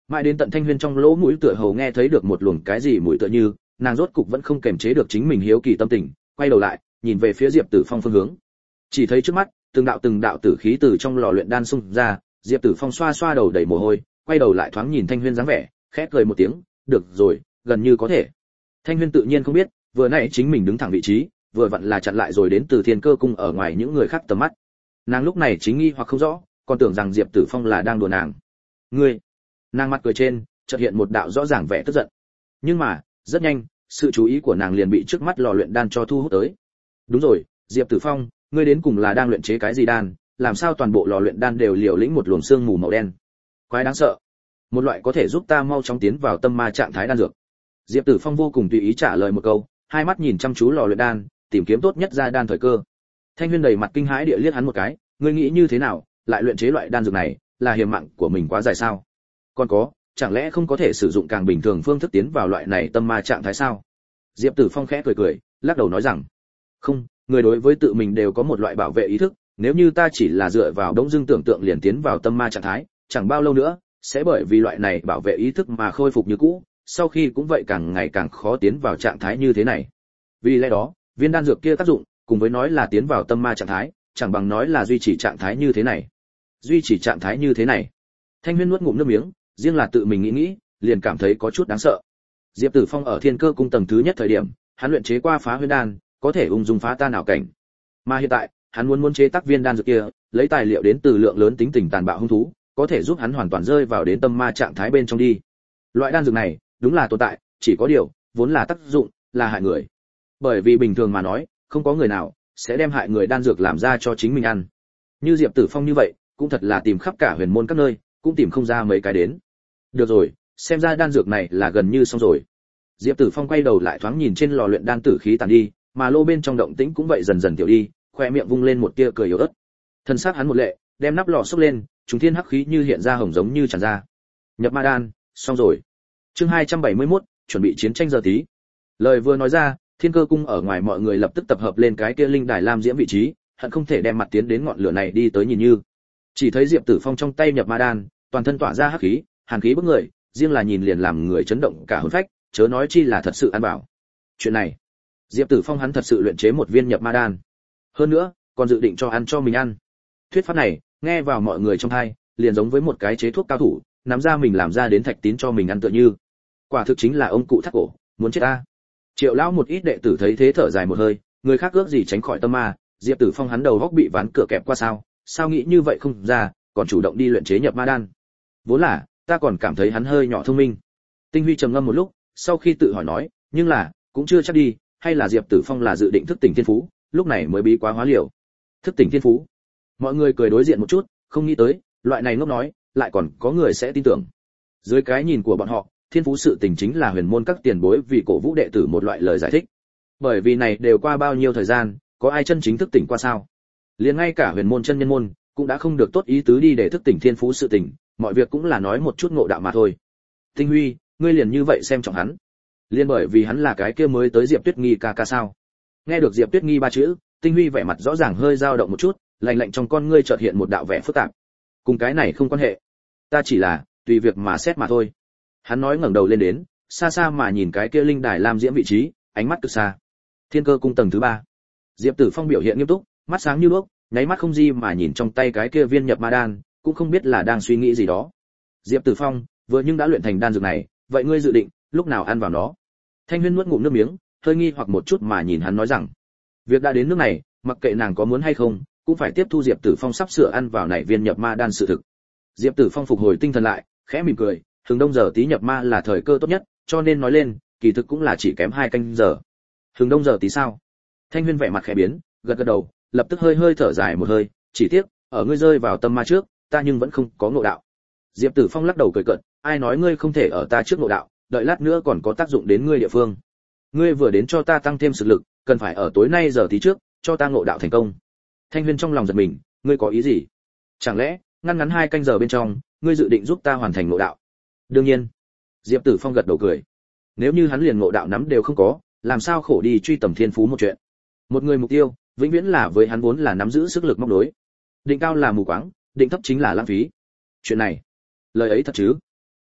Mãi đến tận Thanh Huyên trong lỗ mũi tựa hồ nghe thấy được một luồng cái gì mùi tựa như, nàng rốt cục vẫn không kềm chế được chính mình hiếu kỳ tâm tình, quay đầu lại, nhìn về phía Diệp Tử Phong phương hướng. Chỉ thấy trước mắt, từng đạo tử khí từ trong lò luyện đan xung ra, Diệp Tử Phong xoa xoa đầu đầy mồ hôi, quay đầu lại thoáng nhìn Thanh Huyên dáng vẻ, khẽ cười một tiếng, "Được rồi, gần như có thể." Thanh Huyên tự nhiên không biết, vừa nãy chính mình đứng thẳng vị trí, vừa vặn là chặn lại rồi đến từ Thiên Cơ cung ở ngoài những người khác tầm mắt. Nàng lúc này chính nghi hoặc không rõ, còn tưởng rằng Diệp Tử Phong là đang đùa nàng. "Ngươi?" Nàng mặt cười trên, chợt hiện một đạo rõ ràng vẻ tức giận. Nhưng mà, rất nhanh, sự chú ý của nàng liền bị trước mắt lò luyện đan cho thu hút tới. "Đúng rồi, Diệp Tử Phong, ngươi đến cùng là đang luyện chế cái gì đan, làm sao toàn bộ lò luyện đan đều liều lĩnh một luồng sương mù màu đen? Quái đáng sợ. Một loại có thể giúp ta mau chóng tiến vào tâm ma trạng thái đan dược." Diệp Tử Phong vô cùng tùy ý trả lời một câu, hai mắt nhìn chăm chú lò luyện đan, tìm kiếm tốt nhất ra đan thời cơ. Thanh Huyên đầy mặt kinh hãi địa liếc hắn một cái, "Ngươi nghĩ như thế nào, lại luyện chế loại đan dược này, là hiểm mạng của mình quá dài sao? Còn có, chẳng lẽ không có thể sử dụng càng bình thường phương thức tiến vào loại này tâm ma trạng thái sao?" Diệp Tử Phong khẽ cười cười, lắc đầu nói rằng, "Không, người đối với tự mình đều có một loại bảo vệ ý thức, nếu như ta chỉ là dựa vào đống dưng tưởng tượng liền tiến vào tâm ma trạng thái, chẳng bao lâu nữa sẽ bởi vì loại này bảo vệ ý thức mà khôi phục như cũ, sau khi cũng vậy càng ngày càng khó tiến vào trạng thái như thế này. Vì lẽ đó, viên đan dược kia tác dụng, cùng với nói là tiến vào tâm ma trạng thái, chẳng bằng nói là duy trì trạng thái như thế này." Duy trì trạng thái như thế này. Thanh Huyên nuốt ngụm nước miếng, riêng là tự mình nghĩ, liền cảm thấy có chút đáng sợ. Diệp Tử Phong ở Thiên Cơ cung tầng thứ nhất thời điểm, hắn luyện chế qua phá huyễn đan, có thể ung dung phá tan ảo cảnh. Mà hiện tại, hắn muốn chế tác viên đan dược kia, lấy tài liệu đến từ lượng lớn tính tình tàn bạo hung thú, có thể giúp hắn hoàn toàn rơi vào đến tâm ma trạng thái bên trong đi. Loại đan dược này, đúng là tồn tại, chỉ có điều, vốn là tác dụng là hại người. Bởi vì bình thường mà nói, không có người nào sẽ đem hại người đan dược làm ra cho chính mình ăn. Như Diệp Tử Phong như vậy, cũng thật là tìm khắp cả huyền môn các nơi, cũng tìm không ra mấy cái đến. Được rồi, xem ra đan dược này là gần như xong rồi. Diệp Tử Phong quay đầu lại thoáng nhìn trên lò luyện đan tử khí tàn đi, mà lô bên trong động tĩnh cũng vậy dần dần tiểu đi, khoe miệng vung lên một tia cười yếu ớt. Thân xác hắn một lệ, đem nắp lò xốc lên, chúng thiên hắc khí như hiện ra hồng giống như tràn ra. Nhập ma đan, xong rồi. Chương 271, chuẩn bị chiến tranh giờ tí. Lời vừa nói ra, Thiên Cơ cung ở ngoài mọi người lập tức tập hợp lên cái kia linh đài lam diễm vị trí, hận không thể đem mặt tiến đến ngọn lửa này đi tới nhìn như. Chỉ thấy Diệp Tử Phong trong tay nhập ma đan, toàn thân tỏa ra hắc khí, hàn khí bức người, riêng là nhìn liền làm người chấn động cả hồn phách, chớ nói chi là thật sự ăn bảo. Chuyện này, Diệp Tử Phong hắn thật sự luyện chế một viên nhập ma đan. Hơn nữa, còn dự định cho ăn cho mình ăn. Thuyết pháp này, nghe vào mọi người trong tai, liền giống với một cái chế thuốc cao thủ, nắm ra mình làm ra đến thạch tín cho mình ăn tựa như. Quả thực chính là ông cụ thắt cổ, muốn chết ta. Triệu lão một ít đệ tử thấy thế thở dài một hơi, người khác ước gì tránh khỏi tâm ma, Diệp Tử Phong hắn đầu góc bị ván cửa kẹp qua sao nghĩ như vậy không ra, còn chủ động đi luyện chế nhập ma đan. Vốn là, ta còn cảm thấy hắn hơi nhỏ thông minh. Tinh Huy trầm ngâm một lúc, sau khi tự hỏi nói, nhưng là, cũng chưa chắc đi, hay là Diệp Tử Phong là dự định thức tỉnh thiên phú, lúc này mới bí quá hóa liều. Thức tỉnh thiên phú. Mọi người cười đối diện một chút, không nghĩ tới, loại này ngốc nói, lại còn có người sẽ tin tưởng. Dưới cái nhìn của bọn họ, thiên phú sự tình chính là huyền môn các tiền bối vì cổ vũ đệ tử một loại lời giải thích. Bởi vì này đều qua bao nhiêu thời gian, có ai chân chính thức tỉnh qua sao? Liền ngay cả huyền môn chân nhân môn cũng đã không được tốt ý tứ đi để thức tỉnh thiên phú sự tình, mọi việc cũng là nói một chút ngộ đạo mà thôi. Tinh Huy, ngươi liền như vậy xem trọng hắn? Liên bởi vì hắn là cái kia mới tới Diệp Tuyết Nghi ca ca sao? Nghe được Diệp Tuyết Nghi ba chữ, Tinh Huy vẻ mặt rõ ràng hơi dao động một chút, lạnh lạnh trong con ngươi chợt hiện một đạo vẻ phức tạp. Cùng cái này không quan hệ, ta chỉ là tùy việc mà xét mà thôi. Hắn nói ngẩng đầu lên đến, xa xa mà nhìn cái kia linh đài lam diễm vị trí, ánh mắt cực xa. Thiên Cơ cung tầng thứ 3. Diệp Tử Phong biểu hiện nghiêm túc, mắt sáng như đuốc, nháy mắt không di mà nhìn trong tay cái kia viên nhập ma đan, cũng không biết là đang suy nghĩ gì đó. Diệp Tử Phong, vừa nhưng đã luyện thành đan dược này, vậy ngươi dự định lúc nào ăn vào nó? Thanh Huyên nuốt ngụm nước miếng, hơi nghi hoặc một chút mà nhìn hắn nói rằng, việc đã đến nước này, mặc kệ nàng có muốn hay không, cũng phải tiếp thu Diệp Tử Phong sắp sửa ăn vào này viên nhập ma đan sự thực. Diệp Tử Phong phục hồi tinh thần lại, khẽ mỉm cười, hướng đông giờ tí nhập ma là thời cơ tốt nhất, cho nên nói lên, kỳ thực cũng là chỉ kém 2 canh giờ. Hướng đông giờ tí sao? Thanh Huyên vẻ mặt khẽ biến, gật gật đầu, lập tức hơi thở dài một hơi, chỉ tiếc, ở ngươi rơi vào tâm ma trước, ta nhưng vẫn không có ngộ đạo. Diệp Tử Phong lắc đầu cười cợt, ai nói ngươi không thể ở ta trước ngộ đạo, đợi lát nữa còn có tác dụng đến ngươi địa phương. Ngươi vừa đến cho ta tăng thêm sự lực, cần phải ở tối nay giờ tí trước, cho ta ngộ đạo thành công. Thanh Huyên trong lòng giật mình, ngươi có ý gì? Chẳng lẽ, ngắn 2 canh giờ bên trong, ngươi dự định giúp ta hoàn thành ngộ đạo? Đương nhiên. Diệp Tử Phong gật đầu cười. Nếu như hắn liền ngộ đạo nắm đều không có, làm sao khổ đi truy tầm thiên phú một chuyện. Một người mục tiêu, vĩnh viễn là với hắn vốn là nắm giữ sức lực móc đối. Định cao là mù quáng, định thấp chính là lãng phí. Chuyện này, lời ấy thật chứ?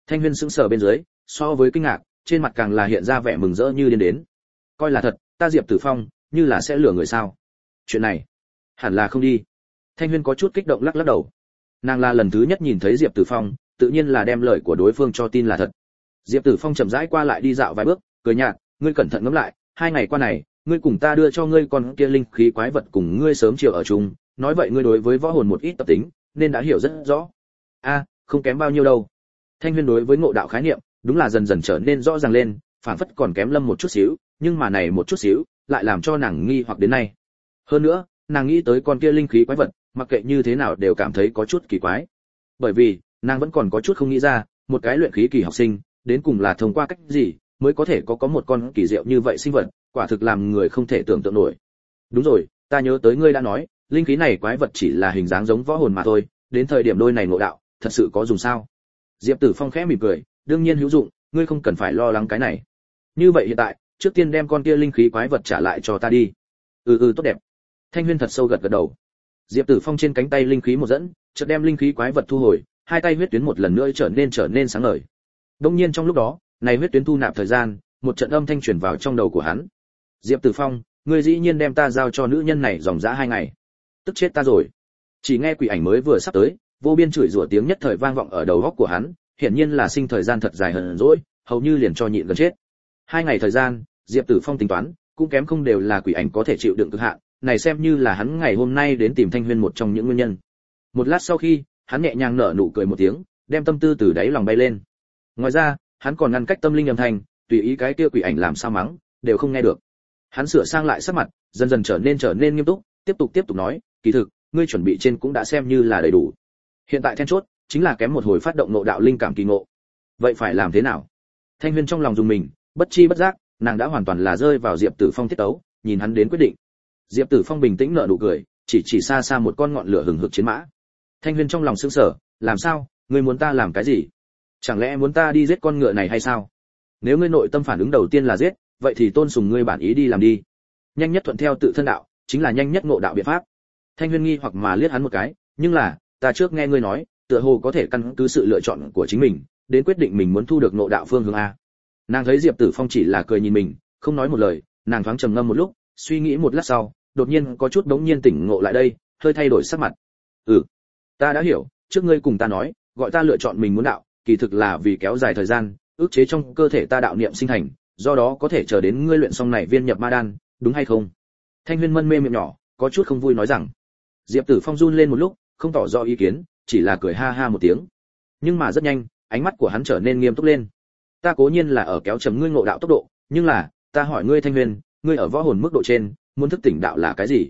Thanh Huyên sững sờ bên dưới, so với kinh ngạc, trên mặt càng là hiện ra vẻ mừng rỡ như điên đến. Coi là thật, ta Diệp Tử Phong, như là sẽ lừa người sao? Chuyện này, hẳn là không đi. Thanh Huyên có chút kích động lắc lắc đầu. Nàng là lần thứ nhất nhìn thấy Diệp Tử Phong, tự nhiên là đem lời của đối phương cho tin là thật. Diệp Tử Phong chậm rãi qua lại đi dạo vài bước, cười nhạt, ngươi cẩn thận ngẫm lại, 2 ngày qua này, ngươi cùng ta đưa cho ngươi con kia linh khí quái vật cùng ngươi sớm chiều ở chung, nói vậy ngươi đối với võ hồn một ít tập tính, nên đã hiểu rất rõ. A, không kém bao nhiêu đâu. Thanh Huyên đối với ngộ đạo khái niệm, đúng là dần dần trở nên rõ ràng lên, phản phất còn kém Lâm một chút xíu, nhưng mà này một chút xíu, lại làm cho nàng nghi hoặc đến nay. Hơn nữa, nàng nghĩ tới con kia linh khí quái vật, mặc kệ như thế nào đều cảm thấy có chút kỳ quái. Bởi vì, nàng vẫn còn có chút không nghĩ ra, một cái luyện khí kỳ học sinh, đến cùng là thông qua cách gì mới có thể có một con kỳ diệu như vậy sinh vật, quả thực làm người không thể tưởng tượng nổi. Đúng rồi, ta nhớ tới ngươi đã nói, linh khí này quái vật chỉ là hình dáng giống võ hồn mà thôi, đến thời điểm đôi này ngộ đạo, thật sự có dùng sao? Diệp Tử Phong khẽ mỉm cười, đương nhiên hữu dụng, ngươi không cần phải lo lắng cái này. Như vậy hiện tại, trước tiên đem con kia linh khí quái vật trả lại cho ta đi. Tốt đẹp. Thanh Huyên thật sâu gật gật đầu. Diệp Tử Phong trên cánh tay linh khí một dẫn, chợt đem linh khí quái vật thu hồi, hai tay huyết tuyến một lần nữa trở nên sáng ngời. Đương nhiên trong lúc đó, này huyết tuyến thu nạp thời gian, một trận âm thanh truyền vào trong đầu của hắn. Diệp Tử Phong, ngươi dĩ nhiên đem ta giao cho nữ nhân này dòng dã 2 ngày. Tức chết ta rồi. Chỉ nghe quỷ ảnh mới vừa sắp tới, vô biên chửi rủa tiếng nhất thời vang vọng ở đầu óc của hắn, hiển nhiên là sinh thời gian thật dài hờn dỗi, hầu như liền cho nhịn gần chết. 2 ngày thời gian, Diệp Tử Phong tính toán, cũng kém không đều là quỷ ảnh có thể chịu đựng cực hạn, này xem như là hắn ngày hôm nay đến tìm Thanh Huyên một trong những nguyên nhân. Một lát sau khi, hắn nhẹ nhàng nở nụ cười một tiếng, đem tâm tư từ đáy lòng bay lên. Ngoài ra, hắn còn ngăn cách tâm linh âm thanh, tùy ý cái kia quỷ ảnh làm sao mắng, đều không nghe được. Hắn sửa sang lại sắc mặt, dần dần trở nên nghiêm túc, tiếp tục nói, kỳ thực, ngươi chuẩn bị trên cũng đã xem như là đầy đủ. Hiện tại then chốt chính là kém một hồi phát động nội đạo linh cảm kỳ ngộ. Vậy phải làm thế nào? Thanh Huyên trong lòng dùng mình, bất chi bất giác, nàng đã hoàn toàn là rơi vào Diệp Tử Phong tiết tấu, nhìn hắn đến quyết định. Diệp Tử Phong bình tĩnh nở nụ cười, chỉ xa xa một con ngọn lửa hừng hực chiến mã. Thanh Huyên trong lòng sững sờ, làm sao? Ngươi muốn ta làm cái gì? Chẳng lẽ muốn ta đi giết con ngựa này hay sao? Nếu ngươi nội tâm phản ứng đầu tiên là giết, vậy thì tôn sùng ngươi bản ý đi làm đi. Nhanh nhất thuận theo tự thân đạo, chính là nhanh nhất ngộ đạo biện pháp. Thanh Huyên nghi hoặc mà liếc hắn một cái, nhưng là, ta trước nghe ngươi nói, tựa hồ có thể căn cứ sự lựa chọn của chính mình, đến quyết định mình muốn thu được ngộ đạo phương hướng a. Nàng thấy Diệp Tử Phong chỉ là cười nhìn mình, không nói một lời, nàng thoáng trầm ngâm một lúc, suy nghĩ một lát sau, đột nhiên có chút bỗng nhiên tỉnh ngộ lại đây, hơi thay đổi sắc mặt. Ta đã hiểu, trước ngươi cùng ta nói, gọi ta lựa chọn mình muốn đạo, kỳ thực là vì kéo dài thời gian, ức chế trong cơ thể ta đạo niệm sinh thành, do đó có thể chờ đến ngươi luyện xong này viên nhập ma đan, đúng hay không? Thanh Huyên mân mê miệng nhỏ, có chút không vui nói rằng. Diệp Tử Phong run lên một lúc, không tỏ rõ ý kiến, chỉ là cười ha ha một tiếng. Nhưng mà rất nhanh, ánh mắt của hắn trở nên nghiêm túc lên. Ta cố nhiên là ở kéo chấm ngươi ngộ đạo tốc độ, nhưng là, ta hỏi ngươi Thanh Huyên, ngươi ở võ hồn mức độ trên, muốn thức tỉnh đạo là cái gì?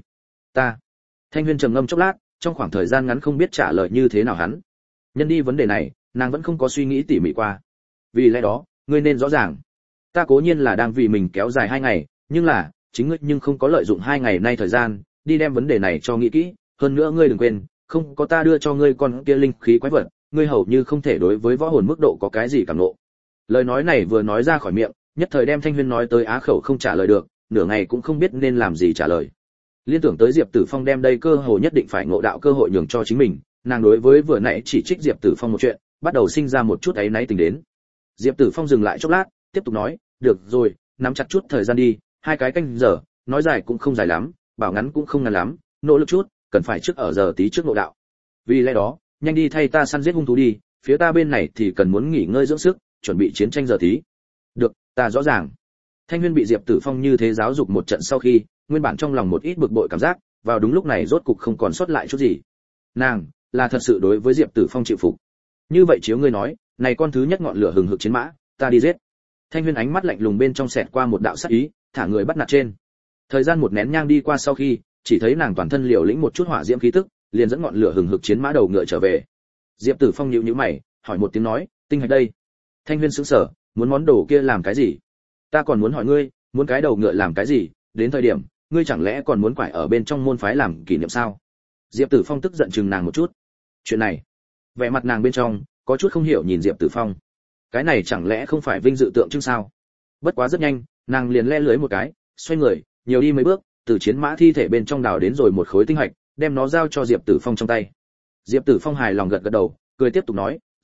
Thanh Huyên trầm ngâm chốc lát, trong khoảng thời gian ngắn không biết trả lời như thế nào hắn. Nhân đi vấn đề này, nàng vẫn không có suy nghĩ tỉ mỉ qua. Vì lẽ đó, ngươi nên rõ ràng. Ta cố nhiên là đang vì mình kéo dài 2 ngày, nhưng là, chính ngươi nhưng không có lợi dụng 2 ngày nay thời gian, đi đem vấn đề này cho nghĩ kỹ, hơn nữa ngươi đừng quên, không có ta đưa cho ngươi con kia linh khí quái vật, ngươi hầu như không thể đối với võ hồn mức độ có cái gì cảm ngộ. Lời nói này vừa nói ra khỏi miệng, nhất thời đem Thanh Huyên nói tới á khẩu không trả lời được, nửa ngày cũng không biết nên làm gì trả lời. Liên tưởng tới Diệp Tử Phong đem đây cơ hội nhất định phải ngộ đạo cơ hội nhường cho chính mình, nàng đối với vừa nãy chỉ trích Diệp Tử Phong một chuyện, bắt đầu sinh ra một chút áy náy tình đến. Diệp Tử Phong dừng lại chốc lát, tiếp tục nói, được rồi, nắm chặt chút thời gian đi, 2 cái canh giờ, nói dài cũng không dài lắm, bảo ngắn cũng không ngắn lắm, nỗ lực chút, cần phải trước ở giờ tí trước ngộ đạo. Vì lẽ đó, nhanh đi thay ta săn giết hung thú đi, phía ta bên này thì cần muốn nghỉ ngơi dưỡng sức, chuẩn bị chiến tranh giờ tí. Được, ta rõ ràng. Thanh Huyên bị Diệp Tử Phong như thế giáo dục một trận sau khi, nguyên bản trong lòng một ít bực bội cảm giác, vào đúng lúc này rốt cục không còn sót lại chút gì. Nàng là thật sự đối với Diệp Tử Phong chịu phục. Như vậy chiếu ngươi nói, này con thứ nhất ngọn lửa hừng hực chiến mã, ta đi giết. Thanh Huyên ánh mắt lạnh lùng bên trong xẹt qua một đạo sắc ý, thả người bắt nạt trên. Thời gian một nén nhang đi qua sau khi, chỉ thấy nàng toàn thân liều lĩnh một chút hỏa diễm khí tức, liền dẫn ngọn lửa hừng hực chiến mã đầu ngựa trở về. Diệp Tử Phong nhíu nhíu mày, hỏi một tiếng nói, tinh hạch đây. Thanh Huyên sững sờ, muốn món đồ kia làm cái gì? Ta còn muốn hỏi ngươi, muốn cái đầu ngựa làm cái gì? Đến thời điểm, ngươi chẳng lẽ còn muốn quải ở bên trong môn phái làm kỷ niệm sao? Diệp Tử Phong tức giận chừng nàng một chút. Chuyện này, vẻ mặt nàng bên trong có chút không hiểu nhìn Diệp Tử Phong. Cái này chẳng lẽ không phải vinh dự tượng trưng sao? Bất quá rất nhanh, nàng liền le lưới một cái, xoay người, nhiều đi mấy bước, từ chiến mã thi thể bên trong đào đến rồi một khối tinh hạch, đem nó giao cho Diệp Tử Phong trong tay. Diệp Tử Phong hài lòng gật gật đầu, cười tiếp tục nói, rất tốt,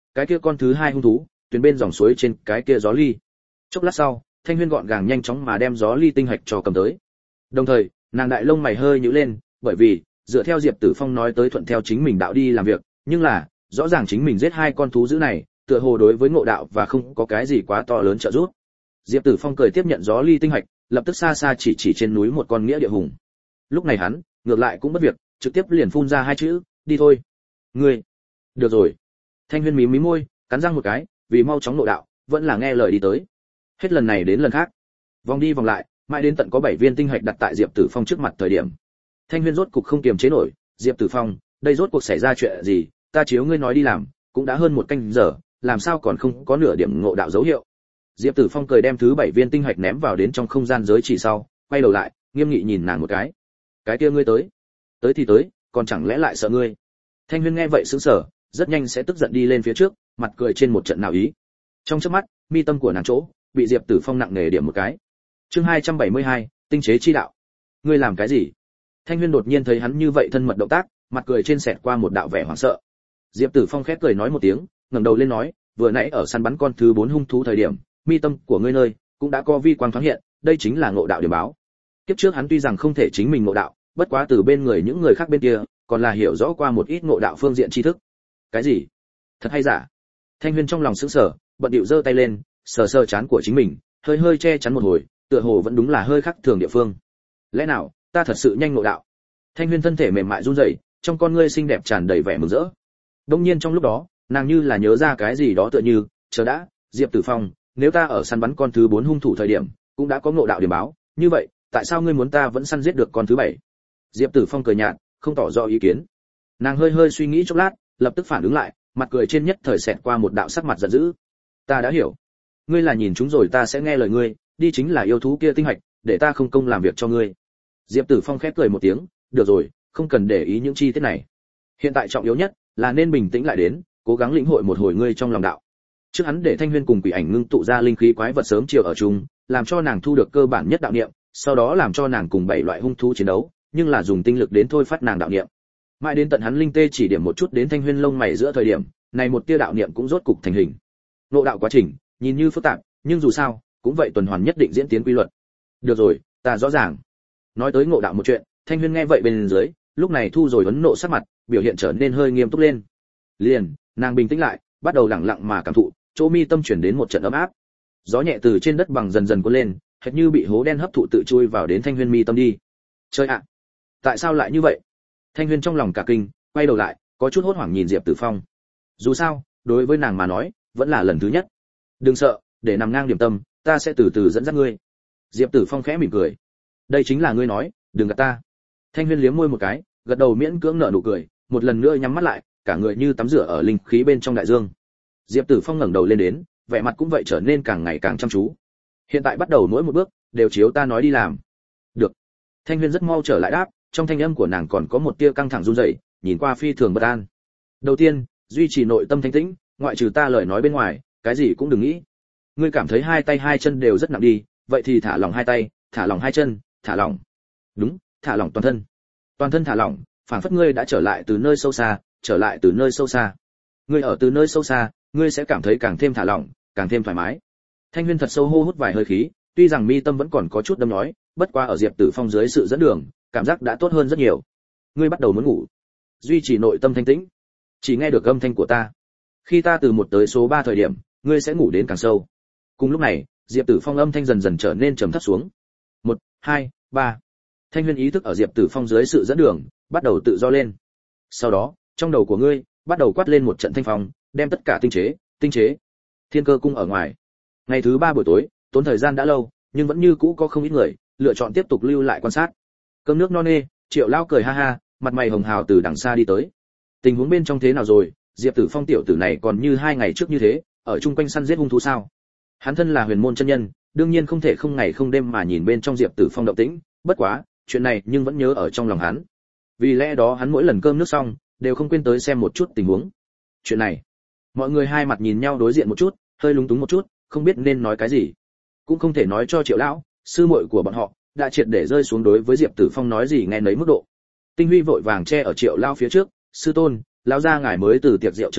cái kia con thứ hai hung thú, tuyến bên dòng suối trên cái kia gió ly. Chốc lát sau, Thanh Huyên gọn gàng nhanh chóng mà đem gió ly tinh hạch cho cầm tới. Đồng thời, nàng đại lông mày hơi nhíu lên, bởi vì dựa theo Diệp Tử Phong nói tới thuận theo chính mình đạo đi làm việc, nhưng là rõ ràng chính mình giết hai con thú dữ này, tựa hồ đối với ngộ đạo và không có cái gì quá to lớn trợ giúp. Diệp Tử Phong cười tiếp nhận gió ly tinh hạch, lập tức xa xa chỉ trên núi một con nghĩa địa hùng. Lúc này hắn, ngược lại cũng bất việc, trực tiếp liền phun ra hai chữ, đi thôi. Ngươi. Được rồi. Thanh Huyên mím môi, cắn răng một cái, vì mau chóng ngộ đạo, vẫn là nghe lời đi tới. Hết lần này đến lần khác, vòng đi vòng lại, mãi đến tận có 7 viên tinh hạch đặt tại Diệp Tử Phong trước mặt thời điểm. Thanh Huyên rốt cục không kiềm chế nổi, Diệp Tử Phong, đây rốt cuộc xảy ra chuyện gì, ta chiếu ngươi nói đi làm, cũng đã hơn một canh giờ, làm sao còn không có nửa điểm ngộ đạo dấu hiệu. Diệp Tử Phong cười đem thứ 7 viên tinh hạch ném vào đến trong không gian giới chỉ sau, quay đầu lại, nghiêm nghị nhìn nàng một cái kia ngươi tới thì tới, còn chẳng lẽ lại sợ ngươi. Thanh Huyên nghe vậy sững sờ, rất nhanh sẽ tức giận đi lên phía trước, mặt cười trên một trận nào ý. Trong chớp mắt, mi tâm của nàng chỗ bị Diệp Tử Phong nặng nề điểm một cái. Chương 272, tinh chế chi đạo. Ngươi làm cái gì? Thanh Huyên đột nhiên thấy hắn như vậy thân mật động tác, mặt cười trên xẹt qua một đạo vẻ hoảng sợ. Diệp Tử Phong khép cười nói một tiếng, ngẩng đầu lên nói, vừa nãy ở săn bắn con thứ 4 hung thú thời điểm, mi tâm của ngươi nơi cũng đã có vi quang thoáng hiện, đây chính là ngộ đạo điểm báo. Kiếp trước hắn tuy rằng không thể chính mình ngộ đạo, bất quá từ bên người những người khác bên kia, còn là hiểu rõ qua một ít ngộ đạo phương diện tri thức. Cái gì? Thật hay giả? Thanh Huyên trong lòng sững sờ, bận điệu giơ tay lên, sờ sờ trán của chính mình, hơi che chắn một hồi, tựa hồ vẫn đúng là hơi khác thường địa phương. Lẽ nào ta thật sự nhanh ngộ đạo? Thanh Huyên thân thể mềm mại run rẩy, trong con ngươi xinh đẹp tràn đầy vẻ mừng rỡ. Đương nhiên trong lúc đó, nàng như là nhớ ra cái gì đó tựa như, chờ đã, Diệp Tử Phong, nếu ta ở săn bắn con thứ 4 hung thủ thời điểm, cũng đã có ngộ đạo điểm báo, như vậy, tại sao ngươi muốn ta vẫn săn giết được con thứ 7? Diệp Tử Phong cười nhạt, không tỏ rõ ý kiến. Nàng hơi suy nghĩ chốc lát, lập tức phản ứng lại, mặt cười trên nhất thời xẹt qua một đạo sắc mặt giận dữ. Ta đã hiểu, ngươi là nhìn chúng rồi ta sẽ nghe lời ngươi, đi chính là yêu thú kia tinh hạch, để ta không công làm việc cho ngươi. Diệp Tử Phong khép cười một tiếng, được rồi, không cần để ý những chi tiết này. Hiện tại trọng yếu nhất là nên bình tĩnh lại đến, cố gắng lĩnh hội một hồi ngươi trong lòng đạo. Trước hắn để Thanh Huyên cùng Quỷ Ảnh ngưng tụ ra linh khí quái vật sớm chiều ở chung, làm cho nàng thu được cơ bản nhất đạo niệm, sau đó làm cho nàng cùng 7 loại hung thú chiến đấu, nhưng là dùng tinh lực đến thôi phát nàng đạo niệm. Mãi đến tận hắn linh tê chỉ điểm một chút đến Thanh Huyên lông mày giữa thời điểm, này một tia đạo niệm cũng rốt cục thành hình. Ngộ đạo quá trình, nhìn như phức tạp, nhưng dù sao, cũng vậy tuần hoàn nhất định diễn tiến quy luật. Được rồi, ta rõ ràng. Nói tới ngộ đạo một chuyện, Thanh Huyên nghe vậy bên dưới, lúc này thu rồi ấn nộ sắc mặt, biểu hiện trở nên hơi nghiêm túc lên. Liền, nàng bình tĩnh lại, bắt đầu lặng lặng mà cảm thụ, chỗ mi tâm chuyển đến một trận ấm áp. Gió nhẹ từ trên đất bằng dần dần cuốn lên, hệt như bị hố đen hấp thụ tự chui vào đến Thanh Huyên mi tâm đi. Trời ạ, tại sao lại như vậy? Thanh Huyên trong lòng cả kinh, quay đầu lại, có chút hốt hoảng nhìn Diệp Tử Phong. Dù sao, đối với nàng mà nói, vẫn là lần thứ nhất. Đừng sợ, để nằm ngang điểm tâm, ta sẽ từ từ dẫn dắt ngươi. Diệp Tử Phong khẽ mỉm cười. Đây chính là ngươi nói, đừng gạt ta. Thanh Huyên liếm môi một cái, gật đầu miễn cưỡng nở nụ cười, một lần nữa nhắm mắt lại, cả người như tắm rửa ở linh khí bên trong đại dương. Diệp Tử Phong ngẩng đầu lên đến, vẻ mặt cũng vậy trở nên càng ngày càng chăm chú. Hiện tại bắt đầu mỗi một bước đều chiếu ta nói đi làm. Được. Thanh Huyên rất mau trở lại đáp, trong thanh âm của nàng còn có một tia căng thẳng run rẩy, nhìn qua phi thường bất an. Đầu tiên, duy trì nội tâm thanh tĩnh, ngoại trừ ta lời nói bên ngoài, cái gì cũng đừng nghĩ. Ngươi cảm thấy hai tay hai chân đều rất nặng đi, vậy thì thả lỏng hai tay, thả lỏng hai chân, thả lỏng. Đúng, thả lỏng toàn thân. Toàn thân thả lỏng, phảng phất ngươi đã trở lại từ nơi sâu xa, trở lại từ nơi sâu xa. Ngươi ở từ nơi sâu xa, ngươi sẽ cảm thấy càng thêm thả lỏng, càng thêm thoải mái. Thanh Huyên thật sâu hô hút vài hơi khí, tuy rằng mi tâm vẫn còn có chút đâm nhói, bất qua ở Diệp Tử Phong dưới sự dẫn đường, cảm giác đã tốt hơn rất nhiều. Ngươi bắt đầu muốn ngủ. Duy trì nội tâm thanh tĩnh, chỉ nghe được âm thanh của ta. Khi ta từ 1 tới số 3 thời điểm, ngươi sẽ ngủ đến càng sâu. Cùng lúc này, Diệp Tử Phong âm thanh dần dần trở nên trầm thấp xuống. 1, 2, 3. Thanh Huyên ý thức ở Diệp Tử Phong dưới sự dẫn đường, bắt đầu tự do lên. Sau đó, trong đầu của ngươi bắt đầu quát lên một trận thanh phong, đem tất cả tinh chế. Thiên Cơ cung ở ngoài. Ngày thứ 3 buổi tối, tốn thời gian đã lâu, nhưng vẫn như cũ có không ít người lựa chọn tiếp tục lưu lại quan sát. Cơm nước no nê, Triệu Lao cười ha ha, mặt mày hồng hào từ đằng xa đi tới. Tình huống bên trong thế nào rồi? Diệp Tử Phong tiểu tử này còn như 2 ngày trước như thế, ở chung quanh săn giết hung thú sao? Hắn thân là huyền môn chân nhân, đương nhiên không thể không ngày không đêm mà nhìn bên trong Diệp Tử Phong động tĩnh, bất quá, chuyện này nhưng vẫn nhớ ở trong lòng hắn. Vì lẽ đó hắn mỗi lần cơm nước xong, đều không quên tới xem một chút tình huống. Chuyện này, mọi người hai mặt nhìn nhau đối diện một chút, hơi lúng túng một chút, không biết nên nói cái gì. Cũng không thể nói cho Triệu lão, sư muội của bọn họ đã triệt để rơi xuống đối với Diệp Tử Phong nói gì nghe nấy mức độ. Tinh Huy vội vàng che ở Triệu lão phía trước, "Sư tôn, lão gia ngài mới từ tiệc rượu trở về,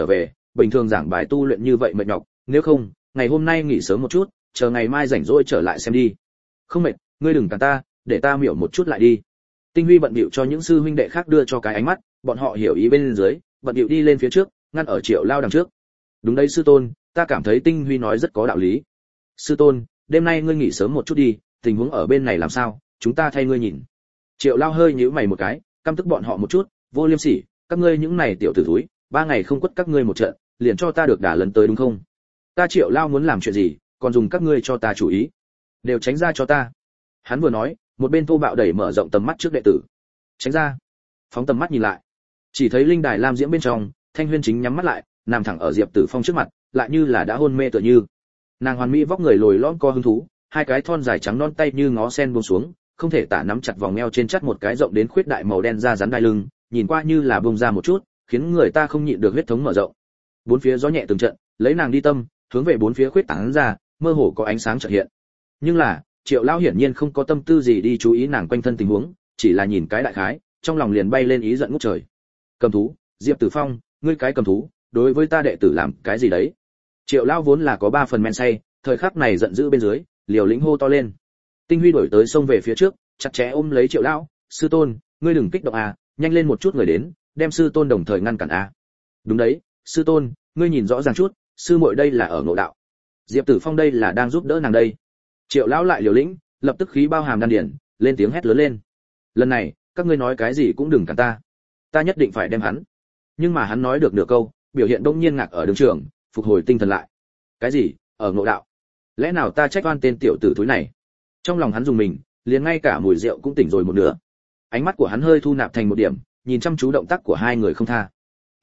bình thường giảng bài tu luyện như vậy mệt nhọc, nếu không ngày hôm nay nghỉ sớm một chút, chờ ngày mai rảnh rỗi trở lại xem đi. Không mệt, ngươi đừng cản ta, để ta miểu một chút lại đi. Tinh Huy bận bịu cho những sư huynh đệ khác đưa cho cái ánh mắt, bọn họ hiểu ý bên dưới, bận bịu đi lên phía trước, ngăn ở Triệu Lao đằng trước. Đúng đấy sư tôn, ta cảm thấy Tinh Huy nói rất có đạo lý. Sư tôn, đêm nay ngươi nghỉ sớm một chút đi, tình huống ở bên này làm sao, chúng ta thay ngươi nhìn. Triệu Lao hơi nhíu mày một cái, căm tức bọn họ một chút, vô liêm sỉ, các ngươi những này tiểu tử thúi, 3 ngày không quất các ngươi một trận, liền cho ta được đả lần tới đúng không? Ta Triệu Lao muốn làm chuyện gì, còn dùng các ngươi cho ta chủ ý, đều tránh ra cho ta. Hắn vừa nói, một bên thô bạo đẩy mở rộng tầm mắt trước đệ tử. Tránh ra. Phóng tầm mắt nhìn lại, chỉ thấy linh đài lam diễm bên trong, Thanh Huyên chính nhắm mắt lại, nằm thẳng ở Diệp Tử Phong trước mặt, lại như là đã hôn mê tựa như. Nàng hoàn mỹ vóc người lồi lõm co hứng thú, hai cái thon dài trắng non tay như ngó sen buông xuống, không thể tả nắm chặt vòng eo trên chắt một cái rộng đến khuyết đại màu đen da rắn đai lưng, nhìn qua như là bông ra một chút, khiến người ta không nhịn được huyết thống mở rộng. Bốn phía gió nhẹ từng trận, lấy nàng đi tâm, hướng về bốn phía khuyết tán ra, mơ hồ có ánh sáng chợt hiện. Nhưng là, Triệu lão hiển nhiên không có tâm tư gì đi chú ý nàng quanh thân tình huống, chỉ là nhìn cái đại khái, trong lòng liền bay lên ý giận ngút trời. Cầm thú, Diệp Tử Phong, ngươi cái cầm thú, đối với ta đệ tử làm cái gì đấy? Triệu lão vốn là có 3 phần men say, thời khắc này giận dữ bên dưới, liều lĩnh hô to lên. Tinh Huy đổi tới xông về phía trước, chặt chẽ ôm lấy Triệu lão, "Sư tôn, ngươi đừng kích động à, nhanh lên một chút người đến, đem sư tôn đồng thời ngăn cản à." "Đúng đấy, sư tôn, ngươi nhìn rõ ràng chút, sư muội đây là ở ngộ đạo. Diệp Tử Phong đây là đang giúp đỡ nàng đây." Triệu lão lại liều lĩnh, lập tức khí bao hàm đan điển, lên tiếng hét lớn lên. "Lần này, các ngươi nói cái gì cũng đừng cản ta. Ta nhất định phải đem hắn." Nhưng mà hắn nói được nửa câu, biểu hiện đông nhiên ngạc ở đường trường, phục hồi tinh thần lại. "Cái gì? Ở ngộ đạo? Lẽ nào ta trách oan tên tiểu tử thúi này?" Trong lòng hắn dùng mình, liền ngay cả mùi rượu cũng tỉnh rồi một nửa. Ánh mắt của hắn hơi thu nạp thành một điểm, nhìn chăm chú động tác của hai người không tha.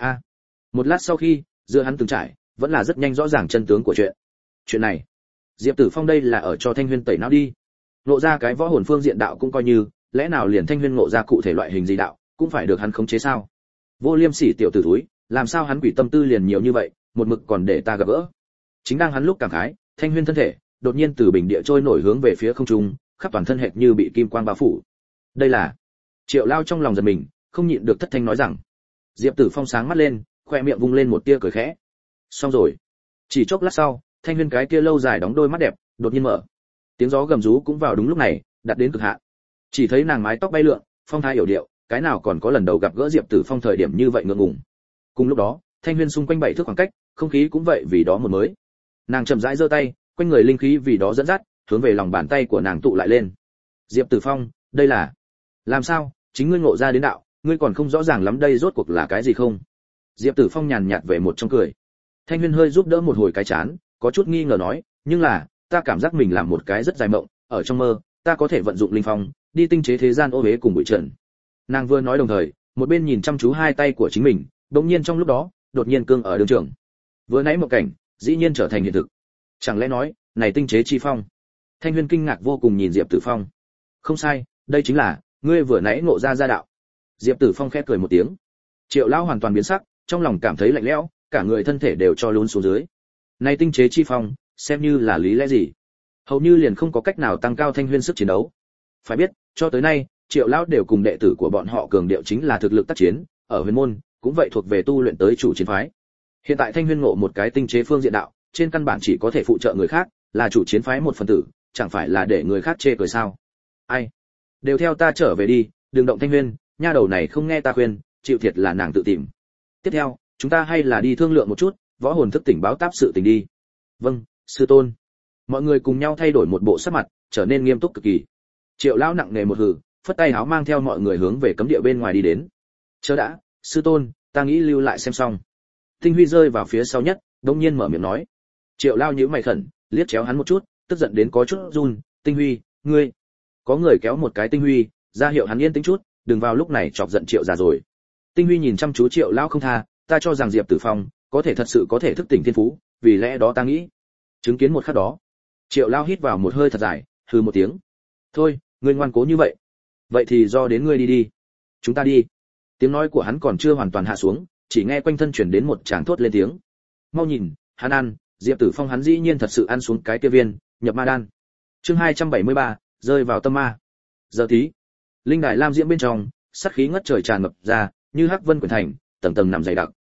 Một lát sau khi, giữa hắn từng trải, vẫn là rất nhanh rõ ràng chân tướng của chuyện. Chuyện này, Diệp Tử Phong đây là ở cho Thanh Huyên tẩy não đi. Ngộ ra cái võ hồn phương diện đạo cũng coi như, lẽ nào liền Thanh Huyên ngộ ra cụ thể loại hình gì đạo, cũng phải được hắn khống chế sao? Vô liêm sỉ tiểu tử thúi, làm sao hắn quỷ tâm tư liền nhiều như vậy, một mực còn để ta gặp gỡ. Chính đang hắn lúc cảm khái, Thanh Huyên thân thể đột nhiên từ bình địa trôi nổi hướng về phía không trung, khắp toàn thân hệt như bị kim quang bao phủ. Đây là... Triệu Lao trong lòng giật mình, không nhịn được thất thanh nói rằng. Diệp Tử Phong sáng mắt lên, khoe miệng vung lên một tia cười khẽ. Xong rồi. Chỉ chốc lát sau, Thanh Huyên cái kia lâu dài đóng đôi mắt đẹp đột nhiên mở. Tiếng gió gầm rú cũng vào đúng lúc này, đạt đến cực hạn. Chỉ thấy nàng mái tóc bay lượn, phong thái yểu điệu, cái nào còn có lần đầu gặp gỡ Diệp Tử Phong thời điểm như vậy ngượng ngùng. Cùng lúc đó, Thanh Huyên xung quanh 7 thước khoảng cách, không khí cũng vậy vì đó một mới. Nàng chậm rãi giơ tay, quanh người linh khí vì đó dẫn dắt, hướng về lòng bàn tay của nàng tụ lại lên. Diệp Tử Phong, đây là... Làm sao, chính ngươi ngộ ra đến đạo, ngươi còn không rõ ràng lắm đây rốt cuộc là cái gì không? Diệp Tử Phong nhàn nhạt về một trong cười. Thanh Huyên hơi giúp đỡ một hồi cái chán, có chút nghi ngờ nói, nhưng là, ta cảm giác mình làm một cái rất dài mộng, ở trong mơ, ta có thể vận dụng linh phong, đi tinh chế thế gian ô uế cùng bụi trần. Nàng vừa nói đồng thời, một bên nhìn chăm chú hai tay của chính mình, đột nhiên trong lúc đó, đột nhiên cương ở đường trường. Vừa nãy một cảnh, dĩ nhiên trở thành hiện thực. Chẳng lẽ nói, này tinh chế chi phong? Thanh Huyên kinh ngạc vô cùng nhìn Diệp Tử Phong. Không sai, đây chính là ngươi vừa nãy ngộ ra đạo. Diệp Tử Phong khẽ cười một tiếng. Triệu lão hoàn toàn biến sắc, trong lòng cảm thấy lạnh lẽo, cả người thân thể đều cho lún xuống dưới. Này tinh chế chi phong, xem như là lý lẽ gì? Hầu như liền không có cách nào tăng cao Thanh Huyên sức chiến đấu. Phải biết, cho tới nay, Triệu lão đều cùng đệ tử của bọn họ cường điệu chính là thực lực tác chiến, ở huyền môn, cũng vậy thuộc về tu luyện tới chủ chiến phái. Hiện tại Thanh Huyên ngộ một cái tinh chế phương diện đạo, trên căn bản chỉ có thể phụ trợ người khác, là chủ chiến phái một phần tử, chẳng phải là để người khác chê cười sao? Ai? Đều theo ta trở về đi, đừng động Thanh Huyên, nha đầu này không nghe ta khuyên, chịu thiệt là nàng tự tìm. Tiếp theo, chúng ta hay là đi thương lượng một chút, võ hồn thức tỉnh báo táp sự tình đi. Vâng, sư tôn. Mọi người cùng nhau thay đổi một bộ sắc mặt, trở nên nghiêm túc cực kỳ. Triệu lão nặng nề một hừ, phất tay áo mang theo mọi người hướng về cấm địa bên ngoài đi đến. Chớ đã, sư tôn, ta nghĩ lưu lại xem xong. Tinh Huy rơi vào phía sau nhất, đống nhiên mở miệng nói. Triệu lao nhíu mày khẩn, liếc chéo hắn một chút, tức giận đến có chút run. Tinh Huy, ngươi. Có người kéo một cái Tinh Huy, ra hiệu hắn yên tĩnh chút, đừng vào lúc này chọc giận Triệu già rồi. Tinh Huy nhìn chăm chú Triệu lão không tha, ta cho rằng Diệp Tử Phong có thể thật sự có thể thức tỉnh thiên phú, vì lẽ đó ta nghĩ. Chứng kiến một khắc đó, Triệu lão hít vào một hơi thật dài, hừ một tiếng. Thôi, ngươi ngoan cố như vậy, vậy thì do đến ngươi đi đi. Chúng ta đi. Tiếng nói của hắn còn chưa hoàn toàn hạ xuống, chỉ nghe quanh thân truyền đến một tràng thốt lên tiếng. Mau nhìn, hắn ăn, Diệp Tử Phong hắn dĩ nhiên thật sự ăn xuống cái kia viên nhập ma đan. Chương 273, rơi vào tâm ma. Giờ tí, linh đài lam diễm bên trong, sát khí ngất trời tràn ngập ra, như hắc vân quyển thành, tầng tầng nằm dày đặc.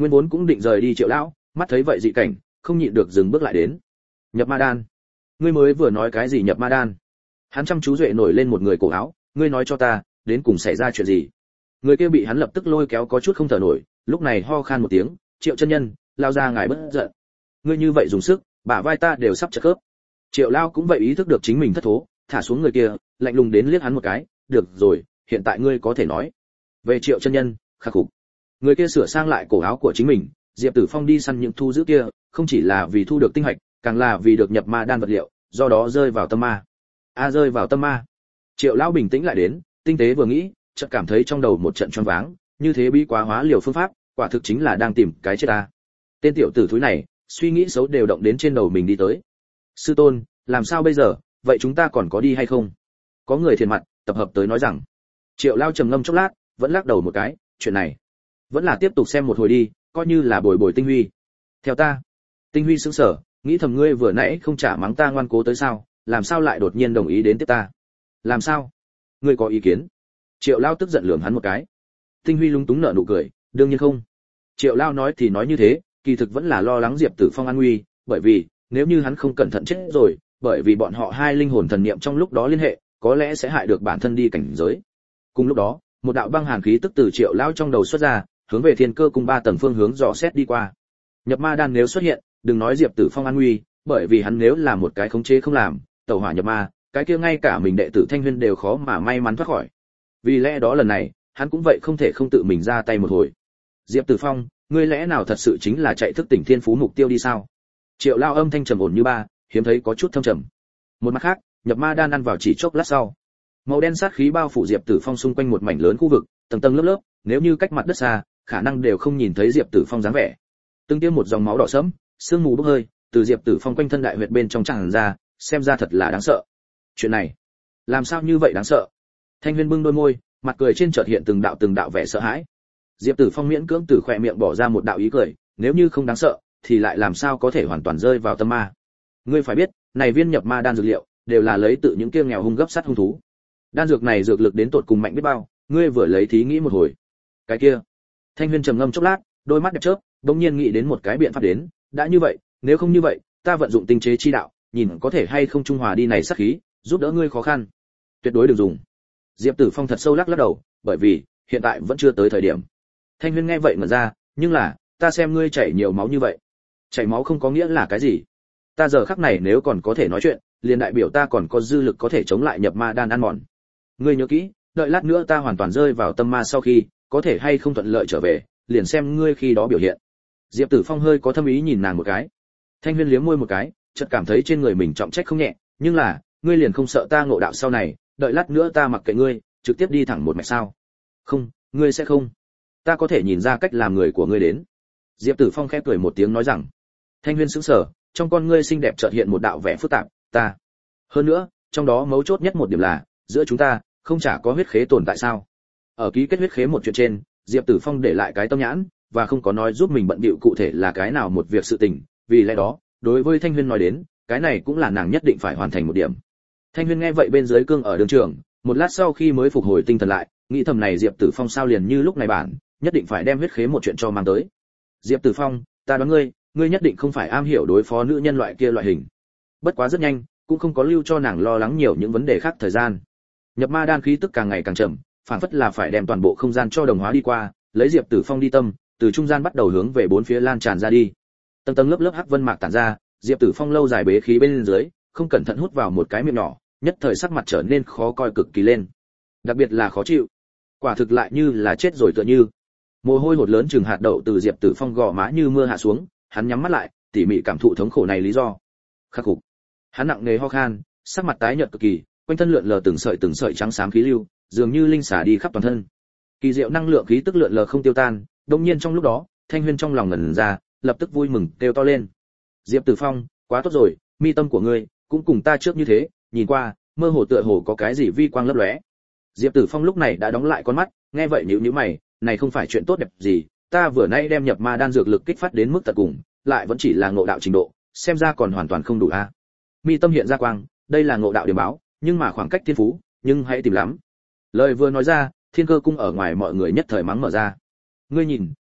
Nguyên vốn cũng định rời đi Triệu lão, mắt thấy vậy dị cảnh, không nhịn được dừng bước lại đến. Nhập ma đan. Ngươi mới vừa nói cái gì nhập ma đan? Hắn chăm chú duệ nổi lên một người cổ áo, ngươi nói cho ta, đến cùng xảy ra chuyện gì? Người kia bị hắn lập tức lôi kéo có chút không thở nổi, lúc này ho khan một tiếng, Triệu chân nhân, lao ra ngài bất giận. Ngươi như vậy dùng sức, bả vai ta đều sắp chật khớp. Triệu lao cũng vậy ý thức được chính mình thất thố, thả xuống người kia, lạnh lùng đến liếc hắn một cái, được rồi, hiện tại ngươi có thể nói. Về Triệu chân nhân, khắc phục. Người kia sửa sang lại cổ áo của chính mình, Diệp Tử Phong đi săn những thu giữ kia, không chỉ là vì thu được tinh hạch, càng là vì được nhập ma đan vật liệu, do đó rơi vào tâm ma. Rơi vào tâm ma. Triệu lão bình tĩnh lại đến, tinh tế vừa nghĩ, chợt cảm thấy trong đầu một trận choáng váng, như thế bí quá hóa liều phương pháp, quả thực chính là đang tìm cái chết ta. Tên tiểu tử thúi này, suy nghĩ xấu đều động đến trên đầu mình đi tới. Sư tôn, làm sao bây giờ, vậy chúng ta còn có đi hay không? Có người thiền mặt, tập hợp tới nói rằng. Triệu lao trầm ngâm chốc lát, vẫn lắc đầu một cái, chuyện này, vẫn là tiếp tục xem một hồi đi, coi như là bồi bồi Tinh Huy. Theo ta. Tinh Huy sững sờ, nghĩ thầm ngươi vừa nãy không trả mắng ta ngoan cố tới sao, làm sao lại đột nhiên đồng ý đến tiếp ta? Làm sao? Ngươi có ý kiến? Triệu lao tức giận lườm hắn một cái. Tinh Huy lúng túng nở nụ cười, đương nhiên không. Triệu lao nói thì nói như thế, kỳ thực vẫn là lo lắng Diệp Tử Phong an nguy, bởi vì nếu như hắn không cẩn thận chết rồi, bởi vì bọn họ hai linh hồn thần niệm trong lúc đó liên hệ, có lẽ sẽ hại được bản thân đi cảnh giới. Cùng lúc đó, một đạo băng hàn khí tức từ Triệu lao trong đầu xuất ra, hướng về Thiên Cơ cung 3 tầng phương hướng dò xét đi qua. Nhập ma đan nếu xuất hiện, đừng nói Diệp Tử Phong an nguy, bởi vì hắn nếu là một cái khống chế không làm, tẩu hỏa nhập ma, cái kia ngay cả mình đệ tử Thanh Huyên đều khó mà may mắn thoát khỏi. Vì lẽ đó lần này, hắn cũng vậy không thể không tự mình ra tay một hồi. Diệp Tử Phong, ngươi lẽ nào thật sự chính là chạy thức tỉnh thiên phú mục tiêu đi sao? Triệu lao âm thanh trầm ổn như ba, hiếm thấy có chút thâm trầm. Một mặt khác, nhập ma đan ăn vào chỉ chốc lát sau, màu đen sát khí bao phủ Diệp Tử Phong xung quanh một mảnh lớn khu vực, tầng tầng lớp lớp, nếu như cách mặt đất xa, khả năng đều không nhìn thấy Diệp Tử Phong dáng vẻ. Từng tiêm một dòng máu đỏ sẫm, sương mù bốc hơi, từ Diệp Tử Phong quanh thân đại huyệt bên trong tràn ra, xem ra thật là đáng sợ. Chuyện này, làm sao như vậy đáng sợ? Thanh Huyên bưng đôi môi, mặt cười trên chợt hiện từng đạo vẻ sợ hãi. Diệp Tử Phong miễn cưỡng từ khóe miệng bỏ ra một đạo ý cười, nếu như không đáng sợ, thì lại làm sao có thể hoàn toàn rơi vào tâm ma? Ngươi phải biết, này viên nhập ma đan dược liệu, đều là lấy tự những kia nghèo hung gấp sắt hung thú. Đan dược này dược lực đến tột cùng mạnh biết bao, ngươi vừa lấy thí nghĩ một hồi. Cái kia. Thanh Huyên trầm ngâm chốc lát, đôi mắt đẹp chớp, bỗng nhiên nghĩ đến một cái biện pháp đến, đã như vậy, nếu không như vậy, ta vận dụng tinh chế chi đạo, nhìn có thể hay không trung hòa đi này sát khí, giúp đỡ ngươi khó khăn. Tuyệt đối đừng dùng. Diệp Tử Phong thật sâu lắc đầu, bởi vì hiện tại vẫn chưa tới thời điểm. Thanh Huyên nghe vậy mà ra, nhưng là, ta xem ngươi chảy nhiều máu như vậy, chảy máu không có nghĩa là cái gì? Ta giờ khắc này nếu còn có thể nói chuyện, liền đại biểu ta còn có dư lực có thể chống lại nhập ma đan ăn mòn. Ngươi nhớ kỹ, đợi lát nữa ta hoàn toàn rơi vào tâm ma sau khi, có thể hay không thuận lợi trở về, liền xem ngươi khi đó biểu hiện. Diệp Tử Phong hơi có thâm ý nhìn nàng một cái. Thanh Huyên liếm môi một cái, chợt cảm thấy trên người mình trọng trách không nhẹ, nhưng là, ngươi liền không sợ ta ngộ đạo sau này, đợi lát nữa ta mặc kệ ngươi, trực tiếp đi thẳng một mạch sao? Không, ngươi sẽ không. Ta có thể nhìn ra cách làm người của ngươi đến. Diệp Tử Phong khẽ cười một tiếng nói rằng. Thanh Huyên sững sờ, trong con ngươi xinh đẹp chợt hiện một đạo vẻ phức tạp, ta. Hơn nữa, trong đó mấu chốt nhất một điểm là, giữa chúng ta không chả có huyết khế tồn tại sao? Ở ký kết huyết khế một chuyện trên, Diệp Tử Phong để lại cái tâm nhãn, và không có nói giúp mình bận bịu cụ thể là cái nào một việc sự tình, vì lẽ đó, đối với Thanh Huyên nói đến, cái này cũng là nàng nhất định phải hoàn thành một điểm. Thanh Huyên nghe vậy bên dưới cương ở đường trường, một lát sau khi mới phục hồi tinh thần lại, nghĩ thầm này Diệp Tử Phong sao liền như lúc này bản, nhất định phải đem huyết khế một chuyện cho mang tới. Diệp Tử Phong, ta đoán ngươi nhất định không phải am hiểu đối phó nữ nhân loại kia loại hình. Bất quá rất nhanh, cũng không có lưu cho nàng lo lắng nhiều những vấn đề khác thời gian. Nhập ma đan khí tức càng ngày càng chậm, phản phất là phải đem toàn bộ không gian cho đồng hóa đi qua, lấy Diệp Tử Phong đi tâm, từ trung gian bắt đầu hướng về bốn phía lan tràn ra đi. Tầng tầng lớp lớp hắc vân mạc tản ra, Diệp Tử Phong lâu dài bế khí bên dưới, không cẩn thận hút vào một cái miệng nhỏ, nhất thời sắc mặt trở nên khó coi cực kỳ lên. Đặc biệt là khó chịu. Quả thực lại như là chết rồi tựa như. Mồ hôi hột lớn chừng hạt đậu từ Diệp Tử Phong gò má như mưa hạ xuống, hắn nhắm mắt lại, tỉ mỉ cảm thụ thống khổ này lý do. Khắc phục. Hắn nặng nề ho khan, sắc mặt tái nhợt cực kỳ, quanh thân lượn lờ từng sợi trắng xám khí lưu, dường như linh xả đi khắp toàn thân. Kỳ diệu năng lượng khí tức lượn lờ không tiêu tan, đột nhiên trong lúc đó, Thanh Huyên trong lòng ngẩn ra, lập tức vui mừng kêu to lên. Diệp Tử Phong, quá tốt rồi, mi tâm của ngươi cũng cùng ta trước như thế, nhìn qua, mơ hồ tựa hồ có cái gì vi quang lấp lóe. Diệp Tử Phong lúc này đã đóng lại con mắt, nghe vậy nhíu mày, này không phải chuyện tốt đẹp gì, ta vừa nay đem nhập ma đan dược lực kích phát đến mức tận cùng, lại vẫn chỉ là ngộ đạo trình độ, xem ra còn hoàn toàn không đủ a. Mi tâm hiện ra quang, đây là ngộ đạo điểm báo, nhưng mà khoảng cách thiên phú, nhưng hãy tìm lắm. Lời vừa nói ra, Thiên Cơ cung ở ngoài mọi người nhất thời mắng mở ra. Ngươi nhìn,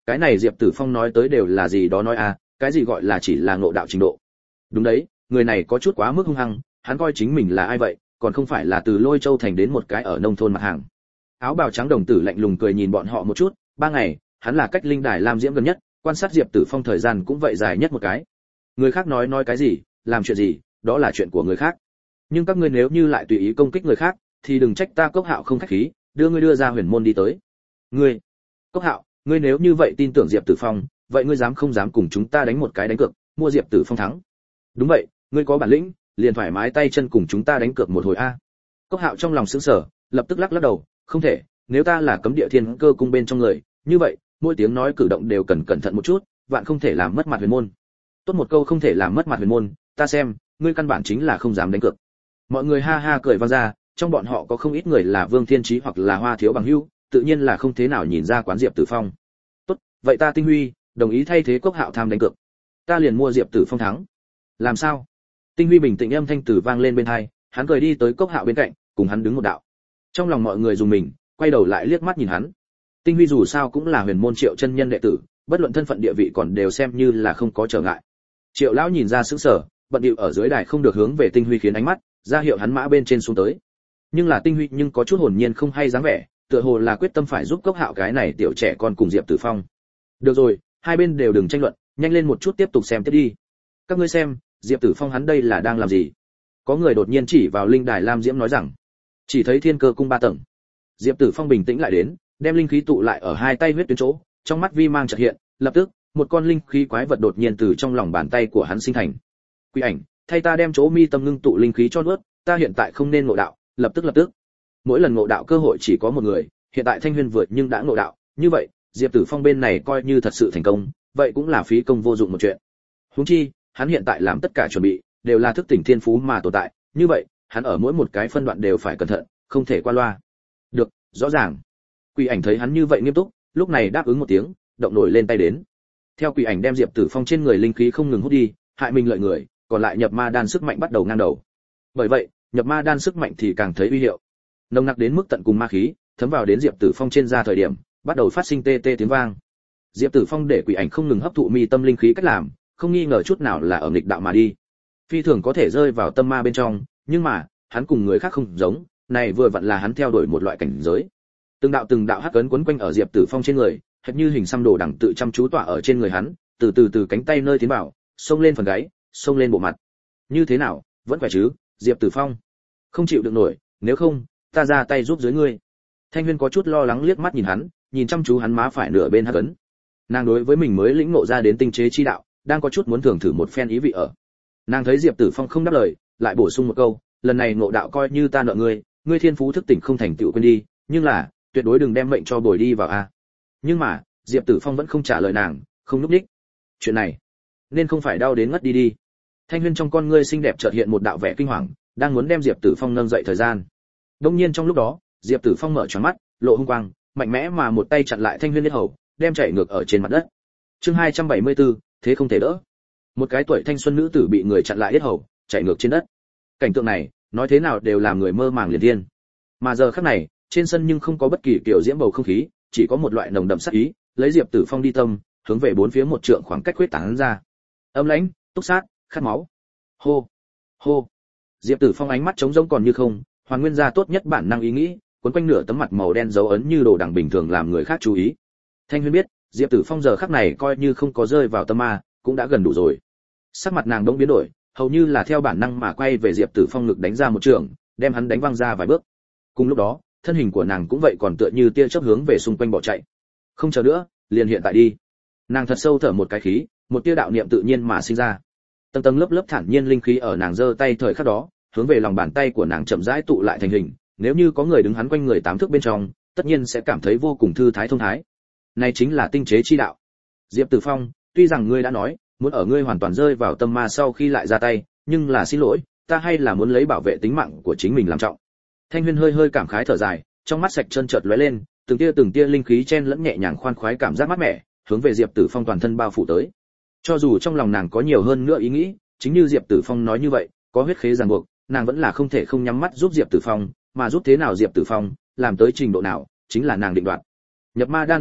cái này Diệp Tử Phong nói tới đều là gì đó nói à, cái gì gọi là chỉ là ngộ đạo trình độ. Đúng đấy, người này có chút quá mức hung hăng, hắn coi chính mình là ai vậy, còn không phải là từ Lôi Châu thành đến một cái ở nông thôn mặt hàng. Áo bào trắng đồng tử lạnh lùng cười nhìn bọn họ một chút, 3 ngày, hắn là cách linh đài Lam Diễm gần nhất, quan sát Diệp Tử Phong thời gian cũng vậy dài nhất một cái. Người khác nói cái gì, làm chuyện gì, đó là chuyện của người khác. Nhưng các ngươi nếu như lại tùy ý công kích người khác, thì đừng trách ta Cốc Hạo không khách khí, đưa ra huyền môn đi tới. Ngươi, Cốc Hạo, ngươi nếu như vậy tin tưởng Diệp Tử Phong, vậy ngươi dám không dám cùng chúng ta đánh một cái đánh cược, mua Diệp Tử Phong thắng? Đúng vậy, ngươi có bản lĩnh, liền thoải mái tay chân cùng chúng ta đánh cược một hồi a. Cốc Hạo trong lòng sững sờ, lập tức lắc đầu, không thể, nếu ta là cấm địa thiên cơ cung bên trong người, như vậy, mỗi tiếng nói cử động đều cần cẩn thận một chút, vạn không thể làm mất mặt huyền môn. Tốt một câu không thể làm mất mặt huyền môn, ta xem, ngươi căn bản chính là không dám đánh cược. Mọi người ha ha cười vang ra, trong bọn họ có không ít người là Vương Thiên Chí hoặc là Hoa Thiếu bằng hữu, tự nhiên là không thế nào nhìn ra quán Diệp Tử Phong. Tốt, vậy ta Tinh Huy, đồng ý thay thế Cốc Hạo tham đánh cược. Ta liền mua Diệp Tử Phong thắng. Làm sao? Tinh Huy bình tĩnh âm thanh từ vang lên bên tai, hắn cười đi tới Cốc Hạo bên cạnh, cùng hắn đứng một đạo. Trong lòng mọi người dùng mình, quay đầu lại liếc mắt nhìn hắn. Tinh Huy dù sao cũng là huyền môn Triệu chân nhân đệ tử, bất luận thân phận địa vị còn đều xem như là không có trở ngại. Triệu lão nhìn ra sững sờ, bận điệu ở dưới đài không được hướng về Tinh Huy khiến ánh mắt, ra hiệu hắn mã bên trên xuống tới. Nhưng là Tinh Huy nhưng có chút hồn nhiên không hay dáng vẻ, tựa hồ là quyết tâm phải giúp Cốc Hạo cái này tiểu trẻ con cùng Diệp Tử Phong. Được rồi, hai bên đều đừng tranh luận, nhanh lên một chút tiếp tục xem tiếp đi. Các ngươi xem, Diệp Tử Phong hắn đây là đang làm gì? Có người đột nhiên chỉ vào linh đài Lam Diễm nói rằng, chỉ thấy thiên cơ cung 3 tầng. Diệp Tử Phong bình tĩnh lại đến, đem linh khí tụ lại ở hai tay huyết tuyến chỗ, trong mắt vi mang chợt hiện, lập tức, một con linh khí quái vật đột nhiên từ trong lòng bàn tay của hắn sinh thành. Quỷ ảnh, thay ta đem chỗ mi tâm ngưng tụ linh khí cho nuốt, ta hiện tại không nên ngộ đạo, lập tức. Mỗi lần ngộ đạo cơ hội chỉ có một người, hiện tại Thanh Huyên vượt nhưng đã ngộ đạo, như vậy, Diệp Tử Phong bên này coi như thật sự thành công, vậy cũng là phí công vô dụng một chuyện. Huống chi, hắn hiện tại làm tất cả chuẩn bị, đều là thức tỉnh thiên phú mà tồn tại, như vậy, hắn ở mỗi một cái phân đoạn đều phải cẩn thận, không thể qua loa. Được, rõ ràng. Quỷ ảnh thấy hắn như vậy nghiêm túc, lúc này đáp ứng một tiếng, động nổi lên tay đến. Theo quỷ ảnh đem Diệp Tử Phong trên người linh khí không ngừng hút đi, hại mình lợi người, còn lại nhập ma đan sức mạnh bắt đầu ngang đầu. Bởi vậy, nhập ma đan sức mạnh thì càng thấy uy hiệu. Nồng nặc đến mức tận cùng ma khí, thấm vào đến Diệp Tử Phong trên da thời điểm, bắt đầu phát sinh tê tê tiếng vang. Diệp Tử Phong để quỷ ảnh không ngừng hấp thụ mi tâm linh khí cách làm, không nghi ngờ chút nào là ở nghịch đạo mà đi. Phi thường có thể rơi vào tâm ma bên trong, nhưng mà, hắn cùng người khác không giống, này vừa vặn là hắn theo đuổi một loại cảnh giới. Từng đạo hắc ấn quấn quanh ở Diệp Tử Phong trên người, hệt như hình xăm đồ đằng tự chăm chú tỏa ở trên người hắn, từ cánh tay nơi tiến vào, xông lên phần gáy, xông lên bộ mặt. Như thế nào, vẫn khỏe chứ, Diệp Tử Phong? Không chịu được nổi, nếu không, ta ra tay giúp dưới ngươi. Thanh Huyên có chút lo lắng liếc mắt nhìn hắn, nhìn chăm chú hắn má phải nửa bên hắc ấn. Nàng đối với mình mới lĩnh ngộ ra đến tinh chế chi đạo, đang có chút muốn thưởng thử một phen ý vị ở. Nàng thấy Diệp Tử Phong không đáp lời, lại bổ sung một câu, lần này ngộ đạo coi như ta nợ ngươi, ngươi thiên phú thức tỉnh không thành tựu quên đi, nhưng là, tuyệt đối đừng đem mệnh cho bồi đi vào a. Nhưng mà, Diệp Tử Phong vẫn không trả lời nàng, không núp đích. Chuyện này, nên không phải đau đến ngất đi đi. Thanh Huyên trong con ngươi xinh đẹp chợt hiện một đạo vẻ kinh hoàng, đang muốn đem Diệp Tử Phong nâng dậy thời gian. Đương nhiên trong lúc đó, Diệp Tử Phong mở tròn mắt, lộ hung quang, mạnh mẽ mà một tay chặn lại Thanh Huyên huyết hầu, đem chảy ngược ở trên mặt đất. Chương 274, thế không thể đỡ. Một cái tuổi thanh xuân nữ tử bị người chặn lại huyết hầu, chảy ngược trên đất. Cảnh tượng này, nói thế nào đều làm người mơ màng liền thiên. Mà giờ khắc này, trên sân nhưng không có bất kỳ kiểu diễm bầu không khí, chỉ có một loại nồng đậm sát ý, lấy Diệp Tử Phong đi tâm, hướng về bốn phía một trượng khoảng cách huyết tán ra. Âm lãnh, túc sát, khát máu. Hô, hô. Diệp Tử Phong ánh mắt trống rỗng còn như không, hoàn nguyên ra tốt nhất bản năng ý nghĩ, cuốn quanh nửa tấm mặt màu đen dấu ấn như đồ đằng bình thường làm người khác chú ý. Thanh Huyên biết, Diệp Tử Phong giờ khắc này coi như không có rơi vào tâm ma, cũng đã gần đủ rồi. Sắc mặt nàng đống biến đổi, hầu như là theo bản năng mà quay về Diệp Tử Phong ngực đánh ra một trường, đem hắn đánh văng ra vài bước. Cùng lúc đó, thân hình của nàng cũng vậy còn tựa như tia chớp hướng về xung quanh bỏ chạy. Không chờ nữa, liền hiện tại đi. Nàng thật sâu thở một cái khí, một tia đạo niệm tự nhiên mà sinh ra. Tầng tầng lớp lớp thản nhiên linh khí ở nàng giơ tay thời khắc đó, hướng về lòng bàn tay của nàng chậm rãi tụ lại thành hình, nếu như có người đứng hắn quanh người 8 thước bên trong, tất nhiên sẽ cảm thấy vô cùng thư thái thông thái. Này chính là tinh chế chi đạo. Diệp Tử Phong, tuy rằng ngươi đã nói, muốn ở ngươi hoàn toàn rơi vào tâm ma sau khi lại ra tay, nhưng là xin lỗi, ta hay là muốn lấy bảo vệ tính mạng của chính mình làm trọng. Thanh Huyên hơi cảm khái thở dài, trong mắt sạch chân chợt lóe lên, từng tia linh khí chen lẫn nhẹ nhàng khoan khoái cảm giác mát mẻ, hướng về Diệp Tử Phong toàn thân bao phủ tới. Cho dù trong lòng nàng có nhiều hơn nữa ý nghĩ, chính như Diệp Tử Phong nói như vậy, có huyết khế ràng buộc, nàng vẫn là không thể không nhắm mắt giúp Diệp Tử Phong, mà giúp thế nào Diệp Tử Phong, làm tới trình độ nào, chính là nàng định đoạt. Nhập ma đan uy lực,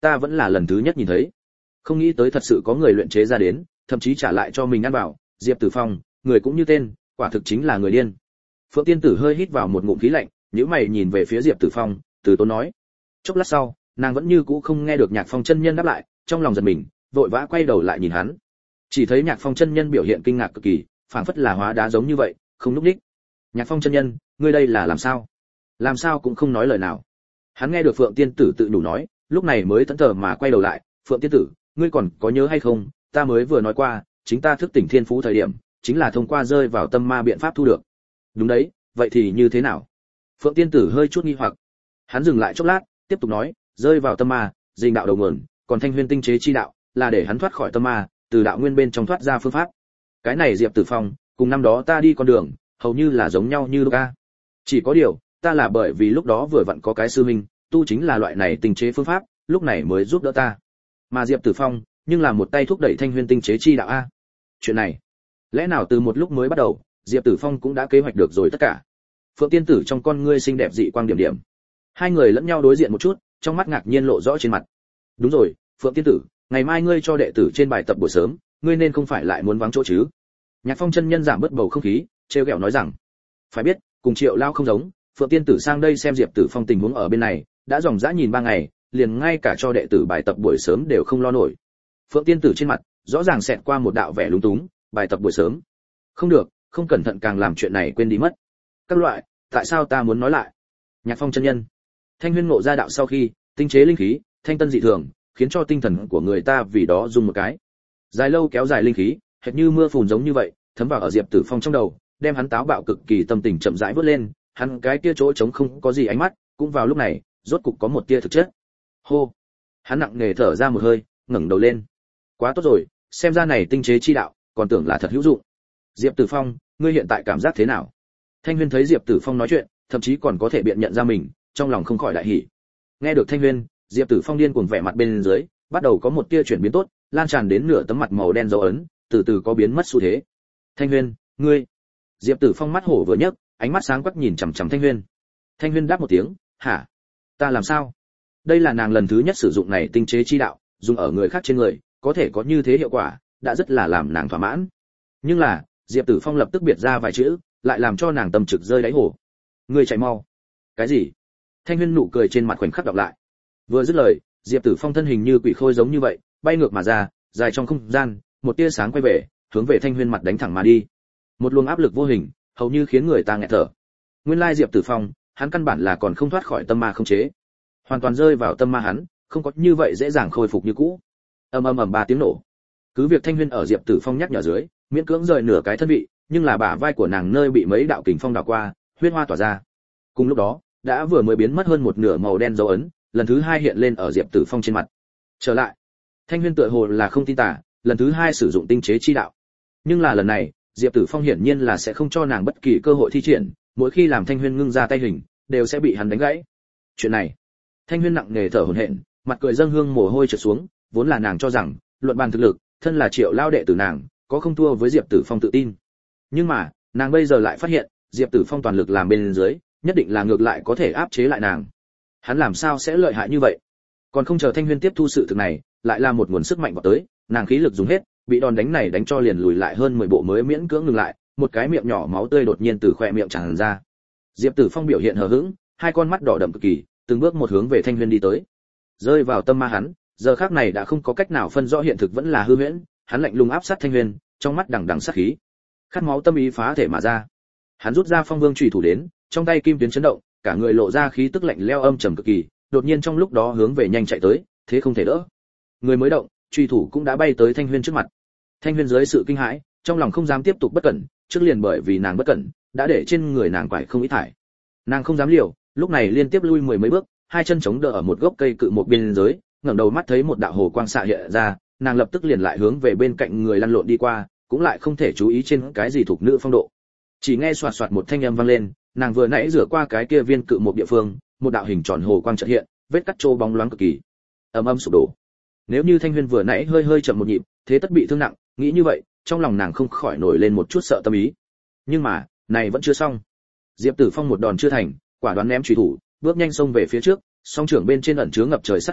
ta vẫn là lần thứ nhất nhìn thấy. Không nghĩ tới thật sự có người luyện chế ra đến, thậm chí trả lại cho mình ăn bảo, Diệp Tử Phong, người cũng như tên, quả thực chính là người điên. Phượng Tiên Tử hơi hít vào một ngụm khí lạnh, nhíu mày nhìn về phía Diệp Tử Phong, từ tốn nói. Chốc lát sau, nàng vẫn như cũ không nghe được Nhạc Phong chân nhân đáp lại, trong lòng giật mình, vội vã quay đầu lại nhìn hắn. Chỉ thấy Nhạc Phong chân nhân biểu hiện kinh ngạc cực kỳ, phảng phất là hóa đá giống như vậy, không lúc đích. Nhạc Phong chân nhân, ngươi đây là làm sao? Làm sao cũng không nói lời nào. Hắn nghe được Phượng Tiên Tử tự đủ nói, lúc này mới thẫn thờ mà quay đầu lại, Phượng Tiên Tử, ngươi còn có nhớ hay không, ta mới vừa nói qua, chính ta thức tỉnh thiên phú thời điểm, chính là thông qua rơi vào tâm ma biện pháp thu được. Đúng đấy, vậy thì như thế nào? Phượng Tiên Tử hơi chút nghi hoặc. Hắn dừng lại chốc lát, tiếp tục nói, rơi vào tâm ma, dình đạo đầu nguồn, còn Thanh Huyên tinh chế chi đạo, là để hắn thoát khỏi tâm ma, từ đạo nguyên bên trong thoát ra phương pháp. Cái này Diệp Tử Phong, cùng năm đó ta đi con đường, hầu như là giống nhau như lúc a. Chỉ có điều, ta là bởi vì lúc đó vừa vặn có cái sư huynh, tu chính là loại này tinh chế phương pháp, lúc này mới giúp đỡ ta. Mà Diệp Tử Phong, nhưng là một tay thúc đẩy Thanh Huyên tinh chế chi đạo a. Chuyện này, lẽ nào từ một lúc mới bắt đầu, Diệp Tử Phong cũng đã kế hoạch được rồi tất cả. Phượng Tiên Tử trong con ngươi xinh đẹp dị quang điểm điểm. Hai người lẫn nhau đối diện một chút, trong mắt ngạc nhiên lộ rõ trên mặt. Đúng rồi, Phượng Tiên Tử, ngày mai ngươi cho đệ tử trên bài tập buổi sớm, ngươi nên không phải lại muốn vắng chỗ chứ? Nhạc Phong chân nhân giảm bớt bầu không khí, trêu ghẹo nói rằng, phải biết, cùng Triệu Lao không giống, Phượng Tiên Tử sang đây xem Diệp Tử Phong tình huống ở bên này, đã dòng dã nhìn 3 ngày, liền ngay cả cho đệ tử bài tập buổi sớm đều không lo nổi. Phượng Tiên Tử trên mặt rõ ràng xẹt qua một đạo vẻ lúng túng, bài tập buổi sớm. Không được, không cẩn thận càng làm chuyện này quên đi mất. Các loại, tại sao ta muốn nói lại? Nhạc Phong chân nhân, Thanh Huyên ngộ ra đạo sau khi, tinh chế linh khí, thanh tân dị thường, khiến cho tinh thần của người ta vì đó rung một cái. Dài lâu kéo dài linh khí, hệt như mưa phùn giống như vậy, thấm vào ở Diệp Tử Phong trong đầu, đem hắn táo bạo cực kỳ tâm tình chậm rãi vớt lên, hắn cái kia chỗ trống không có gì ánh mắt, cũng vào lúc này, rốt cục có một tia thực chất. Hô. Hắn nặng nề thở ra một hơi, ngẩng đầu lên. Quá tốt rồi, xem ra này tinh chế chi đạo, còn tưởng là thật hữu dụng. Diệp Tử Phong, ngươi hiện tại cảm giác thế nào? Thanh Huyên thấy Diệp Tử Phong nói chuyện, thậm chí còn có thể biện nhận ra mình, trong lòng không khỏi đại hỉ. Nghe được Thanh Huyên, Diệp Tử Phong điên cuồng vẻ mặt bên dưới, bắt đầu có một tia chuyển biến tốt, lan tràn đến nửa tấm mặt màu đen dấu ấn, từ từ có biến mất xu thế. Thanh Huyên, ngươi. Diệp Tử Phong mắt hổ vừa nhấc, ánh mắt sáng quắc nhìn chằm chằm Thanh Huyên. Thanh Huyên đáp một tiếng, hả? Ta làm sao? Đây là nàng lần thứ nhất sử dụng này tinh chế chi đạo, dùng ở người khác trên người, có thể có như thế hiệu quả, đã rất là làm nàng thỏa mãn. Nhưng là, Diệp Tử Phong lập tức biệt ra vài chữ, lại làm cho nàng tâm trực rơi đáy hồ. Ngươi chạy mau. Cái gì? Thanh Huyên nụ cười trên mặt khoảnh khắc đọc lại. Vừa dứt lời, Diệp Tử Phong thân hình như quỷ khôi giống như vậy, bay ngược mà ra, dài trong không gian, một tia sáng quay về, hướng về Thanh Huyên mặt đánh thẳng mà đi. Một luồng áp lực vô hình, hầu như khiến người ta nghẹt thở. Nguyên lai Diệp Tử Phong, hắn căn bản là còn không thoát khỏi tâm ma không chế, hoàn toàn rơi vào tâm ma hắn, không có như vậy dễ dàng khôi phục như cũ. Ầm ầm ầm 3 tiếng nổ. Cứ việc Thanh Huyên ở Diệp Tử Phong nhắc nhở dưới, miễn cưỡng rời nửa cái thân vị, nhưng là bả vai của nàng nơi bị mấy đạo kình phong đảo qua, huyết hoa tỏa ra. Cùng lúc đó, đã vừa mới biến mất hơn một nửa màu đen dấu ấn, lần thứ 2 hiện lên ở Diệp Tử Phong trên mặt. Trở lại. Thanh Huyên tựa hồ là không tin tả, lần thứ 2 sử dụng tinh chế chi đạo. Nhưng là lần này, Diệp Tử Phong hiển nhiên là sẽ không cho nàng bất kỳ cơ hội thi triển, mỗi khi làm Thanh Huyên ngưng ra tay hình, đều sẽ bị hắn đánh gãy. Chuyện này, Thanh Huyên nặng nề thở hổn hển, mặt cười dâng hương mồ hôi trượt xuống, vốn là nàng cho rằng, luận bàn thực lực, thân là Triệu lao đệ tử nàng, có không thua với Diệp Tử Phong tự tin. Nhưng mà, nàng bây giờ lại phát hiện, Diệp Tử Phong toàn lực làm bên dưới, nhất định là ngược lại có thể áp chế lại nàng. Hắn làm sao sẽ lợi hại như vậy? Còn không chờ Thanh Huyên tiếp thu sự thực này, lại là một nguồn sức mạnh vào tới, nàng khí lực dùng hết, bị đòn đánh này đánh cho liền lùi lại hơn 10 bộ mới miễn cưỡng ngừng lại, một cái miệng nhỏ máu tươi đột nhiên từ khóe miệng tràn ra. Diệp Tử Phong biểu hiện hờ hững, hai con mắt đỏ đậm cực kỳ, từng bước một hướng về Thanh Huyên đi tới. Rơi vào tâm ma hắn, giờ khắc này đã không có cách nào phân rõ hiện thực vẫn là hư huyễn, hắn lạnh lùng áp sát Thanh Huyên, trong mắt đằng đằng sát khí. Khát máu tâm ý phá thể mà ra. Hắn rút ra Phong Vương chùy thủ đến, trong tay kim tuyến chấn động, cả người lộ ra khí tức lạnh lẽo âm trầm cực kỳ, đột nhiên trong lúc đó hướng về nhanh chạy tới, thế không thể đỡ. Người mới động, chùy thủ cũng đã bay tới Thanh Huyên trước mặt. Thanh Huyên dưới sự kinh hãi, trong lòng không dám tiếp tục bất cẩn, trước liền bởi vì nàng bất cẩn, đã để trên người nàng quải không ít thải. Nàng không dám liều, lúc này liên tiếp lui 10 mấy bước, hai chân chống đỡ ở một gốc cây cự một biên giới, ngẩng đầu mắt thấy một đạo hồ quang xạ hiện ra, nàng lập tức liền lại hướng về bên cạnh người lăn lộn đi qua, cũng lại không thể chú ý trên cái gì thuộc nữ phong độ. Chỉ nghe xoạt xoạt một thanh âm vang lên, nàng vừa nãy rửa qua cái kia viên cự một địa phương, một đạo hình tròn hồ quang chợt hiện, vết cắt trô bóng loáng cực kỳ. Ầm ầm sụp đổ. Nếu như Thanh Huyên vừa nãy hơi hơi chậm một nhịp, thế tất bị thương nặng, nghĩ như vậy, trong lòng nàng không khỏi nổi lên một chút sợ tâm ý. Nhưng mà, này vẫn chưa xong. Diệp Tử Phong một đòn chưa thành, quả đoán ném chùy thủ, bước nhanh xông về phía trước, song trưởng bên trên ẩn chứa ngập trời sát khí,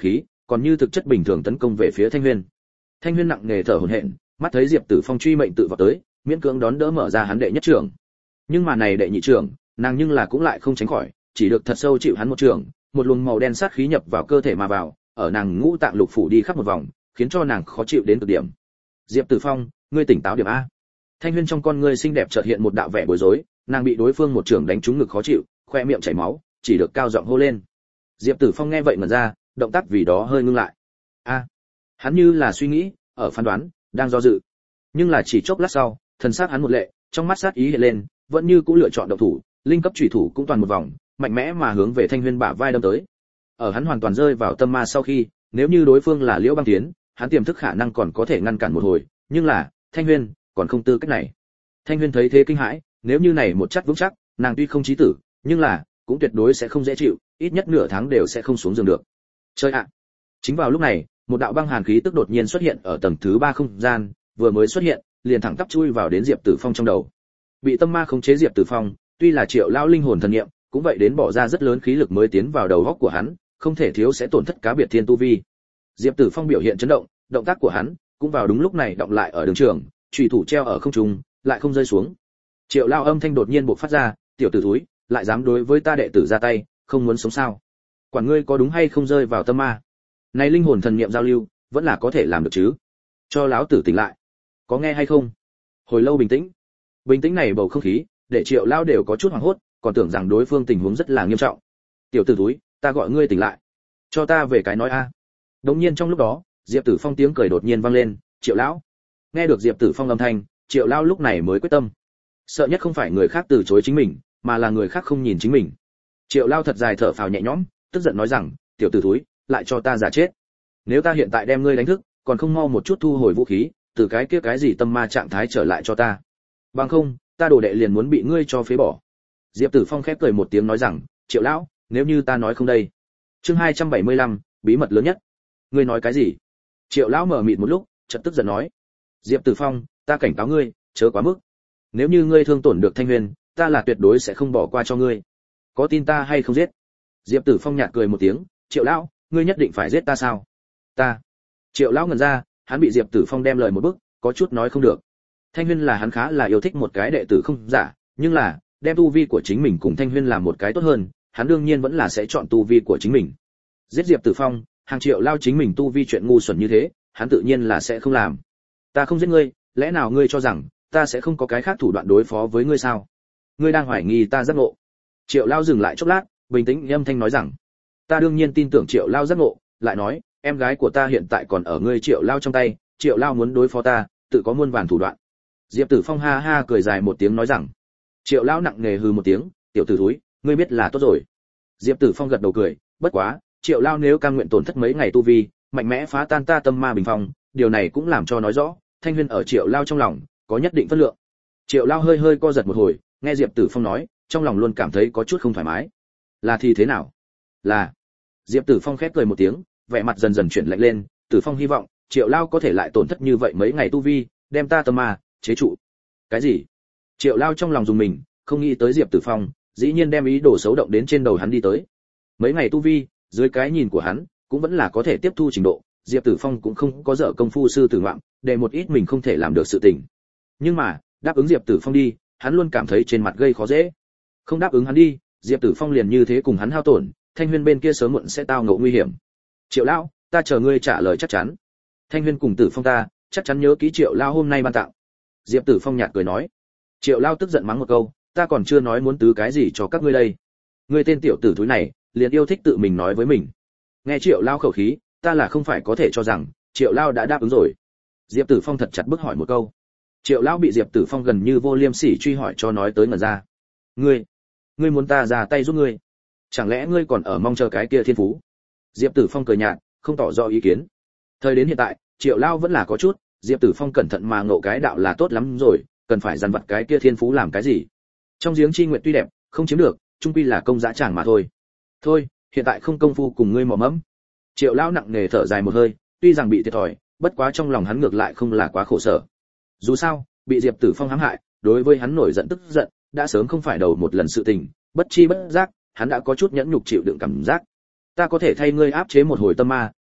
còn như thực chất bình thường tấn công về phía Thanh Huyên. Thanh Huyên nặng nề thở hổn hển, mắt thấy Diệp Tử Phong truy mệnh tự vào tới, miễn cưỡng đón đỡ mở ra hắn đệ nhất trưởng. Nhưng mà này đệ nhị trưởng, nàng nhưng là cũng lại không tránh khỏi, chỉ được thật sâu chịu hắn một trưởng, một luồng màu đen sát khí nhập vào cơ thể mà vào, ở nàng ngũ tạng lục phủ đi khắp một vòng, khiến cho nàng khó chịu đến cực điểm. Diệp Tử Phong, ngươi tỉnh táo điểm a. Thanh Huyên trong con ngươi xinh đẹp chợt hiện một đạo vẻ bối rối, nàng bị đối phương một trưởng đánh trúng ngực khó chịu, khoe miệng chảy máu, chỉ được cao giọng hô lên. Diệp Tử Phong nghe vậy ngẩn ra, động tác vì đó hơi ngưng lại. A, hắn như là suy nghĩ, ở phán đoán, đang do dự. Nhưng là chỉ chốc lát sau, thần sắc hắn một lệ, trong mắt sát ý hiện lên, vẫn như cũ lựa chọn động thủ, linh cấp chủy thủ cũng toàn một vòng, mạnh mẽ mà hướng về Thanh Huyên bả vai đâm tới. Ở hắn hoàn toàn rơi vào tâm ma sau khi, nếu như đối phương là Liễu Băng Tiến, hắn tiềm thức khả năng còn có thể ngăn cản một hồi, nhưng là Thanh Huyên còn không tư cách này. Thanh Huyên thấy thế kinh hãi, nếu như này một chắc vững chắc, nàng tuy không chí tử, nhưng là cũng tuyệt đối sẽ không dễ chịu, ít nhất nửa tháng đều sẽ không xuống giường được. Chơi ạ. Chính vào lúc này, một đạo băng hàn khí tức đột nhiên xuất hiện ở tầng thứ 3 không gian, vừa mới xuất hiện, liền thẳng tắp chui vào đến Diệp Tử Phong trong đầu. Bị tâm ma khống chế Diệp Tử Phong, tuy là Triệu lão linh hồn thần niệm, cũng vậy đến bỏ ra rất lớn khí lực mới tiến vào đầu óc của hắn, không thể thiếu sẽ tổn thất cá biệt thiên tu vi. Diệp Tử Phong biểu hiện chấn động, động tác của hắn cũng vào đúng lúc này động lại ở đường trường, chủy thủ treo ở không trung, lại không rơi xuống. Triệu lão âm thanh đột nhiên bộc phát ra, tiểu tử thúi, lại dám đối với ta đệ tử ra tay, không muốn sống sao? Quản ngươi có đúng hay không rơi vào tâm ma? Này linh hồn thần niệm giao lưu, vẫn là có thể làm được chứ? Cho lão tử tỉnh lại. Có nghe hay không? Hồi lâu bình tĩnh. Bình tĩnh này bầu không khí, để Triệu lão đều có chút hoảng hốt, còn tưởng rằng đối phương tình huống rất là nghiêm trọng. Tiểu tử thúi, ta gọi ngươi tỉnh lại. Cho ta về cái nói a. Đống nhiên trong lúc đó, Diệp Tử Phong tiếng cười đột nhiên vang lên, Triệu lão. Nghe được Diệp Tử Phong âm thanh, Triệu lão lúc này mới quyết tâm. Sợ nhất không phải người khác từ chối chính mình, mà là người khác không nhìn chính mình. Triệu lão thật dài thở phào nhẹ nhõm, tức giận nói rằng, tiểu tử thúi, lại cho ta giả chết. Nếu ta hiện tại đem ngươi đánh thức, còn không mau một chút thu hồi vũ khí, từ cái kia cái gì tâm ma trạng thái trở lại cho ta. Bằng không, ta đồ đệ liền muốn bị ngươi cho phế bỏ. Diệp Tử Phong khép cười một tiếng nói rằng, Triệu lão, nếu như ta nói không đây. Chương 275, bí mật lớn nhất. Ngươi nói cái gì? Triệu lão mở mịt một lúc, chợt tức giận nói, Diệp Tử Phong, ta cảnh cáo ngươi, chớ quá mức. Nếu như ngươi thương tổn được Thanh Huyên, ta là tuyệt đối sẽ không bỏ qua cho ngươi. Có tin ta hay không giết? Diệp Tử Phong nhạt cười một tiếng, Triệu lão, ngươi nhất định phải giết ta sao? Ta. Triệu lão ngẩn ra, hắn bị Diệp Tử Phong đem lời một bức, có chút nói không được. Thanh Huyên là hắn khá là yêu thích một cái đệ tử không giả, nhưng là đem tu vi của chính mình cùng Thanh Huyên làm một cái tốt hơn, hắn đương nhiên vẫn là sẽ chọn tu vi của chính mình. Giết Diệp Tử Phong, hàng Triệu lao chính mình tu vi chuyện ngu xuẩn như thế, hắn tự nhiên là sẽ không làm. Ta không giết ngươi, lẽ nào ngươi cho rằng ta sẽ không có cái khác thủ đoạn đối phó với ngươi sao? Ngươi đang hoài nghi ta giác ngộ. Triệu lao dừng lại chốc lát, bình tĩnh âm thanh nói rằng, ta đương nhiên tin tưởng Triệu lao giác ngộ, lại nói, em gái của ta hiện tại còn ở ngươi Triệu lao trong tay, Triệu lao muốn đối phó ta, tự có muôn vàn thủ đoạn. Diệp Tử Phong ha ha cười dài một tiếng nói rằng, Triệu lao nặng nề hừ một tiếng, tiểu tử thúi, ngươi biết là tốt rồi. Diệp Tử Phong gật đầu cười, bất quá, Triệu lao nếu cam nguyện tổn thất mấy ngày tu vi, mạnh mẽ phá tan ta tâm ma bình phong, điều này cũng làm cho nói rõ, Thanh Huyên ở Triệu lao trong lòng có nhất định phân lượng. Triệu lao hơi hơi co giật một hồi, nghe Diệp Tử Phong nói, trong lòng luôn cảm thấy có chút không thoải mái. Là thì thế nào? Là. Diệp Tử Phong khép cười một tiếng, vẻ mặt dần dần chuyển lạnh lên, Tử Phong hy vọng Triệu lao có thể lại tổn thất như vậy mấy ngày tu vi, đem ta tâm ma chế trụ. Cái gì? Triệu lao trong lòng dùng mình, không nghĩ tới Diệp Tử Phong dĩ nhiên đem ý đồ xấu động đến trên đầu hắn đi tới. Mấy ngày tu vi, dưới cái nhìn của hắn, cũng vẫn là có thể tiếp thu trình độ, Diệp Tử Phong cũng không có dở công phu sư tử ngoạm, để một ít mình không thể làm được sự tình. Nhưng mà, đáp ứng Diệp Tử Phong đi, hắn luôn cảm thấy trên mặt gây khó dễ. Không đáp ứng hắn đi, Diệp Tử Phong liền như thế cùng hắn hao tổn, Thanh Huyên bên kia sớm muộn sẽ tao ngộ nguy hiểm. Triệu lão, ta chờ ngươi trả lời chắc chắn. Thanh Huyên cùng Tử Phong ta, chắc chắn nhớ ký Triệu lão hôm nay ban tặng. Diệp Tử Phong nhạt cười nói. Triệu lão tức giận mắng một câu, ta còn chưa nói muốn tứ cái gì cho các ngươi đây. Ngươi tên tiểu tử thúi này, liền yêu thích tự mình nói với mình. Nghe Triệu lão khẩu khí, ta là không phải có thể cho rằng Triệu lão đã đáp ứng rồi. Diệp Tử Phong thật chặt bức hỏi một câu. Triệu lão bị Diệp Tử Phong gần như vô liêm sỉ truy hỏi cho nói tới ngẩn ra. Ngươi muốn ta ra tay giúp ngươi? Chẳng lẽ ngươi còn ở mong chờ cái kia thiên phú? Diệp Tử Phong cười nhạt, không tỏ rõ ý kiến. Thời đến hiện tại, Triệu lão vẫn là có chút, Diệp Tử Phong cẩn thận mà ngộ cái đạo là tốt lắm rồi, cần phải dằn vặt cái kia thiên phú làm cái gì? Trong giếng chi nguyện tuy đẹp, không chiếm được, chung quy là công dã tràng mà thôi. Thôi, hiện tại không công phu cùng ngươi mò mẫm. Triệu lão nặng nề thở dài một hơi, tuy rằng bị thiệt thòi, bất quá trong lòng hắn ngược lại không là quá khổ sở. Dù sao, bị Diệp Tử Phong hãm hại, đối với hắn nổi giận tức giận, đã sớm không phải đầu một lần sự tình, bất chi bất giác, hắn đã có chút nhẫn nhục chịu đựng cảm giác. Ta có thể thay ngươi áp chế một hồi tâm ma,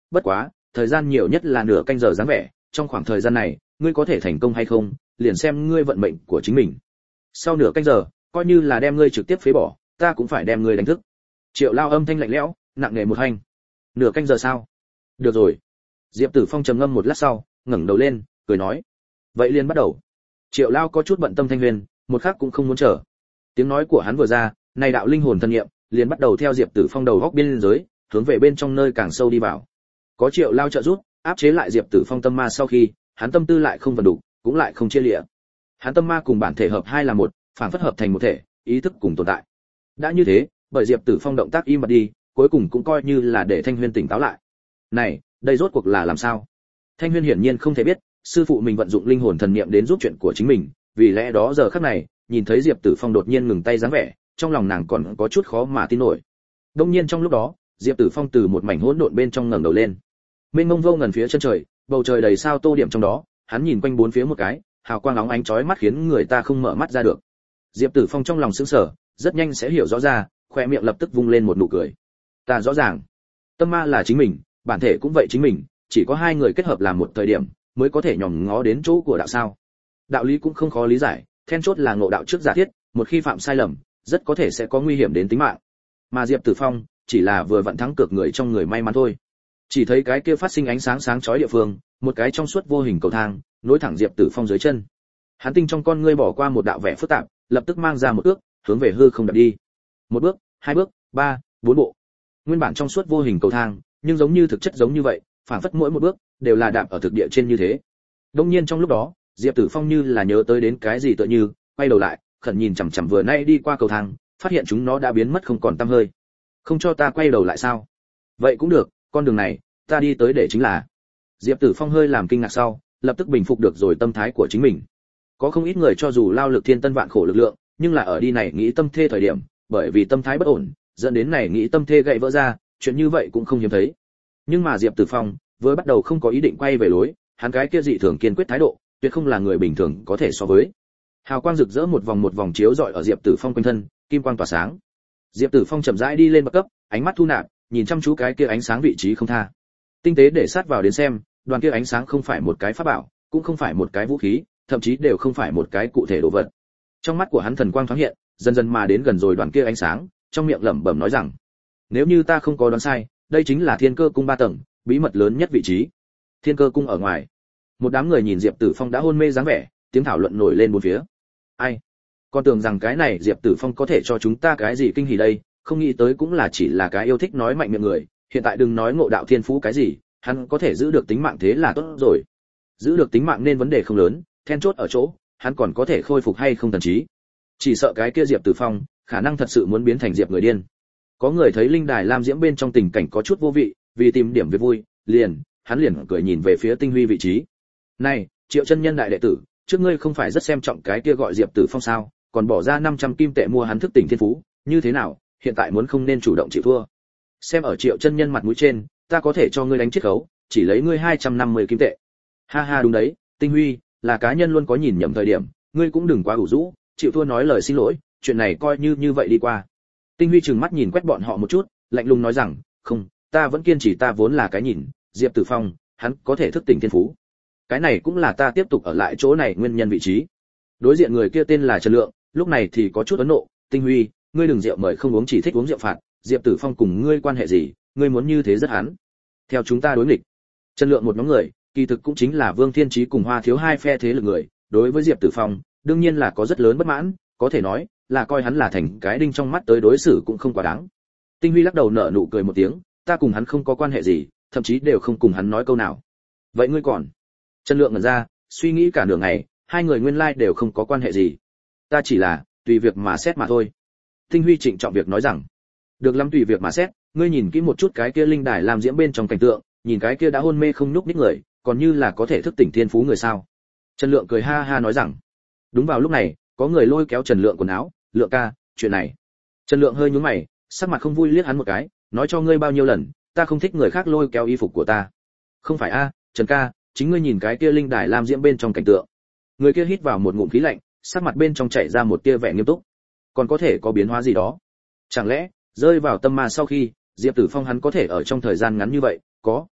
bất quá thời gian nhiều nhất là nửa canh giờ dáng vẻ, trong khoảng thời gian này ngươi có thể thành công hay không liền xem ngươi vận mệnh của chính mình. Sau nửa canh giờ coi như là đem ngươi trực tiếp phế bỏ, ta cũng phải đem ngươi đánh thức. Triệu Lao âm thanh lạnh lẽo, nặng nề một hành. Nửa canh giờ sao? Được rồi. Diệp Tử Phong trầm ngâm một lát sau, ngẩng đầu lên, cười nói: vậy liền bắt đầu. Triệu Lao có chút bận tâm Thanh Huyền, một khắc cũng không muốn chờ. Tiếng nói của hắn vừa ra, này đạo linh hồn thần niệm liền bắt đầu theo Diệp Tử Phong đầu góc biên giới, hướng về bên trong nơi càng sâu đi vào. Có Triệu Lao trợ giúp, áp chế lại Diệp Tử Phong tâm ma sau khi, hắn tâm tư lại không vận đủ, cũng lại không chia lìa. Hắn tâm ma cùng bản thể hợp hai là một, phản phất hợp thành một thể, ý thức cùng tồn tại. Đã như thế, bởi Diệp Tử Phong động tác im bặt đi, cuối cùng cũng coi như là để Thanh Huyền tỉnh táo lại. Này, đây rốt cuộc là làm sao? Thanh Huyền hiển nhiên không thể biết, sư phụ mình vận dụng linh hồn thần niệm đến giúp chuyện của chính mình, vì lẽ đó giờ khắc này, nhìn thấy Diệp Tử Phong đột nhiên ngừng tay dáng vẻ, trong lòng nàng còn có chút khó mà tin nổi. Đương nhiên trong lúc đó, Diệp Tử Phong từ một mảnh hỗn độn bên trong ngẩng đầu lên. Mênh mông vô ngần phía chân trời, bầu trời đầy sao tô điểm trong đó, hắn nhìn quanh bốn phía một cái, hào quang óng ánh chói mắt khiến người ta không mở mắt ra được. Diệp Tử Phong trong lòng sững sờ, rất nhanh sẽ hiểu rõ ra, khoe miệng lập tức vung lên một nụ cười. Ta rõ ràng, tâm ma là chính mình, bản thể cũng vậy chính mình, chỉ có hai người kết hợp làm một thời điểm, mới có thể nhòm ngó đến chỗ của đạo sao. Đạo lý cũng không khó lý giải, then chốt là ngộ đạo trước giả thiết, một khi phạm sai lầm, rất có thể sẽ có nguy hiểm đến tính mạng. Mà Diệp Tử Phong chỉ là vừa vặn thắng cược người trong người may mắn thôi. Chỉ thấy cái kia phát sinh ánh sáng sáng chói địa phương, một cái trong suốt vô hình cầu thang, nối thẳng Diệp Tử Phong dưới chân. Hắn tinh trong con ngươi bỏ qua một đạo vẻ phức tạp, lập tức mang ra một ước, hướng về hư không đạp đi. Một bước, hai bước, ba, bốn bộ. Nguyên bản trong suốt vô hình cầu thang, nhưng giống như thực chất giống như vậy, phản phất mỗi một bước đều là đạp ở thực địa trên như thế. Đương nhiên trong lúc đó, Diệp Tử Phong như là nhớ tới đến cái gì tựa như, quay đầu lại, khẩn nhìn chằm chằm vừa nay đi qua cầu thang, phát hiện chúng nó đã biến mất không còn tăm hơi. Không cho ta quay đầu lại sao? Vậy cũng được, con đường này, ta đi tới để chính là. Diệp Tử Phong hơi làm kinh ngạc sau, lập tức bình phục được rồi tâm thái của chính mình. Có không ít người cho dù lao lực thiên tân vạn khổ lực lượng, nhưng là ở đi này nghĩ tâm thê thời điểm, bởi vì tâm thái bất ổn, dẫn đến này nghĩ tâm thê gãy vỡ ra, chuyện như vậy cũng không hiếm thấy. Nhưng mà Diệp Tử Phong vừa bắt đầu không có ý định quay về lối, hắn cái kia dị thường kiên quyết thái độ, tuyệt không là người bình thường có thể so với. Hào quang rực rỡ một vòng chiếu rọi ở Diệp Tử Phong quanh thân, kim quang tỏa sáng. Diệp Tử Phong chậm rãi đi lên bậc cấp, ánh mắt thu nạp, nhìn chăm chú cái kia ánh sáng vị trí không tha. Tinh tế để sát vào đến xem, đoàn kia ánh sáng không phải một cái pháp bảo, cũng không phải một cái vũ khí, thậm chí đều không phải một cái cụ thể đồ vật. Trong mắt của hắn thần quang thoáng hiện, dần dần mà đến gần rồi đoàn kia ánh sáng, trong miệng lẩm bẩm nói rằng: nếu như ta không có đoán sai, đây chính là Thiên Cơ cung 3 tầng, bí mật lớn nhất vị trí. Thiên Cơ cung ở ngoài, một đám người nhìn Diệp Tử Phong đã hôn mê dáng vẻ, tiếng thảo luận nổi lên bốn phía. Ai? Con tưởng rằng cái này Diệp Tử Phong có thể cho chúng ta cái gì kinh hỉ đây, không nghĩ tới cũng là chỉ là cái yêu thích nói mạnh miệng người, hiện tại đừng nói ngộ đạo thiên phú cái gì, hắn có thể giữ được tính mạng thế là tốt rồi. Giữ được tính mạng nên vấn đề không lớn, then chốt ở chỗ, hắn còn có thể khôi phục hay không thần trí. Chỉ sợ cái kia Diệp Tử Phong, khả năng thật sự muốn biến thành Diệp người điên. Có người thấy linh đài lam diễm bên trong tình cảnh có chút vô vị, vì tìm điểm việc vui, hắn liền cười nhìn về phía Tinh Huy vị trí. Này, Triệu chân nhân đại đệ tử, trước ngươi không phải rất xem trọng cái kia gọi Diệp Tử Phong sao, còn bỏ ra 500 kim tệ mua hắn thức tỉnh thiên phú, như thế nào, hiện tại muốn không nên chủ động chịu thua. Xem ở Triệu chân nhân mặt mũi trên, ta có thể cho ngươi đánh chiết khấu, chỉ lấy ngươi 250 kim tệ. Ha ha đúng đấy, Tinh Huy, là cá nhân luôn có nhìn nhầm thời điểm, ngươi cũng đừng quá ủ rũ, chịu thua nói lời xin lỗi, chuyện này coi như vậy đi qua. Tinh Huy trừng mắt nhìn quét bọn họ một chút, lạnh lùng nói rằng, không, ta vẫn kiên trì ta vốn là cái nhìn, Diệp Tử Phong, hắn có thể thức tỉnh thiên phú. Cái này cũng là ta tiếp tục ở lại chỗ này nguyên nhân vị trí. Đối diện người kia tên là Trần Lượng, lúc này thì có chút ấn nộ, Tinh Huy, ngươi đừng rượu mời không uống chỉ thích uống rượu phạt, Diệp Tử Phong cùng ngươi quan hệ gì, ngươi muốn như thế rất hắn. Theo chúng ta đối nghịch. Trần Lượng một nhóm người, kỳ thực cũng chính là Vương Thiên Chí cùng Hoa Thiếu hai phe thế lực người, đối với Diệp Tử Phong, đương nhiên là có rất lớn bất mãn, có thể nói là coi hắn là thành cái đinh trong mắt tới đối xử cũng không quá đáng. Tinh Huy lắc đầu nở nụ cười một tiếng, ta cùng hắn không có quan hệ gì, thậm chí đều không cùng hắn nói câu nào. Vậy ngươi còn? Trần Lượng ngẩn ra, suy nghĩ cả nửa ngày, hai người nguyên lai đều không có quan hệ gì. Ta chỉ là tùy việc mà xét mà thôi. Tinh Huy trịnh trọng việc nói rằng, được lắm tùy việc mà xét, ngươi nhìn kỹ một chút cái kia linh đài làm diễm bên trong cảnh tượng, nhìn cái kia đã hôn mê không nhúc nhích người, còn như là có thể thức tỉnh thiên phú người sao? Trần Lượng cười ha ha nói rằng. Đúng vào lúc này, có người lôi kéo Trần Lượng quần áo, Lượng ca, chuyện này. Trần Lượng hơi nhướng mày, sắc mặt không vui liếc hắn một cái, nói cho ngươi bao nhiêu lần, ta không thích người khác lôi kéo y phục của ta. Không phải a, Trần ca, chính ngươi nhìn cái kia linh đài lam diễm bên trong cảnh tượng. Người kia hít vào một ngụm khí lạnh, sắc mặt bên trong chảy ra một tia vẻ nghiêm túc. Còn có thể có biến hóa gì đó? Chẳng lẽ rơi vào tâm ma sau khi Diệp Tử Phong hắn có thể ở trong thời gian ngắn như vậy, có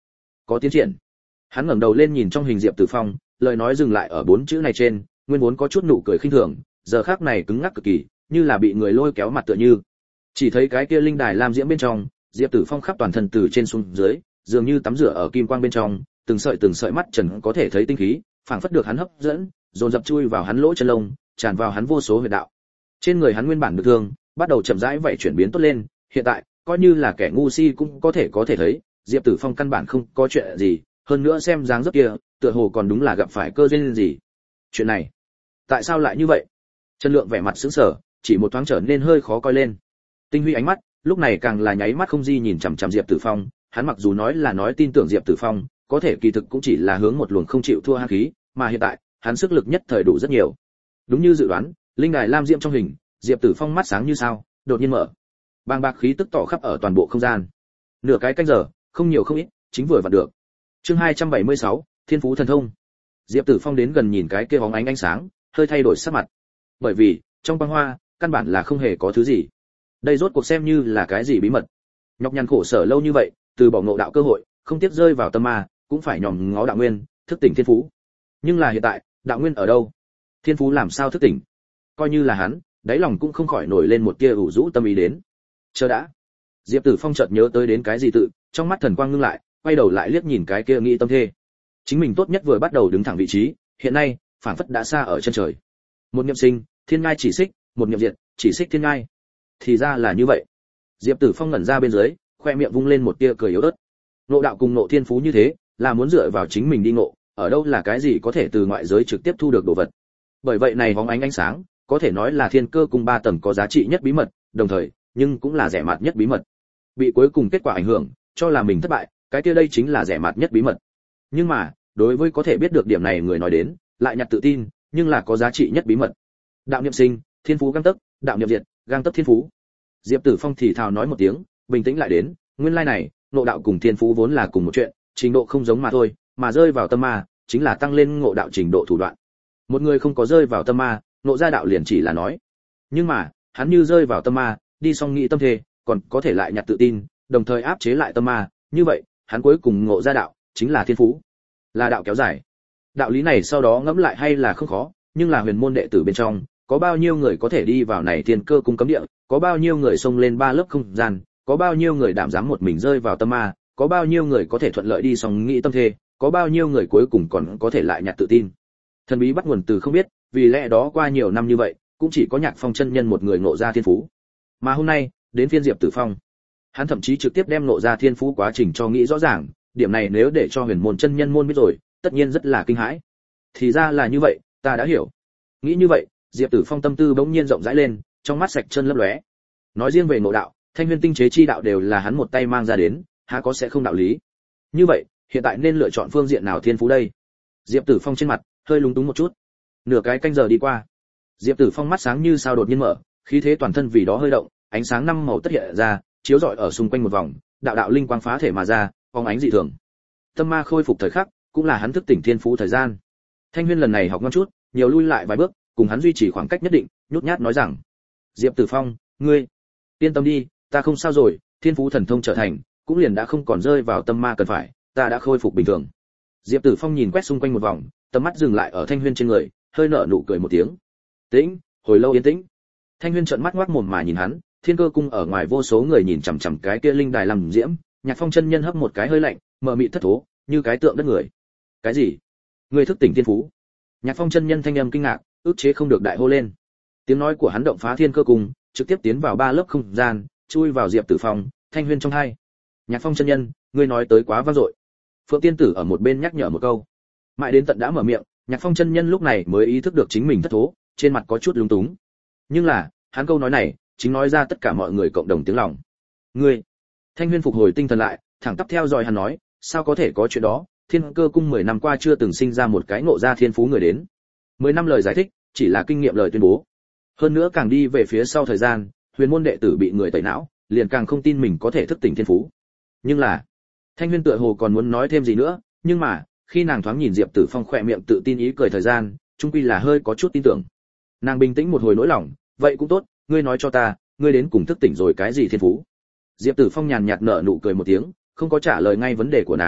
có tiến triển. Hắn ngẩng đầu lên nhìn trong hình Diệp Tử Phong, lời nói dừng lại ở 4 chữ này trên, nguyên vốn có chút nụ cười khinh thường, giờ khắc này cứng ngắc cực kỳ, như là bị người lôi kéo mặt tựa như. Chỉ thấy cái kia linh đài lam diễm bên trong, Diệp Tử Phong khắp toàn thân từ trên xuống dưới, dường như tắm rửa ở kim quang bên trong, từng sợi mắt trần có thể thấy tinh khí, phảng phất được hắn hấp dẫn, dồn dập chui vào hắn lỗ chân lông, tràn vào hắn vô số huyệt đạo. Trên người hắn nguyên bản được thương, bắt đầu chậm rãi vậy chuyển biến tốt lên, hiện tại, coi như là kẻ ngu si cũng có thể thấy, Diệp Tử Phong căn bản không có chuyện gì, hơn nữa xem dáng dấp kia, tựa hồ còn đúng là gặp phải cơ duyên gì. Chuyện này, tại sao lại như vậy? Trần Lượng vẻ mặt sững sờ, chỉ một thoáng trở nên hơi khó coi lên. Tinh huy ánh mắt, lúc này càng là nháy mắt không di nhìn chằm chằm Diệp Tử Phong, hắn mặc dù nói tin tưởng Diệp Tử Phong, có thể kỳ thực cũng chỉ là hướng một luồng không chịu thua hăng khí, mà hiện tại, hắn sức lực nhất thời đủ rất nhiều. Đúng như dự đoán, linh đài lam diễm trong hình, Diệp Tử Phong mắt sáng như sao, đột nhiên mở. Bàng bạc khí tức tỏ khắp ở toàn bộ không gian. Nửa cái canh giờ, không nhiều không ít, chính vừa vặn được. Chương 276, Thiên Phú Thần Thông. Diệp Tử Phong đến gần nhìn cái kia bóng ánh sáng, hơi thay đổi sắc mặt. Bởi vì, trong băng hoa, căn bản là không hề có thứ gì. Đây rốt cuộc xem như là cái gì bí mật. Nhọc nhằn khổ sở lâu như vậy, từ bỏ ngộ đạo cơ hội, không tiếc rơi vào tâm ma, cũng phải nhòm ngó đạo nguyên, thức tỉnh thiên phú. Nhưng là hiện tại, đạo nguyên ở đâu? Thiên phú làm sao thức tỉnh? Coi như là hắn, đáy lòng cũng không khỏi nổi lên một tia ủ rũ tâm ý đến. Chờ đã. Diệp Tử Phong chợt nhớ tới đến cái gì tự, trong mắt thần quang ngưng lại, quay đầu lại liếc nhìn cái kia nghĩ tâm thê. Chính mình tốt nhất vừa bắt đầu đứng thẳng vị trí, hiện nay, phảng phất đã xa ở chân trời. Một niệm sinh, thiên ngai chỉ xích, một niệm diệt, chỉ xích thiên ngai. Thì ra là như vậy. Diệp Tử Phong ngẩn ra bên dưới, khoe miệng vung lên một tia cười yếu ớt. Ngộ đạo cùng ngộ thiên phú như thế, là muốn dựa vào chính mình đi ngộ, ở đâu là cái gì có thể từ ngoại giới trực tiếp thu được đồ vật. Bởi vậy này bóng ánh sáng, có thể nói là thiên cơ cùng 3 tầng có giá trị nhất bí mật, đồng thời, nhưng cũng là rẻ mạt nhất bí mật. Bị cuối cùng kết quả ảnh hưởng, cho là mình thất bại, cái kia đây chính là rẻ mạt nhất bí mật. Nhưng mà, đối với có thể biết được điểm này người nói đến, lại nhặt tự tin, nhưng là có giá trị nhất bí mật. Đạo niệm sinh, thiên phú gang tấc, đạo niệm diệt, gang tấc thiên phú. Diệp Tử Phong thì thào nói một tiếng, bình tĩnh lại đến, nguyên lai này, ngộ đạo cùng thiên phú vốn là cùng một chuyện, trình độ không giống mà thôi, mà rơi vào tâm ma, chính là tăng lên ngộ đạo trình độ thủ đoạn. Một người không có rơi vào tâm ma, ngộ ra đạo liền chỉ là nói. Nhưng mà, hắn như rơi vào tâm ma, đi xong nghĩ tâm thề, còn có thể lại nhặt tự tin, đồng thời áp chế lại tâm ma, như vậy, hắn cuối cùng ngộ ra đạo, chính là thiên phú, là đạo kéo dài. Đạo lý này sau đó ngẫm lại hay là không khó, nhưng là huyền môn đệ tử bên trong, có bao nhiêu người có thể đi vào này thiên cơ cung cấm địa, có bao nhiêu người xông lên 3 lớp không gian, có bao nhiêu người đảm dám một mình rơi vào tâm ma, có bao nhiêu người có thể thuận lợi đi xong nghĩ tâm thề, có bao nhiêu người cuối cùng còn có thể lại nhặt tự tin. Thần bí bắt nguồn từ không biết, vì lẽ đó qua nhiều năm như vậy, cũng chỉ có Nhạc Phong chân nhân một người ngộ ra thiên phú. Mà hôm nay, đến phiên Diệp Tử Phong, hắn thậm chí trực tiếp đem ngộ ra thiên phú quá trình cho nghĩ rõ ràng, điểm này nếu để cho huyền môn chân nhân môn biết rồi, tất nhiên rất là kinh hãi. Thì ra là như vậy, ta đã hiểu. Nghĩ như vậy, Diệp Tử Phong tâm tư bỗng nhiên rộng rãi lên, trong mắt sạch chân lấp lóe. Nói riêng về ngộ đạo, Thanh Huyền tinh chế chi đạo đều là hắn một tay mang ra đến, há có sẽ không đạo lý. Như vậy, hiện tại nên lựa chọn phương diện nào thiên phú đây? Diệp Tử Phong trên mặt hơi lúng túng một chút. Nửa cái canh giờ đi qua, Diệp Tử Phong mắt sáng như sao đột nhiên mở, khí thế toàn thân vì đó hơi động, ánh sáng 5 màu tất hiện ra, chiếu rọi ở xung quanh một vòng, đạo đạo linh quang phá thể mà ra, phóng ánh dị thường. Tâm ma khôi phục thời khắc, cũng là hắn thức tỉnh thiên phú thời gian. Thanh Huyên lần này học ngon chút, nhiều lui lại vài bước, cùng hắn duy trì khoảng cách nhất định, nhút nhát nói rằng: "Diệp Tử Phong, ngươi yên tâm đi, ta không sao rồi, thiên phú thần thông trở thành, cũng liền đã không còn rơi vào tâm ma cần phải, ta đã khôi phục bình thường." Diệp Tử Phong nhìn quét xung quanh một vòng, tầm mắt dừng lại ở Thanh Huyên trên người, hơi nở nụ cười một tiếng. Tĩnh, hồi lâu yên tĩnh. Thanh Huyên trợn mắt ngoác mồm mà nhìn hắn, Thiên Cơ cung ở ngoài vô số người nhìn chằm chằm cái kia linh đài làm diễm, Nhạc Phong chân nhân hấp một cái hơi lạnh, mờ mịt thất thố, như cái tượng đất người. Cái gì? Ngươi thức tỉnh thiên phú? Nhạc Phong chân nhân thanh âm kinh ngạc, ức chế không được đại hô lên. Tiếng nói của hắn động phá Thiên Cơ cung, trực tiếp tiến vào 3 lớp không gian, chui vào Diệp Tử Phong, Thanh Huyên trong hai. Nhạc Phong chân nhân, ngươi nói tới quá vang dội. Phượng Tiên tử ở một bên nhắc nhở một câu. Mãi đến tận đã mở miệng, Nhạc Phong chân nhân lúc này mới ý thức được chính mình thất thố, trên mặt có chút lúng túng. Nhưng là, hắn câu nói này, chính nói ra tất cả mọi người cộng đồng tiếng lòng. Ngươi. Thanh Huyên phục hồi tinh thần lại, thẳng tắp theo dõi hắn nói, sao có thể có chuyện đó, Thiên Cơ cung 10 năm qua chưa từng sinh ra một cái ngộ ra thiên phú người đến. 10 năm lời giải thích, chỉ là kinh nghiệm lời tuyên bố. Hơn nữa càng đi về phía sau thời gian, huyền môn đệ tử bị người tẩy não, liền càng không tin mình có thể thức tỉnh thiên phú. Nhưng là, Thanh Huyên tựa hồ còn muốn nói thêm gì nữa, nhưng mà, khi nàng thoáng nhìn Diệp Tử Phong khỏe miệng tự tin ý cười thời gian, chung quy là hơi có chút tin tưởng. Nàng bình tĩnh một hồi nỗi lòng, vậy cũng tốt, ngươi nói cho ta, ngươi đến cùng thức tỉnh rồi cái gì thiên phú? Diệp Tử Phong nhàn nhạt nở nụ cười một tiếng, không có trả lời ngay vấn đề của nàng,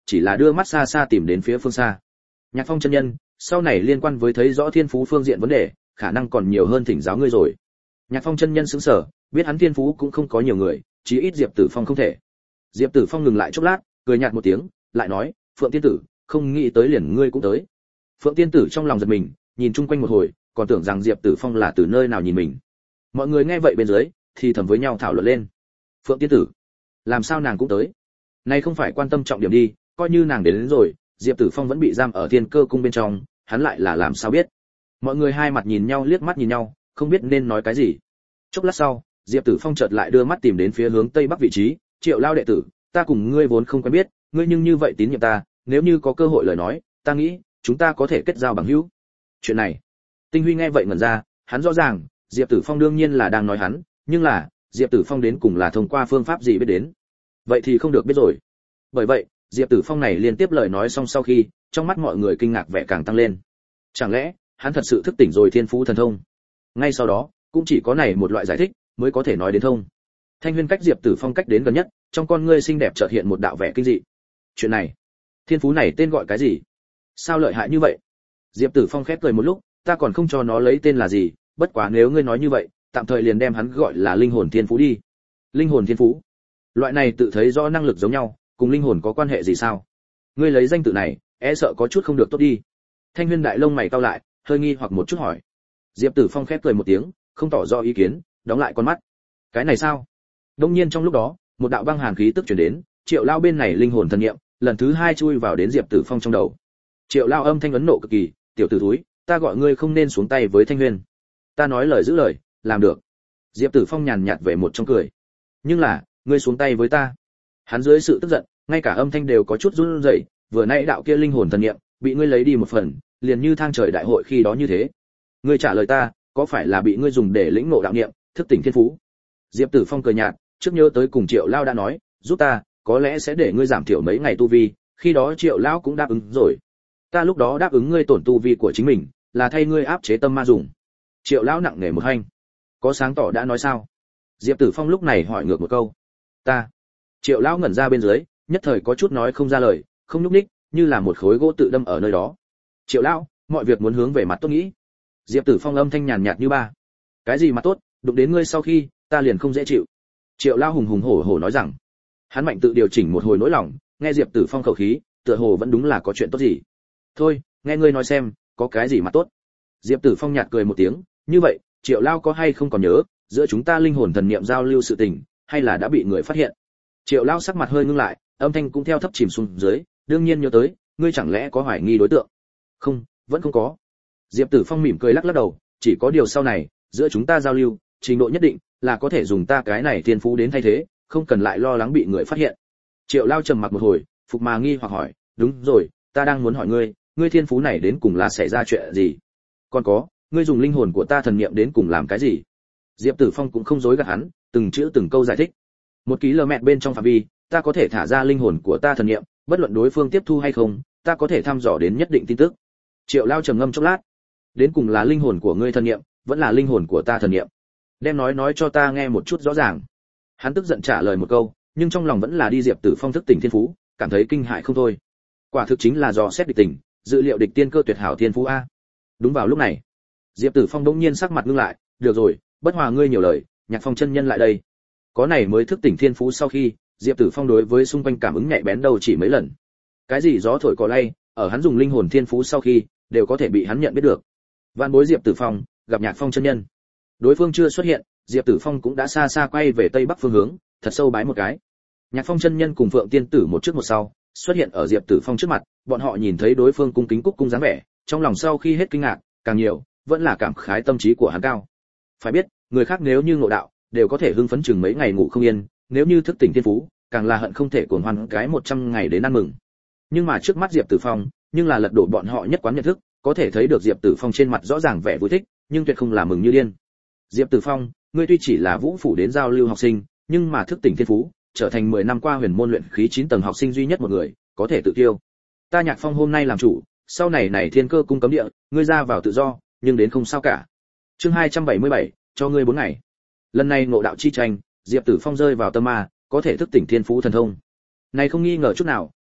chỉ là đưa mắt xa xa tìm đến phía phương xa. Nhạc Phong chân nhân, sau này liên quan với thấy rõ thiên phú phương diện vấn đề, khả năng còn nhiều hơn thỉnh giáo ngươi rồi. Nhạc Phong chân nhân sững sờ, biết hắn thiên phú cũng không có nhiều người, chí ít Diệp Tử Phong không thể. Diệp Tử Phong ngừng lại chốc lát, cười nhạt một tiếng, lại nói, Phượng tiên tử, không nghĩ tới liền ngươi cũng tới. Phượng tiên tử trong lòng giật mình, nhìn chung quanh một hồi, còn tưởng rằng Diệp Tử Phong là từ nơi nào nhìn mình. Mọi người nghe vậy bên dưới, thì thầm với nhau thảo luận lên. Phượng tiên tử, làm sao nàng cũng tới? Này không phải quan tâm trọng điểm đi, coi như nàng đến rồi, Diệp Tử Phong vẫn bị giam ở Thiên Cơ cung bên trong, hắn lại là làm sao biết? Mọi người hai mặt nhìn nhau liếc mắt nhìn nhau, không biết nên nói cái gì. Chốc lát sau, Diệp Tử Phong chợt lại đưa mắt tìm đến phía hướng tây bắc vị trí, Triệu Lao đệ tử, ta cùng ngươi vốn không quen biết, ngươi nhưng như vậy tín nhiệm ta, nếu như có cơ hội lời nói, ta nghĩ chúng ta có thể kết giao bằng hữu. Chuyện này, Tinh Huy nghe vậy ngẩn ra, hắn rõ ràng, Diệp Tử Phong đương nhiên là đang nói hắn, nhưng là, Diệp Tử Phong đến cùng là thông qua phương pháp gì biết đến? Vậy thì không được biết rồi. Bởi vậy, Diệp Tử Phong này liên tiếp lời nói xong sau khi, trong mắt mọi người kinh ngạc vẻ càng tăng lên. Chẳng lẽ, hắn thật sự thức tỉnh rồi thiên phú thần thông? Ngay sau đó, cũng chỉ có này một loại giải thích mới có thể nói đến thông. Thanh Huyên cách Diệp Tử Phong cách đến gần nhất, trong con ngươi xinh đẹp chợt hiện một đạo vẻ kinh dị. Chuyện này, thiên phú này tên gọi cái gì? Sao lợi hại như vậy? Diệp Tử Phong khép cười một lúc, ta còn không cho nó lấy tên là gì, bất quá nếu ngươi nói như vậy, tạm thời liền đem hắn gọi là linh hồn thiên phú đi. Linh hồn thiên phú? Loại này tự thấy rõ năng lực giống nhau, cùng linh hồn có quan hệ gì sao? Ngươi lấy danh tự này, e sợ có chút không được tốt đi. Thanh Huyên đại lông mày cau lại, hơi nghi hoặc một chút hỏi. Diệp Tử Phong khép cười một tiếng, không tỏ rõ ý kiến, đóng lại con mắt. Cái này sao? Đông nhiên trong lúc đó, một đạo băng hàn khí tức truyền đến, Triệu Lao bên này linh hồn thần niệm, lần thứ hai chui vào đến Diệp Tử Phong trong đầu. Triệu Lao âm thanh ấn nộ cực kỳ, tiểu tử thúi, ta gọi ngươi không nên xuống tay với Thanh Huyên. Ta nói lời giữ lời, làm được. Diệp Tử Phong nhàn nhạt về một trong cười. Nhưng là, ngươi xuống tay với ta. Hắn dưới sự tức giận, ngay cả âm thanh đều có chút run rẩy, vừa nãy đạo kia linh hồn thần niệm, bị ngươi lấy đi một phần, liền như thang trời đại hội khi đó như thế. Ngươi trả lời ta, có phải là bị ngươi dùng để lĩnh ngộ đạo niệm, thức tỉnh thiên phú? Diệp Tử Phong cười nhạt, trước nhớ tới cùng Triệu Lao đã nói, giúp ta, có lẽ sẽ để ngươi giảm thiểu mấy ngày tu vi, khi đó Triệu Lão cũng đáp ứng rồi. Ta lúc đó đáp ứng ngươi tổn tu vi của chính mình, là thay ngươi áp chế tâm ma dùng. Triệu Lão nặng nề một hành. Có sáng tỏ đã nói sao? Diệp Tử Phong lúc này hỏi ngược một câu. Ta. Triệu Lão ngẩn ra bên dưới, nhất thời có chút nói không ra lời, không nhúc nhích, như là một khối gỗ tự đâm ở nơi đó. Triệu Lão, mọi việc muốn hướng về mặt tốt nghĩ. Diệp Tử Phong âm thanh nhàn nhạt như ba. Cái gì mà tốt, đụng đến ngươi sau khi, ta liền không dễ chịu. Triệu Lão hùng hùng hổ hổ nói rằng. Hắn mạnh tự điều chỉnh một hồi nỗi lòng, nghe Diệp Tử Phong khẩu khí, tựa hồ vẫn đúng là có chuyện tốt gì. Thôi, nghe ngươi nói xem, có cái gì mà tốt. Diệp Tử Phong nhạt cười một tiếng, như vậy, Triệu Lão có hay không còn nhớ, giữa chúng ta linh hồn thần niệm giao lưu sự tình, hay là đã bị người phát hiện? Triệu Lão sắc mặt hơi ngưng lại, âm thanh cũng theo thấp chìm xuống dưới, đương nhiên nhớ tới, ngươi chẳng lẽ có hoài nghi đối tượng? Không, vẫn không có. Diệp Tử Phong mỉm cười lắc lắc đầu, chỉ có điều sau này, giữa chúng ta giao lưu, trình độ nhất định là có thể dùng ta cái này thiên phú đến thay thế, không cần lại lo lắng bị người phát hiện. Triệu Lao trầm mặc một hồi, phục mà nghi hoặc hỏi, đúng rồi, ta đang muốn hỏi ngươi, ngươi thiên phú này đến cùng là xảy ra chuyện gì? Còn có, ngươi dùng linh hồn của ta thần niệm đến cùng làm cái gì? Diệp Tử Phong cũng không dối gạt hắn, từng chữ từng câu giải thích. 1 km bên trong phạm vi, ta có thể thả ra linh hồn của ta thần niệm, bất luận đối phương tiếp thu hay không, ta có thể thăm dò đến nhất định tin tức. Triệu Lao trầm ngâm chốc lát, đến cùng là linh hồn của ngươi thần niệm, vẫn là linh hồn của ta thần niệm? Đem nói cho ta nghe một chút rõ ràng. Hắn tức giận trả lời một câu, nhưng trong lòng vẫn là đi Diệp Tử Phong thức tỉnh thiên phú, cảm thấy kinh hại không thôi. Quả thực chính là dò xét địch tình, dự liệu địch tiên cơ tuyệt hảo thiên phú a. Đúng vào lúc này, Diệp Tử Phong đống nhiên sắc mặt ngưng lại, được rồi, bất hòa ngươi nhiều lời, Nhạc Phong chân nhân lại đây. Có này mới thức tỉnh thiên phú sau khi, Diệp Tử Phong đối với xung quanh cảm ứng nhạy bén đâu chỉ mấy lần. Cái gì gió thổi cỏ lay, ở hắn dùng linh hồn thiên phú sau khi, đều có thể bị hắn nhận biết được. Vạn bối Diệp Tử Phong, gặp Nhạc Phong chân nhân. Đối phương chưa xuất hiện, Diệp Tử Phong cũng đã xa xa quay về tây bắc phương hướng, thật sâu bái một cái. Nhạc Phong chân nhân cùng Phượng tiên tử một trước một sau, xuất hiện ở Diệp Tử Phong trước mặt, bọn họ nhìn thấy đối phương cung kính cúc cung dáng vẻ, trong lòng sau khi hết kinh ngạc, càng nhiều vẫn là cảm khái tâm trí của hắn cao. Phải biết, người khác nếu như ngộ đạo, đều có thể hưng phấn chừng mấy ngày ngủ không yên, nếu như thức tỉnh thiên phú, càng là hận không thể cuồng hoan cái 100 ngày đến ăn mừng. Nhưng mà trước mắt Diệp Tử Phong, nhưng là lật đổ bọn họ nhất quán nhận thức, có thể thấy được Diệp Tử Phong trên mặt rõ ràng vẻ vui thích, nhưng tuyệt không là mừng như điên. Diệp Tử Phong, ngươi tuy chỉ là Vũ phủ đến giao lưu học sinh, nhưng mà thức tỉnh thiên phú, trở thành 10 năm qua huyền môn luyện khí 9 tầng học sinh duy nhất một người, có thể tự tiêu. Ta Nhạc Phong hôm nay làm chủ, sau này Thiên Cơ cung cấm địa, ngươi ra vào tự do, nhưng đến không sao cả. Chương 277, cho ngươi 4 ngày. Lần này ngộ đạo chi tranh, Diệp Tử Phong rơi vào tâm ma, có thể thức tỉnh thiên phú thần thông. Này không nghi ngờ chút nào,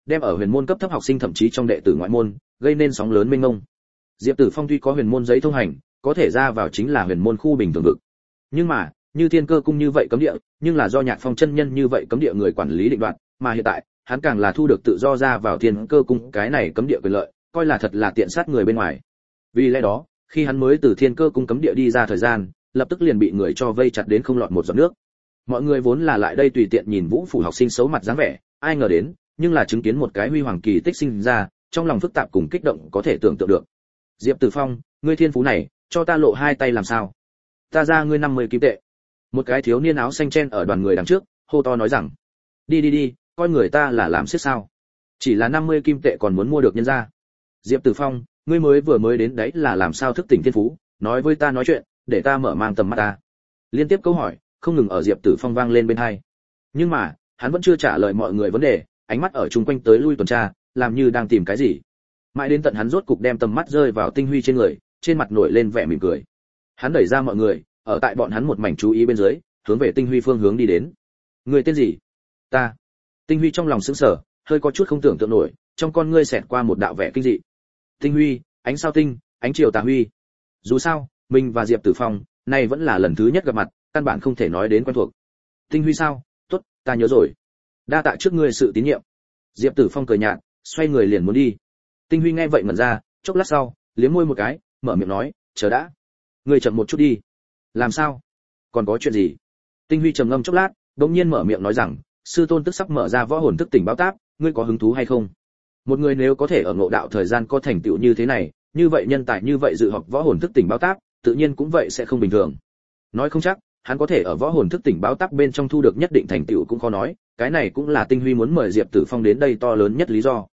đem ở huyền môn cấp thấp học sinh thậm chí trong đệ tử ngoại môn gây nên sóng lớn mênh mông. Diệp Tử Phong tuy có huyền môn giấy thông hành, có thể ra vào chính là huyền môn khu bình thường vực. Nhưng mà, như Thiên Cơ cung như vậy cấm địa, nhưng là do Nhạc Phong chân nhân như vậy cấm địa người quản lý định đoạt, mà hiện tại, hắn càng là thu được tự do ra vào Thiên Cơ cung cái này cấm địa quyền lợi, coi là thật là tiện sát người bên ngoài. Vì lẽ đó, khi hắn mới từ Thiên Cơ cung cấm địa đi ra thời gian, lập tức liền bị người cho vây chặt đến không lọt một giọt nước. Mọi người vốn là lại đây tùy tiện nhìn Vũ phủ học sinh xấu mặt dáng vẻ, ai ngờ đến, nhưng là chứng kiến một cái huy hoàng kỳ tích sinh ra, trong lòng phức tạp cùng kích động có thể tưởng tượng được. Diệp Tử Phong, ngươi thiên phú này, cho ta lộ hai tay làm sao? Ta ra ngươi 50 kim tệ. Một cái thiếu niên áo xanh chen ở đoàn người đằng trước, hô to nói rằng, đi, coi người ta là làm xiết sao? Chỉ là 50 kim tệ còn muốn mua được nhân ra. Diệp Tử Phong, ngươi vừa mới đến đấy là làm sao thức tỉnh thiên phú, nói với ta nói chuyện, để ta mở mang tầm mắt ta. Liên tiếp câu hỏi, không ngừng ở Diệp Tử Phong vang lên bên tai. Nhưng mà, hắn vẫn chưa trả lời mọi người vấn đề, ánh mắt ở chung quanh tới lui tuần tra, làm như đang tìm cái gì. Mãi đến tận hắn rốt cục đem tầm mắt rơi vào Tinh Huy trên người, trên mặt nổi lên vẻ mỉm cười. Hắn đẩy ra mọi người, ở tại bọn hắn một mảnh chú ý bên dưới, hướng về Tinh Huy phương hướng đi đến. Người tên gì? Ta. Tinh Huy trong lòng sững sờ, hơi có chút không tưởng tượng nổi, trong con ngươi xẹt qua một đạo vẻ kinh dị. Tinh Huy, ánh sao tinh, ánh chiều tà huy. Dù sao, mình và Diệp Tử Phong, này vẫn là lần thứ nhất gặp mặt, căn bản không thể nói đến quen thuộc. Tinh Huy sao? Tốt, ta nhớ rồi. Đa tạ trước ngươi sự tín nhiệm. Diệp Tử Phong cười nhạt, xoay người liền muốn đi. Tinh Huy nghe vậy ngẩn ra, chốc lát sau, liếm môi một cái, mở miệng nói, chờ đã. Ngươi chậm một chút đi. Làm sao? Còn có chuyện gì? Tinh Huy trầm ngâm chốc lát, đột nhiên mở miệng nói rằng, sư tôn tức sắp mở ra võ hồn thức tỉnh báo táp, ngươi có hứng thú hay không? Một người nếu có thể ở ngộ đạo thời gian có thành tựu như thế này, như vậy nhân tài như vậy dự học võ hồn thức tỉnh báo táp, tự nhiên cũng vậy sẽ không bình thường. Nói không chắc, hắn có thể ở võ hồn thức tỉnh báo táp bên trong thu được nhất định thành tựu cũng khó nói, cái này cũng là Tinh Huy muốn mời Diệp Tử Phong đến đây to lớn nhất lý do.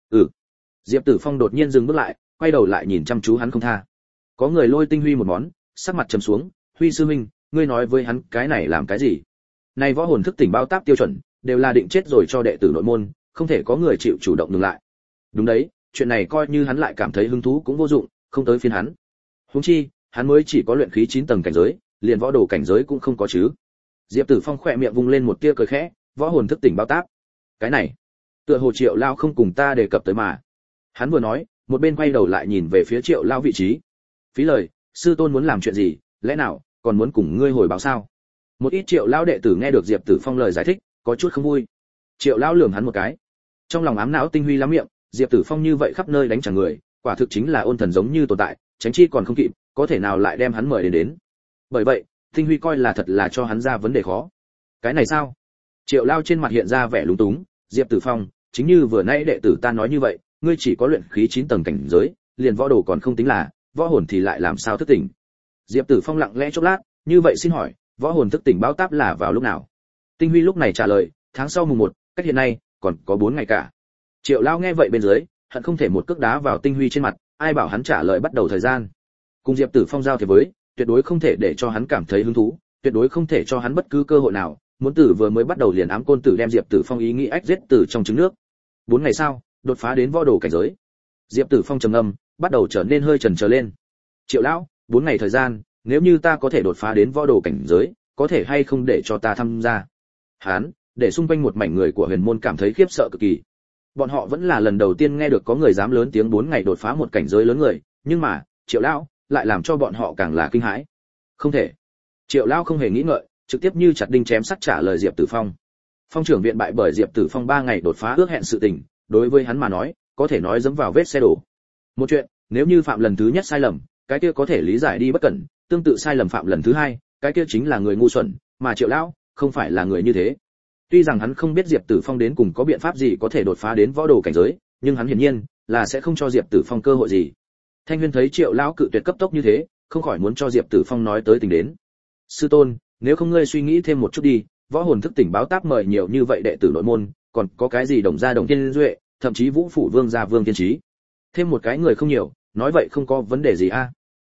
Diệp Tử Phong đột nhiên dừng bước lại, quay đầu lại nhìn chăm chú hắn không tha. Có người lôi Tinh Huy một món, sắc mặt trầm xuống, "Huy sư huynh, ngươi nói với hắn cái này làm cái gì? Này võ hồn thức tỉnh báo táp tiêu chuẩn, đều là định chết rồi cho đệ tử nội môn, không thể có người chịu chủ động dừng lại." Đúng đấy, chuyện này coi như hắn lại cảm thấy hứng thú cũng vô dụng, không tới phiên hắn. Huống chi, hắn mới chỉ có luyện khí 9 tầng cảnh giới, liền võ đồ cảnh giới cũng không có chứ. Diệp Tử Phong khẽ miệng vung lên một tia cười khẽ, "Võ hồn thức tỉnh báo táp? Cái này, tựa hồ Triệu Lao không cùng ta đề cập tới mà." Hắn vừa nói, một bên quay đầu lại nhìn về phía Triệu Lao vị trí. "Phí lời, sư tôn muốn làm chuyện gì, lẽ nào còn muốn cùng ngươi hồi báo sao?" Một ít Triệu Lao đệ tử nghe được Diệp Tử Phong lời giải thích, có chút không vui. Triệu Lao lườm hắn một cái. Trong lòng ám não Tinh Huy lắm miệng, Diệp Tử Phong như vậy khắp nơi đánh trả người, quả thực chính là ôn thần giống như tồn tại, tránh chi còn không kịp, có thể nào lại đem hắn mời đến. Bởi vậy, Tinh Huy coi là thật là cho hắn ra vấn đề khó. Cái này sao? Triệu Lao trên mặt hiện ra vẻ lúng túng, "Diệp Tử Phong, chính như vừa nãy đệ tử ta nói như vậy, ngươi chỉ có luyện khí 9 tầng cảnh giới, liền võ đồ còn không tính là, võ hồn thì lại làm sao thức tỉnh?" Diệp Tử Phong lặng lẽ chốc lát, "Như vậy xin hỏi, võ hồn thức tỉnh báo táp là vào lúc nào?" Tinh Huy lúc này trả lời, "Tháng sau mùng 1, cách hiện nay còn có 4 ngày cả." Triệu Lao nghe vậy bên dưới, hận không thể một cước đá vào Tinh Huy trên mặt, ai bảo hắn trả lời bắt đầu thời gian. Cùng Diệp Tử Phong giao thiệp với, tuyệt đối không thể để cho hắn cảm thấy hứng thú, tuyệt đối không thể cho hắn bất cứ cơ hội nào, muốn tử vừa mới bắt đầu liền ám côn tử đem Diệp Tử Phong ý nghĩ ách giết từ trong trứng nước. 4 ngày sau, đột phá đến võ đồ cảnh giới. Diệp Tử Phong trầm ngâm, bắt đầu trở nên hơi chần chờ lên. "Triệu lão, 4 ngày thời gian, nếu như ta có thể đột phá đến võ đồ cảnh giới, có thể hay không để cho ta tham gia?" Hắn, để xung quanh một mảnh người của huyền môn cảm thấy khiếp sợ cực kỳ. Bọn họ vẫn là lần đầu tiên nghe được có người dám lớn tiếng 4 ngày đột phá một cảnh giới lớn người, nhưng mà, Triệu lão lại làm cho bọn họ càng là kinh hãi. "Không thể." Triệu lão không hề nghĩ ngợi, trực tiếp như chặt đinh chém sắt trả lời Diệp Tử Phong. Phong trưởng viện bại bởi Diệp Tử Phong 3 ngày đột phá ước hẹn sự tình, đối với hắn mà nói, có thể nói dẫm vào vết xe đổ. Một chuyện, nếu như phạm lần thứ nhất sai lầm, cái kia có thể lý giải đi bất cẩn, tương tự sai lầm phạm lần thứ hai, cái kia chính là người ngu xuẩn, mà Triệu lão không phải là người như thế. Tuy rằng hắn không biết Diệp Tử Phong đến cùng có biện pháp gì có thể đột phá đến võ đồ cảnh giới, nhưng hắn hiển nhiên là sẽ không cho Diệp Tử Phong cơ hội gì. Thanh Huyên thấy Triệu lão cự tuyệt cấp tốc như thế, không khỏi muốn cho Diệp Tử Phong nói tới tình đến. "Sư tôn, nếu không ngươi suy nghĩ thêm một chút đi, võ hồn thức tỉnh báo táp mời nhiều như vậy đệ tử nội môn, còn có cái gì Đồng gia Đồng Thiên Duệ, thậm chí Vũ phủ Vương gia Vương Thiên Chí. Thêm một cái người không nhiều, nói vậy không có vấn đề gì a?"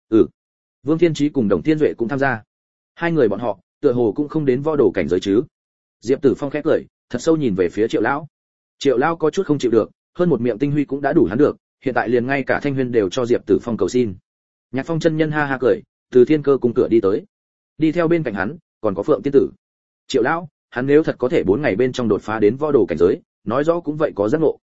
Vương Thiên Chí cùng Đồng Thiên Duệ cũng tham gia. Hai người bọn họ, tựa hồ cũng không đến võ đồ cảnh giới chứ. Diệp Tử Phong khẽ cười, thật sâu nhìn về phía Triệu lão. Triệu lão có chút không chịu được, hơn một miệng Tinh Huy cũng đã đủ hắn được, hiện tại liền ngay cả Thanh Huyên đều cho Diệp Tử Phong cầu xin. Nhạc Phong chân nhân ha ha cười, từ Thiên Cơ cung cửa đi tới. Đi theo bên cạnh hắn, còn có Phượng tiên tử. Triệu lão, hắn nếu thật có thể 4 ngày bên trong đột phá đến võ đồ cảnh giới, nói rõ cũng vậy có giác ngộ,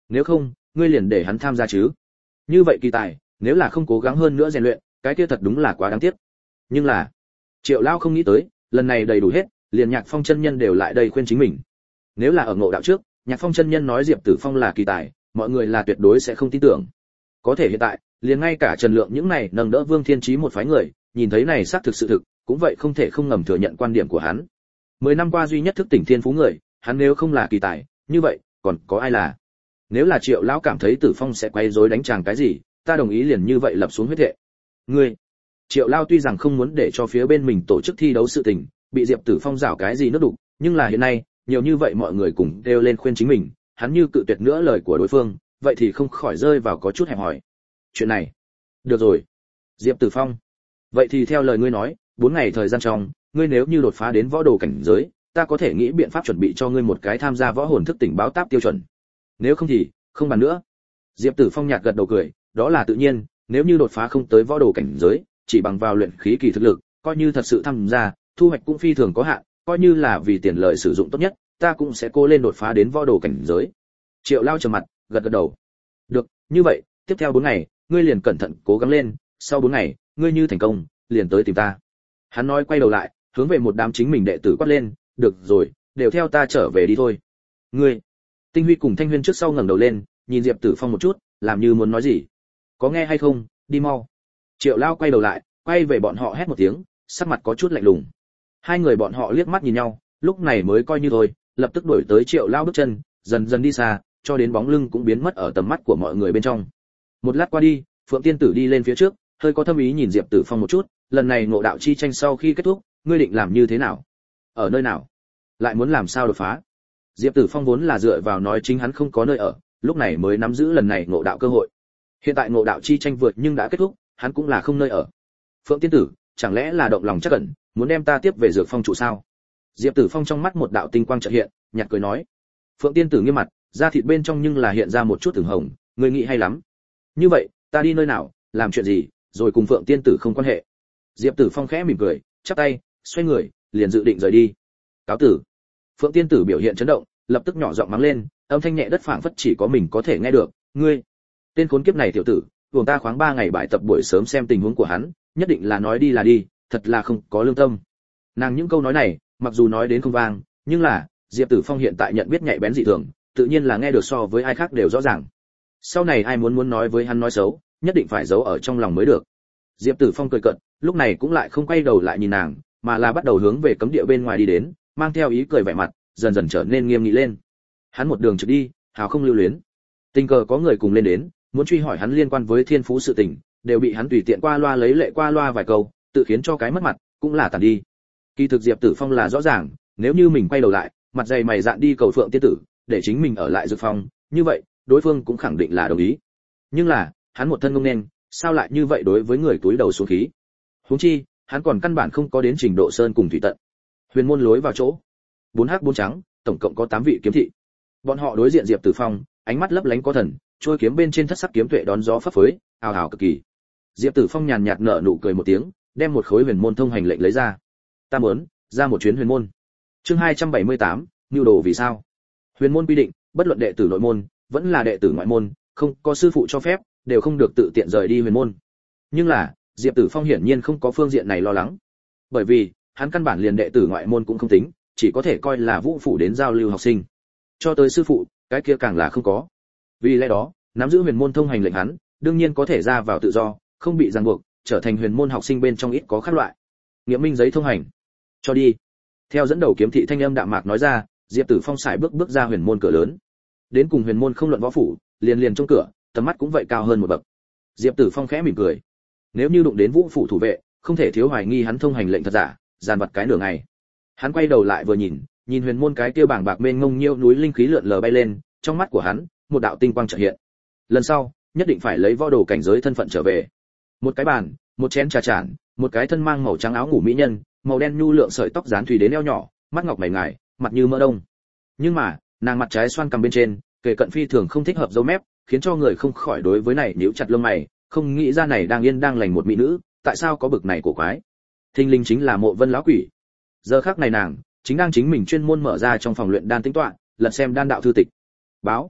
Nếu không, ngươi liền để hắn tham gia chứ. Như vậy kỳ tài, nếu là không cố gắng hơn nữa rèn luyện, cái kia thật đúng là quá đáng tiếc. Nhưng là, Triệu Lao không nghĩ tới, lần này đầy đủ hết, liền Nhạc Phong chân nhân đều lại đây khuyên chính mình. Nếu là ở ngộ đạo trước, Nhạc Phong chân nhân nói Diệp Tử Phong là kỳ tài, mọi người là tuyệt đối sẽ không tin tưởng. Có thể hiện tại, liền ngay cả Trần Lượng những này nâng đỡ Vương Thiên Chí một phái người, nhìn thấy này xác thực sự thực, cũng vậy không thể không ngầm thừa nhận quan điểm của hắn. 10 năm qua duy nhất thức tỉnh thiên phú người, hắn nếu không là kỳ tài, như vậy, còn có ai là? Nếu là Triệu lão cảm thấy Tử Phong sẽ quay rối đánh chàng cái gì, ta đồng ý liền như vậy lập xuống huyết thệ. Ngươi, Triệu Lao tuy rằng không muốn để cho phía bên mình tổ chức thi đấu sự tình, bị Diệp Tử Phong rảo cái gì nước đục, nhưng là hiện nay, nhiều như vậy mọi người cùng đều lên khuyên chính mình, hắn như cự tuyệt nữa lời của đối phương, vậy thì không khỏi rơi vào có chút hẹp hòi. Chuyện này, được rồi. Diệp Tử Phong, vậy thì theo lời ngươi nói, 4 ngày thời gian trong, ngươi nếu như đột phá đến võ đồ cảnh giới, ta có thể nghĩ biện pháp chuẩn bị cho ngươi một cái tham gia võ hồn thức tỉnh báo táp tiêu chuẩn. Nếu không thì, không bàn nữa. Diệp Tử Phong nhạt gật đầu cười, đó là tự nhiên, nếu như đột phá không tới võ đồ cảnh giới, chỉ bằng vào luyện khí kỳ thực lực, coi như thật sự tham gia, thu hoạch cũng phi thường có hạn, coi như là vì tiền lợi sử dụng tốt nhất, ta cũng sẽ cố lên đột phá đến võ đồ cảnh giới. Triệu Lao trầm mặt, gật gật đầu. Được, như vậy, tiếp theo 4 ngày, ngươi liền cẩn thận cố gắng lên, sau 4 ngày, ngươi như thành công, liền tới tìm ta. Hắn nói quay đầu lại, hướng về một đám chính mình đệ tử quát lên, được rồi, đều theo ta trở về đi thôi. Ngươi. Tinh Huy cùng Thanh Huyên trước sau ngẩng đầu lên, nhìn Diệp Tử Phong một chút, làm như muốn nói gì. Có nghe hay không, đi mau. Triệu Lao quay đầu lại, quay về bọn họ hét một tiếng, sắc mặt có chút lạnh lùng. Hai người bọn họ liếc mắt nhìn nhau, lúc này mới coi như thôi, lập tức đuổi tới Triệu Lao bước chân, dần dần đi xa, cho đến bóng lưng cũng biến mất ở tầm mắt của mọi người bên trong. Một lát qua đi, Phượng Tiên Tử đi lên phía trước, hơi có thâm ý nhìn Diệp Tử Phong một chút, lần này ngộ đạo chi tranh sau khi kết thúc, ngươi định làm như thế nào? Ở nơi nào? Lại muốn làm sao đột phá? Diệp Tử Phong vốn là dựa vào nói chính hắn không có nơi ở, lúc này mới nắm giữ lần này ngộ đạo cơ hội. Hiện tại ngộ đạo chi tranh vượt nhưng đã kết thúc, hắn cũng là không nơi ở. Phượng Tiên Tử, chẳng lẽ là động lòng chắc ẩn, muốn đem ta tiếp về Dược Phong trụ sao? Diệp Tử Phong trong mắt một đạo tinh quang chợt hiện, nhạt cười nói. Phượng Tiên Tử nghiêm mặt, da thịt bên trong nhưng là hiện ra một chút ửng hồng, ngươi nghĩ hay lắm. Như vậy, ta đi nơi nào, làm chuyện gì, rồi cùng Phượng Tiên Tử không quan hệ. Diệp Tử Phong khẽ mỉm cười, chắp tay, xoay người, liền dự định rời đi. Cáo tử. Phượng Tiên Tử biểu hiện chấn động, lập tức nhỏ giọng mắng lên, âm thanh nhẹ đất phảng phất chỉ có mình có thể nghe được, ngươi, tên khốn kiếp này tiểu tử, vùng ta khoáng 3 ngày bài tập buổi sớm xem tình huống của hắn, nhất định là nói đi là đi, thật là không có lương tâm. Nàng những câu nói này, mặc dù nói đến không vang, nhưng là, Diệp Tử Phong hiện tại nhận biết nhạy bén dị thường, tự nhiên là nghe được so với ai khác đều rõ ràng. Sau này ai muốn nói với hắn nói xấu, nhất định phải giấu ở trong lòng mới được. Diệp Tử Phong cười cợt, lúc này cũng lại không quay đầu lại nhìn nàng, mà là bắt đầu hướng về cấm địa bên ngoài đi đến, mang theo ý cười vẻ mặt, dần dần trở nên nghiêm nghị lên. Hắn một đường trực đi, hào không lưu luyến. Tình cờ có người cùng lên đến, muốn truy hỏi hắn liên quan với thiên phú sự tình, đều bị hắn tùy tiện qua loa lấy lệ qua loa vài câu, tự khiến cho cái mất mặt, cũng là tàn đi. Kỳ thực Diệp Tử Phong là rõ ràng, nếu như mình quay đầu lại, mặt dày mày dạn đi cầu Phượng Tiên Tử, để chính mình ở lại Dược Phong, như vậy, đối phương cũng khẳng định là đồng ý. Nhưng là, hắn một thân ngông nên, sao lại như vậy đối với người túi đầu xuống khí? Huống chi, hắn còn căn bản không có đến trình độ sơn cùng thủy tận. Huyền môn lối vào chỗ, 4 hắc 4 trắng, tổng cộng có 8 vị kiếm thị. Bọn họ đối diện Diệp Tử Phong, ánh mắt lấp lánh có thần, trôi kiếm bên trên thất sắc kiếm tuệ đón gió phấp phới, ào ào cực kỳ. Diệp Tử Phong nhàn nhạt nở nụ cười một tiếng, đem một khối huyền môn thông hành lệnh lấy ra. Ta muốn ra một chuyến huyền môn. Chương 278, nưu đồ vì sao? Huyền môn quy định, bất luận đệ tử nội môn, vẫn là đệ tử ngoại môn, không có sư phụ cho phép, đều không được tự tiện rời đi huyền môn. Nhưng là, Diệp Tử Phong hiển nhiên không có phương diện này lo lắng. Bởi vì, hắn căn bản liền đệ tử ngoại môn cũng không tính, chỉ có thể coi là vũ phủ đến giao lưu học sinh. Cho tới sư phụ, cái kia càng là không có. Vì lẽ đó, nắm giữ huyền môn thông hành lệnh hắn, đương nhiên có thể ra vào tự do, không bị ràng buộc, trở thành huyền môn học sinh bên trong ít có khác loại. Nghiệm minh giấy thông hành. Cho đi. Theo dẫn đầu kiếm thị thanh âm đạm mạc nói ra, Diệp Tử Phong xài bước ra huyền môn cửa lớn. Đến cùng huyền môn không luận võ phủ, liền trong cửa, tầm mắt cũng vậy cao hơn một bậc. Diệp Tử Phong khẽ mỉm cười. Nếu như đụng đến vũ phủ thủ vệ, không thể thiếu hoài nghi hắn thông hành lệnh thật giả, giàn vật cái nửa ngày. Hắn quay đầu lại vừa nhìn huyền môn cái kia bảng bạc mênh mông nhiêu núi linh khí lượn lờ bay lên, trong mắt của hắn, một đạo tinh quang chợt hiện. Lần sau, nhất định phải lấy võ đồ cảnh giới thân phận trở về. Một cái bàn, một chén trà chản, một cái thân mang màu trắng áo ngủ mỹ nhân, màu đen nhu lượng sợi tóc dán thùy đến eo nhỏ, mắt ngọc mày ngài, mặt như mỡ đông. Nhưng mà, nàng mặt trái xoan cằm bên trên, kề cận phi thường không thích hợp dấu mép, khiến cho người không khỏi đối với này nhíu chặt lông mày, không nghĩ ra này đang yên đang lành một mỹ nữ, tại sao có bực này của quái. Thinh linh chính là Mộ Vân lão quỷ. Giờ khắc này nàng chính đang chính mình chuyên môn mở ra trong phòng luyện đan tính toán, lật xem đan đạo thư tịch. Báo.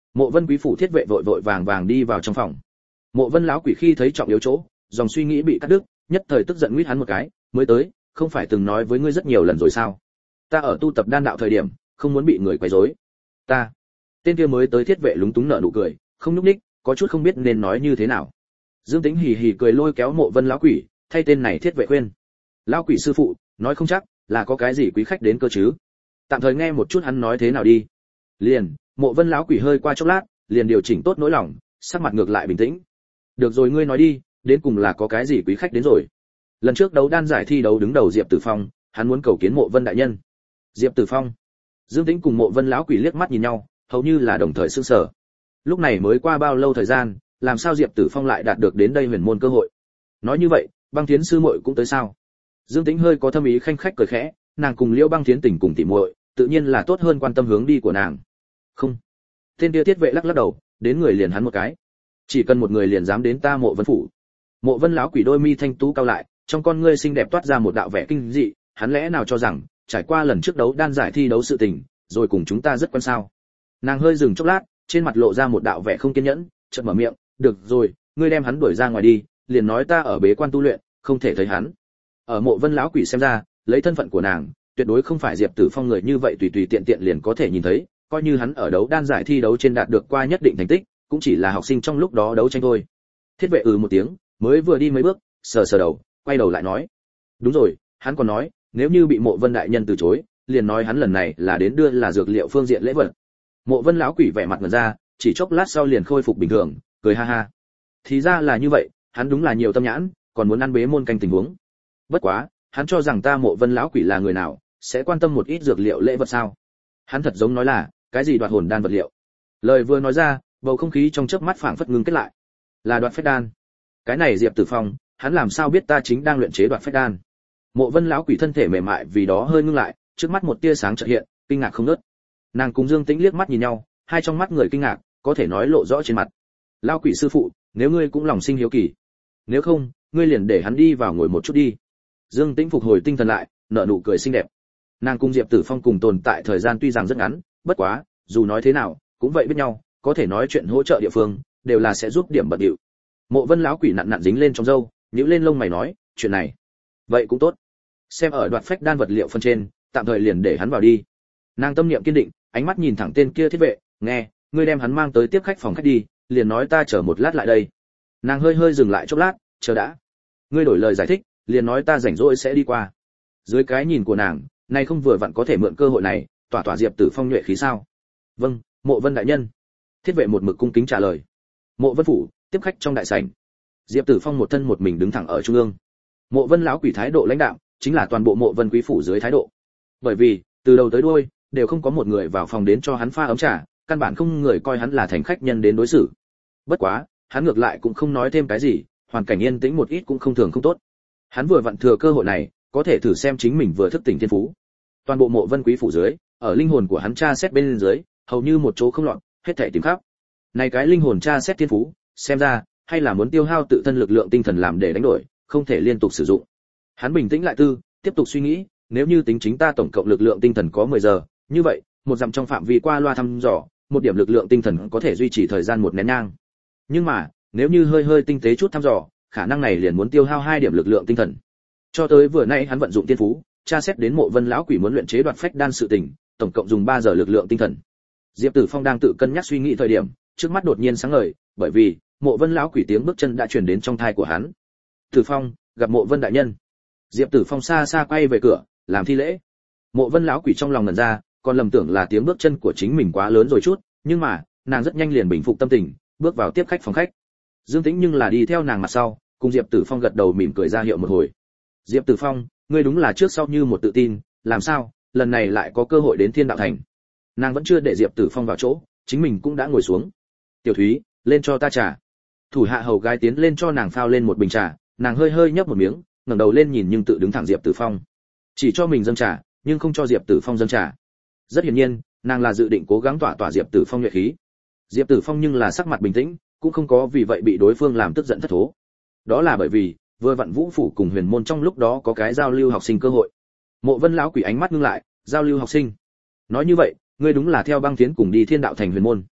Mộ Vân quý phủ thiết vệ vội vội vàng vàng đi vào trong phòng. Mộ Vân lão quỷ khi thấy trọng yếu chỗ, dòng suy nghĩ bị cắt đứt, nhất thời tức giận nguyết hắn một cái, mới tới, không phải từng nói với ngươi rất nhiều lần rồi sao? Ta ở tu tập đan đạo thời điểm, không muốn bị người quấy rối. Ta. Tên kia mới tới thiết vệ lúng túng nở nụ cười, không nhúc nhích, có chút không biết nên nói như thế nào. Dương Tĩnh hì hì cười lôi kéo Mộ Vân lão quỷ, thay tên này thiết vệ khuyên. Lão quỷ sư phụ, nói không chắc là có cái gì quý khách đến cơ chứ? Tạm thời nghe một chút hắn nói thế nào đi. Liền, Mộ Vân lão quỷ hơi qua chốc lát, liền điều chỉnh tốt nỗi lòng, sắc mặt ngược lại bình tĩnh. Được rồi, ngươi nói đi, đến cùng là có cái gì quý khách đến rồi? Lần trước đấu đan giải thi đấu đứng đầu Diệp Tử Phong, hắn muốn cầu kiến Mộ Vân đại nhân. Diệp Tử Phong. Dương Tĩnh cùng Mộ Vân lão quỷ liếc mắt nhìn nhau, hầu như là đồng thời sửng sở. Lúc này mới qua bao lâu thời gian, làm sao Diệp Tử Phong lại đạt được đến đây huyền môn cơ hội? Nói như vậy, Băng Thiến sư muội cũng tới sao? Dương Tĩnh hơi có thâm ý khanh khách cười khẽ, nàng cùng Liễu Băng Thiến tình cùng tỉ muội, tự nhiên là tốt hơn quan tâm hướng đi của nàng. Không. Tên kia thiết vệ lắc lắc đầu, đến người liền hắn một cái. Chỉ cần một người liền dám đến ta Mộ Vân phủ. Mộ Vân lão quỷ đôi mi thanh tú cao lại, trong con ngươi xinh đẹp toát ra một đạo vẻ kinh dị, hắn lẽ nào cho rằng, trải qua lần trước đấu đan giải thi đấu sự tình, rồi cùng chúng ta rất quan sao? Nàng hơi dừng chốc lát, trên mặt lộ ra một đạo vẻ không kiên nhẫn, chợt mở miệng, "Được rồi, ngươi đem hắn đuổi ra ngoài đi, liền nói ta ở bế quan tu luyện, không thể thấy hắn." Ở Mộ Vân lão quỷ xem ra, lấy thân phận của nàng, tuyệt đối không phải Diệp Tử Phong người như vậy tùy tùy tiện tiện liền có thể nhìn thấy, coi như hắn ở đấu đan giải thi đấu trên đạt được qua nhất định thành tích, cũng chỉ là học sinh trong lúc đó đấu tranh thôi. Thiết vệ một tiếng, mới vừa đi mấy bước, sờ sờ đầu, quay đầu lại nói, "Đúng rồi, hắn còn nói, nếu như bị Mộ Vân đại nhân từ chối, liền nói hắn lần này là đến đưa là dược liệu phương diện lễ vật." Mộ Vân lão quỷ vẻ mặt ngẩn ra, chỉ chốc lát sau liền khôi phục bình thường, cười ha ha. Thì ra là như vậy, hắn đúng là nhiều tâm nhãn, còn muốn ăn bế môn canh tình huống. Bất quá, hắn cho rằng ta Mộ Vân lão quỷ là người nào, sẽ quan tâm một ít dược liệu lễ vật sao? Hắn thật giống nói là, cái gì đoạt hồn đan vật liệu. Lời vừa nói ra, bầu không khí trong chớp mắt phảng phất ngưng kết lại. Là đoạt phách đan. Cái này Diệp Tử Phong, hắn làm sao biết ta chính đang luyện chế đoạt phách đan? Mộ Vân lão quỷ thân thể mềm mại vì đó hơi ngưng lại, trước mắt một tia sáng chợt hiện, kinh ngạc không ngớt. Nàng cùng Dương Tĩnh liếc mắt nhìn nhau, hai trong mắt người kinh ngạc, có thể nói lộ rõ trên mặt. Lão quỷ sư phụ, nếu ngươi cũng lòng sinh hiếu kỳ, nếu không, ngươi liền để hắn đi vào ngồi một chút đi. Dương Tĩnh phục hồi tinh thần lại, nở nụ cười xinh đẹp. Nàng cùng Diệp Tử Phong cùng tồn tại thời gian tuy rằng rất ngắn, bất quá, dù nói thế nào, cũng vậy biết nhau, có thể nói chuyện hỗ trợ địa phương, đều là sẽ giúp điểm bận điệu. Mộ Vân lão quỷ nặn nặn dính lên trong râu, nhíu lên lông mày nói, chuyện này, vậy cũng tốt. Xem ở đoạt phách đan vật liệu phân trên, tạm thời liền để hắn vào đi. Nàng tâm niệm kiên định, ánh mắt nhìn thẳng tên kia thiết vệ, nghe, ngươi đem hắn mang tới tiếp khách phòng khách đi, liền nói ta chờ một lát lại đây. Nàng hơi hơi dừng lại chốc lát, chờ đã. Ngươi đổi lời giải thích, liền nói ta rảnh rỗi sẽ đi qua. Dưới cái nhìn của nàng, nay không vừa vặn có thể mượn cơ hội này, tỏa tỏa Diệp Tử Phong nhuệ khí sao? Vâng, Mộ Vân đại nhân. Thiết vệ một mực cung kính trả lời. Mộ Vân phủ, tiếp khách trong đại sảnh. Diệp Tử Phong một thân một mình đứng thẳng ở trung ương. Mộ Vân lão quỷ thái độ lãnh đạo, chính là toàn bộ Mộ Vân quý phủ dưới thái độ. Bởi vì, từ đầu tới đuôi, đều không có một người vào phòng đến cho hắn pha ấm trà, căn bản không người coi hắn là thành khách nhân đến đối xử. Bất quá, hắn ngược lại cũng không nói thêm cái gì, hoàn cảnh yên tĩnh một ít cũng không thường không tốt. Hắn vừa vặn thừa cơ hội này, có thể thử xem chính mình vừa thức tỉnh thiên phú. Toàn bộ Mộ Vân quý phủ dưới, ở linh hồn của hắn tra xét bên dưới, hầu như một chỗ không lọt, hết thảy tìm khắp. Này cái linh hồn tra xét thiên phú, xem ra hay là muốn tiêu hao tự thân lực lượng tinh thần làm để đánh đổi, không thể liên tục sử dụng. Hắn bình tĩnh lại tư, tiếp tục suy nghĩ, nếu như tính chính ta tổng cộng lực lượng tinh thần có 10 giờ, như vậy, một dặm trong phạm vi qua loa thăm dò, một điểm lực lượng tinh thần có thể duy trì thời gian một nén nhang. Nhưng mà, nếu như hơi hơi tinh tế chút thăm dò, khả năng này liền muốn tiêu hao 2 điểm lực lượng tinh thần. Cho tới vừa nãy hắn vận dụng tiên phú, tra xét đến Mộ Vân lão quỷ muốn luyện chế đoạt phách đan sự tình, tổng cộng dùng 3 giờ lực lượng tinh thần. Diệp Tử Phong đang tự cân nhắc suy nghĩ thời điểm, trước mắt đột nhiên sáng ngời, bởi vì Mộ Vân lão quỷ tiếng bước chân đã truyền đến trong tai của hắn. Tử Phong, gặp Mộ Vân đại nhân. Diệp Tử Phong xa xa quay về cửa, làm thi lễ. Mộ Vân lão quỷ trong lòng ngẩn ra, còn lầm tưởng là tiếng bước chân của chính mình quá lớn rồi chút, nhưng mà, nàng rất nhanh liền bình phục tâm tình, bước vào tiếp khách phòng khách. Dương Tĩnh nhưng là đi theo nàng mặt sau, cùng Diệp Tử Phong gật đầu mỉm cười ra hiệu một hồi. Diệp Tử Phong, ngươi đúng là trước sau như một tự tin, làm sao, lần này lại có cơ hội đến Thiên Đạo Thành. Nàng vẫn chưa để Diệp Tử Phong vào chỗ, chính mình cũng đã ngồi xuống. Tiểu Thúy, lên cho ta trà. Thủ hạ hầu gái tiến lên cho nàng phao lên một bình trà, nàng hơi hơi nhấp một miếng, ngẩng đầu lên nhìn nhưng tự đứng thẳng Diệp Tử Phong. Chỉ cho mình dâng trà, nhưng không cho Diệp Tử Phong dâng trà. Rất hiển nhiên, nàng là dự định cố gắng tỏa tỏa Diệp Tử Phong nhuệ khí. Diệp Tử Phong nhưng là sắc mặt bình tĩnh, cũng không có vì vậy bị đối phương làm tức giận thất thố. Đó là bởi vì, vừa vặn Vũ phủ cùng Huyền môn trong lúc đó có cái giao lưu học sinh cơ hội. Mộ Vân lão quỷ ánh mắt ngưng lại, giao lưu học sinh. Nói như vậy, ngươi đúng là theo Băng Tiến cùng đi Thiên Đạo Thành Huyền môn.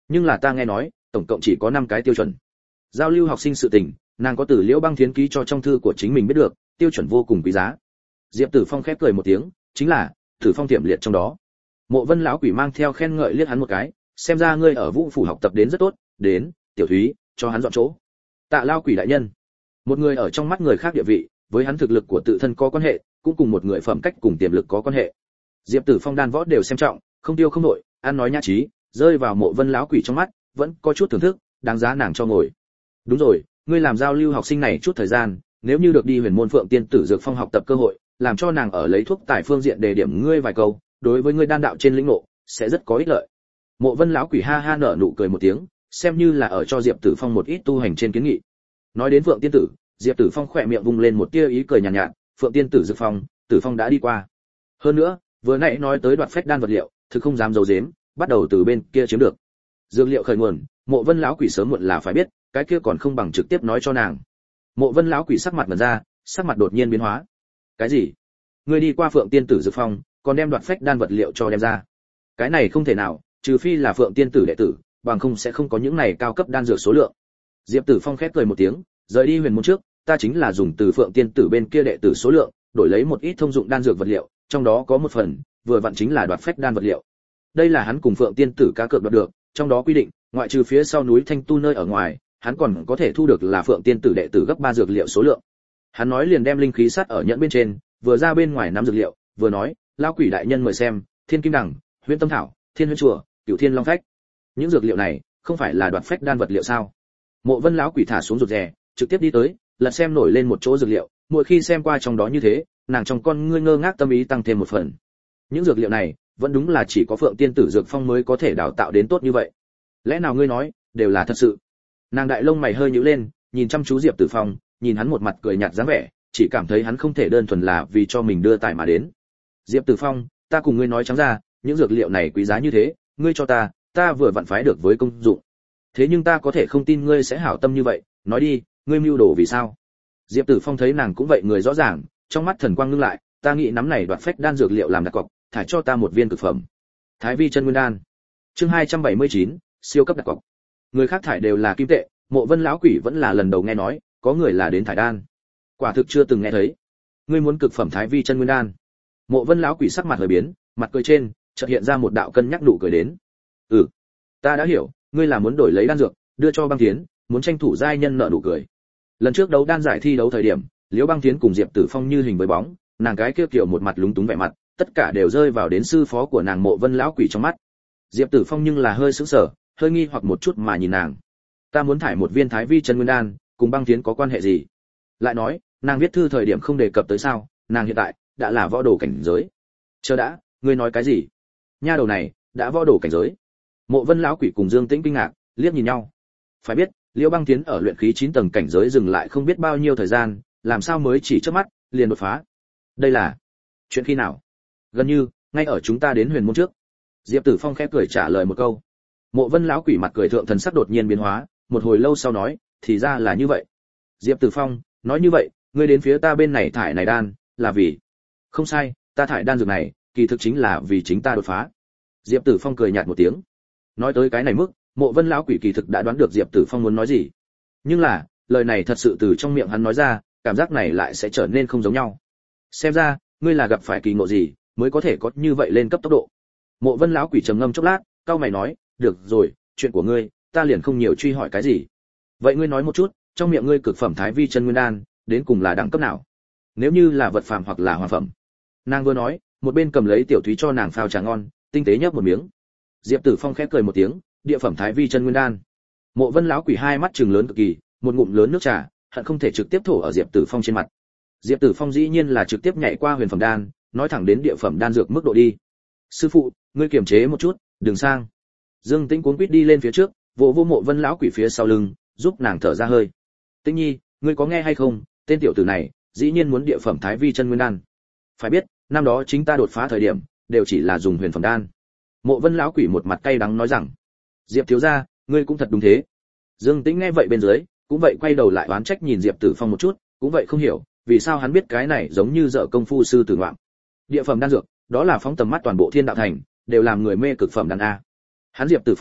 Nhưng là ta nghe nói tổng cộng chỉ có 5 cái tiêu chuẩn. Giao lưu học sinh sự tình, nàng có từ Liễu Băng Thiến ký cho trong thư của chính mình biết được, tiêu chuẩn vô cùng quý giá. Diệp Tử Phong khép cười một tiếng, chính là Tử Phong tiềm liệt trong đó. Mộ Vân lão quỷ mang theo khen ngợi liếc hắn một cái, xem ra ngươi ở Vũ phủ học tập đến rất tốt, đến, Tiểu Thúy, cho hắn dọn chỗ. Tạ Lao quỷ đại nhân. Một người ở trong mắt người khác địa vị, với hắn thực lực của tự thân có quan hệ, cũng cùng một người phẩm cách cùng tiềm lực có quan hệ. Diệp Tử Phong đan võ đều xem trọng, không tiêu không nội, ăn nói nhã trí, rơi vào Mộ Vân lão quỷ trong mắt, vẫn có chút thưởng thức, đáng giá nàng cho ngồi. Đúng rồi, ngươi làm giao lưu học sinh này chút thời gian, nếu như được đi Huyền môn Phượng Tiên Tử Dược Phong học tập cơ hội, làm cho nàng ở lấy thuốc tài phương diện đề điểm ngươi vài câu, đối với ngươi đan đạo trên lĩnh ngộ sẽ rất có ích lợi. Mộ Vân lão quỷ ha ha nở nụ cười một tiếng, xem như là ở cho Diệp Tử Phong một ít tu hành trên kiến nghị. Nói đến Phượng Tiên Tử, Diệp Tử Phong khỏe miệng vung lên một tia ý cười nhàn nhạt, Phượng Tiên Tử Dược Phong, Tử Phong đã đi qua. Hơn nữa, vừa nãy nói tới đoạt phách đan vật liệu, thực không dám giấu giếm, bắt đầu từ bên kia chiếm được. Dược liệu khởi nguồn, Mộ Vân lão quỷ sớm muộn là phải biết, cái kia còn không bằng trực tiếp nói cho nàng. Mộ Vân lão quỷ sắc mặt ngẩn ra, sắc mặt đột nhiên biến hóa. Cái gì? Ngươi đi qua Phượng Tiên Tử Dược Phong, còn đem đoạt phách đan vật liệu cho đem ra? Cái này không thể nào, trừ phi là Phượng Tiên Tử đệ tử, bằng không sẽ không có những này cao cấp đan dược số lượng. Diệp Tử Phong khép cười một tiếng, rời đi Huyền môn trước, ta chính là dùng từ Phượng Tiên Tử bên kia đệ tử số lượng, đổi lấy một ít thông dụng đan dược vật liệu, trong đó có một phần, vừa vặn chính là đoạt phách đan vật liệu. Đây là hắn cùng Phượng Tiên Tử cá cược đoạt được, trong đó quy định, ngoại trừ phía sau núi Thanh Tu nơi ở ngoài, hắn còn có thể thu được là Phượng Tiên Tử đệ tử gấp 3 dược liệu số lượng. Hắn nói liền đem linh khí sắt ở nhẫn bên trên, vừa ra bên ngoài nắm dược liệu, vừa nói, lão quỷ đại nhân mời xem, Thiên Kim Đằng, Huyễn Tâm Thảo, Thiên Huyễn Chùa, Cửu Thiên Long Phách. Những dược liệu này, không phải là đoạt phách đan vật liệu sao? Mộ Vân lão quỷ thả xuống rụt rè, trực tiếp đi tới, lật xem nổi lên một chỗ dược liệu, mỗi khi xem qua trong đó như thế, nàng trong con ngươi ngơ ngác tâm ý tăng thêm một phần. Những dược liệu này, vẫn đúng là chỉ có Phượng Tiên Tử Dược Phong mới có thể đào tạo đến tốt như vậy. Lẽ nào ngươi nói, đều là thật sự? Nàng đại lông mày hơi nhíu lên, nhìn chăm chú Diệp Tử Phong, nhìn hắn một mặt cười nhạt dáng vẻ, chỉ cảm thấy hắn không thể đơn thuần là vì cho mình đưa tài mà đến. Diệp Tử Phong, ta cùng ngươi nói trắng ra, những dược liệu này quý giá như thế, ngươi cho ta, ta vừa vặn phái được với công dụng. Thế nhưng ta có thể không tin ngươi sẽ hảo tâm như vậy, nói đi, ngươi mưu đồ vì sao? Diệp Tử Phong thấy nàng cũng vậy người rõ ràng, trong mắt thần quang ngưng lại, ta nghĩ nắm này đoạt phách đan dược liệu làm đặt cọc, thải cho ta một viên cực phẩm. Thái Vi chân nguyên đan. Chương 279, siêu cấp đặt cọc. Người khác thải đều là kim tệ, Mộ Vân lão quỷ vẫn là lần đầu nghe nói, có người là đến thải đan. Quả thực chưa từng nghe thấy. Ngươi muốn cực phẩm Thái Vi chân nguyên đan? Mộ Vân lão quỷ sắc mặt hơi biến, mặt cười trên, chợt hiện ra một đạo cân nhắc nụ cười đến. Ừ, ta đã hiểu, ngươi là muốn đổi lấy đan dược, đưa cho Băng Thiến, muốn tranh thủ giai nhân nợ nụ cười. Lần trước đấu đan giải thi đấu thời điểm, Liễu Băng Thiến cùng Diệp Tử Phong như hình với bóng, nàng cái kia kiểu một mặt lúng túng vẻ mặt, tất cả đều rơi vào đến sư phó của nàng Mộ Vân lão quỷ trong mắt. Diệp Tử Phong nhưng là hơi sững sờ, hơi nghi hoặc một chút mà nhìn nàng. Ta muốn thải một viên Thái Vi chân nguyên đan, cùng Băng Thiến có quan hệ gì? Lại nói, nàng viết thư thời điểm không đề cập tới sao? Nàng hiện tại đã là võ đồ cảnh giới. Chờ đã, ngươi nói cái gì? Nha đầu này đã võ đồ cảnh giới? Mộ Vân lão quỷ cùng Dương Tĩnh kinh ngạc, liếc nhìn nhau. Phải biết, Liễu Băng Thiến ở luyện khí 9 tầng cảnh giới dừng lại không biết bao nhiêu thời gian, làm sao mới chỉ chớp mắt liền đột phá? Đây là chuyện khi nào? Gần như ngay ở chúng ta đến Huyền môn trước. Diệp Tử Phong khẽ cười trả lời một câu. Mộ Vân lão quỷ mặt cười thượng thần sắc đột nhiên biến hóa, một hồi lâu sau nói, thì ra là như vậy. Diệp Tử Phong, nói như vậy, ngươi đến phía ta bên này thải này đan, là vì? Không sai, ta thải đan dược này, kỳ thực chính là vì chính ta đột phá. Diệp Tử Phong cười nhạt một tiếng. Nói tới cái này mức, Mộ Vân lão quỷ kỳ thực đã đoán được Diệp Tử Phong muốn nói gì. Nhưng là, lời này thật sự từ trong miệng hắn nói ra, cảm giác này lại sẽ trở nên không giống nhau. Xem ra, ngươi là gặp phải kỳ ngộ gì, mới có thể có như vậy lên cấp tốc độ. Mộ Vân lão quỷ trầm ngâm chốc lát, cau mày nói, được rồi, chuyện của ngươi, ta liền không nhiều truy hỏi cái gì. Vậy ngươi nói một chút, trong miệng ngươi cực phẩm Thái Vi chân nguyên đan, đến cùng là đẳng cấp nào? Nếu như là vật phàm hoặc là hoàng phẩm. Nàng vừa nói, một bên cầm lấy tiểu thúy cho nàng phao trà ngon, tinh tế nhấp một miếng. Diệp Tử Phong khẽ cười một tiếng, địa phẩm Thái Vi chân nguyên đan. Mộ Vân lão quỷ hai mắt trừng lớn cực kỳ, một ngụm lớn nước trà, hận không thể trực tiếp thổ ở Diệp Tử Phong trên mặt. Diệp Tử Phong dĩ nhiên là trực tiếp nhảy qua huyền phẩm đan, nói thẳng đến địa phẩm đan dược mức độ đi. Sư phụ, ngươi kiềm chế một chút, đừng sang. Dương Tĩnh cuống quýt đi lên phía trước, vỗ vỗ Mộ Vân lão quỷ phía sau lưng, giúp nàng thở ra hơi. Tĩnh Nhi, ngươi có nghe hay không? Tên tiểu tử này, dĩ nhiên muốn địa phẩm Thái Vi chân nguyên đan. Phải biết, năm đó chính ta đột phá thời điểm, đều chỉ là dùng huyền phẩm đan. Mộ Vân lão quỷ một mặt cay đắng nói rằng, Diệp thiếu gia, ngươi cũng thật đúng thế. Dương Tĩnh nghe vậy bên dưới, cũng vậy quay đầu lại oán trách nhìn Diệp Tử Phong một chút, cũng vậy không hiểu, vì sao hắn biết cái này giống như dở công phu sư tử ngoạm. Địa phẩm đan dược, đó là phóng tầm mắt toàn bộ Thiên Đạo Thành, đều làm người mê cực phẩm đan a. Hắn Diệp Tử Phong,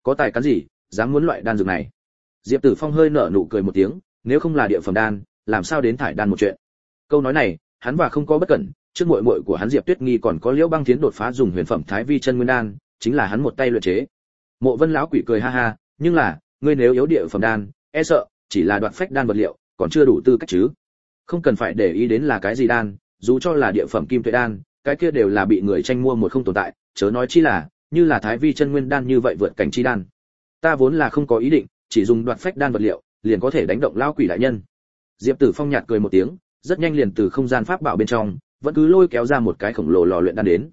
có tài cán gì dám muốn loại đan dược này. Diệp Tử Phong hơi nở nụ cười một tiếng, nếu không là địa phẩm đan, làm sao đến thải đan một chuyện. Câu nói này, hắn và không có bất cẩn, trước muội muội của hắn Diệp Tuyết Nghi còn có Liễu Băng Thiến đột phá dùng huyền phẩm Thái Vi chân nguyên đan, chính là hắn một tay luyện chế. Mộ Vân lão quỷ cười ha ha, nhưng là, ngươi nếu yếu địa phẩm đan, e sợ chỉ là đoạt phách đan vật liệu, còn chưa đủ tư cách chứ. Không cần phải để ý đến là cái gì đan, dù cho là địa phẩm kim tuệ đan, cái kia đều là bị người tranh mua một không tồn tại, chớ nói chi là, như là Thái Vi chân nguyên đan như vậy vượt cảnh chi đan. Ta vốn là không có ý định, chỉ dùng đoạt phách đan vật liệu, liền có thể đánh động lão quỷ đại nhân. Diệp Tử Phong nhạt cười một tiếng, rất nhanh liền từ không gian pháp bảo bên trong, vẫn cứ lôi kéo ra một cái khổng lồ lò luyện đan đến.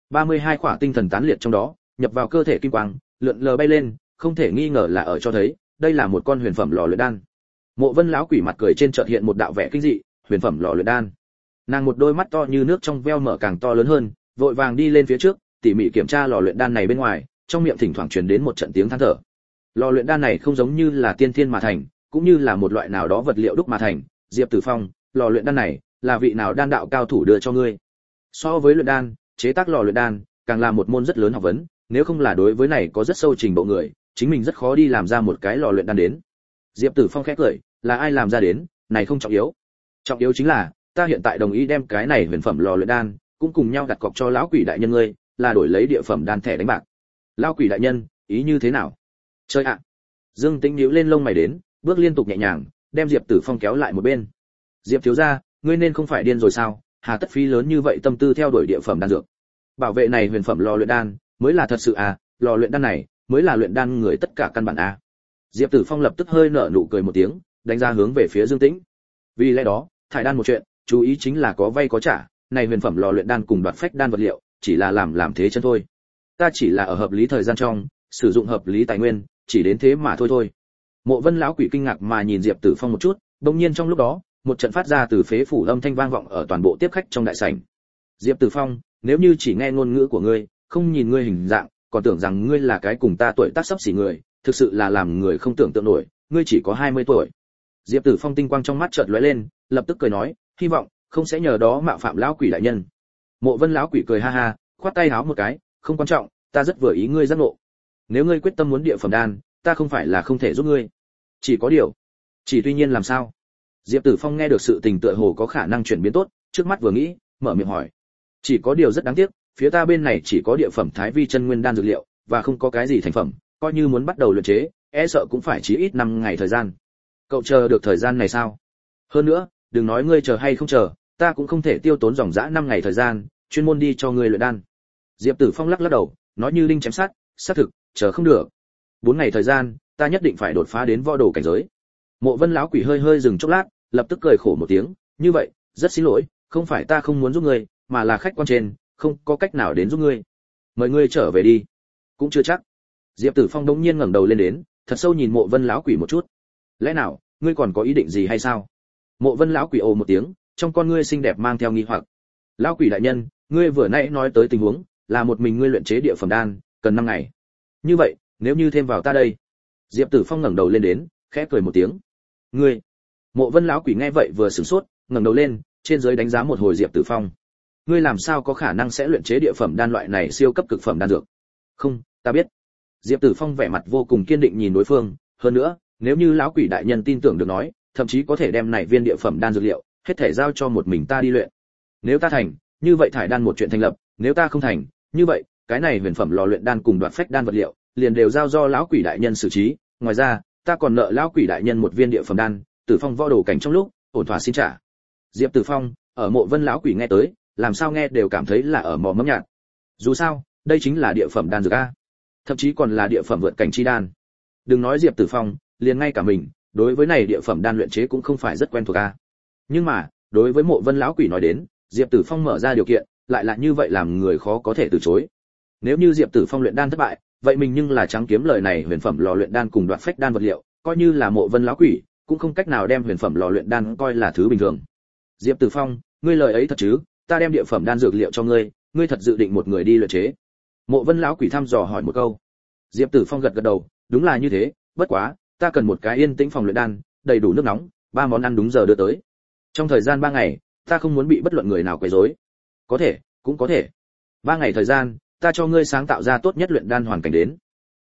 32 khỏa tinh thần tán liệt trong đó, nhập vào cơ thể kim quang, lượn lờ bay lên, không thể nghi ngờ là ở cho thấy, đây là một con huyền phẩm lò luyện đan. Mộ Vân lão quỷ mặt cười trên chợt hiện một đạo vẻ kinh dị, huyền phẩm lò luyện đan. Nàng một đôi mắt to như nước trong veo mở càng to lớn hơn, vội vàng đi lên phía trước, tỉ mỉ kiểm tra lò luyện đan này bên ngoài, trong miệng thỉnh thoảng truyền đến một trận tiếng than thở. Lò luyện đan này không giống như là tiên thiên mà thành, cũng như là một loại nào đó vật liệu đúc mà thành. Diệp Tử Phong, lò luyện đan này là vị nào đan đạo cao thủ đưa cho ngươi? So với luyện đan, chế tác lò luyện đan càng là một môn rất lớn học vấn, nếu không là đối với này có rất sâu trình độ người, chính mình rất khó đi làm ra một cái lò luyện đan đến. Diệp Tử Phong khẽ cười, là ai làm ra đến, này không trọng yếu. Trọng yếu chính là, ta hiện tại đồng ý đem cái này huyền phẩm lò luyện đan, cũng cùng nhau đặt cọc cho lão quỷ đại nhân ngươi, là đổi lấy địa phẩm đan thẻ đánh bạc. Lão quỷ đại nhân, ý như thế nào? Chơi ạ. Dương Tĩnh nhíu lên lông mày đến, bước liên tục nhẹ nhàng, đem Diệp Tử Phong kéo lại một bên. Diệp thiếu gia, ngươi nên không phải điên rồi sao? Hà tất phí lớn như vậy tâm tư theo đuổi địa phẩm đan dược. Bảo vệ này huyền phẩm lò luyện đan, mới là thật sự à, lò luyện đan này mới là luyện đan người tất cả căn bản à. Diệp Tử Phong lập tức hơi nở nụ cười một tiếng, đánh ra hướng về phía Dương Tĩnh. Vì lẽ đó, thải đan một chuyện, chú ý chính là có vay có trả, này huyền phẩm lò luyện đan cùng đoạt phách đan vật liệu, chỉ là làm thế chân thôi. Ta chỉ là ở hợp lý thời gian trong, sử dụng hợp lý tài nguyên, chỉ đến thế mà thôi. Mộ Vân lão quỷ kinh ngạc mà nhìn Diệp Tử Phong một chút, đột nhiên trong lúc đó, một trận phát ra từ phế phủ âm thanh vang vọng ở toàn bộ tiếp khách trong đại sảnh. Diệp Tử Phong, nếu như chỉ nghe ngôn ngữ của ngươi, không nhìn ngươi hình dạng, còn tưởng rằng ngươi là cái cùng ta tuổi tác sắp xỉ người, thực sự là làm người không tưởng tượng nổi, ngươi chỉ có 20 tuổi. Diệp Tử Phong tinh quang trong mắt chợt lóe lên, lập tức cười nói, hy vọng không sẽ nhờ đó mạo phạm lão quỷ đại nhân. Mộ Vân lão quỷ cười ha ha, khoát tay háo một cái, không quan trọng, ta rất vừa ý ngươi giác ngộ. Nếu ngươi quyết tâm muốn địa phẩm đan, ta không phải là không thể giúp ngươi. Chỉ có điều, chỉ tuy nhiên làm sao? Diệp Tử Phong nghe được sự tình tựa hồ có khả năng chuyển biến tốt, trước mắt vừa nghĩ, mở miệng hỏi. Chỉ có điều rất đáng tiếc, phía ta bên này chỉ có địa phẩm Thái Vi chân nguyên đan dược liệu, và không có cái gì thành phẩm, coi như muốn bắt đầu luyện chế, e sợ cũng phải chí ít 5 ngày thời gian. Cậu chờ được thời gian này sao? Hơn nữa, đừng nói ngươi chờ hay không chờ, ta cũng không thể tiêu tốn dòng dã 5 ngày thời gian, chuyên môn đi cho ngươi luyện đan. Diệp Tử Phong lắc lắc đầu, nói như đinh chém sắt, xác thực, chờ không được. 4 ngày thời gian, ta nhất định phải đột phá đến võ đồ cảnh giới. Mộ Vân lão quỷ hơi dừng chốc lát, lập tức cười khổ một tiếng, như vậy, rất xin lỗi, không phải ta không muốn giúp ngươi, mà là khách quan trên, không có cách nào đến giúp ngươi. Mời ngươi trở về đi. Cũng chưa chắc. Diệp Tử Phong đống nhiên ngẩng đầu lên đến, thật sâu nhìn Mộ Vân lão quỷ một chút. Lẽ nào, ngươi còn có ý định gì hay sao? Mộ Vân lão quỷ ồ một tiếng, trong con ngươi xinh đẹp mang theo nghi hoặc. Lão quỷ đại nhân, ngươi vừa nãy nói tới tình huống, là một mình ngươi luyện chế địa phẩm đan, cần 5 ngày. Như vậy, nếu như thêm vào ta đây. Diệp Tử Phong ngẩng đầu lên đến, khẽ cười một tiếng. Ngươi? Mộ Vân lão quỷ nghe vậy vừa sửng sốt, ngẩng đầu lên, trên dưới đánh giá một hồi Diệp Tử Phong. Ngươi làm sao có khả năng sẽ luyện chế địa phẩm đan loại này siêu cấp cực phẩm đan dược? Không, ta biết. Diệp Tử Phong vẻ mặt vô cùng kiên định nhìn đối phương, hơn nữa, nếu như lão quỷ đại nhân tin tưởng được nói, thậm chí có thể đem này viên địa phẩm đan dược liệu, hết thể giao cho một mình ta đi luyện. Nếu ta thành, như vậy thải đan một chuyện thành lập, nếu ta không thành, như vậy, cái này huyền phẩm lò luyện đan cùng đoạt phách đan vật liệu, liền đều giao do lão quỷ đại nhân xử trí, ngoài ra, ta còn nợ lão quỷ đại nhân một viên địa phẩm đan, Tử Phong võ đồ cảnh trong lúc, ổn thỏa xin trả. Diệp Tử Phong, ở Mộ Vân lão quỷ nghe tới, làm sao nghe đều cảm thấy là ở mò mẫm nhạt. Dù sao, đây chính là địa phẩm đan dược a, thậm chí còn là địa phẩm vượt cảnh chi đan. Đừng nói Diệp Tử Phong, liền ngay cả mình, đối với này địa phẩm đan luyện chế cũng không phải rất quen thuộc a. Nhưng mà, đối với Mộ Vân lão quỷ nói đến, Diệp Tử Phong mở ra điều kiện, lại là như vậy làm người khó có thể từ chối. Nếu như Diệp Tử Phong luyện đan thất bại, vậy mình nhưng là trắng kiếm lời này huyền phẩm lò luyện đan cùng đoạt phách đan vật liệu, coi như là Mộ Vân lão quỷ, cũng không cách nào đem huyền phẩm lò luyện đan coi là thứ bình thường. Diệp Tử Phong, ngươi lời ấy thật chứ? Ta đem địa phẩm đan dược liệu cho ngươi, ngươi thật dự định một người đi luyện chế? Mộ Vân lão quỷ thăm dò hỏi một câu. Diệp Tử Phong gật gật đầu, đúng là như thế, bất quá, ta cần một cái yên tĩnh phòng luyện đan, đầy đủ nước nóng, 3 món ăn đúng giờ đưa tới. Trong thời gian 3 ngày, ta không muốn bị bất luận người nào quấy rối. Có thể, cũng có thể. 3 ngày thời gian, ta cho ngươi sáng tạo ra tốt nhất luyện đan hoàn cảnh đến.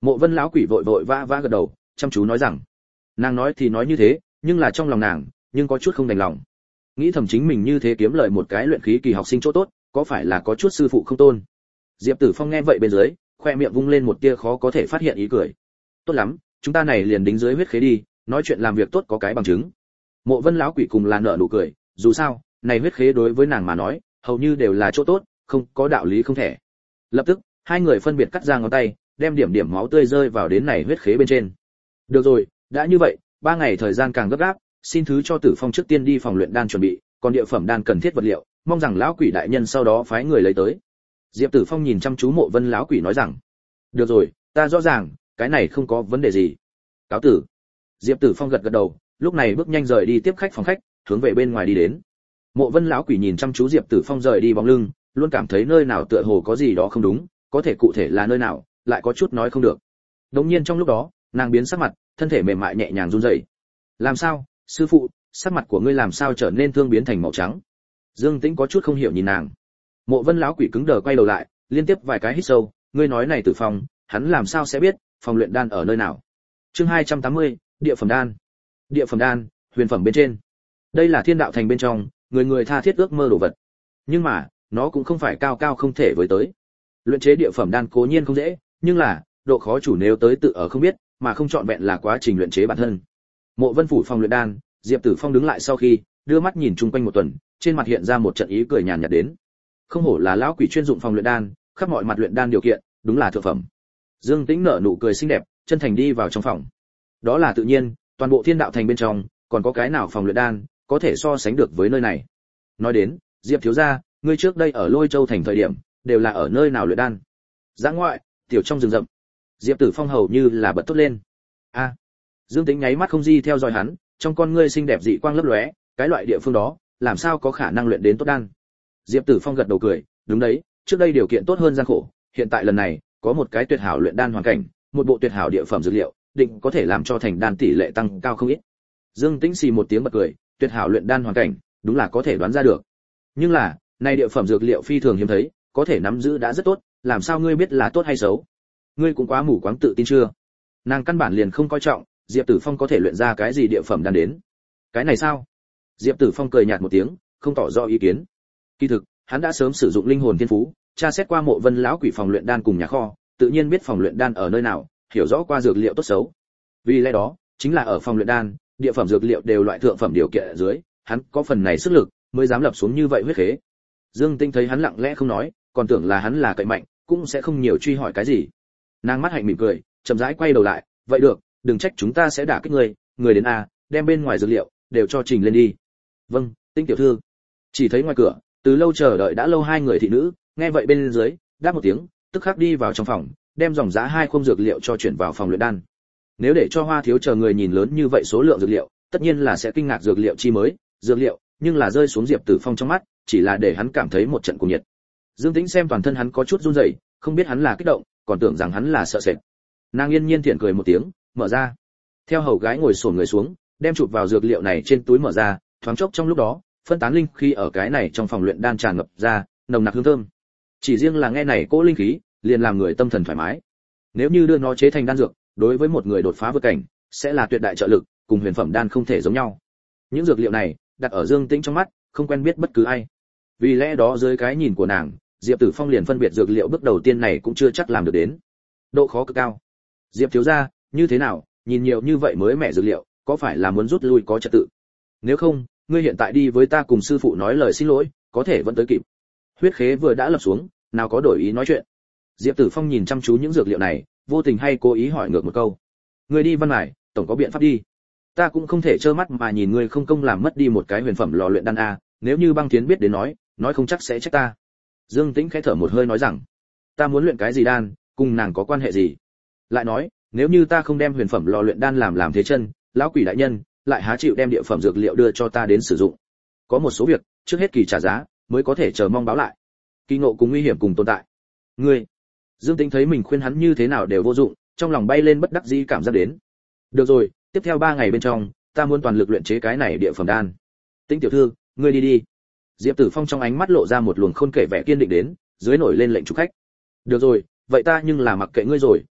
Mộ Vân lão quỷ vội vội vã vã gật đầu, chăm chú nói rằng, nàng nói thì nói như thế, nhưng là trong lòng nàng, nhưng có chút không đành lòng. Nghĩ thầm chính mình như thế kiếm lợi một cái luyện khí kỳ học sinh chỗ tốt, có phải là có chút sư phụ không tôn. Diệp Tử Phong nghe vậy bên dưới, khoe miệng vung lên một tia khó có thể phát hiện ý cười. Tốt lắm, chúng ta này liền đính dưới huyết khế đi, nói chuyện làm việc tốt có cái bằng chứng. Mộ Vân lão quỷ cùng là nở nụ cười, dù sao, này huyết khế đối với nàng mà nói, hầu như đều là chỗ tốt, không có đạo lý không thể. Lập tức, hai người phân biệt cắt ra ngón tay, đem điểm điểm máu tươi rơi vào đến này huyết khế bên trên. Được rồi, đã như vậy, 3 ngày thời gian càng gấp gáp, xin thứ cho Tử Phong trước tiên đi phòng luyện đan chuẩn bị, còn địa phẩm đan cần thiết vật liệu, mong rằng lão quỷ đại nhân sau đó phái người lấy tới. Diệp Tử Phong nhìn chăm chú Mộ Vân lão quỷ nói rằng, được rồi, ta rõ ràng, cái này không có vấn đề gì. Cáo tử. Diệp Tử Phong gật gật đầu, lúc này bước nhanh rời đi tiếp khách phòng khách, hướng về bên ngoài đi đến. Mộ Vân lão quỷ nhìn chăm chú Diệp Tử Phong rời đi bóng lưng, luôn cảm thấy nơi nào tựa hồ có gì đó không đúng, có thể cụ thể là nơi nào, lại có chút nói không được. Đột nhiên trong lúc đó, nàng biến sắc mặt, thân thể mềm mại nhẹ nhàng run rẩy. Làm sao, sư phụ, sắc mặt của ngươi làm sao trở nên thương biến thành màu trắng? Dương Tĩnh có chút không hiểu nhìn nàng. Mộ Vân lão quỷ cứng đờ quay đầu lại, liên tiếp vài cái hít sâu, ngươi nói này Tử Phong, hắn làm sao sẽ biết phòng luyện đan ở nơi nào? Chương 280, địa phẩm đan. Địa phẩm đan, huyền phẩm bên trên. Đây là thiên đạo thành bên trong, người người tha thiết ước mơ đồ vật. Nhưng mà, nó cũng không phải cao cao không thể với tới. Luyện chế địa phẩm đan cố nhiên không dễ, nhưng là, độ khó chủ nếu tới tự ở không biết, mà không chọn vẹn là quá trình luyện chế bản thân. Mộ Vân phủ phòng luyện đan, Diệp Tử Phong đứng lại sau khi, đưa mắt nhìn chung quanh một tuần, trên mặt hiện ra một trận ý cười nhàn nhạt đến. Không hổ là lão quỷ chuyên dụng phòng luyện đan, khắp mọi mặt luyện đan điều kiện, đúng là thượng phẩm. Dương Tĩnh nở nụ cười xinh đẹp, chân thành đi vào trong phòng. Đó là tự nhiên, toàn bộ thiên đạo thành bên trong, còn có cái nào phòng luyện đan có thể so sánh được với nơi này. Nói đến, Diệp thiếu gia, ngươi trước đây ở Lôi Châu thành thời điểm, đều là ở nơi nào luyện đan? Dã ngoại, tiểu trong rừng rậm. Diệp Tử Phong hầu như là bật tốt lên. A. Dương Tĩnh nháy mắt không di theo dõi hắn, trong con ngươi xinh đẹp dị quang lấp lóe, cái loại địa phương đó, làm sao có khả năng luyện đến tốt đan? Diệp Tử Phong gật đầu cười, đúng đấy, trước đây điều kiện tốt hơn gian khổ, hiện tại lần này, có một cái tuyệt hảo luyện đan hoàn cảnh, một bộ tuyệt hảo địa phẩm dược liệu, định có thể làm cho thành đan tỷ lệ tăng cao không ít. Dương Tĩnh xì một tiếng bật cười, tuyệt hảo luyện đan hoàn cảnh, đúng là có thể đoán ra được. Nhưng là, này địa phẩm dược liệu phi thường hiếm thấy, có thể nắm giữ đã rất tốt, làm sao ngươi biết là tốt hay xấu? Ngươi cũng quá mù quáng tự tin chưa? Nàng căn bản liền không coi trọng, Diệp Tử Phong có thể luyện ra cái gì địa phẩm đan đến. Cái này sao? Diệp Tử Phong cười nhạt một tiếng, không tỏ rõ ý kiến. Kỳ thực, hắn đã sớm sử dụng linh hồn thiên phú, tra xét qua Mộ Vân lão quỷ phòng luyện đan cùng nhà kho, tự nhiên biết phòng luyện đan ở nơi nào, hiểu rõ qua dược liệu tốt xấu. Vì lẽ đó, chính là ở phòng luyện đan, địa phẩm dược liệu đều loại thượng phẩm điều kiện ở dưới, hắn có phần này sức lực, mới dám lập xuống như vậy huyết khế. Dương Tinh thấy hắn lặng lẽ không nói, còn tưởng là hắn là cậy mạnh, cũng sẽ không nhiều truy hỏi cái gì. Nàng mắt hạnh mỉm cười, chậm rãi quay đầu lại, vậy được, đừng trách chúng ta sẽ đả kích ngươi, người đến a, đem bên ngoài dược liệu đều cho trình lên đi. Vâng, Tinh tiểu thư. Chỉ thấy ngoài cửa, từ lâu chờ đợi đã lâu hai người thị nữ, nghe vậy bên dưới, đáp một tiếng, tức khắc đi vào trong phòng, đem dòng giá 2 khung dược liệu cho chuyển vào phòng luyện đan. Nếu để cho Hoa thiếu chờ người nhìn lớn như vậy số lượng dược liệu, tất nhiên là sẽ kinh ngạc dược liệu chi mới, dược liệu, nhưng là rơi xuống Diệp Tử Phong trong mắt, chỉ là để hắn cảm thấy một trận cuồng nhiệt. Dương Tĩnh xem toàn thân hắn có chút run rẩy, không biết hắn là kích động, còn tưởng rằng hắn là sợ sệt. Nàng yên nhiên thiện cười một tiếng, mở ra. Theo hầu gái ngồi xổm người xuống, đem chụp vào dược liệu này trên túi mở ra, thoáng chốc trong lúc đó, phân tán linh khí ở cái này trong phòng luyện đan tràn ngập ra, nồng nặc hương thơm. Chỉ riêng là nghe này cỗ linh khí, liền làm người tâm thần thoải mái. Nếu như đưa nó chế thành đan dược, đối với một người đột phá vượt cảnh, sẽ là tuyệt đại trợ lực, cùng huyền phẩm đan không thể giống nhau. Những dược liệu này, đặt ở Dương Tĩnh trong mắt, không quen biết bất cứ ai. Vì lẽ đó dưới cái nhìn của nàng, Diệp Tử Phong liền phân biệt dược liệu bước đầu tiên này cũng chưa chắc làm được đến. Độ khó cực cao. Diệp thiếu gia, như thế nào, nhìn nhiều như vậy mới mẻ dược liệu, có phải là muốn rút lui có trật tự? Nếu không, ngươi hiện tại đi với ta cùng sư phụ nói lời xin lỗi, có thể vẫn tới kịp. Huyết khế vừa đã lập xuống, nào có đổi ý nói chuyện. Diệp Tử Phong nhìn chăm chú những dược liệu này, vô tình hay cố ý hỏi ngược một câu. Ngươi đi Văn Hải, tổng có biện pháp đi. Ta cũng không thể trơ mắt mà nhìn ngươi không công làm mất đi một cái huyền phẩm lò luyện đan a, nếu như Băng Thiến biết đến nói không chắc sẽ trách ta. Dương Tĩnh khẽ thở một hơi nói rằng, ta muốn luyện cái gì đan, cùng nàng có quan hệ gì? Lại nói, nếu như ta không đem huyền phẩm lò luyện đan làm thế chân, lão quỷ đại nhân lại há chịu đem địa phẩm dược liệu đưa cho ta đến sử dụng. Có một số việc, trước hết kỳ trả giá, mới có thể chờ mong báo lại. Kỳ ngộ cùng nguy hiểm cùng tồn tại. Ngươi, Dương Tĩnh thấy mình khuyên hắn như thế nào đều vô dụng, trong lòng bay lên bất đắc dĩ cảm giác đến. Được rồi, tiếp theo 3 ngày bên trong, ta muốn toàn lực luyện chế cái này địa phẩm đan. Tĩnh tiểu thư, ngươi đi đi. Diệp Tử Phong trong ánh mắt lộ ra một luồng khôn kể vẻ kiên định đến, dưới nổi lên lệnh chủ khách. Được rồi, vậy ta nhưng là mặc kệ ngươi rồi,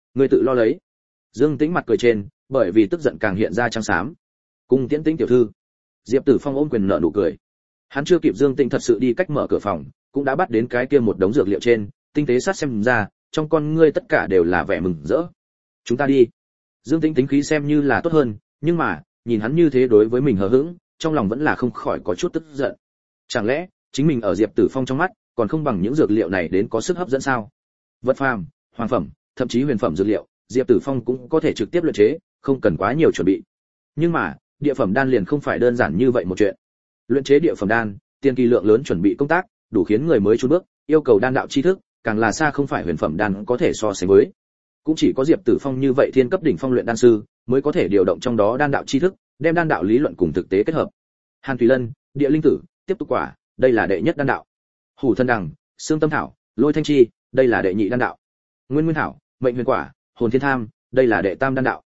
ngươi tự lo lấy. Dương Tĩnh mặt cười trên, bởi vì tức giận càng hiện ra trắng xám. Cung Tiễn Tĩnh tiểu thư. Diệp Tử Phong ôm quyền nở nụ cười. Hắn chưa kịp Dương Tĩnh thật sự đi cách mở cửa phòng, cũng đã bắt đến cái kia một đống dược liệu trên, tinh tế sát xem ra, trong con ngươi tất cả đều là vẻ mừng rỡ. Chúng ta đi. Dương Tĩnh tính khí xem như là tốt hơn, nhưng mà, nhìn hắn như thế đối với mình hờ hững, trong lòng vẫn là không khỏi có chút tức giận. Chẳng lẽ, chính mình ở Diệp Tử Phong trong mắt, còn không bằng những dược liệu này đến có sức hấp dẫn sao? Vật phàm, hoàng phẩm, thậm chí huyền phẩm dược liệu, Diệp Tử Phong cũng có thể trực tiếp luyện chế, không cần quá nhiều chuẩn bị. Nhưng mà, địa phẩm đan liền không phải đơn giản như vậy một chuyện. Luyện chế địa phẩm đan, tiên kỳ lượng lớn chuẩn bị công tác, đủ khiến người mới chùn bước, yêu cầu đan đạo tri thức, càng là xa không phải huyền phẩm đan có thể so sánh với. Cũng chỉ có Diệp Tử Phong như vậy thiên cấp đỉnh phong luyện đan sư, mới có thể điều động trong đó đan đạo tri thức, đem đan đạo lý luận cùng thực tế kết hợp. Hàn Thủy Lân, Địa Linh Tử, Tiếp Tục Quả, đây là đệ nhất đan đạo. Hủ Thân Đằng, Xương Tâm Thảo, Lôi Thanh Chi, đây là đệ nhị đan đạo. Nguyên Nguyên Thảo, Mệnh Huyền Quả, Hồn Thiên Tham, đây là đệ tam đan đạo.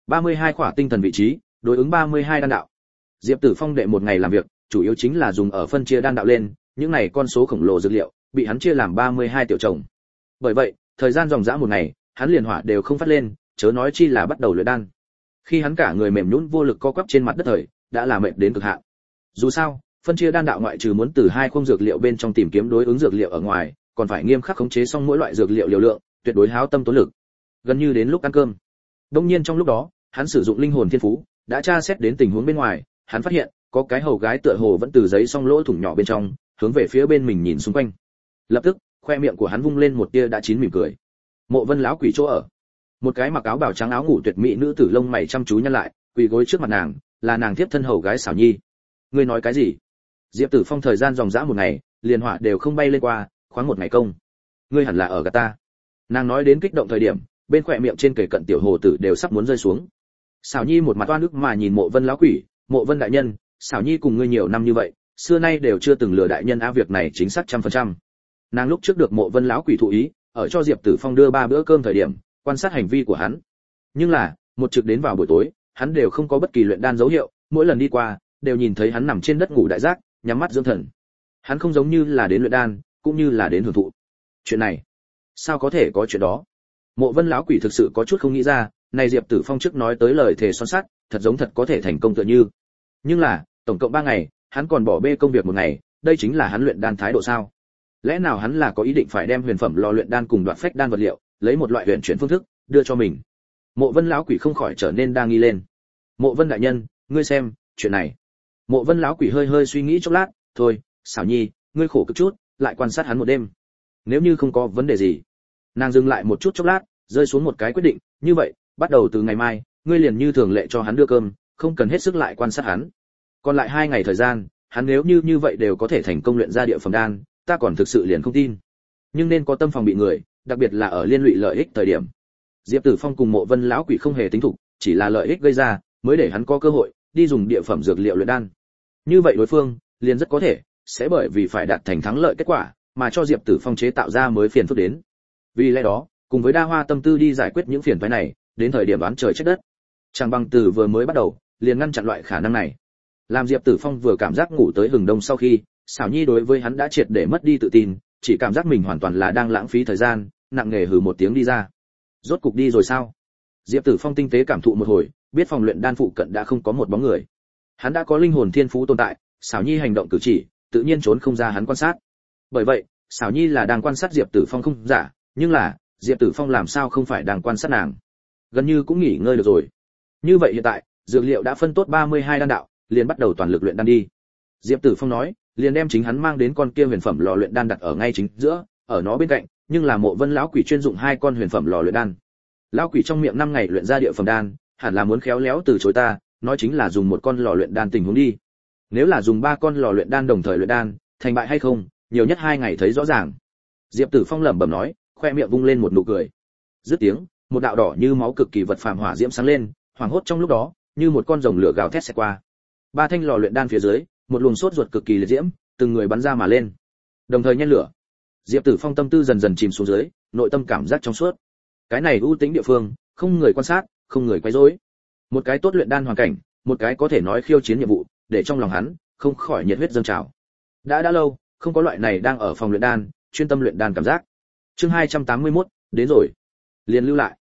32 quả tinh thần vị trí, đối ứng 32 đan đạo. Diệp Tử Phong đệ một ngày làm việc, chủ yếu chính là dùng ở phân chia đan đạo lên, những này con số khổng lồ dược liệu, bị hắn chia làm 32 tiểu chồng. Bởi vậy, thời gian dòng dã một ngày, hắn liền hỏa đều không phát lên, chớ nói chi là bắt đầu luyện đan. Khi hắn cả người mềm nhũn vô lực co quắp trên mặt đất thời, đã là mệt đến cực hạn. Dù sao, phân chia đan đạo ngoại trừ muốn từ hai khung dược liệu bên trong tìm kiếm đối ứng dược liệu ở ngoài, còn phải nghiêm khắc khống chế xong mỗi loại dược liệu liều lượng, tuyệt đối háo tâm tốn lực. Gần như đến lúc ăn cơm. Đương nhiên trong lúc đó, hắn sử dụng linh hồn thiên phú, đã tra xét đến tình huống bên ngoài, hắn phát hiện, có cái hầu gái tựa hồ vẫn từ giấy song lỗ thủng nhỏ bên trong, hướng về phía bên mình nhìn xung quanh. Lập tức, khoe miệng của hắn vung lên một tia đã chín mỉm cười. Mộ Vân lão quỷ chỗ ở. Một cái mặc áo bào trắng áo ngủ tuyệt mỹ nữ tử lông mày chăm chú nhăn lại, quỳ gối trước mặt nàng, là nàng tiếp thân hầu gái Xảo Nhi. Ngươi nói cái gì? Diệp Tử Phong thời gian dòng dã một ngày, liền hỏa đều không bay lên qua, khoáng một ngày công. Ngươi hẳn là ở gạt ta. Nàng nói đến kích động thời điểm, bên khóe miệng trên kề cận tiểu hồ tử đều sắp muốn rơi xuống. Xảo Nhi một mặt oan ức mà nhìn Mộ Vân lão quỷ, Mộ Vân đại nhân, Xảo Nhi cùng ngươi nhiều năm như vậy, xưa nay đều chưa từng lừa đại nhân á, việc này chính xác 100%. Nàng lúc trước được Mộ Vân lão quỷ thụ ý, ở cho Diệp Tử Phong đưa 3 bữa cơm thời điểm, quan sát hành vi của hắn. Nhưng là, một trực đến vào buổi tối, hắn đều không có bất kỳ luyện đan dấu hiệu, mỗi lần đi qua, đều nhìn thấy hắn nằm trên đất ngủ đại giác, nhắm mắt dưỡng thần. Hắn không giống như là đến luyện đan, cũng như là đến hưởng thụ. Chuyện này, sao có thể có chuyện đó? Mộ Vân lão quỷ thực sự có chút không nghĩ ra, này Diệp Tử Phong trước nói tới lời thề son sắt, thật giống thật có thể thành công tựa như. Nhưng là, tổng cộng 3 ngày, hắn còn bỏ bê công việc một ngày, đây chính là hắn luyện đan thái độ sao? Lẽ nào hắn là có ý định phải đem huyền phẩm lò luyện đan cùng đoạt phách đan vật liệu, lấy một loại huyền chuyển phương thức, đưa cho mình? Mộ Vân lão quỷ không khỏi trở nên đa nghi lên. Mộ Vân đại nhân, ngươi xem, chuyện này. Mộ Vân lão quỷ hơi hơi suy nghĩ chốc lát, thôi, Xảo Nhi, ngươi khổ cực chút, lại quan sát hắn một đêm. Nếu như không có vấn đề gì. Nàng dừng lại một chút chốc lát, rơi xuống một cái quyết định, như vậy, bắt đầu từ ngày mai, ngươi liền như thường lệ cho hắn đưa cơm, không cần hết sức lại quan sát hắn. Còn lại 2 ngày thời gian, hắn nếu như vậy đều có thể thành công luyện ra địa phẩm đan, ta còn thực sự liền không tin. Nhưng nên có tâm phòng bị người, đặc biệt là ở liên lụy lợi ích thời điểm. Diệp Tử Phong cùng Mộ Vân lão quỷ không hề tính thủ, chỉ là lợi ích gây ra, mới để hắn có cơ hội đi dùng địa phẩm dược liệu luyện đan. Như vậy đối phương liền rất có thể sẽ bởi vì phải đạt thành thắng lợi kết quả, mà cho Diệp Tử Phong chế tạo ra mới phiền phức đến. Vì lẽ đó, cùng với đa hoa tâm tư đi giải quyết những phiền toái này, đến thời điểm đoán trời trách đất. Chẳng bằng từ vừa mới bắt đầu, liền ngăn chặn loại khả năng này. Làm Diệp Tử Phong vừa cảm giác ngủ tới hừng đông sau khi, Xảo Nhi đối với hắn đã triệt để mất đi tự tin, chỉ cảm giác mình hoàn toàn là đang lãng phí thời gian, nặng nề hừ một tiếng đi ra. Rốt cục đi rồi sao? Diệp Tử Phong tinh tế cảm thụ một hồi, biết phòng luyện đan phụ cận đã không có một bóng người. Hắn đã có linh hồn thiên phú tồn tại, Xảo Nhi hành động cử chỉ, tự nhiên trốn không ra hắn quan sát. Bởi vậy, Xảo Nhi là đang quan sát Diệp Tử Phong không giả, nhưng là, Diệp Tử Phong làm sao không phải đang quan sát nàng? Gần như cũng nghỉ ngơi được rồi. Như vậy hiện tại, dược liệu đã phân tốt 32 đan đạo, liền bắt đầu toàn lực luyện đan đi. Diệp Tử Phong nói, liền đem chính hắn mang đến con kia huyền phẩm lò luyện đan đặt ở ngay chính giữa, ở nó bên cạnh, nhưng là Mộ Vân lão quỷ chuyên dụng 2 con huyền phẩm lò luyện đan. Lão quỷ trong miệng 5 ngày luyện ra địa phẩm đan, hẳn là muốn khéo léo từ chối ta, nói chính là dùng một con lò luyện đan tình huống đi. Nếu là dùng 3 con lò luyện đan đồng thời luyện đan, thành bại hay không, nhiều nhất 2 ngày thấy rõ ràng. Diệp Tử Phong lẩm bẩm nói, khoe miệng vung lên một nụ cười. Dứt tiếng, một đạo đỏ như máu cực kỳ vật phàm hỏa diễm sáng lên, hoảng hốt trong lúc đó, như một con rồng lửa gào thét xẹt qua. 3 thanh lò luyện đan phía dưới, một luồng sốt ruột cực kỳ liệt diễm, từng người bắn ra mà lên. Đồng thời nhen lửa. Diệp Tử Phong tâm tư dần dần chìm xuống dưới, nội tâm cảm giác trong suốt. Cái này ưu tĩnh địa phương, không người quan sát, không người quấy rối. Một cái tốt luyện đan hoàn cảnh, một cái có thể nói khiêu chiến nhiệm vụ, để trong lòng hắn không khỏi nhiệt huyết dâng trào. Đã lâu, không có loại này đang ở phòng luyện đan, chuyên tâm luyện đan cảm giác. Chương 281, đến rồi. Liền lưu lại.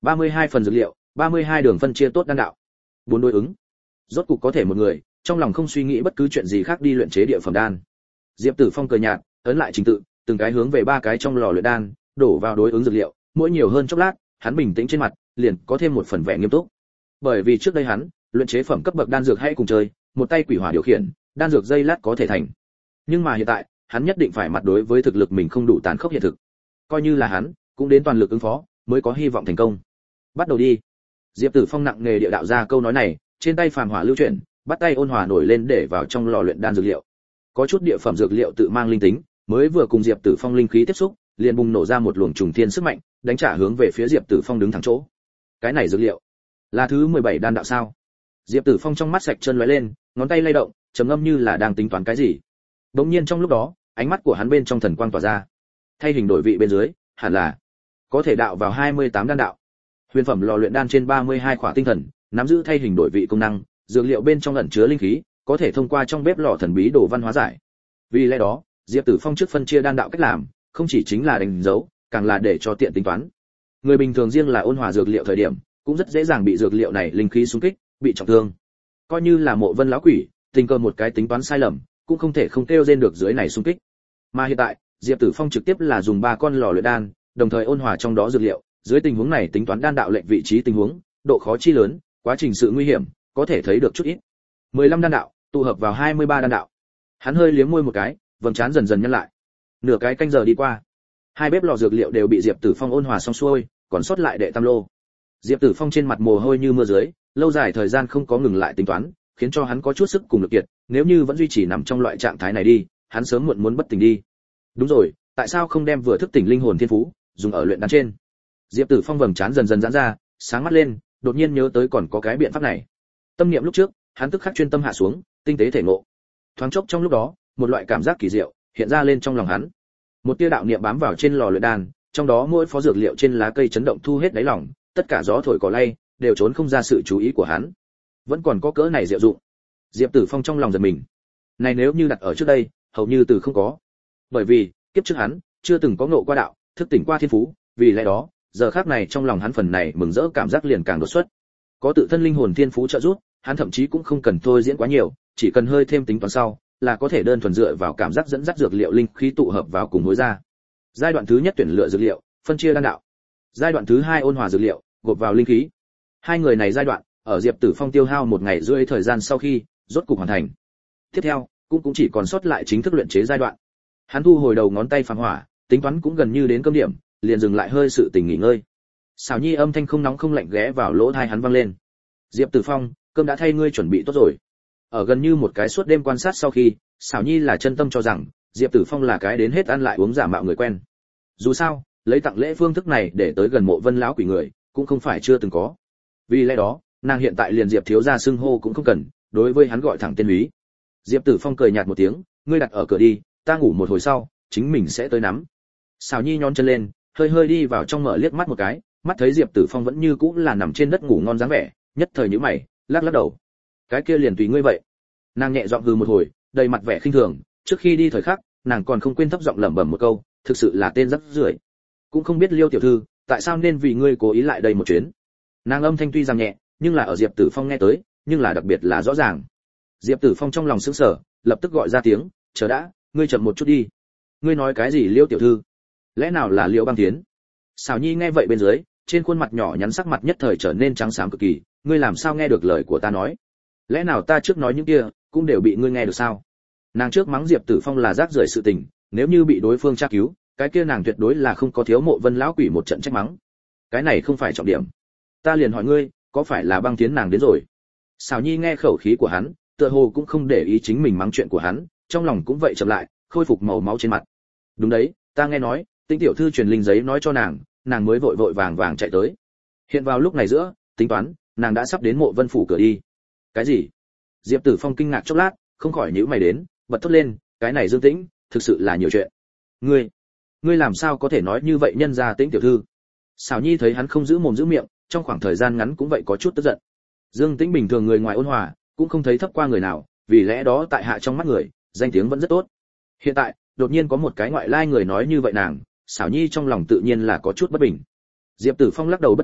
32 phần dược liệu, 32 đường phân chia tốt đan đạo. 4 đối ứng. Rốt cục có thể một người, trong lòng không suy nghĩ bất cứ chuyện gì khác đi luyện chế địa phẩm đan. Diệp Tử Phong cười nhạt, ấn lại trình tự, từng cái hướng về 3 cái trong lò luyện đan, đổ vào đối ứng dược liệu, mỗi nhiều hơn chốc lát, hắn bình tĩnh trên mặt, liền có thêm một phần vẻ nghiêm túc. Bởi vì trước đây hắn, luyện chế phẩm cấp bậc đan dược hay cùng chơi, một tay quỷ hỏa điều khiển, đan dược dây lát có thể thành. Nhưng mà hiện tại, hắn nhất định phải mặt đối với thực lực mình không đủ tàn khốc hiện thực. Coi như là hắn, cũng đến toàn lực ứng phó, mới có hy vọng thành công. Bắt đầu đi. Diệp Tử Phong nặng nề địa đạo ra câu nói này, trên tay phàm hỏa lưu chuyển, bắt tay ôn hòa nổi lên để vào trong lò luyện đan dược liệu. Có chút địa phẩm dược liệu tự mang linh tính, mới vừa cùng Diệp Tử Phong linh khí tiếp xúc, liền bùng nổ ra một luồng trùng thiên sức mạnh, đánh trả hướng về phía Diệp Tử Phong đứng thẳng chỗ. Cái này dược liệu, là thứ 17 đan đạo sao? Diệp Tử Phong trong mắt sạch chân lóe lên, ngón tay lay động, trầm ngâm như là đang tính toán cái gì. Đột nhiên trong lúc đó, ánh mắt của hắn bên trong thần quang tỏa ra. Thay hình đổi vị bên dưới, hẳn là có thể đạo vào 28 đan đạo. Huyền phẩm lò luyện đan trên 32 khỏa tinh thần, nắm giữ thay hình đổi vị công năng, dược liệu bên trong ẩn chứa linh khí, có thể thông qua trong bếp lò thần bí đồ văn hóa giải. Vì lẽ đó, Diệp Tử Phong trước phân chia đan đạo cách làm, không chỉ chính là đánh dấu, càng là để cho tiện tính toán. Người bình thường riêng là ôn hòa dược liệu thời điểm, cũng rất dễ dàng bị dược liệu này linh khí xung kích, bị trọng thương. Coi như là Mộ Vân lão quỷ, tình cờ một cái tính toán sai lầm, cũng không thể không kêu rên được dưới này xung kích. Mà hiện tại, Diệp Tử Phong trực tiếp là dùng 3 con lò luyện đan, đồng thời ôn hòa trong đó dược liệu, dưới tình huống này tính toán đan đạo lệnh vị trí tình huống, độ khó chi lớn, quá trình sự nguy hiểm, có thể thấy được chút ít. 15 đan đạo, tụ hợp vào 23 đan đạo. Hắn hơi liếm môi một cái, vầng trán dần dần nhăn lại. Nửa cái canh giờ đi qua, hai bếp lò dược liệu đều bị Diệp Tử Phong ôn hòa xong xuôi, còn sót lại đệ tam lô. Diệp Tử Phong trên mặt mồ hôi như mưa dưới, lâu dài thời gian không có ngừng lại tính toán, khiến cho hắn có chút sức cùng lực kiệt, nếu như vẫn duy trì nằm trong loại trạng thái này đi, hắn sớm muộn muốn bất tỉnh đi. Đúng rồi, tại sao không đem vừa thức tỉnh linh hồn thiên phú dùng ở luyện đan trên? Diệp Tử Phong vầng trán dần dần giãn ra, sáng mắt lên, đột nhiên nhớ tới còn có cái biện pháp này. Tâm niệm lúc trước, hắn tức khắc chuyên tâm hạ xuống, tinh tế thể ngộ. Thoáng chốc trong lúc đó, một loại cảm giác kỳ diệu hiện ra lên trong lòng hắn. Một tia đạo niệm bám vào trên lò luyện đan, trong đó mỗi phó dược liệu trên lá cây chấn động thu hết đáy lòng, tất cả gió thổi cỏ lay đều trốn không ra sự chú ý của hắn. Vẫn còn có cỡ này diệu dụng. Diệp Tử Phong trong lòng giật mình. Này nếu như đặt ở trước đây, hầu như từ không có. Bởi vì, kiếp trước hắn chưa từng có ngộ qua đạo, thức tỉnh qua thiên phú, vì lẽ đó, giờ khắc này trong lòng hắn phần này mừng rỡ cảm giác liền càng đột xuất. Có tự thân linh hồn thiên phú trợ giúp, hắn thậm chí cũng không cần thôi diễn quá nhiều, chỉ cần hơi thêm tính toán sau, là có thể đơn thuần dựa vào cảm giác dẫn dắt dược liệu linh khí tụ hợp vào cùng hối ra. Giai đoạn thứ nhất tuyển lựa dược liệu, phân chia đan đạo. Giai đoạn thứ hai ôn hòa dược liệu, gộp vào linh khí. Hai người này giai đoạn, ở Diệp Tử Phong tiêu hao 1 ngày rưỡi thời gian sau khi rốt cục hoàn thành. Tiếp theo, cũng chỉ còn sót lại chính thức luyện chế giai đoạn. Hắn thu hồi đầu ngón tay phàm hỏa, tính toán cũng gần như đến cơm điểm, liền dừng lại hơi sự tình nghỉ ngơi. Xảo Nhi âm thanh không nóng không lạnh ghé vào lỗ tai hắn vang lên. Diệp Tử Phong, cơm đã thay ngươi chuẩn bị tốt rồi. Ở gần như một cái suốt đêm quan sát sau khi, Xảo Nhi là chân tâm cho rằng Diệp Tử Phong là cái đến hết ăn lại uống giả mạo người quen. Dù sao, lấy tặng lễ phương thức này để tới gần Mộ Vân lão quỷ người, cũng không phải chưa từng có. Vì lẽ đó, nàng hiện tại liền Diệp thiếu gia xưng hô cũng không cần, đối với hắn gọi thẳng tên Lý. Diệp Tử Phong cười nhạt một tiếng, ngươi đặt ở cửa đi, ta ngủ một hồi sau, chính mình sẽ tới nắm. Xảo Nhi nhón chân lên, hơi hơi đi vào trong mở liếc mắt một cái, mắt thấy Diệp Tử Phong vẫn như cũ là nằm trên đất ngủ ngon dáng vẻ, nhất thời nhíu mày, lắc lắc đầu. Cái kia liền tùy ngươi vậy. Nàng nhẹ giọng hừ một hồi, đầy mặt vẻ khinh thường, trước khi đi thời khắc, nàng còn không quên thấp giọng lẩm bẩm một câu, thực sự là tên rắc rưởi. Cũng không biết Liêu tiểu thư, tại sao nên vì ngươi cố ý lại đây một chuyến. Nàng âm thanh tuy rằng nhẹ, nhưng là ở Diệp Tử Phong nghe tới, nhưng là đặc biệt là rõ ràng. Diệp Tử Phong trong lòng sững sờ, lập tức gọi ra tiếng, chờ đã, ngươi chậm một chút đi. Ngươi nói cái gì Liêu tiểu thư? Lẽ nào là Liêu Băng Tiến? Xảo Nhi nghe vậy bên dưới, trên khuôn mặt nhỏ nhắn sắc mặt nhất thời trở nên trắng xám cực kỳ, ngươi làm sao nghe được lời của ta nói? Lẽ nào ta trước nói những kia, cũng đều bị ngươi nghe được sao? Nàng trước mắng Diệp Tử Phong là rác rưởi sự tình, nếu như bị đối phương tra cứu, cái kia nàng tuyệt đối là không có thiếu Mộ Vân lão quỷ một trận trách mắng. Cái này không phải trọng điểm. Ta liền hỏi ngươi, có phải là Băng Tiến nàng đến rồi? Xảo Nhi nghe khẩu khí của hắn, tựa hồ cũng không để ý chính mình mắng chuyện của hắn, trong lòng cũng vậy chậm lại, khôi phục màu máu trên mặt. Đúng đấy, ta nghe nói, Tĩnh tiểu thư truyền linh giấy nói cho nàng, nàng mới vội vội vàng vàng chạy tới. Hiện vào lúc này giữa, tính toán, nàng đã sắp đến Mộ Vân phủ cửa đi. Cái gì? Diệp Tử Phong kinh ngạc chốc lát, không khỏi nhíu mày đến, bật thốt lên, cái này Dương Tĩnh, thực sự là nhiều chuyện. Ngươi làm sao có thể nói như vậy nhân gia Tĩnh tiểu thư? Xảo Nhi thấy hắn không giữ mồm giữ miệng, trong khoảng thời gian ngắn cũng vậy có chút tức giận. Dương Tĩnh bình thường người ngoài ôn hòa, cũng không thấy thấp qua người nào, vì lẽ đó tại hạ trong mắt người, danh tiếng vẫn rất tốt. Hiện tại, đột nhiên có một cái ngoại lai người nói như vậy nàng, Xảo Nhi trong lòng tự nhiên là có chút bất bình. Diệp Tử Phong lắc đầu bất đắc dĩ,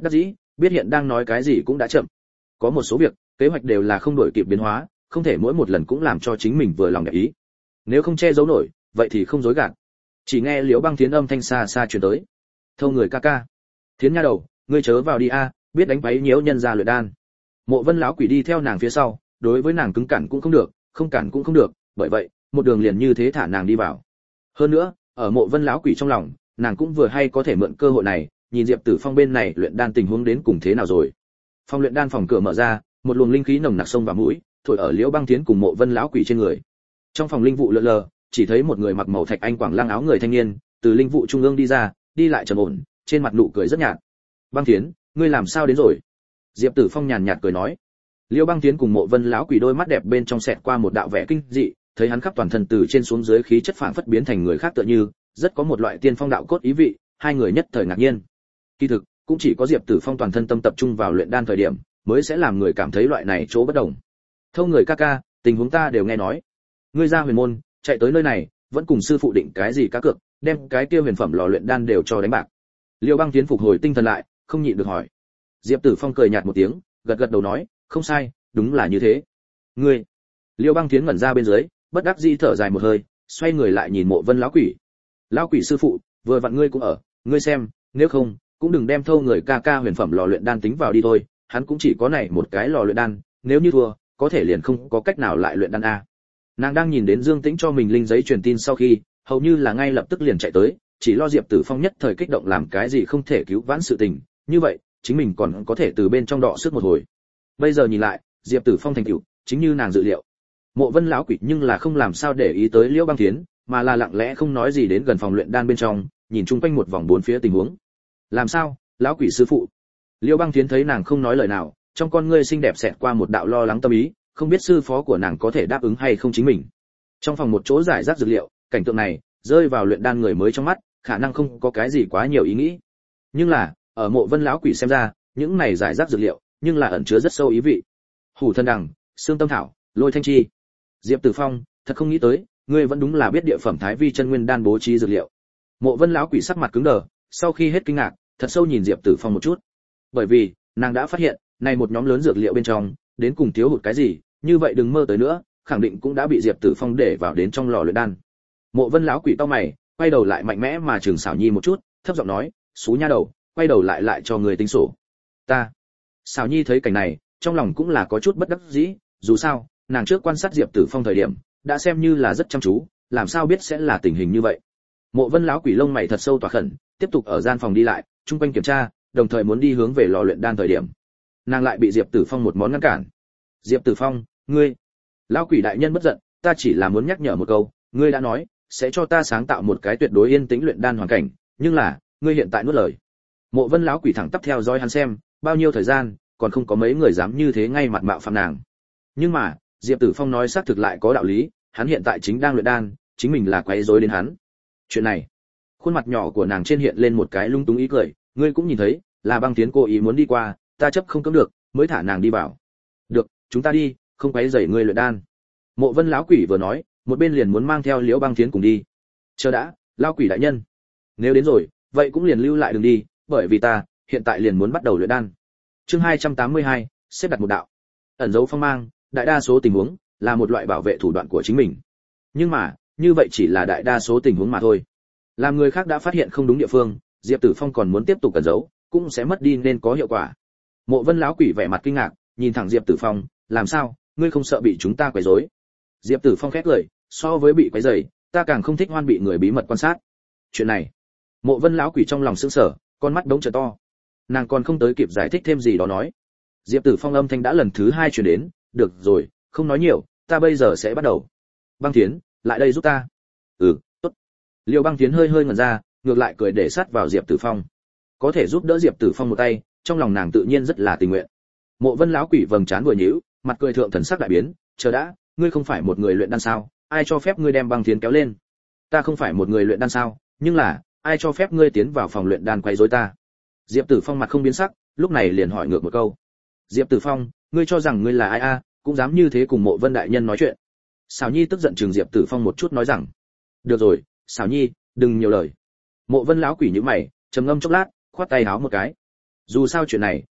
biết hiện đang nói cái gì cũng đã chậm. Có một số việc, kế hoạch đều là không đổi kịp biến hóa, không thể mỗi một lần cũng làm cho chính mình vừa lòng đẹp ý. Nếu không che giấu nổi, vậy thì không dối gạt. Chỉ nghe Liễu Băng Thiến âm thanh xa xa truyền tới. Thâu người ca ca. Thiến nha đầu, ngươi chớ vào đi a, biết đánh váy nhiễu nhân ra luyện đan. Mộ Vân lão quỷ đi theo nàng phía sau, đối với nàng cứng cản cũng không được, không cản cũng không được, bởi vậy, một đường liền như thế thả nàng đi vào. Hơn nữa, ở Mộ Vân lão quỷ trong lòng, nàng cũng vừa hay có thể mượn cơ hội này, nhìn Diệp Tử Phong bên này luyện đan tình huống đến cùng thế nào rồi. Phòng luyện đan phòng cửa mở ra, một luồng linh khí nồng nặc xông vào mũi, thổi ở Liễu Băng Thiến cùng Mộ Vân lão quỷ trên người. Trong phòng linh vụ lờ lờ, chỉ thấy một người mặc màu thạch anh quảng lăng áo người thanh niên, từ linh vụ trung ương đi ra, đi lại trầm ổn, trên mặt nụ cười rất nhạt. "Băng Thiến, ngươi làm sao đến rồi?" Diệp Tử Phong nhàn nhạt cười nói. Liễu Băng Thiến cùng Mộ Vân lão quỷ đôi mắt đẹp bên trong xẹt qua một đạo vẻ kinh dị, thấy hắn khắp toàn thân từ trên xuống dưới khí chất phảng phất biến thành người khác tựa như, rất có một loại tiên phong đạo cốt ý vị, hai người nhất thời ngạc nhiên. Kỳ thực, cũng chỉ có Diệp Tử Phong toàn thân tâm tập trung vào luyện đan thời điểm, mới sẽ làm người cảm thấy loại này chỗ bất đồng. "Thâu người ca ca, tình huống ta đều nghe nói. Ngươi ra huyền môn, chạy tới nơi này, vẫn cùng sư phụ định cái gì cá cược, đem cái kia huyền phẩm lò luyện đan đều cho đánh bạc." Liễu Băng Thiến phục hồi tinh thần lại, không nhịn được hỏi. Diệp Tử Phong cười nhạt một tiếng, gật gật đầu nói, "Không sai, đúng là như thế." "Ngươi?" Liễu Băng Thiến ngẩn ra bên dưới, bất đắc dĩ thở dài một hơi, xoay người lại nhìn Mộ Vân lão quỷ. "Lão quỷ sư phụ, vừa vặn ngươi cũng ở, ngươi xem, nếu không, cũng đừng đem thâu người ca ca huyền phẩm lò luyện đan tính vào đi thôi, hắn cũng chỉ có này một cái lò luyện đan, nếu như thua, có thể liền không có cách nào lại luyện đan a." Nàng đang nhìn đến Dương Tĩnh cho mình linh giấy truyền tin sau khi, hầu như là ngay lập tức liền chạy tới, chỉ lo Diệp Tử Phong nhất thời kích động làm cái gì không thể cứu vãn sự tình, như vậy, chính mình còn có thể từ bên trong đọ sức một hồi. Bây giờ nhìn lại, Diệp Tử Phong thành tựu, chính như nàng dự liệu. Mộ Vân lão quỷ nhưng là không làm sao để ý tới Liễu Băng Thiến, mà là lặng lẽ không nói gì đến gần phòng luyện đan bên trong, nhìn chung quanh một vòng bốn phía tình huống. "Làm sao, lão quỷ sư phụ?" Liễu Băng Thiến thấy nàng không nói lời nào, trong con ngươi xinh đẹp xẹt qua một đạo lo lắng tâm ý, không biết sư phó của nàng có thể đáp ứng hay không chính mình. Trong phòng một chỗ giải rác dược liệu, cảnh tượng này rơi vào luyện đan người mới trong mắt, khả năng không có cái gì quá nhiều ý nghĩ. Nhưng là, ở Mộ Vân lão quỷ xem ra, những này giải rác dược liệu, nhưng là ẩn chứa rất sâu ý vị. Hủ thân đằng, xương tâm thảo, lôi thanh chi. Diệp Tử Phong, thật không nghĩ tới, ngươi vẫn đúng là biết địa phẩm thái vi chân nguyên đan bố trí dược liệu. Mộ Vân lão quỷ sắc mặt cứng đờ, sau khi hết kinh ngạc, thật sâu nhìn Diệp Tử Phong một chút. Bởi vì, nàng đã phát hiện, này một nhóm lớn dược liệu bên trong, đến cùng thiếu hụt cái gì, như vậy đừng mơ tới nữa, khẳng định cũng đã bị Diệp Tử Phong để vào đến trong lò luyện đan. Mộ Vân lão quỷ cau mày, quay đầu lại mạnh mẽ mà trừng Sảo Nhi một chút, thấp giọng nói, "Xú nha đầu, quay đầu lại cho người tính sổ." "Ta." Sảo Nhi thấy cảnh này, trong lòng cũng là có chút bất đắc dĩ, dù sao, nàng trước quan sát Diệp Tử Phong thời điểm, đã xem như là rất chăm chú, làm sao biết sẽ là tình hình như vậy. Mộ Vân lão quỷ lông mày thật sâu tỏa khẩn, tiếp tục ở gian phòng đi lại, trung quanh kiểm tra, đồng thời muốn đi hướng về lò luyện đan thời điểm, nàng lại bị Diệp Tử Phong một món ngăn cản. "Diệp Tử Phong, ngươi..." "Lão quỷ đại nhân bất giận, ta chỉ là muốn nhắc nhở một câu, ngươi đã nói sẽ cho ta sáng tạo một cái tuyệt đối yên tĩnh luyện đan hoàn cảnh, nhưng là, ngươi hiện tại nuốt lời." Mộ Vân lão quỷ thẳng tắp theo dõi hắn xem, bao nhiêu thời gian, còn không có mấy người dám như thế ngay mặt mạo phạm nàng. Nhưng mà, Diệp Tử Phong nói xác thực lại có đạo lý, hắn hiện tại chính đang luyện đan, chính mình là quấy rối đến hắn. Chuyện này, khuôn mặt nhỏ của nàng trên hiện lên một cái lung túng ý cười, ngươi cũng nhìn thấy, là Băng Thiến cố ý muốn đi qua, ta chấp không cưỡng được, mới thả nàng đi vào. "Được, chúng ta đi, không quấy rầy ngươi luyện đan." Mộ Vân lão quỷ vừa nói, một bên liền muốn mang theo Liễu Băng Thiến cùng đi. "Chờ đã, lão quỷ đại nhân, nếu đến rồi, vậy cũng liền lưu lại đừng đi, bởi vì ta hiện tại liền muốn bắt đầu luyện đan." Chương 282, xếp đặt một đạo. Ẩn dấu phong mang, đại đa số tình huống là một loại bảo vệ thủ đoạn của chính mình. Nhưng mà, như vậy chỉ là đại đa số tình huống mà thôi. Làm người khác đã phát hiện không đúng địa phương, Diệp Tử Phong còn muốn tiếp tục ẩn giấu, cũng sẽ mất đi nên có hiệu quả. Mộ Vân lão quỷ vẻ mặt kinh ngạc, nhìn thẳng Diệp Tử Phong, "Làm sao, ngươi không sợ bị chúng ta quấy rối?" Diệp Tử Phong khét lời, "So với bị quấy rầy, ta càng không thích hoan bị người bí mật quan sát." Chuyện này, Mộ Vân lão quỷ trong lòng sững sờ, con mắt đống trợ to. Nàng còn không tới kịp giải thích thêm gì đó nói. Diệp Tử Phong âm thanh đã lần thứ 2 truyền đến, "Được rồi, không nói nhiều, ta bây giờ sẽ bắt đầu. Băng Thiến, lại đây giúp ta." "Ừ, tốt." Liêu Băng Thiến hơi hơi ngẩn ra, ngược lại cười để sát vào Diệp Tử Phong. Có thể giúp đỡ Diệp Tử Phong một tay, trong lòng nàng tự nhiên rất là tình nguyện. Mộ Vân lão quỷ vầng trán vừa nhíu, mặt cười thượng thần sắc đại biến, "Chờ đã, ngươi không phải một người luyện đan sao, ai cho phép ngươi đem Băng Thiến kéo lên?" "Ta không phải một người luyện đan sao, nhưng là, ai cho phép ngươi tiến vào phòng luyện đan quấy rối ta?" Diệp Tử Phong mặt không biến sắc, lúc này liền hỏi ngược một câu. "Diệp Tử Phong, ngươi cho rằng ngươi là ai a, cũng dám như thế cùng Mộ Vân đại nhân nói chuyện?" Sảo Nhi tức giận trừng Diệp Tử Phong một chút nói rằng. "Được rồi, Sảo Nhi, đừng nhiều lời." Mộ Vân lão quỷ nhíu mày, trầm ngâm chốc lát, khoát tay áo một cái. Dù sao chuyện này,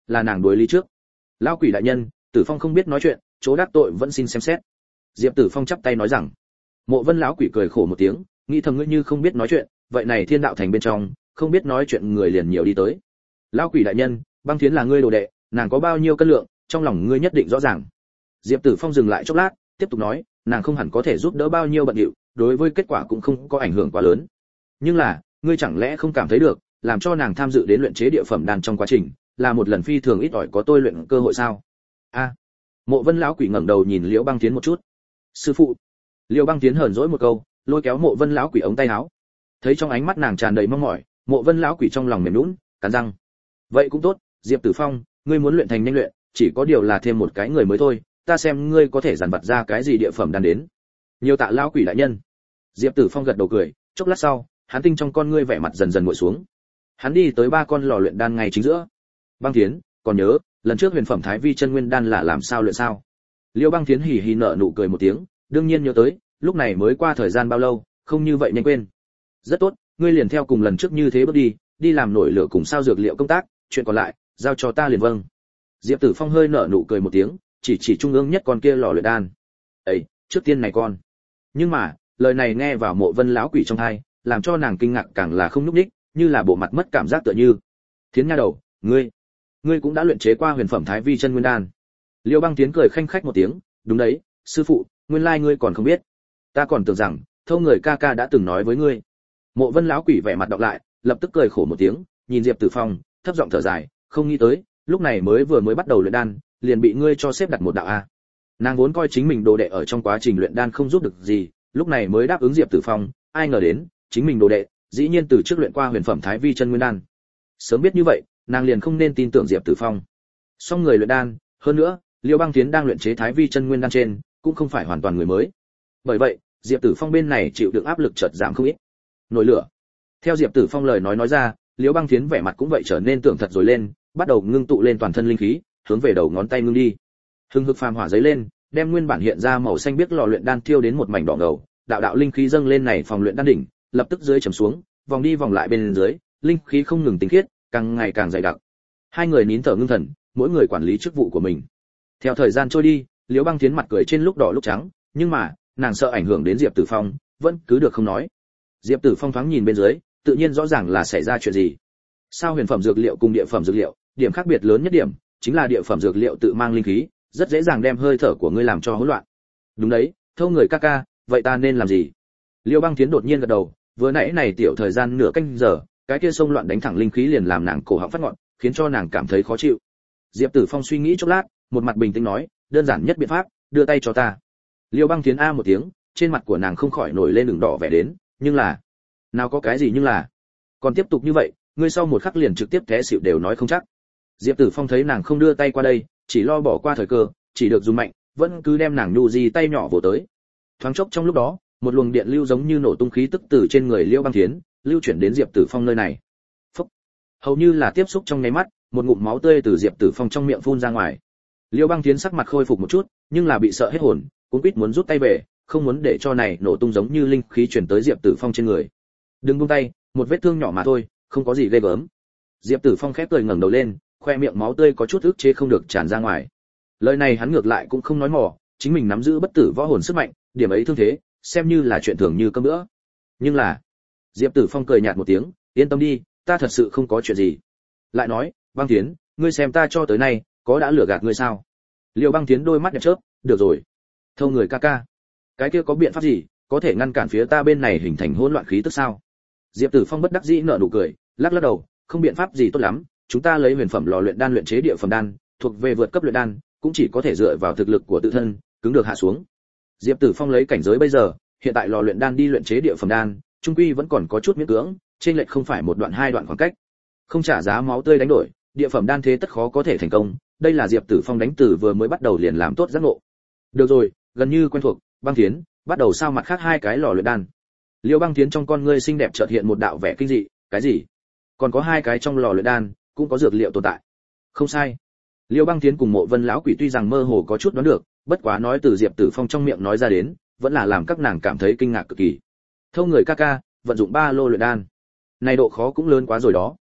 là nàng đối lý trước. Lão quỷ đại nhân, Tử Phong không biết nói chuyện, chỗ đắc tội vẫn xin xem xét. Diệp Tử Phong chắp tay nói rằng. Mộ Vân lão quỷ cười khổ một tiếng, nghĩ thầm ngươi như không biết nói chuyện, vậy này Thiên Đạo Thành bên trong, không biết nói chuyện người liền nhiều đi tới. Lão quỷ đại nhân, Băng Thiến là ngươi đồ đệ, nàng có bao nhiêu cân lượng, trong lòng ngươi nhất định rõ ràng. Diệp Tử Phong dừng lại chốc lát, tiếp tục nói, nàng không hẳn có thể giúp đỡ bao nhiêu bận rộn, đối với kết quả cũng không có ảnh hưởng quá lớn. Nhưng là, ngươi chẳng lẽ không cảm thấy được, làm cho nàng tham dự đến luyện chế địa phẩm đan trong quá trình, là một lần phi thường ít ỏi có tôi luyện cơ hội sao? A. Mộ Vân lão quỷ ngẩng đầu nhìn Liễu Băng Thiến một chút. Sư phụ. Liễu Băng Thiến hờn dỗi một câu, lôi kéo Mộ Vân lão quỷ ống tay áo. Thấy trong ánh mắt nàng tràn đầy mong mỏi, Mộ Vân lão quỷ trong lòng mềm nhũn, cắn răng. Vậy cũng tốt, Diệp Tử Phong, ngươi muốn luyện thành nhanh luyện, chỉ có điều là thêm một cái người mới thôi, ta xem ngươi có thể dàn vặt ra cái gì địa phẩm đan đến. Nhiều tạ lão quỷ đại nhân. Diệp Tử Phong gật đầu cười, chốc lát sau, hắn tinh trong con ngươi vẻ mặt dần dần nguội xuống. Hắn đi tới 3 con lò luyện đan ngay chính giữa. Băng Thiến, còn nhớ, lần trước huyền phẩm thái vi chân nguyên đan là làm sao luyện sao? Liêu Băng Thiến hì hì nở nụ cười một tiếng, đương nhiên nhớ tới, lúc này mới qua thời gian bao lâu, không như vậy nhanh quên. Rất tốt, ngươi liền theo cùng lần trước như thế bước đi, đi làm nổi lửa cùng sao dược liệu công tác, chuyện còn lại, giao cho ta liền vâng. Diệp Tử Phong hơi nở nụ cười một tiếng, chỉ trung ương nhất con kia lò luyện đan. "Ấy, trước tiên này con." Nhưng mà, lời này nghe vào Mộ Vân lão quỷ trong tai, làm cho nàng kinh ngạc càng là không nhúc nhích, như là bộ mặt mất cảm giác tựa như. "Thiến nha đầu, ngươi cũng đã luyện chế qua huyền phẩm thái vi chân nguyên đan?" Liêu Băng Tiến cười khanh khách một tiếng, "Đúng đấy, sư phụ, nguyên lai ngươi còn không biết. Ta còn tưởng rằng, thâu người ca ca đã từng nói với ngươi." Mộ Vân lão quỷ vẻ mặt đọc lại, lập tức cười khổ một tiếng, nhìn Diệp Tử Phong, thấp giọng thở dài, không nghĩ tới, lúc này mới bắt đầu luyện đan, liền bị ngươi cho xếp đặt một đạo a. Nàng vốn coi chính mình đồ đệ ở trong quá trình luyện đan không giúp được gì, lúc này mới đáp ứng Diệp Tử Phong, ai ngờ đến, chính mình đồ đệ, dĩ nhiên từ trước luyện qua huyền phẩm thái vi chân nguyên đan. Sớm biết như vậy, nàng liền không nên tin tưởng Diệp Tử Phong. Song người luyện đan, hơn nữa, Liêu Băng Tiến đang luyện chế thái vi chân nguyên đan trên, cũng không phải hoàn toàn người mới. Bởi vậy, Diệp Tử Phong bên này chịu đựng áp lực chợt giảm không ít. Nổi lửa. Theo Diệp Tử Phong lời nói ra, Liêu Băng Tiến vẻ mặt cũng vậy trở nên tưởng thật rồi lên, bắt đầu ngưng tụ lên toàn thân linh khí, hướng về đầu ngón tay ngưng đi. Hừng hực phàm hỏa giấy lên, đem nguyên bản hiện ra màu xanh biếc lò luyện đan thiêu đến một mảnh đỏ ngầu, đạo đạo linh khí dâng lên này phòng luyện đan đỉnh, lập tức dưới trầm xuống, vòng đi vòng lại bên dưới, linh khí không ngừng tinh khiết, càng ngày càng dày đặc. Hai người nín thở ngưng thần, mỗi người quản lý chức vụ của mình. Theo thời gian trôi đi, Liễu Băng Tiến mặt cười trên lúc đỏ lúc trắng, nhưng mà, nàng sợ ảnh hưởng đến Diệp Tử Phong, vẫn cứ được không nói. Diệp Tử Phong thoáng nhìn bên dưới, tự nhiên rõ ràng là xảy ra chuyện gì. Sao huyền phẩm dược liệu cùng địa phẩm dược liệu, điểm khác biệt lớn nhất điểm chính là địa phẩm dược liệu tự mang linh khí, rất dễ dàng đem hơi thở của ngươi làm cho hỗn loạn. Đúng đấy, thâu người ca ca, vậy ta nên làm gì? Liêu Băng Tiến đột nhiên gật đầu, vừa nãy này tiểu thời gian nửa canh giờ, cái kia xông loạn đánh thẳng linh khí liền làm nàng cổ họng phát ngọn, khiến cho nàng cảm thấy khó chịu. Diệp Tử Phong suy nghĩ chốc lát, một mặt bình tĩnh nói, đơn giản nhất biện pháp, đưa tay cho ta. Liêu Băng Tiến a một tiếng, trên mặt của nàng không khỏi nổi lên đường đỏ vẻ đến, nhưng là, nào có cái gì nhưng là, còn tiếp tục như vậy, ngươi sau một khắc liền trực tiếp té xỉu đều nói không chắc. Diệp Tử Phong thấy nàng không đưa tay qua đây, chỉ lo bỏ qua thời cơ, chỉ được dùng mạnh, vẫn cứ đem nàng nhu di tay nhỏ vồ tới. Thoáng chốc trong lúc đó, một luồng điện lưu giống như nổ tung khí tức từ trên người Liêu Băng Thiến, lưu chuyển đến Diệp Tử Phong nơi này. Phốc. Hầu như là tiếp xúc trong nháy mắt, một ngụm máu tươi từ Diệp Tử Phong trong miệng phun ra ngoài. Liêu Băng Thiến sắc mặt khôi phục một chút, nhưng là bị sợ hết hồn, cuống quýt muốn rút tay về, không muốn để cho này nổ tung giống như linh khí truyền tới Diệp Tử Phong trên người. Đừng buông tay, một vết thương nhỏ mà thôi, không có gì ghê gớm. Diệp Tử Phong khép cười ngẩng đầu lên, khoe miệng máu tươi có chút ức chế không được tràn ra ngoài. Lời này hắn ngược lại cũng không nói mỏ, chính mình nắm giữ bất tử võ hồn sức mạnh, điểm ấy thương thế, xem như là chuyện thường như cơm bữa. Nhưng là, Diệp Tử Phong cười nhạt một tiếng, yên tâm đi, ta thật sự không có chuyện gì. Lại nói, Băng Thiến, ngươi xem ta cho tới nay, có đã lừa gạt ngươi sao? Liêu Băng Thiến đôi mắt đẹp chớp, được rồi. Thâu người ca ca, cái kia có biện pháp gì, có thể ngăn cản phía ta bên này hình thành hỗn loạn khí tức sao? Diệp Tử Phong bất đắc dĩ nở nụ cười, lắc lắc đầu, không biện pháp gì tốt lắm, chúng ta lấy huyền phẩm lò luyện đan luyện chế địa phẩm đan, thuộc về vượt cấp luyện đan, cũng chỉ có thể dựa vào thực lực của tự thân, cứng được hạ xuống. Diệp Tử Phong lấy cảnh giới bây giờ, hiện tại lò luyện đan đi luyện chế địa phẩm đan, trung quy vẫn còn có chút miễn cưỡng, trên lệch không phải một đoạn hai đoạn khoảng cách. Không trả giá máu tươi đánh đổi, địa phẩm đan thế tất khó có thể thành công, đây là Diệp Tử Phong đánh từ vừa mới bắt đầu liền làm tốt giác ngộ. Được rồi, gần như quen thuộc, Băng Thiến, bắt đầu sao mặt khác hai cái lò luyện đan. Liêu Băng Thiến trong con ngươi xinh đẹp chợt hiện một đạo vẻ kinh dị, cái gì? Còn có hai cái trong lò luyện đan, cũng có dược liệu tồn tại. Không sai. Liêu Băng Thiến cùng Mộ Vân lão quỷ tuy rằng mơ hồ có chút đoán được, bất quá nói từ Diệp Tử Phong trong miệng nói ra đến, vẫn là làm các nàng cảm thấy kinh ngạc cực kỳ. Thâu người ca ca, vận dụng ba lô luyện đan. Này độ khó cũng lớn quá rồi đó.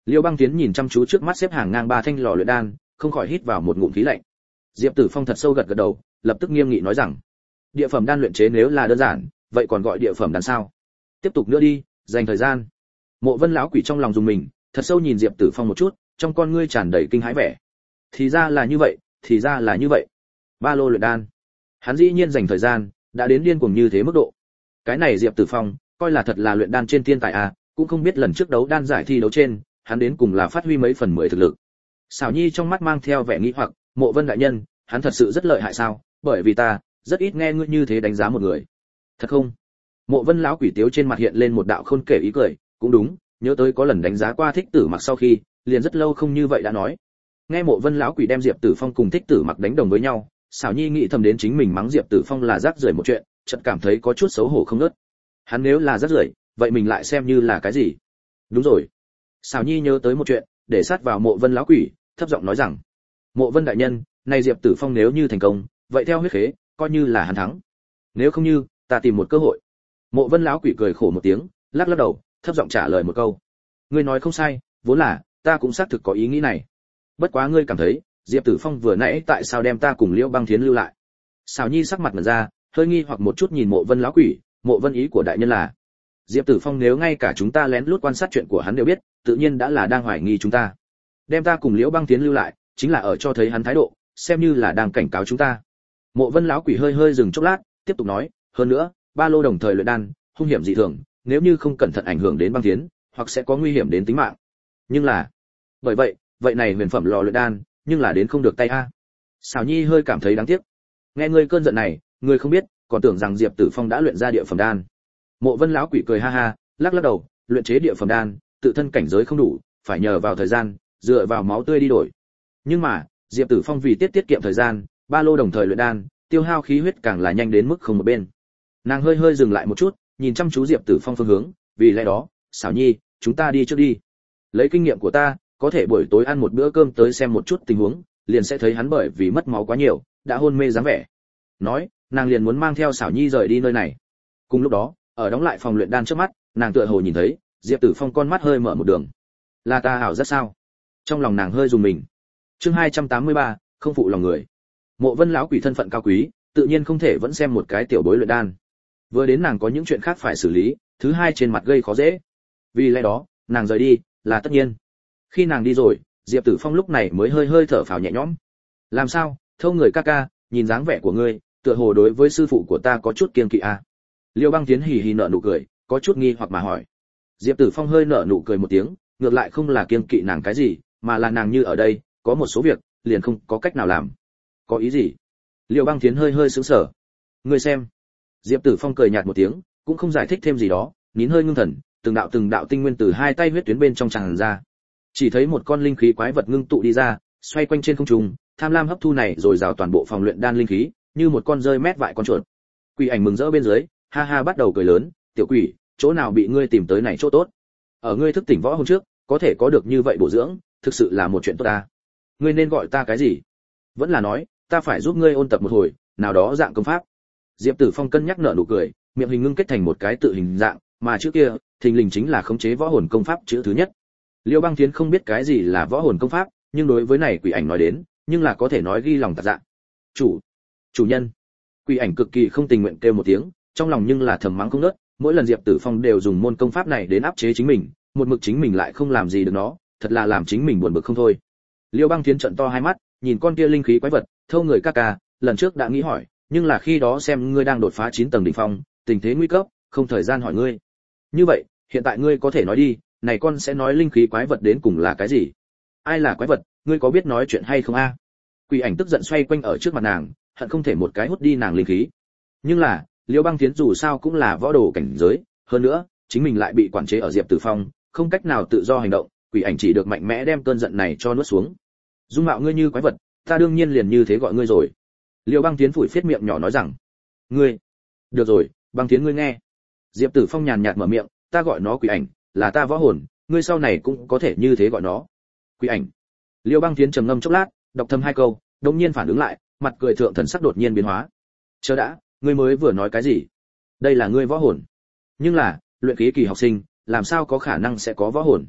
Liêu Băng Tiến nhìn chăm chú trước mắt xếp hàng ngang ba thanh lò luyện đan, không khỏi hít vào một ngụm khí lạnh. Diệp Tử Phong thật sâu gật gật đầu, lập tức nghiêm nghị nói rằng: địa phẩm đan luyện chế nếu là đơn giản, vậy còn gọi địa phẩm đan sao? Tiếp tục nữa đi, dành thời gian. Mộ Vân lão quỷ trong lòng dùng mình, thật sâu nhìn Diệp Tử Phong một chút, trong con ngươi tràn đầy kinh hãi vẻ. Thì ra là như vậy, thì ra là như vậy. Ba lô luyện đan, hắn dĩ nhiên dành thời gian, đã đến điên cuồng như thế mức độ. Cái này Diệp Tử Phong, coi là thật là luyện đan trên thiên tài à, cũng không biết lần trước đấu đan giải thi đấu trên, hắn đến cùng là phát huy mấy phần 10 thực lực. Xảo Nhi trong mắt mang theo vẻ nghi hoặc, Mộ Vân đại nhân, hắn thật sự rất lợi hại sao? Bởi vì ta rất ít nghe ngươi như thế đánh giá một người. Thật không? Mộ Vân lão quỷ tiếu trên mặt hiện lên một đạo khôn kể ý cười, cũng đúng, nhớ tới có lần đánh giá qua Thích Tử Mặc sau khi, liền rất lâu không như vậy đã nói. Nghe Mộ Vân lão quỷ đem Diệp Tử Phong cùng Thích Tử Mặc đánh đồng với nhau, Xảo Nhi nghĩ thầm đến chính mình mắng Diệp Tử Phong là rác rưởi một chuyện, chợt cảm thấy có chút xấu hổ không ngớt. Hắn nếu là rác rưởi, vậy mình lại xem như là cái gì? Đúng rồi. Xảo Nhi nhớ tới một chuyện, để sát vào Mộ Vân lão quỷ, thấp giọng nói rằng: Mộ Vân đại nhân, này Diệp Tử Phong nếu như thành công, vậy theo huyết khế, coi như là hắn thắng. Nếu không như, ta tìm một cơ hội. Mộ Vân lão quỷ cười khổ một tiếng, lắc lắc đầu, thấp giọng trả lời một câu: ngươi nói không sai, vốn là ta cũng xác thực có ý nghĩ này. Bất quá ngươi cảm thấy, Diệp Tử Phong vừa nãy tại sao đem ta cùng Liễu Băng Thiến lưu lại? Xảo Nhi sắc mặt ngẩn ra, hơi nghi hoặc một chút nhìn Mộ Vân lão quỷ, Mộ Vân ý của đại nhân là: Diệp Tử Phong nếu ngay cả chúng ta lén lút quan sát chuyện của hắn đều biết, tự nhiên đã là đang hoài nghi chúng ta. Đem ta cùng Liễu Băng Thiến lưu lại, chính là ở cho thấy hắn thái độ, xem như là đang cảnh cáo chúng ta. Mộ Vân lão quỷ hơi hơi dừng chốc lát, tiếp tục nói: hơn nữa, ba lô đồng thời luyện đan, hung hiểm dị thường, nếu như không cẩn thận ảnh hưởng đến Băng Thiến, hoặc sẽ có nguy hiểm đến tính mạng. Nhưng là, bởi vậy, vậy này huyền phẩm lò luyện đan, nhưng là đến không được tay a. Xảo Nhi hơi cảm thấy đáng tiếc. Nghe ngươi cơn giận này, ngươi không biết, còn tưởng rằng Diệp Tử Phong đã luyện ra địa phẩm đan. Mộ Vân lão quỷ cười ha ha, lắc lắc đầu, luyện chế địa phẩm đan, tự thân cảnh giới không đủ, phải nhờ vào thời gian, dựa vào máu tươi đi đổi. Nhưng mà, Diệp Tử Phong vì tiết kiệm thời gian, ba lô đồng thời luyện đan, tiêu hao khí huyết càng là nhanh đến mức không một bên. Nàng hơi hơi dừng lại một chút, nhìn chăm chú Diệp Tử Phong phương hướng, vì lẽ đó, Xảo Nhi, chúng ta đi trước đi. Lấy kinh nghiệm của ta, có thể buổi tối ăn một bữa cơm tới xem một chút tình huống, liền sẽ thấy hắn bởi vì mất máu quá nhiều, đã hôn mê dáng vẻ. Nói, nàng liền muốn mang theo Xảo Nhi rời đi nơi này. Cùng lúc đó, ở đóng lại phòng luyện đan trước mắt, nàng tựa hồ nhìn thấy, Diệp Tử Phong con mắt hơi mở một đường. Là ta ảo rất sao? Trong lòng nàng hơi rùng mình. Chương 283, không phụ lòng người. Mộ Vân lão quỷ thân phận cao quý, tự nhiên không thể vẫn xem một cái tiểu bối luyện đan. Vừa đến nàng có những chuyện khác phải xử lý, thứ hai trên mặt gây khó dễ. Vì lẽ đó, nàng rời đi là tất nhiên. Khi nàng đi rồi, Diệp Tử Phong lúc này mới hơi hơi thở phào nhẹ nhõm. Làm sao, thâu người ca ca, nhìn dáng vẻ của ngươi, tựa hồ đối với sư phụ của ta có chút kiêng kỵ à? Liêu Băng Tiến hì hì nở nụ cười, có chút nghi hoặc mà hỏi. Diệp Tử Phong hơi nở nụ cười một tiếng, ngược lại không là kiêng kỵ nàng cái gì, mà là nàng như ở đây, có một số việc liền không có cách nào làm. Có ý gì? Liêu Băng Tiến hơi hơi sững sờ. Ngươi xem. Diệp Tử Phong cười nhạt một tiếng, cũng không giải thích thêm gì đó, nín hơi ngưng thần, từng đạo tinh nguyên từ hai tay huyết tuyến bên trong tràn ra. Chỉ thấy một con linh khí quái vật ngưng tụ đi ra, xoay quanh trên không trung, tham lam hấp thu này rồi rào toàn bộ phòng luyện đan linh khí, như một con rơi mét vại con chuột. Quỷ ảnh mừng rỡ bên dưới, ha ha bắt đầu cười lớn, "Tiểu quỷ, chỗ nào bị ngươi tìm tới này chỗ tốt? Ở ngươi thức tỉnh võ hồn trước, có thể có được như vậy bổ dưỡng, thực sự là một chuyện tốt ta. Ngươi nên gọi ta cái gì? Vẫn là nói, ta phải giúp ngươi ôn tập một hồi, nào đó dạng công pháp." Diệp Tử Phong cân nhắc nở nụ cười, miệng hình ngưng kết thành một cái tự hình dạng, mà trước kia, thình lình chính là khống chế võ hồn công pháp chữ thứ nhất. Liêu Băng Thiến không biết cái gì là võ hồn công pháp, nhưng đối với này quỷ ảnh nói đến, nhưng là có thể nói ghi lòng tạc dạ. Chủ nhân. Quỷ ảnh cực kỳ không tình nguyện kêu một tiếng, trong lòng nhưng là thầm mắng không ngớt, mỗi lần Diệp Tử Phong đều dùng môn công pháp này đến áp chế chính mình, một mực chính mình lại không làm gì được nó, thật là làm chính mình buồn bực không thôi. Liêu Băng Thiến trợn to hai mắt, nhìn con kia linh khí quái vật, thâu người ca ca, lần trước đã nghĩ hỏi, nhưng là khi đó xem ngươi đang đột phá 9 tầng đỉnh phong, tình thế nguy cấp, không thời gian hỏi ngươi. Như vậy, hiện tại ngươi có thể nói đi, này con sẽ nói linh khí quái vật đến cùng là cái gì? Ai là quái vật, ngươi có biết nói chuyện hay không a? Quỷ ảnh tức giận xoay quanh ở trước mặt nàng, hận không thể một cái hút đi nàng linh khí. Nhưng là, Liêu Băng Thiến dù sao cũng là võ đồ cảnh giới, hơn nữa, chính mình lại bị quản chế ở Diệp Tử Phong, không cách nào tự do hành động, quỷ ảnh chỉ được mạnh mẽ đem cơn giận này cho nuốt xuống. Dung mạo ngươi như quái vật, ta đương nhiên liền như thế gọi ngươi rồi. Liêu Băng Thiến phủi phiết miệng nhỏ nói rằng, ngươi, được rồi, Băng Thiến ngươi nghe. Diệp Tử Phong nhàn nhạt mở miệng, ta gọi nó quỷ ảnh, là ta võ hồn, ngươi sau này cũng có thể như thế gọi nó. Quỷ ảnh. Liêu Băng Thiến trầm ngâm chốc lát, đọc thầm hai câu, đột nhiên phản ứng lại, mặt cười thượng thần sắc đột nhiên biến hóa. Chờ đã, ngươi mới vừa nói cái gì? Đây là ngươi võ hồn. Nhưng là, luyện khí kỳ học sinh, làm sao có khả năng sẽ có võ hồn?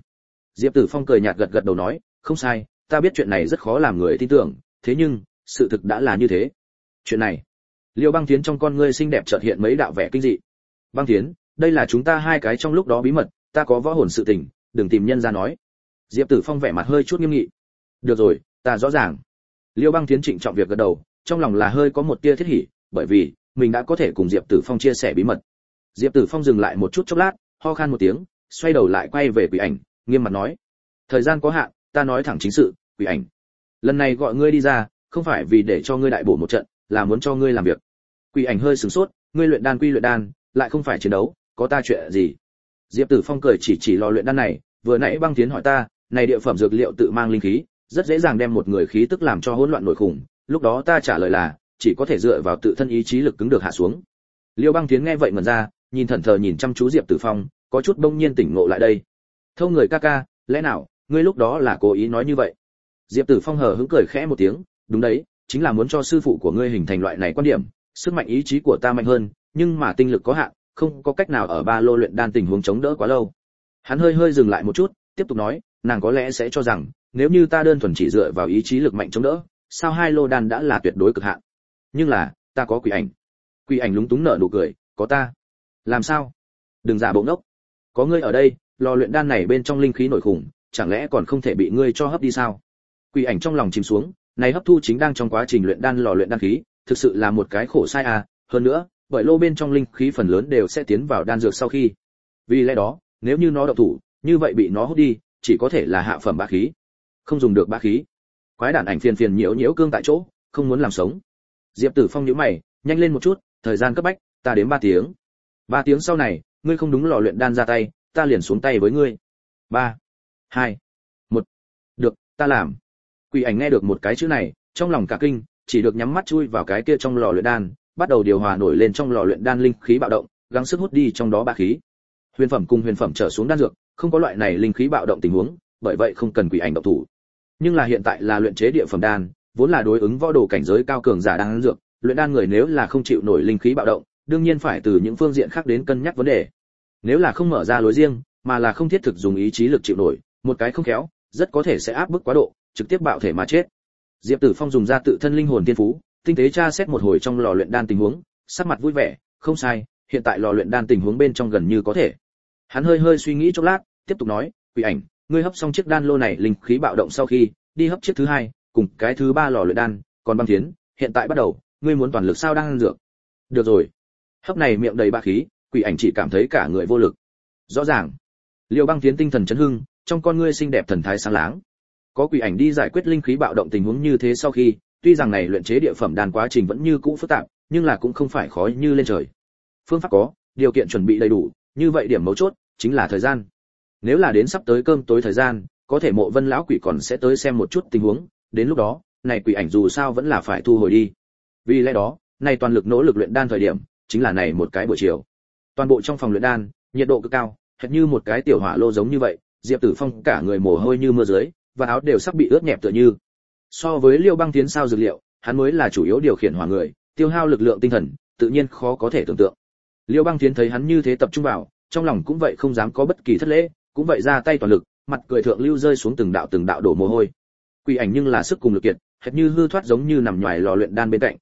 Diệp Tử Phong cười nhạt gật gật đầu nói, không sai, ta biết chuyện này rất khó làm người tin tưởng, thế nhưng sự thực đã là như thế. Chuyện này, Liêu Băng Thiến trong con ngươi xinh đẹp chợt hiện mấy đạo vẻ kinh dị. Băng Thiến, đây là chúng ta hai cái trong lúc đó bí mật, ta có võ hồn sự tình, đừng tìm nhân ra nói. Diệp Tử Phong vẻ mặt hơi chút nghiêm nghị. Được rồi, ta rõ ràng. Liêu Băng Thiến trịnh trọng việc gật đầu, trong lòng là hơi có một tia thiết hỉ, bởi vì mình đã có thể cùng Diệp Tử Phong chia sẻ bí mật. Diệp Tử Phong dừng lại một chút chốc lát, ho khan một tiếng, xoay đầu lại quay về Quỷ Ảnh, nghiêm mặt nói: thời gian có hạn, ta nói thẳng chính sự. Quỷ Ảnh, lần này gọi ngươi đi ra, không phải vì để cho ngươi đại bổ một trận, là muốn cho ngươi làm việc. Quỷ Ảnh hơi sửng sốt, ngươi luyện đan quy luyện đan, lại không phải chiến đấu, có ta chuyện gì? Diệp Tử Phong cười chỉ lò luyện đan này, vừa nãy Băng Thiến hỏi ta, này địa phẩm dược liệu tự mang linh khí, rất dễ dàng đem một người khí tức làm cho hỗn loạn nổi khủng, lúc đó ta trả lời là, chỉ có thể dựa vào tự thân ý chí lực cứng được hạ xuống. Liêu Băng Thiến nghe vậy ngẩn ra, nhìn thẫn thờ nhìn chăm chú Diệp Tử Phong, có chút bỗng nhiên tỉnh ngộ lại đây. Thâu người ca ca, lẽ nào ngươi lúc đó là cố ý nói như vậy? Diệp Tử Phong hờ hững cười khẽ một tiếng, đúng đấy, chính là muốn cho sư phụ của ngươi hình thành loại này quan điểm, sức mạnh ý chí của ta mạnh hơn, nhưng mà tinh lực có hạn, không có cách nào ở ba lô luyện đan tình huống chống đỡ quá lâu. Hắn hơi dừng lại một chút, tiếp tục nói, nàng có lẽ sẽ cho rằng, nếu như ta đơn thuần chỉ dựa vào ý chí lực mạnh chống đỡ, sao hai lô đan đã là tuyệt đối cực hạn. Nhưng là, ta có Quỷ Ảnh. Quỷ Ảnh lúng túng nở nụ cười, có ta. Làm sao? Đừng giả bộ ngốc. Có ngươi ở đây, lò luyện đan này bên trong linh khí nổi khủng, chẳng lẽ còn không thể bị ngươi cho hấp đi sao? Quỷ Ảnh trong lòng chìm xuống, này hấp thu chính đang trong quá trình luyện đan lò luyện đan khí, thực sự là một cái khổ sai à, hơn nữa, bởi lô bên trong linh khí phần lớn đều sẽ tiến vào đan dược sau khi. Vì lẽ đó, nếu như nó động thủ, như vậy bị nó hút đi, chỉ có thể là hạ phẩm bá khí. Không dùng được bá khí. Quái đản ảnh phiền nhiễu cương tại chỗ, không muốn làm sống. Diệp Tử Phong nhíu mày, nhanh lên một chút, thời gian cấp bách, ta đếm 3 tiếng. 3 tiếng sau này, ngươi không đúng lò luyện đan ra tay, ta liền xuống tay với ngươi. 3, 2, 1. Được, ta làm. Quỷ Ảnh nghe được một cái chữ này, trong lòng cả kinh, chỉ được nhắm mắt chui vào cái kia trong lò luyện đan, bắt đầu điều hòa nổi lên trong lò luyện đan linh khí bạo động, gắng sức hút đi trong đó bá khí. Huyền phẩm cùng huyền phẩm trở xuống đan dược, không có loại này linh khí bạo động tình huống, bởi vậy không cần Quỷ Ảnh động thủ. Nhưng là hiện tại là luyện chế địa phẩm đan, vốn là đối ứng võ đồ cảnh giới cao cường giả đan dược, luyện đan người nếu là không chịu nổi linh khí bạo động, đương nhiên phải từ những phương diện khác đến cân nhắc vấn đề. Nếu là không mở ra lối riêng, mà là không thiết thực dùng ý chí lực chịu nổi, một cái không khéo, rất có thể sẽ áp bức quá độ, trực tiếp bạo thể mà chết. Diệp Tử Phong dùng ra tự thân linh hồn tiên phú, tinh tế tra xét một hồi trong lò luyện đan tình huống, sắc mặt vui vẻ, không sai, hiện tại lò luyện đan tình huống bên trong gần như có thể. Hắn hơi suy nghĩ chốc lát, tiếp tục nói, Quỷ Ảnh, ngươi hấp xong chiếc đan lô này linh khí bạo động sau khi, đi hấp chiếc thứ hai, cùng cái thứ ba lò luyện đan, còn Băng Thiến, hiện tại bắt đầu, ngươi muốn toàn lực sao đang dược. Được rồi. Hấp này miệng đầy bá khí, Quỷ Ảnh chỉ cảm thấy cả người vô lực. Rõ ràng. Liêu Băng Thiến tinh thần chấn hưng, trong con ngươi xinh đẹp thần thái sáng láng. Có Quỷ Ảnh đi giải quyết linh khí bạo động tình huống như thế sau khi, tuy rằng này luyện chế địa phẩm đan quá trình vẫn như cũ phức tạp, nhưng là cũng không phải khó như lên trời. Phương pháp có, điều kiện chuẩn bị đầy đủ, như vậy điểm mấu chốt chính là thời gian. Nếu là đến sắp tới cơm tối thời gian, có thể Mộ Vân lão quỷ còn sẽ tới xem một chút tình huống, đến lúc đó, này Quỷ Ảnh dù sao vẫn là phải thu hồi đi. Vì lẽ đó, này toàn lực nỗ lực luyện đan thời điểm, chính là này một cái buổi chiều. Toàn bộ trong phòng luyện đan, nhiệt độ cực cao, hệt như một cái tiểu hỏa lô giống như vậy, Diệp Tử Phong cả người mồ hôi như mưa dưới, và áo đều sắp bị ướt nhẹp tựa như. So với Liêu Băng Thiến sao dược liệu, hắn mới là chủ yếu điều khiển hỏa người, tiêu hao lực lượng tinh thần, tự nhiên khó có thể tưởng tượng. Liêu Băng Thiến thấy hắn như thế tập trung vào, trong lòng cũng vậy không dám có bất kỳ thất lễ, cũng vậy ra tay toàn lực, mặt cười thượng lưu rơi xuống từng đạo đổ mồ hôi. Quỷ Ảnh nhưng là sức cùng lực kiệt, hệt như hư thoát giống như nằm nhòi lò luyện đan bên cạnh,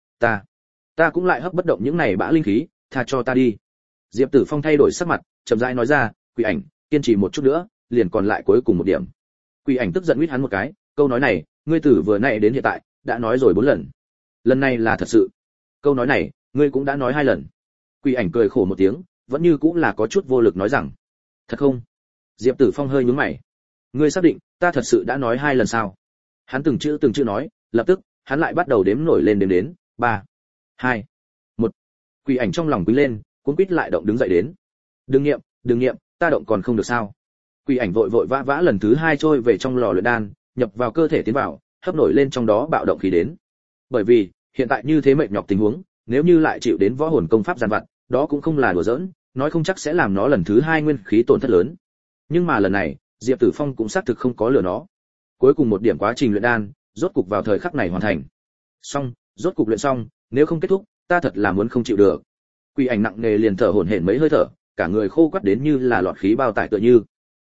ta cũng lại hấp bất động những này bã linh khí, tha cho ta đi. Diệp Tử Phong thay đổi sắc mặt, chậm rãi nói ra, Quỷ Ảnh, kiên trì một chút nữa, liền còn lại cuối cùng một điểm. Quỷ Ảnh tức giận huýt hắn một cái, câu nói này, ngươi từ vừa nãy đến hiện tại đã nói rồi 4 lần. Lần này là thật sự. Câu nói này, ngươi cũng đã nói 2 lần. Quỷ Ảnh cười khổ một tiếng, vẫn như cũng là có chút vô lực nói rằng, thật không? Diệp Tử Phong hơi nhướng mày. Ngươi xác định, ta thật sự đã nói 2 lần sao? Hắn từng chữ nói, lập tức, hắn lại bắt đầu đếm nổi lên đếm đến, 3, 2, 1. Quỷ Ảnh trong lòng quý lên, cuống quýt lại động đứng dậy đến. Đừng nghiệm, ta động còn không được sao? Quỷ Ảnh vội vã lần thứ 2 trôi về trong lò luyện đan, nhập vào cơ thể tiến vào, hấp nổi lên trong đó bạo động khí đến. Bởi vì, hiện tại như thế mệt nhọc tình huống, nếu như lại chịu đến võ hồn công pháp giàn vặt, đó cũng không là đùa giỡn, nói không chắc sẽ làm nó lần thứ 2 nguyên khí tổn thất lớn. Nhưng mà lần này, Diệp Tử Phong cũng xác thực không có lừa nó. Cuối cùng một điểm quá trình luyện đan, rốt cục vào thời khắc này hoàn thành. Xong, rốt cục luyện xong, nếu không kết thúc, ta thật là muốn không chịu được. Quỷ Ảnh nặng nề liền thở hổn hển mấy hơi thở, cả người khô quắt đến như là lọt khí bao tải tựa như.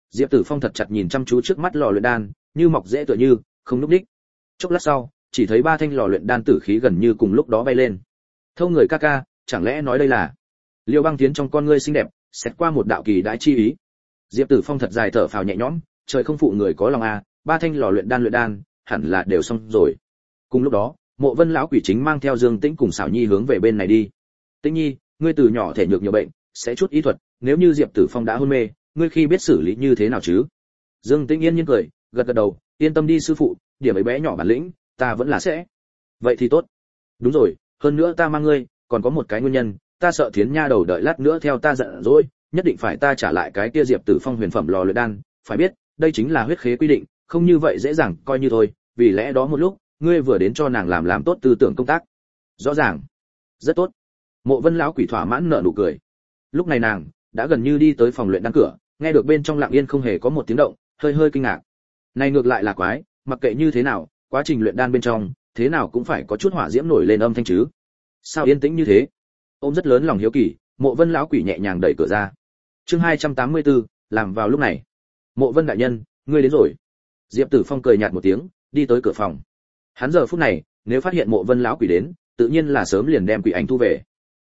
Diệp Tử Phong thật chặt nhìn chăm chú trước mắt lò luyện đan, như mọc rễ tựa như không lúc đích. Chốc lát sau, chỉ thấy ba thanh lò luyện đan tử khí gần như cùng lúc đó bay lên. Thâu người ca ca, chẳng lẽ nói đây là? Liêu Băng Tiến trong con ngươi xinh đẹp, xét qua một đạo kỳ đãi chi ý. Diệp Tử Phong thật dài thở phào nhẹ nhõm, trời không phụ người có lòng a, ba thanh lò luyện đan hẳn là đều xong rồi. Cùng lúc đó, Mộ Vân lão quỷ chính mang theo Dương Tĩnh cùng Sảo Nhi hướng về bên này đi. Tĩnh Nhi, ngươi từ nhỏ thể nhược nhiều bệnh, sẽ chút y thuật, nếu như Diệp Tử Phong đã hôn mê, ngươi khi biết xử lý như thế nào chứ? Dương Tĩnh yên nhiên cười, gật gật đầu, yên tâm đi sư phụ, điểm ấy bé nhỏ bản lĩnh, ta vẫn là sẽ. Vậy thì tốt. Đúng rồi, hơn nữa ta mang ngươi, còn có một cái nguyên nhân, ta sợ Thiến nha đầu đợi lát nữa theo ta giận dỗi, nhất định phải ta trả lại cái kia Diệp Tử Phong huyền phẩm lò luyện đan, phải biết, đây chính là huyết khế quy định, không như vậy dễ dàng coi như thôi, vì lẽ đó một lúc, ngươi vừa đến cho nàng làm tốt tư tưởng công tác. Rõ ràng. Rất tốt. Mộ Vân lão quỷ thỏa mãn nở nụ cười. Lúc này nàng đã gần như đi tới phòng luyện đan cửa, nghe được bên trong lặng yên không hề có một tiếng động, hơi kinh ngạc. Này ngược lại là quái, mặc kệ như thế nào, quá trình luyện đan bên trong, thế nào cũng phải có chút hỏa diễm nổi lên âm thanh chứ. Sao yên tĩnh như thế? Ôm rất lớn lòng hiếu kỳ, Mộ Vân lão quỷ nhẹ nhàng đẩy cửa ra. Chương 284, làm vào lúc này. Mộ Vân đại nhân, ngươi đến rồi. Diệp Tử Phong cười nhạt một tiếng, đi tới cửa phòng. Hắn giờ phút này, nếu phát hiện Mộ Vân lão quỷ đến, tự nhiên là sớm liền đem quỷ ảnh thu về.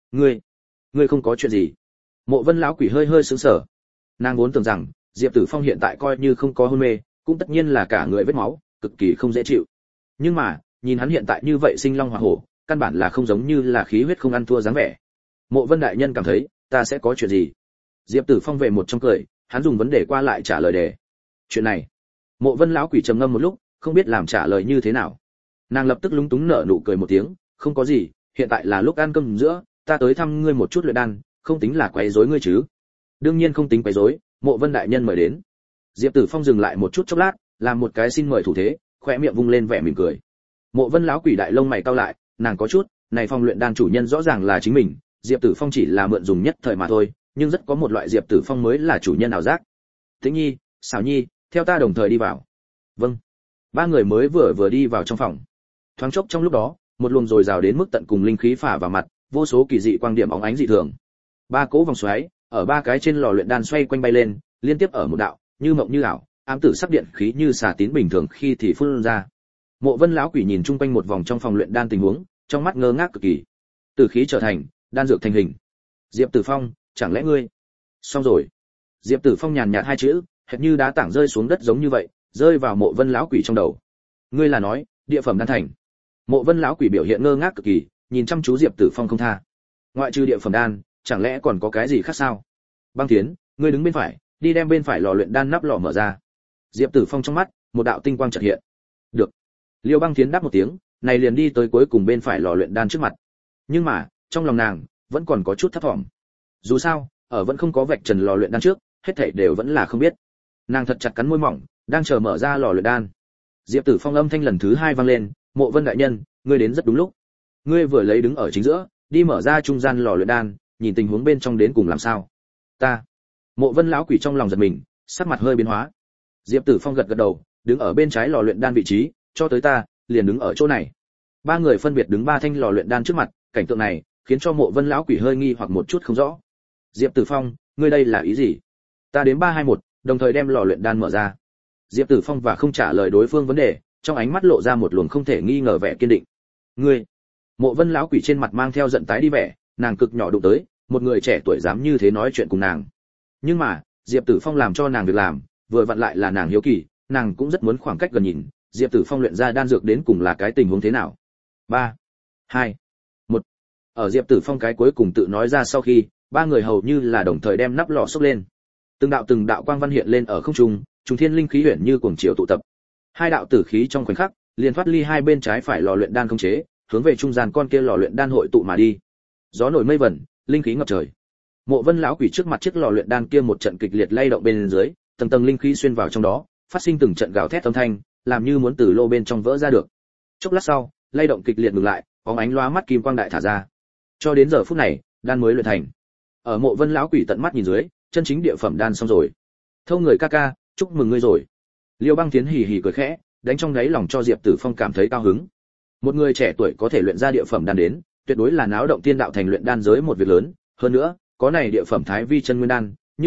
Ngươi không có chuyện gì? Mộ Vân lão quỷ hơi sững sờ. Nàng vốn tưởng rằng, Diệp Tử Phong hiện tại coi như không có hôn mê, cũng tất nhiên là cả người vết máu, cực kỳ không dễ chịu. Nhưng mà, nhìn hắn hiện tại như vậy sinh long hỏa hổ, căn bản là không giống như là khí huyết không ăn thua dáng vẻ. Mộ Vân đại nhân cảm thấy, ta sẽ có chuyện gì? Diệp Tử Phong về một trong cười, hắn dùng vấn đề qua lại trả lời đề. Chuyện này. Mộ Vân lão quỷ trầm ngâm một lúc, không biết làm trả lời như thế nào. Nàng lập tức lúng túng nở nụ cười một tiếng, không có gì, hiện tại là lúc ăn cơm giữa, ta tới thăm ngươi một chút luyện đan, không tính là quấy rối ngươi chứ? Đương nhiên không tính quấy rối, Mộ Vân đại nhân mời đến. Diệp Tử Phong dừng lại một chút chốc lát, làm một cái xin mời thủ thế, khóe miệng vung lên vẻ mỉm cười. Mộ Vân lão quỷ đại lông mày cau lại, nàng có chút, này phòng luyện đan chủ nhân rõ ràng là chính mình, Diệp Tử Phong chỉ là mượn dùng nhất thời mà thôi, nhưng rất có một loại Diệp Tử Phong mới là chủ nhân ảo giác. Tĩnh Nhi, Sảo Nhi, theo ta đồng thời đi vào. Vâng. Ba người mới vừa đi vào trong phòng. Thoáng chốc trong lúc đó, một luồng dồi dào đến mức tận cùng linh khí phả vào mặt, vô số kỳ dị quang điểm óng ánh dị thường. Ba cỗ vòng xoáy, ở ba cái trên lò luyện đan xoay quanh bay lên, liên tiếp ở một đạo, như mộng như ảo, ám tử sắc điện khí như xà tín bình thường khi thì phun ra. Mộ Vân lão quỷ nhìn chung quanh một vòng trong phòng luyện đan tình huống, trong mắt ngơ ngác cực kỳ. Tử khí trở thành, đan dược thành hình. Diệp Tử Phong, chẳng lẽ ngươi? Xong rồi. Diệp Tử Phong nhàn nhạt hai chữ, hệt như đá tảng rơi xuống đất giống như vậy, rơi vào Mộ Vân lão quỷ trong đầu. Ngươi là nói, địa phẩm đan thành? Mộ Vân lão quỷ biểu hiện ngơ ngác cực kỳ, nhìn chăm chú Diệp Tử Phong không tha. Ngoại trừ địa phẩm đan, chẳng lẽ còn có cái gì khác sao? Băng Thiến, ngươi đứng bên phải, đi đem bên phải lò luyện đan nắp lò mở ra. Diệp Tử Phong trong mắt, một đạo tinh quang chợt hiện. Được. Liêu Băng Thiến đáp một tiếng, này liền đi tới cuối cùng bên phải lò luyện đan trước mặt. Nhưng mà, trong lòng nàng vẫn còn có chút thấp thỏm. Dù sao, ở vẫn không có vạch trần lò luyện đan trước, hết thảy đều vẫn là không biết. Nàng thật chặt cắn môi mỏng, đang chờ mở ra lò luyện đan. Diệp Tử Phong âm thanh lần thứ hai vang lên, "Mộ Vân đại nhân, ngươi đến rất đúng lúc. Ngươi vừa lấy đứng ở chính giữa, đi mở ra trung gian lò luyện đan, nhìn tình huống bên trong đến cùng làm sao?" Ta. Mộ Vân lão quỷ trong lòng giật mình, sắc mặt hơi biến hóa. Diệp Tử Phong gật gật đầu, đứng ở bên trái lò luyện đan vị trí, cho tới ta, liền đứng ở chỗ này. Ba người phân biệt đứng ba thanh lò luyện đan trước mặt, cảnh tượng này khiến cho Mộ Vân lão quỷ hơi nghi hoặc một chút không rõ. Diệp Tử Phong, ngươi đây là ý gì? Ta đến 3 2 1, đồng thời đem lò luyện đan mở ra. Diệp Tử Phong và không trả lời đối phương vấn đề, trong ánh mắt lộ ra một luồng không thể nghi ngờ vẻ kiên định. Ngươi? Mộ Vân lão quỷ trên mặt mang theo giận tái đi vẻ, nàng cực nhỏ đụng tới, một người trẻ tuổi dám như thế nói chuyện cùng nàng. Nhưng mà, Diệp Tử Phong làm cho nàng việc làm, vừa vặn lại là nàng hiếu kỳ, nàng cũng rất muốn khoảng cách gần nhìn, Diệp Tử Phong luyện ra đan dược đến cùng là cái tình huống thế nào. 3 2 1. Ở Diệp Tử Phong cái cuối cùng tự nói ra sau khi, ba người hầu như là đồng thời đem nắp lò xốc lên. Từng đạo quang văn hiện lên ở không trung, trùng thiên linh khí huyền như cuồng triều tụ tập. Hai đạo tử khí trong khoảnh khắc, liền thoát ly hai bên trái phải lò luyện đan khống chế, hướng về trung gian con kia lò luyện đan hội tụ mà đi. Gió nổi mây vẩn, linh khí ngập trời. Mộ Vân lão quỷ trước mặt chiếc lò luyện đan kia một trận kịch liệt lay động bên dưới, tầng tầng linh khí xuyên vào trong đó, phát sinh từng trận gào thét âm thanh, làm như muốn từ lô bên trong vỡ ra được. Chốc lát sau, lay động kịch liệt ngừng lại, bóng ánh lóa mắt kim quang đại thả ra. Cho đến giờ phút này, đan mới luyện thành. Ở Mộ Vân lão quỷ tận mắt nhìn dưới, chân chính địa phẩm đan xong rồi. Thâu người ca ca, chúc mừng ngươi rồi. Liêu Băng Tiến hì hì cười khẽ, đánh trong đáy lòng cho Diệp Tử Phong cảm thấy cao hứng. Một người trẻ tuổi có thể luyện ra địa phẩm đan đến, tuyệt đối là náo động tiên đạo thành luyện đan giới một việc lớn, hơn nữa, có này địa phẩm thái vi chân nguyên đan, như vậy,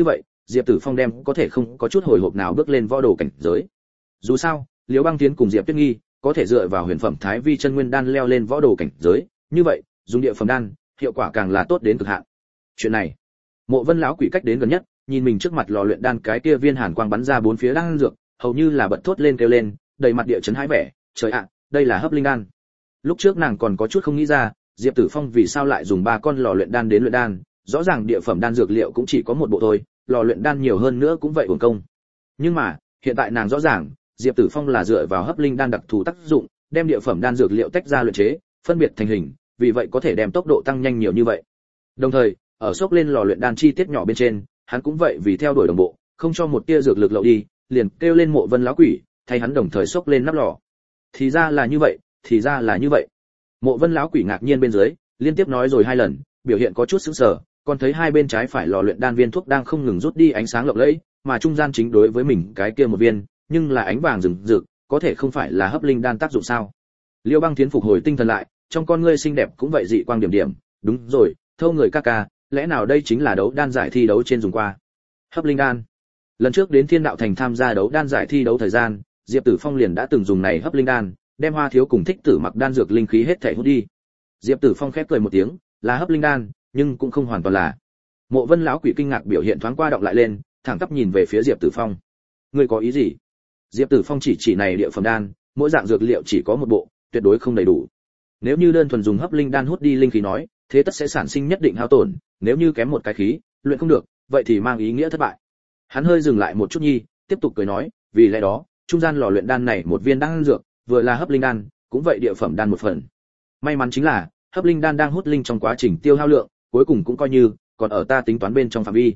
Diệp Tử Phong đem có thể không có chút hồi hộp nào bước lên võ đồ cảnh giới. Dù sao, Liễu Băng Tiến cùng Diệp Tuyết Nghi có thể dựa vào huyền phẩm Thái Vi chân nguyên đan leo lên võ đồ cảnh giới, như vậy, dùng địa phẩm đan, hiệu quả càng là tốt đến cực hạn. Chuyện này, Mộ Vân lão quỷ cách đến gần nhất, nhìn mình trước mặt lò luyện đan cái kia viên hàn quang bắn ra bốn phía đan dược, hầu như là bật thốt lên kêu lên, đầy mặt địa chấn hãi vẻ, trời ạ, đây là hấp linh đan. Lúc trước nàng còn có chút không nghĩ ra, Diệp Tử Phong vì sao lại dùng 3 con lò luyện đan đến luyện đan, rõ ràng địa phẩm đan dược liệu cũng chỉ có một bộ thôi, lò luyện đan nhiều hơn nữa cũng vậy uổng công. Nhưng mà, hiện tại nàng rõ ràng, Diệp Tử Phong là dựa vào hấp linh đan đặc thù tác dụng, đem địa phẩm đan dược liệu tách ra luyện chế, phân biệt thành hình, vì vậy có thể đem tốc độ tăng nhanh nhiều như vậy. Đồng thời, ở xốc lên lò luyện đan chi tiết nhỏ bên trên, hắn cũng vậy vì theo đuổi đồng bộ, không cho một tia dược lực lậu đi, liền kêu lên Mộ Vân lão quỷ, thay hắn đồng thời xốc lên nắp lò. Thì ra là như vậy, thì ra là như vậy. Mộ Vân lão quỷ ngạc nhiên bên dưới, liên tiếp nói rồi 2 lần, biểu hiện có chút sững sờ, còn thấy hai bên trái phải lò luyện đan viên thuốc đang không ngừng rút đi ánh sáng lộng lẫy, mà trung gian chính đối với mình cái kia một viên, nhưng là ánh vàng rực rực, có thể không phải là hấp linh đan tác dụng sao? Liêu Băng Tiến phục hồi tinh thần lại, trong con ngươi xinh đẹp cũng vậy dị quang điểm điểm, đúng rồi, thâu người ca ca, lẽ nào đây chính là đấu đan giải thi đấu trên dùng qua? Hấp linh đan. Lần trước đến Thiên Đạo Thành tham gia đấu đan giải thi đấu thời gian, Diệp Tử Phong liền đã từng dùng này hấp linh đan, đem Hoa Thiếu cùng Thích Tử Mặc đan dược linh khí hết thảy hút đi. Diệp Tử Phong khép cười một tiếng, là hấp linh đan, nhưng cũng không hoàn toàn là. Mộ Vân lão quỷ kinh ngạc biểu hiện thoáng qua động lại lên, thẳng tắp nhìn về phía Diệp Tử Phong. Ngươi có ý gì? Diệp Tử Phong chỉ này địa phẩm đan, mỗi dạng dược liệu chỉ có một bộ, tuyệt đối không đầy đủ. Nếu như đơn thuần dùng hấp linh đan hút đi linh khí nói, thế tất sẽ sản sinh nhất định hao tổn, nếu như kém một cái khí, luyện không được, vậy thì mang ý nghĩa thất bại. Hắn hơi dừng lại một chút nhi, tiếp tục cười nói, vì lẽ đó, trung gian lò luyện đan này một viên đan dược, vừa là hấp linh đan, cũng vậy địa phẩm đan một phần. May mắn chính là, hấp linh đan đang hút linh trong quá trình tiêu hao lượng, cuối cùng cũng coi như còn ở ta tính toán bên trong phạm vi.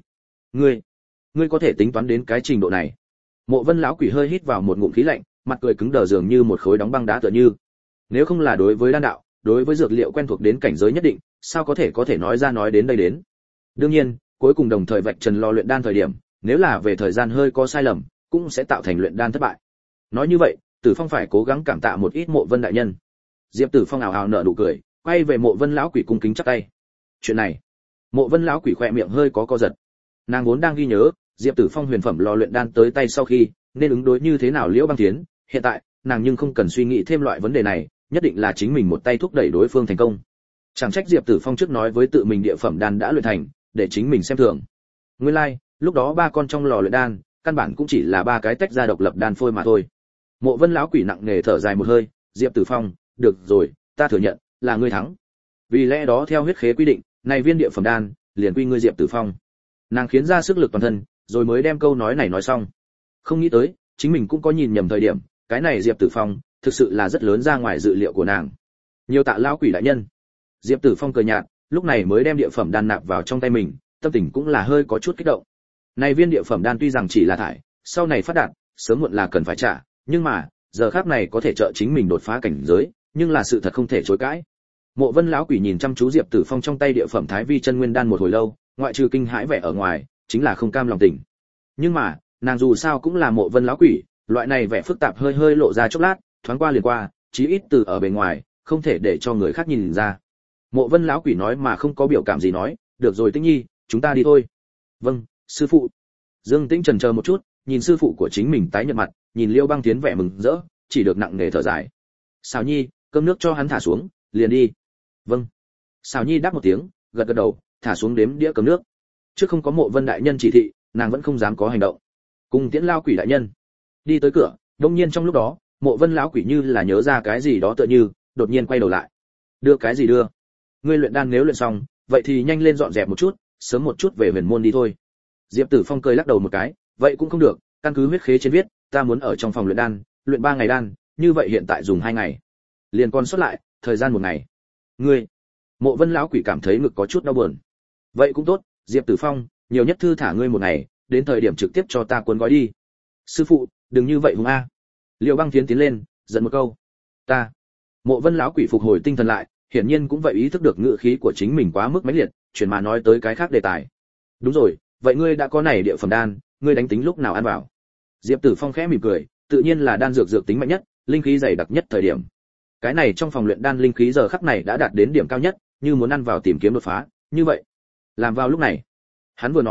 Ngươi có thể tính toán đến cái trình độ này? Mộ Vân lão quỷ hơi hít vào một ngụm khí lạnh, mặt cười cứng đờ dường như một khối đóng băng đá tựa như. Nếu không là đối với đan đạo, đối với dược liệu quen thuộc đến cảnh giới nhất định, sao có thể nói ra nói đến đây đến. Đương nhiên, cuối cùng đồng thời vạch trần lò luyện đan thời điểm, nếu là về thời gian hơi có sai lầm, cũng sẽ tạo thành luyện đan thất bại. Nói như vậy, Tử Phong phải cố gắng cảm tạ một ít Mộ Vân đại nhân. Diệp Tử Phong ảo ảo nở nụ cười, quay về Mộ Vân lão quỷ cung kính chắp tay. Chuyện này, Mộ Vân lão quỷ khẽ miệng hơi có co giật. Nàng vốn đang ghi nhớ, Diệp Tử Phong huyền phẩm lò luyện đan tới tay sau khi, nên ứng đối như thế nào Liễu Băng Tiến, hiện tại, nàng nhưng không cần suy nghĩ thêm loại vấn đề này, nhất định là chính mình một tay thúc đẩy đối phương thành công. Chẳng trách Diệp Tử Phong trước nói với tự mình địa phẩm đan đã luyện thành, để chính mình xem thường. Nguyên lai, lúc đó 3 con trong lò luyện đan, căn bản cũng chỉ là 3 cái tách ra độc lập đan phôi mà thôi. Mộ Vân lão quỷ nặng nề thở dài một hơi, Diệp Tử Phong, được rồi, ta thừa nhận, là ngươi thắng. Vì lẽ đó theo huyết khế quy định, này viên địa phẩm đan, liền quy ngươi Diệp Tử Phong. Nàng khiến ra sức lực toàn thân, rồi mới đem câu nói này nói xong. Không nghĩ tới, chính mình cũng có nhìn nhầm thời điểm, cái này Diệp Tử Phong, thực sự là rất lớn ra ngoài dự liệu của nàng. Nhiều tạ lão quỷ đại nhân. Diệp Tử Phong cười nhạt, lúc này mới đem địa phẩm đan nạp vào trong tay mình, tâm tình cũng là hơi có chút kích động. Này viên địa phẩm đan tuy rằng chỉ là thải, sau này phát đạt, sớm muộn là cần phải trả, nhưng mà, giờ khắc này có thể trợ chính mình đột phá cảnh giới, nhưng là sự thật không thể chối cãi. Mộ Vân lão quỷ nhìn chăm chú Diệp Tử Phong trong tay địa phẩm Thái Vi chân nguyên đan một hồi lâu, ngoại trừ kinh hãi vẻ ở ngoài, chính là không cam lòng tình. Nhưng mà, nàng dù sao cũng là Mộ Vân lão quỷ, loại này vẻ phức tạp hơi lộ ra chốc lát, thoáng qua liền qua, chí ít từ ở bề ngoài, không thể để cho người khác nhìn ra. Mộ Vân lão quỷ nói mà không có biểu cảm gì nói, được rồi Tĩnh Nhi, chúng ta đi thôi. Vâng, sư phụ. Dương Tĩnh chần chờ một chút, nhìn sư phụ của chính mình tái nhợt mặt, nhìn Liêu Băng Tiến vẻ mừng rỡ, chỉ được nặng nề thở dài. Sào Nhi, cơm nước cho hắn thả xuống, liền đi. Vâng. Sào Nhi đáp một tiếng, gật gật đầu, thả xuống đếm đĩa cơm nước. Trước không có Mộ Vân đại nhân chỉ thị, nàng vẫn không dám có hành động. Cùng Tiễn lão quỷ đại nhân đi tới cửa, đột nhiên trong lúc đó, Mộ Vân lão quỷ như là nhớ ra cái gì đó tựa như, đột nhiên quay đầu lại. Đưa cái gì đưa? Ngươi luyện đan nếu luyện xong, vậy thì nhanh lên dọn dẹp một chút, sớm một chút về huyền môn đi thôi. Diệp Tử Phong cười lắc đầu một cái, vậy cũng không được, căn cứ huyết khế trên viết, ta muốn ở trong phòng luyện đan, luyện 3 ngày đan, như vậy hiện tại dùng 2 ngày. Liền còn sót lại, thời gian 1 ngày. Ngươi, Mộ Vân lão quỷ cảm thấy ngực có chút đau buồn. Vậy cũng tốt, Diệp Tử Phong, nhiều nhất thư thả ngươi 1 ngày, đến thời điểm trực tiếp cho ta cuốn gói đi. Sư phụ, đừng như vậy hùng a. Liêu Băng tiến lên, giận một câu. Ta. Mộ Vân lão quỷ phục hồi tinh thần lại, hiển nhiên cũng vậy ý thức được ngữ khí của chính mình quá mức mãnh liệt, chuyển mà nói tới cái khác đề tài. Đúng rồi, vậy ngươi đã có này địa phẩm đan, ngươi đánh tính lúc nào ăn vào? Diệp Tử Phong khẽ mỉm cười, tự nhiên là đan dược tính mạnh nhất, linh khí dày đặc nhất thời điểm. Cái này trong phòng luyện đan linh khí giờ khắc này đã đạt đến điểm cao nhất, như muốn ăn vào tìm kiếm đột phá, như vậy, làm vào lúc này. Hắn vừa nói,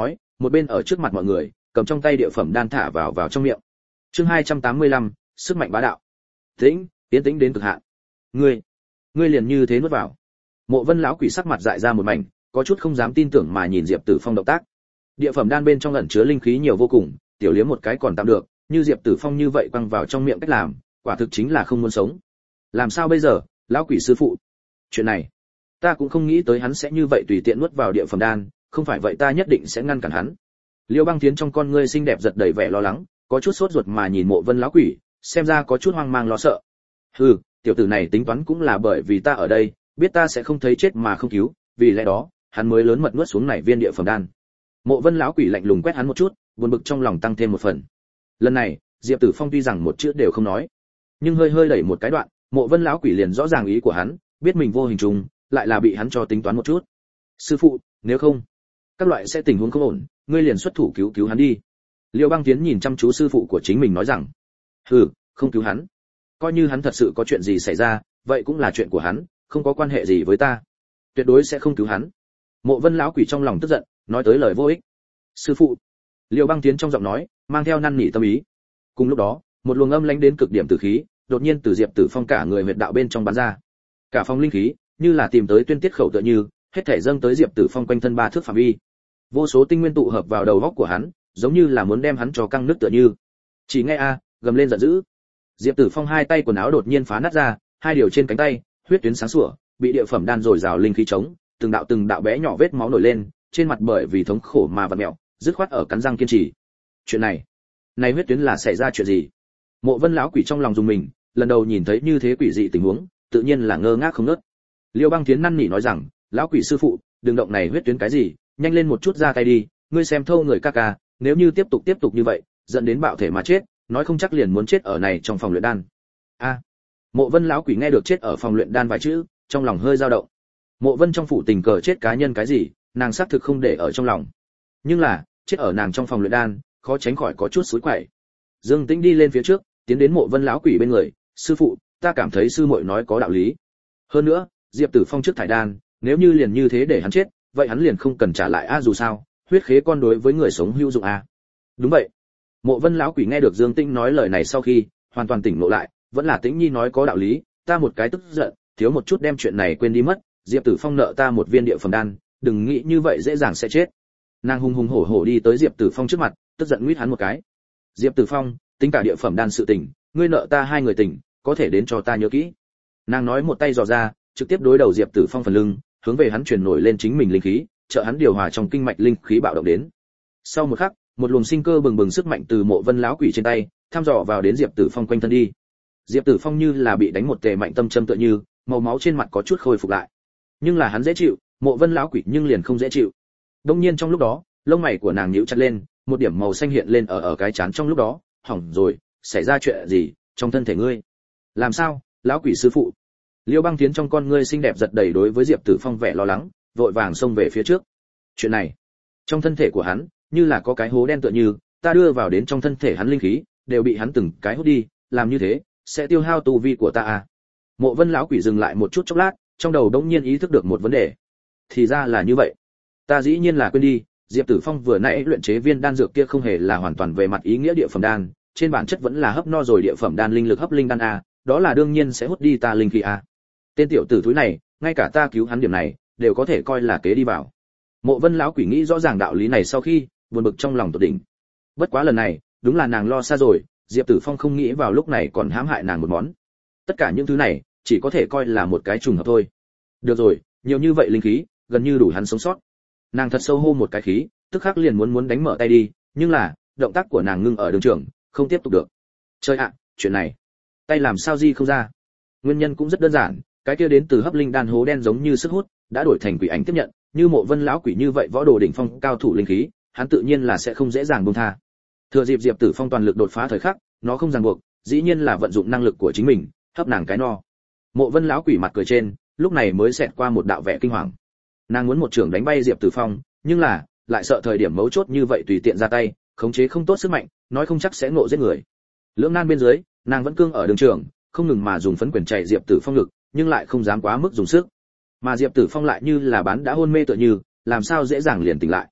một bên ở trước mặt mọi người cầm trong tay địa phẩm đan thả vào trong miệng. Chương 285, sức mạnh bá đạo. Tĩnh, tiến tĩnh đến cực hạn. Ngươi liền như thế nuốt vào. Mộ Vân lão quỷ sắc mặt dại ra một mảnh, có chút không dám tin tưởng mà nhìn Diệp Tử Phong động tác. Địa phẩm đan bên trong ẩn chứa linh khí nhiều vô cùng, tiểu liếm một cái còn tạm được, như Diệp Tử Phong như vậy quăng vào trong miệng cách làm, quả thực chính là không muốn sống. Làm sao bây giờ, lão quỷ sư phụ? Chuyện này, ta cũng không nghĩ tới hắn sẽ như vậy tùy tiện nuốt vào địa phẩm đan, không phải vậy ta nhất định sẽ ngăn cản hắn. Liêu Băng Tiến trong con ngươi xinh đẹp giật đầy vẻ lo lắng, có chút sốt ruột mà nhìn Mộ Vân lão quỷ, xem ra có chút hoang mang lo sợ. Hừ, tiểu tử này tính toán cũng là bởi vì ta ở đây, biết ta sẽ không thấy chết mà không cứu, vì lẽ đó, hắn mới lớn mật nuốt xuống này viên địa phẩm đan. Mộ Vân lão quỷ lạnh lùng quét hắn một chút, buồn bực trong lòng tăng thêm một phần. Lần này, Diệp Tử Phong tuy rằng một chữ đều không nói, nhưng hơi đẩy một cái đoạn, Mộ Vân lão quỷ liền rõ ràng ý của hắn, biết mình vô hình trùng, lại là bị hắn cho tính toán một chút. Sư phụ, nếu không, các loại sẽ tình huống không ổn, ngươi liền xuất thủ cứu hắn đi. Liêu Băng Tiến nhìn chăm chú sư phụ của chính mình nói rằng, hừ, không cứu hắn, coi như hắn thật sự có chuyện gì xảy ra, vậy cũng là chuyện của hắn, không có quan hệ gì với ta, tuyệt đối sẽ không cứu hắn. Mộ Vân lão quỷ trong lòng tức giận, nói tới lời vô ích. Sư phụ. Liêu Băng Tiến trong giọng nói mang theo năn nỉ tâm ý. Cùng lúc đó, một luồng âm lãnh đến cực điểm tử khí đột nhiên từ Diệp Tử Phong cả người huyệt đạo bên trong bắn ra. Cả phong linh khí như là tìm tới tuyên tiết khẩu tựa như, hết thảy dâng tới Diệp Tử Phong quanh thân 3 thước phạm vi. Vô số tinh nguyên tụ hợp vào đầu óc của hắn, giống như là muốn đem hắn cho căng nứt tựa như. Chỉ nghe gầm lên giận dữ. Diệp Tử Phong hai tay quần áo đột nhiên phá nát ra, hai điều trên cánh tay, huyết tuyến sáng sủa, bị địa phẩm đan rồi rào linh khí chống, từng đạo bé nhỏ vết máu nổi lên, trên mặt bởi vì thống khổ mà vặn mèo, dứt khoát ở cắn răng kiên trì. Chuyện này huyết tuyến là xảy ra chuyện gì? Mộ Vân lão quỷ trong lòng dùng mình, lần đầu nhìn thấy như thế quỷ dị tình huống, tự nhiên là ngơ ngác không ngớt. Liêu Băng Tiến năn nỉ nói rằng, lão quỷ sư phụ, đừng động này huyết tuyến cái gì, nhanh lên một chút ra tay đi, ngươi xem thâu người ca ca, nếu như tiếp tục như vậy, dẫn đến bạo thể mà chết, nói không chắc liền muốn chết ở này trong phòng luyện đan. Mộ Vân lão quỷ nghe được chết ở phòng luyện đan vài chữ, trong lòng hơi dao động. Mộ Vân trong phủ tình cờ chết cá nhân cái gì, nàng xác thực không để ở trong lòng. Nhưng là, chết ở nàng trong phòng luyện đan, khó tránh khỏi có chút xúi quậy. Dương Tĩnh đi lên phía trước, tiến đến Mộ Vân lão quỷ bên người, "Sư phụ, ta cảm thấy sư muội nói có đạo lý. Hơn nữa, Diệp Tử Phong trước thải đan, nếu như liền như thế để hắn chết, vậy hắn liền không cần trả lại dù sao, huyết khế con đối với người sống hữu dụng Đúng vậy. Mộ Vân lão quỷ nghe được Dương Tĩnh nói lời này sau khi, hoàn toàn tỉnh ngộ lại, vẫn là Tĩnh Nhi nói có đạo lý, ta một cái tức giận, thiếu một chút đem chuyện này quên đi mất, Diệp Tử Phong nợ ta một viên địa phẩm đan, đừng nghĩ như vậy dễ dàng sẽ chết. Nàng hùng hổ đi tới Diệp Tử Phong trước mặt, tức giận nguyết hắn một cái. Diệp Tử Phong, tính cả địa phẩm đan sự tình, ngươi nợ ta 2 người tình, có thể đến cho ta nhớ kỹ. Nàng nói một tay dò ra, trực tiếp đối đầu Diệp Tử Phong phần lưng, hướng về hắn truyền nổi lên chính mình linh khí, trợ hắn điều hòa trong kinh mạch linh khí bạo động đến. Sau một khắc, một luồng sinh cơ bừng bừng sức mạnh từ Mộ Vân lão quỷ trên tay, thăm dò vào đến Diệp Tử Phong quanh thân đi. Diệp Tử Phong như là bị đánh một tề mạnh tâm châm tựa như, màu máu trên mặt có chút khôi phục lại. Nhưng là hắn dễ chịu, Mộ Vân lão quỷ nhưng liền không dễ chịu. Đương nhiên trong lúc đó, lông mày của nàng nhíu chặt lên, một điểm màu xanh hiện lên ở cái trán trong lúc đó, hỏng rồi, xảy ra chuyện gì trong thân thể ngươi? Làm sao, lão quỷ sư phụ? Liêu Băng Tiến trong con ngươi xinh đẹp giật đầy đối với Diệp Tử Phong vẻ lo lắng, vội vàng xông về phía trước. Chuyện này, trong thân thể của hắn, như là có cái hố đen tựa như, ta đưa vào đến trong thân thể hắn linh khí, đều bị hắn từng cái hút đi, làm như thế, sẽ tiêu hao tu vi của ta Mộ Vân lão quỷ dừng lại một chút chốc lát, trong đầu đống nhiên ý thức được một vấn đề. Thì ra là như vậy. Ta dĩ nhiên là quên đi, Diệp Tử Phong vừa nãy luyện chế viên đan dược kia không hề là hoàn toàn về mặt ý nghĩa địa phẩm đan, trên bản chất vẫn là hấp no rồi địa phẩm đan linh lực hấp linh đan đó là đương nhiên sẽ hút đi ta linh khí Tên tiểu tử thúi này, ngay cả ta cứu hắn điểm này, đều có thể coi là kế đi vào. Mộ Vân lão quỷ nghĩ rõ ràng đạo lý này sau khi, buồn bực trong lòng tột đỉnh. Bất quá lần này, đúng là nàng lo xa rồi, Diệp Tử Phong không nghĩ vào lúc này còn hãm hại nàng một món. Tất cả những thứ này, chỉ có thể coi là một cái trùng hợp thôi. Được rồi, nhiều như vậy linh khí, gần như đủ hắn sống sót. Nàng thật sâu hô một cái khí, tức khắc liền muốn đánh mở tay đi, nhưng là, động tác của nàng ngưng ở đường trường, không tiếp tục được. Trời ạ, chuyện này, tay làm sao di không ra? Nguyên nhân cũng rất đơn giản, cái kia đến từ hấp linh đan hố đen giống như sức hút, đã đổi thành quỷ ảnh tiếp nhận, như Mộ Vân lão quỷ như vậy võ đồ đỉnh phong cao thủ linh khí, hắn tự nhiên là sẽ không dễ dàng buông tha. Thừa dịp Diệp Tử Phong toàn lực đột phá thời khắc, nó không ràng buộc, dĩ nhiên là vận dụng năng lực của chính mình, hấp nàng cái no. Mộ Vân lão quỷ mặt cười trên, lúc này mới xẹt qua một đạo vẻ kinh hoàng. Nàng muốn một trường đánh bay Diệp Tử Phong, nhưng là, lại sợ thời điểm mấu chốt như vậy tùy tiện ra tay, khống chế không tốt sức mạnh, nói không chắc sẽ ngộ giết người. Lưỡng nan bên dưới, nàng vẫn cương ở đường trường, không ngừng mà dùng phấn quyền chạy Diệp Tử Phong lực, nhưng lại không dám quá mức dùng sức. Mà Diệp Tử Phong lại như là bán đã hôn mê tựa như, làm sao dễ dàng liền tỉnh lại.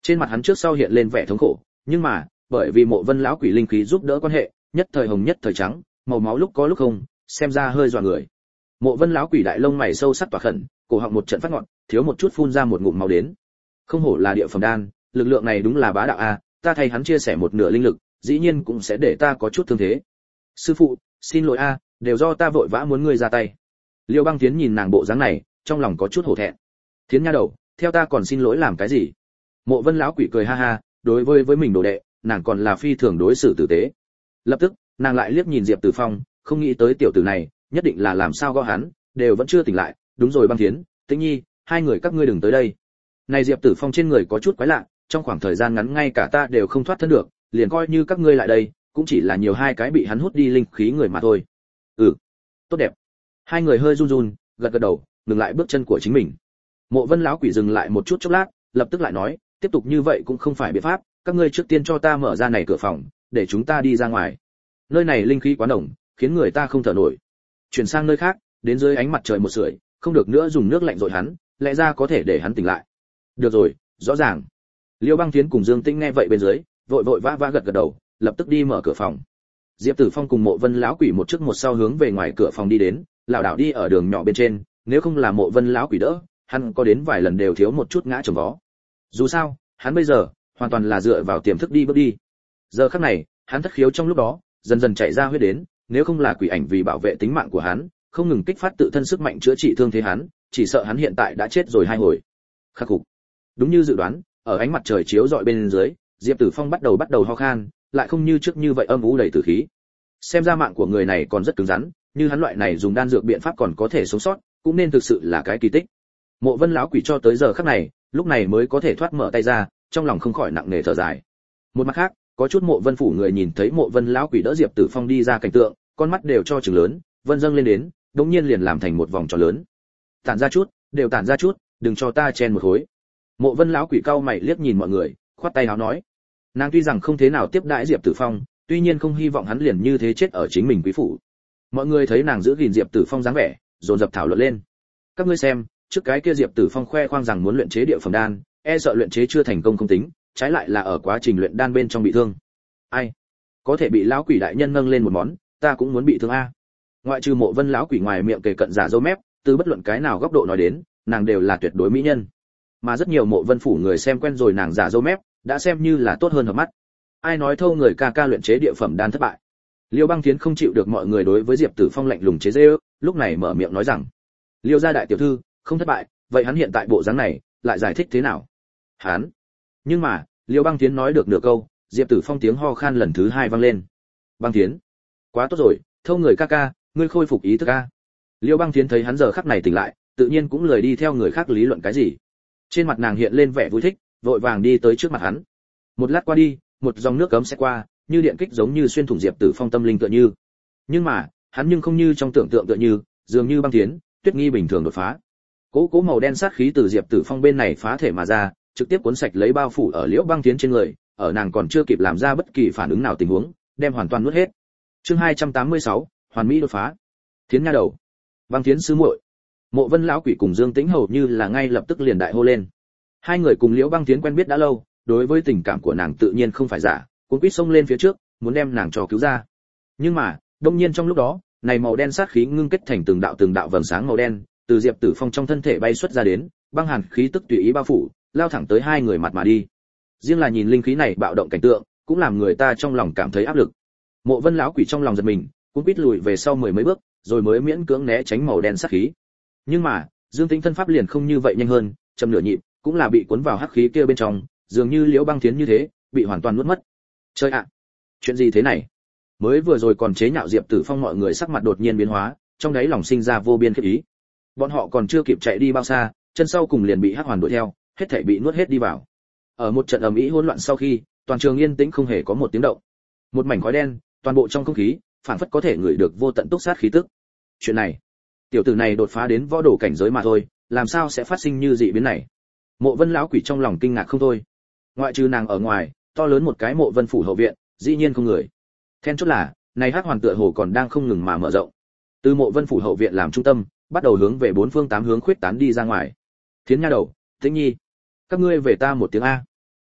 Trên mặt hắn trước sau hiện lên vẻ thống khổ, nhưng mà, bởi vì Mộ Vân lão quỷ linh khí giúp đỡ quan hệ, nhất thời hồng nhất thời trắng, màu máu lúc có lúc không, xem ra hơi dọa người. Mộ Vân lão quỷ đại lông mày sâu sắc tỏa khẩn, cổ họng một trận phát ngọn, thiếu một chút phun ra một ngụm máu đến. Không hổ là địa phẩm đan, lực lượng này đúng là bá đạo a, ta thay hắn chia sẻ một nửa linh lực, dĩ nhiên cũng sẽ để ta có chút thương thế. Sư phụ, xin lỗi a, đều do ta vội vã muốn ngươi ra tay. Liêu Băng Tiến nhìn nàng bộ dáng này, trong lòng có chút hổ thẹn. Thiến nha đầu, theo ta còn xin lỗi làm cái gì? Mộ Vân lão quỷ cười ha ha, đối với mình đồ đệ, nàng còn là phi thường đối xử tử tế. Lập tức, nàng lại liếc nhìn Diệp Tử Phong, không nghĩ tới tiểu tử này, nhất định là làm sao gõ hắn, đều vẫn chưa tỉnh lại. Đúng rồi Băng Thiến, Tĩnh Nhi, hai người các ngươi đừng tới đây. Này Diệp Tử Phong trên người có chút quái lạ, trong khoảng thời gian ngắn ngay cả ta đều không thoát thân được, liền coi như các ngươi lại đây, cũng chỉ là nhiều hai cái bị hắn hút đi linh khí người mà thôi. Ừ, tốt đẹp. Hai người hơi run run, gật gật đầu, ngừng lại bước chân của chính mình. Mộ Vân lão quỷ dừng lại một chút chốc lát, lập tức lại nói, tiếp tục như vậy cũng không phải biện pháp, các ngươi trước tiên cho ta mở ra này cửa phòng, để chúng ta đi ra ngoài. Nơi này linh khí quá nồng, khiến người ta không thở nổi. Chuyển sang nơi khác, đến dưới ánh mặt trời một sưởi, không được nữa dùng nước lạnh dội hắn, lẽ ra có thể để hắn tỉnh lại. Được rồi, rõ ràng. Liêu Băng Tiến cùng Dương Tĩnh nghe vậy bên dưới, vội vội vã vã gật gật đầu, lập tức đi mở cửa phòng. Diệp Tử Phong cùng Mộ Vân lão quỷ một trước một sau hướng về ngoài cửa phòng đi đến, lảo đảo đi ở đường nhỏ bên trên, nếu không là Mộ Vân lão quỷ đỡ, hắn có đến vài lần đều thiếu một chút ngã chồng vó. Dù sao, hắn bây giờ hoàn toàn là dựa vào tiềm thức đi bước đi. Giờ khắc này, hắn thất khiếu trong lúc đó, dần dần chảy ra huyết đến, nếu không là quỷ ảnh vì bảo vệ tính mạng của hắn, không ngừng kích phát tự thân sức mạnh chữa trị thương thế hắn, chỉ sợ hắn hiện tại đã chết rồi hai hồi. Khắc phục. Đúng như dự đoán, ở ánh mặt trời chiếu rọi bên dưới, Diệp Tử Phong bắt đầu ho khan, lại không như trước như vậy âm u đầy tử khí. Xem ra mạng của người này còn rất cứng rắn, như hắn loại này dùng đan dược biện pháp còn có thể sống sót, cũng nên thực sự là cái kỳ tích. Mộ Vân lão quỷ cho tới giờ khắc này, lúc này mới có thể thoát mở tay ra, trong lòng không khỏi nặng nề thở dài. Một mặt khác, có chút Mộ Vân phủ người nhìn thấy Mộ Vân lão quỷ đỡ Diệp Tử Phong đi ra cảnh tượng, con mắt đều cho trừng lớn, vân dâng lên đến, đống nhiên liền làm thành một vòng tròn lớn. Tản ra chút, đều tản ra chút, đừng cho ta chen một khối. Mộ Vân lão quỷ cau mày liếc nhìn mọi người, khoát tay áo nói, nàng tuy rằng không thế nào tiếp đãi Diệp Tử Phong, tuy nhiên không hy vọng hắn liền như thế chết ở chính mình quý phủ. Mọi người thấy nàng giữ gìn Diệp Tử Phong dáng vẻ, dồn dập thảo luận lên. Các ngươi xem, trước cái kia Diệp Tử Phong khoe khoang rằng muốn luyện chế địa phẩm đan, e sợ luyện chế chưa thành công không tính, trái lại là ở quá trình luyện đan bên trong bị thương. Ai? Có thể bị lão quỷ đại nhân nâng lên một món, ta cũng muốn bị thương a. Ngoại trừ Mộ Vân lão quỷ ngoài miệng kề cận giả dâu mép, từ bất luận cái nào góc độ nói đến, nàng đều là tuyệt đối mỹ nhân. Mà rất nhiều Mộ Vân phủ người xem quen rồi nàng giả dâu mép, đã xem như là tốt hơn hợp mắt. Ai nói thâu người ca ca luyện chế địa phẩm đan thất bại. Liêu Băng Tiến không chịu được mọi người đối với Diệp Tử Phong lạnh lùng chế giễu, lúc này mở miệng nói rằng: "Liêu gia đại tiểu thư, không thất bại, vậy hắn hiện tại bộ dáng này, lại giải thích thế nào?" Hắn. Nhưng mà, Liêu Băng Tiến nói được nửa câu, Diệp Tử Phong tiếng ho khan lần thứ hai vang lên. "Băng Tiến, quá tốt rồi, thâu người ca ca, ngươi khôi phục ý thức a." Liêu Băng Tiến thấy hắn giờ khắc này tỉnh lại, tự nhiên cũng lười đi theo người khác lý luận cái gì. Trên mặt nàng hiện lên vẻ vui thích, vội vàng đi tới trước mặt hắn. Một lát qua đi, một dòng nước cấm sẽ qua, như điện kích giống như xuyên thủng Diệp Tử Phong tâm linh tựa như. Nhưng mà, hắn nhưng không như trong tưởng tượng tựa như, dường như Băng Tiến, Tuyết Nghi bình thường đột phá. Cố màu đen sát khí từ Diệp Tử Phong bên này phá thể mà ra, trực tiếp cuốn sạch lấy bao phủ ở Liễu Băng Tiến trên người, ở nàng còn chưa kịp làm ra bất kỳ phản ứng nào tình huống, đem hoàn toàn nuốt hết. Chương 286, hoàn mỹ đột phá. Thiến nha đầu, Băng Tiến sư muội. Mộ Vân lão quỷ cùng Dương Tĩnh hầu như là ngay lập tức liền đại hô lên. Hai người cùng Liễu Băng Tiến quen biết đã lâu, đối với tình cảm của nàng tự nhiên không phải giả, cuốn quýt xông lên phía trước, muốn đem nàng cho cứu ra. Nhưng mà, đông nhiên trong lúc đó, này màu đen sát khí ngưng kết thành từng đạo vầng sáng màu đen, từ Diệp Tử Phong trong thân thể bay xuất ra đến, băng hàn khí tức tùy ý bao phủ, lao thẳng tới hai người mặt mà đi. Riêng là nhìn linh khí này bạo động cảnh tượng, cũng làm người ta trong lòng cảm thấy áp lực. Mộ Vân lão quỷ trong lòng giật mình, cuốn quýt lùi về sau mười mấy bước, rồi mới miễn cưỡng né tránh màu đen sát khí. Nhưng mà, Dương Tĩnh thân pháp liền không như vậy nhanh hơn, chậm nửa nhịp, cũng là bị cuốn vào hắc khí kia bên trong, dường như Liễu Băng Tiến như thế, bị hoàn toàn nuốt mất. Chơi ạ, chuyện gì thế này? Mới vừa rồi còn chế nhạo Diệp Tử Phong mọi người sắc mặt đột nhiên biến hóa, trong đáy lòng sinh ra vô biên khiếp ý. Bọn họ còn chưa kịp chạy đi bao xa, chân sau cùng liền bị hắc hoàn đuổi theo, hết thảy bị nuốt hết đi vào. Ở một trận ầm ĩ hỗn loạn sau khi, toàn trường yên tĩnh không hề có một tiếng động. Một mảnh khói đen, toàn bộ trong không khí, phản phất có thể ngửi được vô tận túc sát khí tức. Chuyện này, tiểu tử này đột phá đến võ đồ cảnh giới mà thôi, làm sao sẽ phát sinh như dị biến này? Mộ Vân lão quỷ trong lòng kinh ngạc không thôi. Ngoại trừ nàng ở ngoài, to lớn một cái Mộ Vân phủ hậu viện, dĩ nhiên không người. Then chốt là, này hắc hoàn tựa hồ còn đang không ngừng mà mở rộng. Từ Mộ Vân phủ hậu viện làm trung tâm, bắt đầu hướng về bốn phương tám hướng khuyết tán đi ra ngoài. Thiến nha đầu, Tĩnh Nhi, các ngươi về ta một tiếng a.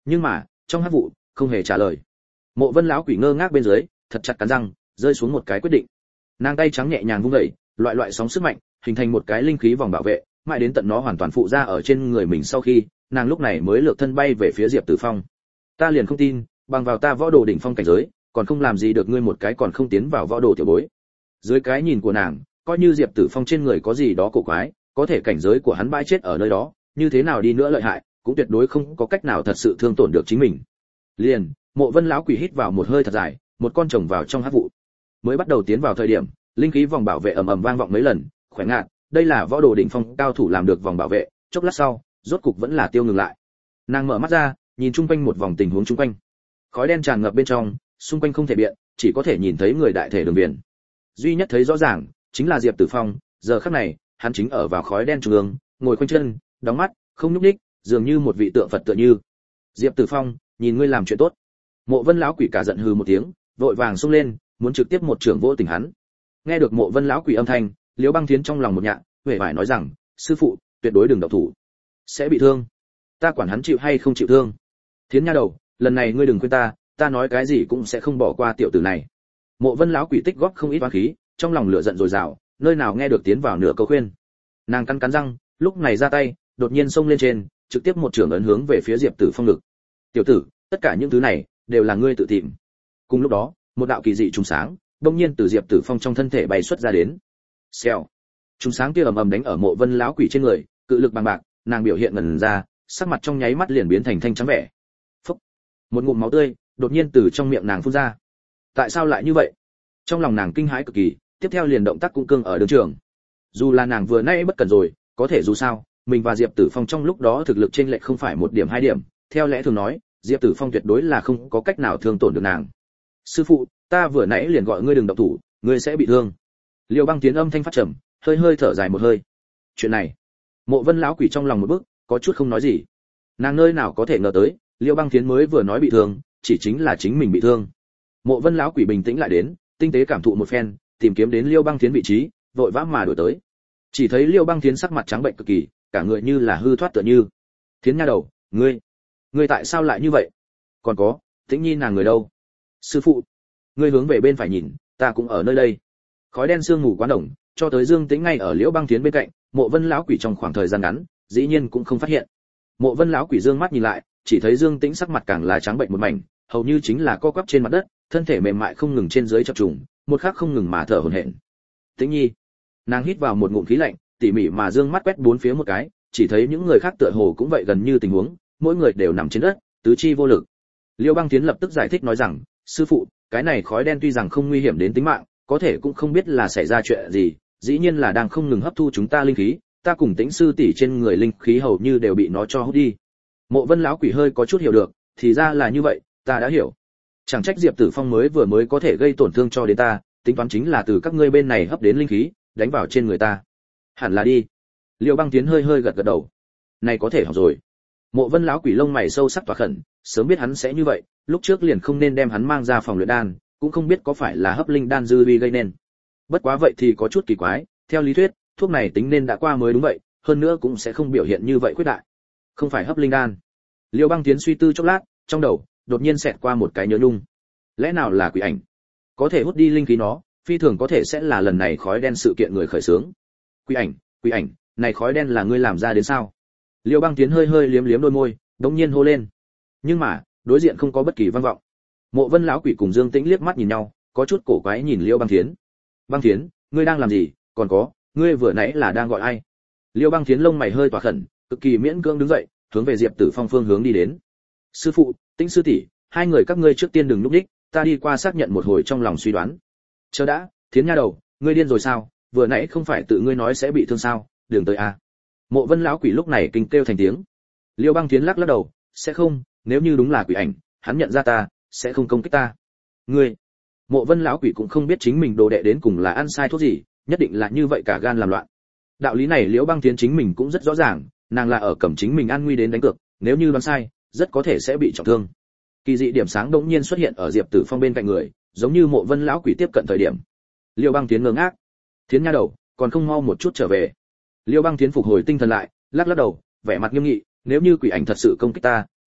Nhưng mà trong hắc vụ không hề trả lời. Mộ Vân lão quỷ ngơ ngác bên dưới, thật chặt cắn răng, rơi xuống một cái quyết định. Nàng tay trắng nhẹ nhàng vung đẩy, loại sóng sức mạnh, hình thành một cái linh khí vòng bảo vệ, mãi đến tận nó hoàn toàn phụ ra ở trên người mình sau khi, nàng lúc này mới lược thân bay về phía Diệp Tử Phong. Ta liền không tin, bằng vào ta võ đồ đỉnh phong cảnh giới, còn không làm gì được ngươi một cái còn không tiến vào võ đồ tiểu bối. Dưới cái nhìn của nàng, coi như Diệp Tử Phong trên người có gì đó cổ quái, có thể cảnh giới của hắn bãi chết ở nơi đó, như thế nào đi nữa lợi hại, cũng tuyệt đối không có cách nào thật sự thương tổn được chính mình. Liền, Mộ Vân lão quỷ hít vào một hơi thật dài, một con trồng vào trong hắc vụ. Mới bắt đầu tiến vào thời điểm, linh khí vòng bảo vệ ầm ầm vang vọng mấy lần, khỏe ngạt, đây là võ đồ đỉnh phong cao thủ làm được vòng bảo vệ, chốc lát sau, rốt cục vẫn là tiêu ngừng lại. Nàng mở mắt ra, nhìn chung quanh một vòng tình huống chung quanh. Khói đen tràn ngập bên trong, xung quanh không thể biện, chỉ có thể nhìn thấy người đại thể đường viền. Duy nhất thấy rõ ràng chính là Diệp Tử Phong, giờ khắc này, hắn chính ở vào khói đen trung ương, ngồi khoanh chân, đóng mắt, không nhúc nhích, dường như một vị tượng Phật tựa như. Diệp Tử Phong, nhìn ngươi làm chuyện tốt. Mộ Vân lão quỷ cả giận hừ một tiếng, vội vàng xông lên, muốn trực tiếp một trưởng vỗ tỉnh hắn. Nghe được Mộ Vân lão quỷ âm thanh, Liễu Băng Thiến trong lòng một nhạ, huệ vải nói rằng, sư phụ, tuyệt đối đừng động thủ, sẽ bị thương. Ta quản hắn chịu hay không chịu thương. Thiến nha đầu, lần này ngươi đừng quên ta, ta nói cái gì cũng sẽ không bỏ qua tiểu tử này. Mộ Vân lão quỷ tích góp không ít oán khí, trong lòng lửa giận dồi dào, nơi nào nghe được tiến vào nửa câu khuyên. Nàng cắn răng, lúc này ra tay, đột nhiên xông lên trên, trực tiếp một trưởng ấn hướng về phía Diệp Tử Phong ngực. Tiểu tử, tất cả những thứ này đều là ngươi tự tìm. Cùng lúc đó, một đạo kỳ dị trùng sáng, đột nhiên từ Diệp Tử Phong trong thân thể bay xuất ra đến. Xèo. Trùng sáng kia ầm ầm đánh ở Mộ Vân lão quỷ trên người, cự lực bằng bạc, nàng biểu hiện ngần ra, sắc mặt trong nháy mắt liền biến thành thanh trắng vẻ. Phốc. Một ngụm máu tươi đột nhiên từ trong miệng nàng phun ra. Tại sao lại như vậy? Trong lòng nàng kinh hãi cực kỳ, tiếp theo liền động tác cũng cương ở đường trường. Dù là nàng vừa nãy bất cẩn rồi, có thể dù sao, mình và Diệp Tử Phong trong lúc đó thực lực chênh lệch không phải một điểm hai điểm, theo lẽ thường nói, Diệp Tử Phong tuyệt đối là không có cách nào thương tổn được nàng. Sư phụ, ta vừa nãy liền gọi ngươi đừng động thủ, ngươi sẽ bị thương. Liêu Băng Tiến âm thanh phát trầm, hơi hơi thở dài một hơi. Chuyện này, Mộ Vân lão quỷ trong lòng một bước, có chút không nói gì. Nàng nơi nào có thể ngờ tới, Liêu Băng Tiến mới vừa nói bị thương, chỉ chính là chính mình bị thương. Mộ Vân lão quỷ bình tĩnh lại đến, tinh tế cảm thụ một phen, tìm kiếm đến Liêu Băng Tiến vị trí, vội vã mà đuổi tới. Chỉ thấy Liêu Băng Tiến sắc mặt trắng bệnh cực kỳ, cả người như là hư thoát tựa như. Thiến nha đầu, ngươi tại sao lại như vậy? Còn có, Tĩnh Nhi nàng người đâu? Sư phụ, ngươi hướng về bên phải nhìn, ta cũng ở nơi đây. Khói đen sương mù quá đồng, cho tới Dương Tĩnh ngay ở Liễu Băng Tiến bên cạnh, Mộ Vân lão quỷ trong khoảng thời gian ngắn, dĩ nhiên cũng không phát hiện. Mộ Vân lão quỷ dương mắt nhìn lại, chỉ thấy Dương Tĩnh sắc mặt càng là trắng bệnh một mảnh, hầu như chính là co quắp trên mặt đất, thân thể mềm mại không ngừng trên dưới chập trùng, một khắc không ngừng mà thở hổn hển. Tĩnh Nhi, nàng hít vào một ngụm khí lạnh, tỉ mỉ mà dương mắt quét bốn phía một cái, chỉ thấy những người khác tựa hồ cũng vậy gần như tình huống, mỗi người đều nằm trên đất, tứ chi vô lực. Liêu Băng Tiến lập tức giải thích nói rằng, sư phụ, cái này khói đen tuy rằng không nguy hiểm đến tính mạng, có thể cũng không biết là xảy ra chuyện gì, dĩ nhiên là đang không ngừng hấp thu chúng ta linh khí, ta cùng Tĩnh sư tỷ trên người linh khí hầu như đều bị nó cho hút đi. Mộ Vân lão quỷ hơi có chút hiểu được, thì ra là như vậy, ta đã hiểu. Chẳng trách Diệp Tử Phong mới có thể gây tổn thương cho đến ta, tính toán chính là từ các ngươi bên này hấp đến linh khí, đánh vào trên người ta. Hẳn là đi. Liêu Băng Tiến hơi gật đầu. Này có thể học rồi. Mộ Vân lão quỷ lông mày sâu sắc tỏa khẩn, sớm biết hắn sẽ như vậy, lúc trước liền không nên đem hắn mang ra phòng luyện đan, cũng không biết có phải là hấp linh đan dư vi gây nên. Bất quá vậy thì có chút kỳ quái, theo lý thuyết, thuốc này tính nên đã qua mới đúng vậy, hơn nữa cũng sẽ không biểu hiện như vậy khuyết đại. Không phải hấp linh đan. Liêu Băng Tiến suy tư chốc lát, trong đầu đột nhiên xẹt qua một cái nhớ nhung. Lẽ nào là quỷ ảnh? Có thể hút đi linh khí nó, phi thường có thể sẽ là lần này khói đen sự kiện người khởi xướng. Quỷ ảnh, này khói đen là ngươi làm ra đến sao? Liêu Băng Tiến hơi liếm liếm đôi môi, đống nhiên hô lên. Nhưng mà, đối diện không có bất kỳ vang vọng. Mộ Vân lão quỷ cùng Dương Tĩnh liếc mắt nhìn nhau, có chút cổ quái nhìn Liêu Băng Tiến. Băng Tiến, ngươi đang làm gì? Còn có, ngươi vừa nãy là đang gọi ai? Liêu Băng Tiến lông mày hơi tỏa khẩn, cực kỳ miễn cưỡng đứng dậy, hướng về Diệp Tử Phong phương hướng đi đến. Sư phụ, Tĩnh sư tỷ, hai người các ngươi trước tiên đừng núp đích, ta đi qua xác nhận một hồi trong lòng suy đoán. Chờ đã, Thiến nha đầu, ngươi điên rồi sao? Vừa nãy không phải tự ngươi nói sẽ bị thương sao? Đường tới a. Mộ Vân lão quỷ lúc này kinh kêu thành tiếng. Liêu Băng Tiến lắc đầu, sẽ không, nếu như đúng là quỷ ảnh, hắn nhận ra ta, sẽ không công kích ta. Ngươi, Mộ Vân lão quỷ cũng không biết chính mình đồ đệ đến cùng là ăn sai thuốc gì, nhất định là như vậy cả gan làm loạn. Đạo lý này Liễu Băng Tiến chính mình cũng rất rõ ràng, nàng là ở cầm chính mình an nguy đến đánh cược, nếu như đoán sai, rất có thể sẽ bị trọng thương. Kỳ dị điểm sáng đột nhiên xuất hiện ở Diệp Tử Phong bên cạnh người, giống như Mộ Vân lão quỷ tiếp cận thời điểm. Liêu Băng Tiến ngơ ngác. Thiến nha đầu, còn không mau một chút trở về. Liêu Băng Tiến phục hồi tinh thần lại, lắc đầu, vẻ mặt nghiêm nghị, nếu như quỷ ảnh thật sự công kích ta,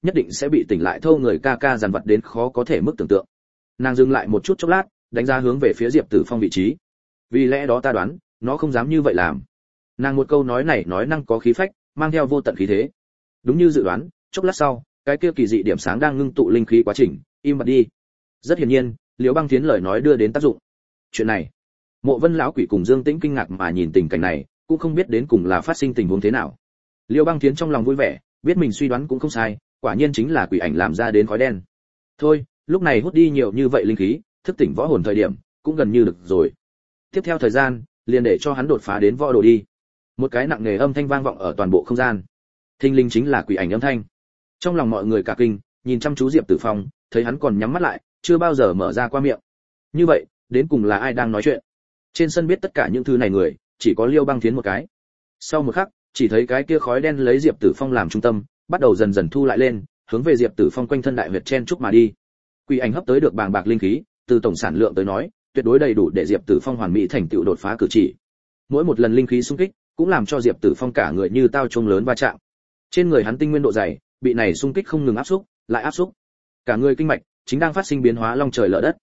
nhất định sẽ bị tỉnh lại thâu người ca ca dằn vặt đến khó có thể mức tưởng tượng. Nàng dừng lại một chút chốc lát, đánh ra hướng về phía Diệp Tử Phong vị trí. Vì lẽ đó ta đoán, nó không dám như vậy làm. Nàng một câu nói này nói năng có khí phách, mang theo vô tận khí thế. Đúng như dự đoán, chốc lát sau, cái kia kỳ dị điểm sáng đang ngưng tụ linh khí quá trình, im bặt đi. Rất hiển nhiên, Liễu Băng Thiến lời nói đưa đến tác dụng. Chuyện này, Mộ Vân lão quỷ cùng Dương Tĩnh kinh ngạc mà nhìn tình cảnh này, cũng không biết đến cùng là phát sinh tình huống thế nào. Liễu Băng Thiến trong lòng vui vẻ, biết mình suy đoán cũng không sai, quả nhiên chính là quỷ ảnh làm ra đến khói đen. Thôi, lúc này hút đi nhiều như vậy linh khí, thức tỉnh võ hồn thời điểm, cũng gần như được rồi. Tiếp theo thời gian, liền để cho hắn đột phá đến võ đồ đi. Một cái nặng nề âm thanh vang vọng ở toàn bộ không gian. Thinh linh chính là quỷ ảnh âm thanh. Trong lòng mọi người cả kinh, nhìn chăm chú Diệp Tử Phong, thấy hắn còn nhắm mắt lại, chưa bao giờ mở ra qua miệng. Như vậy, đến cùng là ai đang nói chuyện? Trên sân biết tất cả những thứ này người, chỉ có Liêu Băng Thiến một cái. Sau một khắc, chỉ thấy cái kia khói đen lấy Diệp Tử Phong làm trung tâm, bắt đầu dần dần thu lại lên, hướng về Diệp Tử Phong quanh thân đại huyệt chen chúc mà đi. Quỷ ảnh hấp tới được bàng bạc linh khí, từ tổng sản lượng tới nói, tuyệt đối đầy đủ để Diệp Tử Phong hoàn mỹ thành tựu đột phá cử chỉ. Mỗi một lần linh khí xung kích, cũng làm cho Diệp Tử Phong cả người như tao chuông lớn va chạm. Trên người hắn tinh nguyên độ dày, bị này xung kích không ngừng áp xúc, lại áp xúc. Cả người kinh mạch chính đang phát sinh biến hóa long trời lở đất.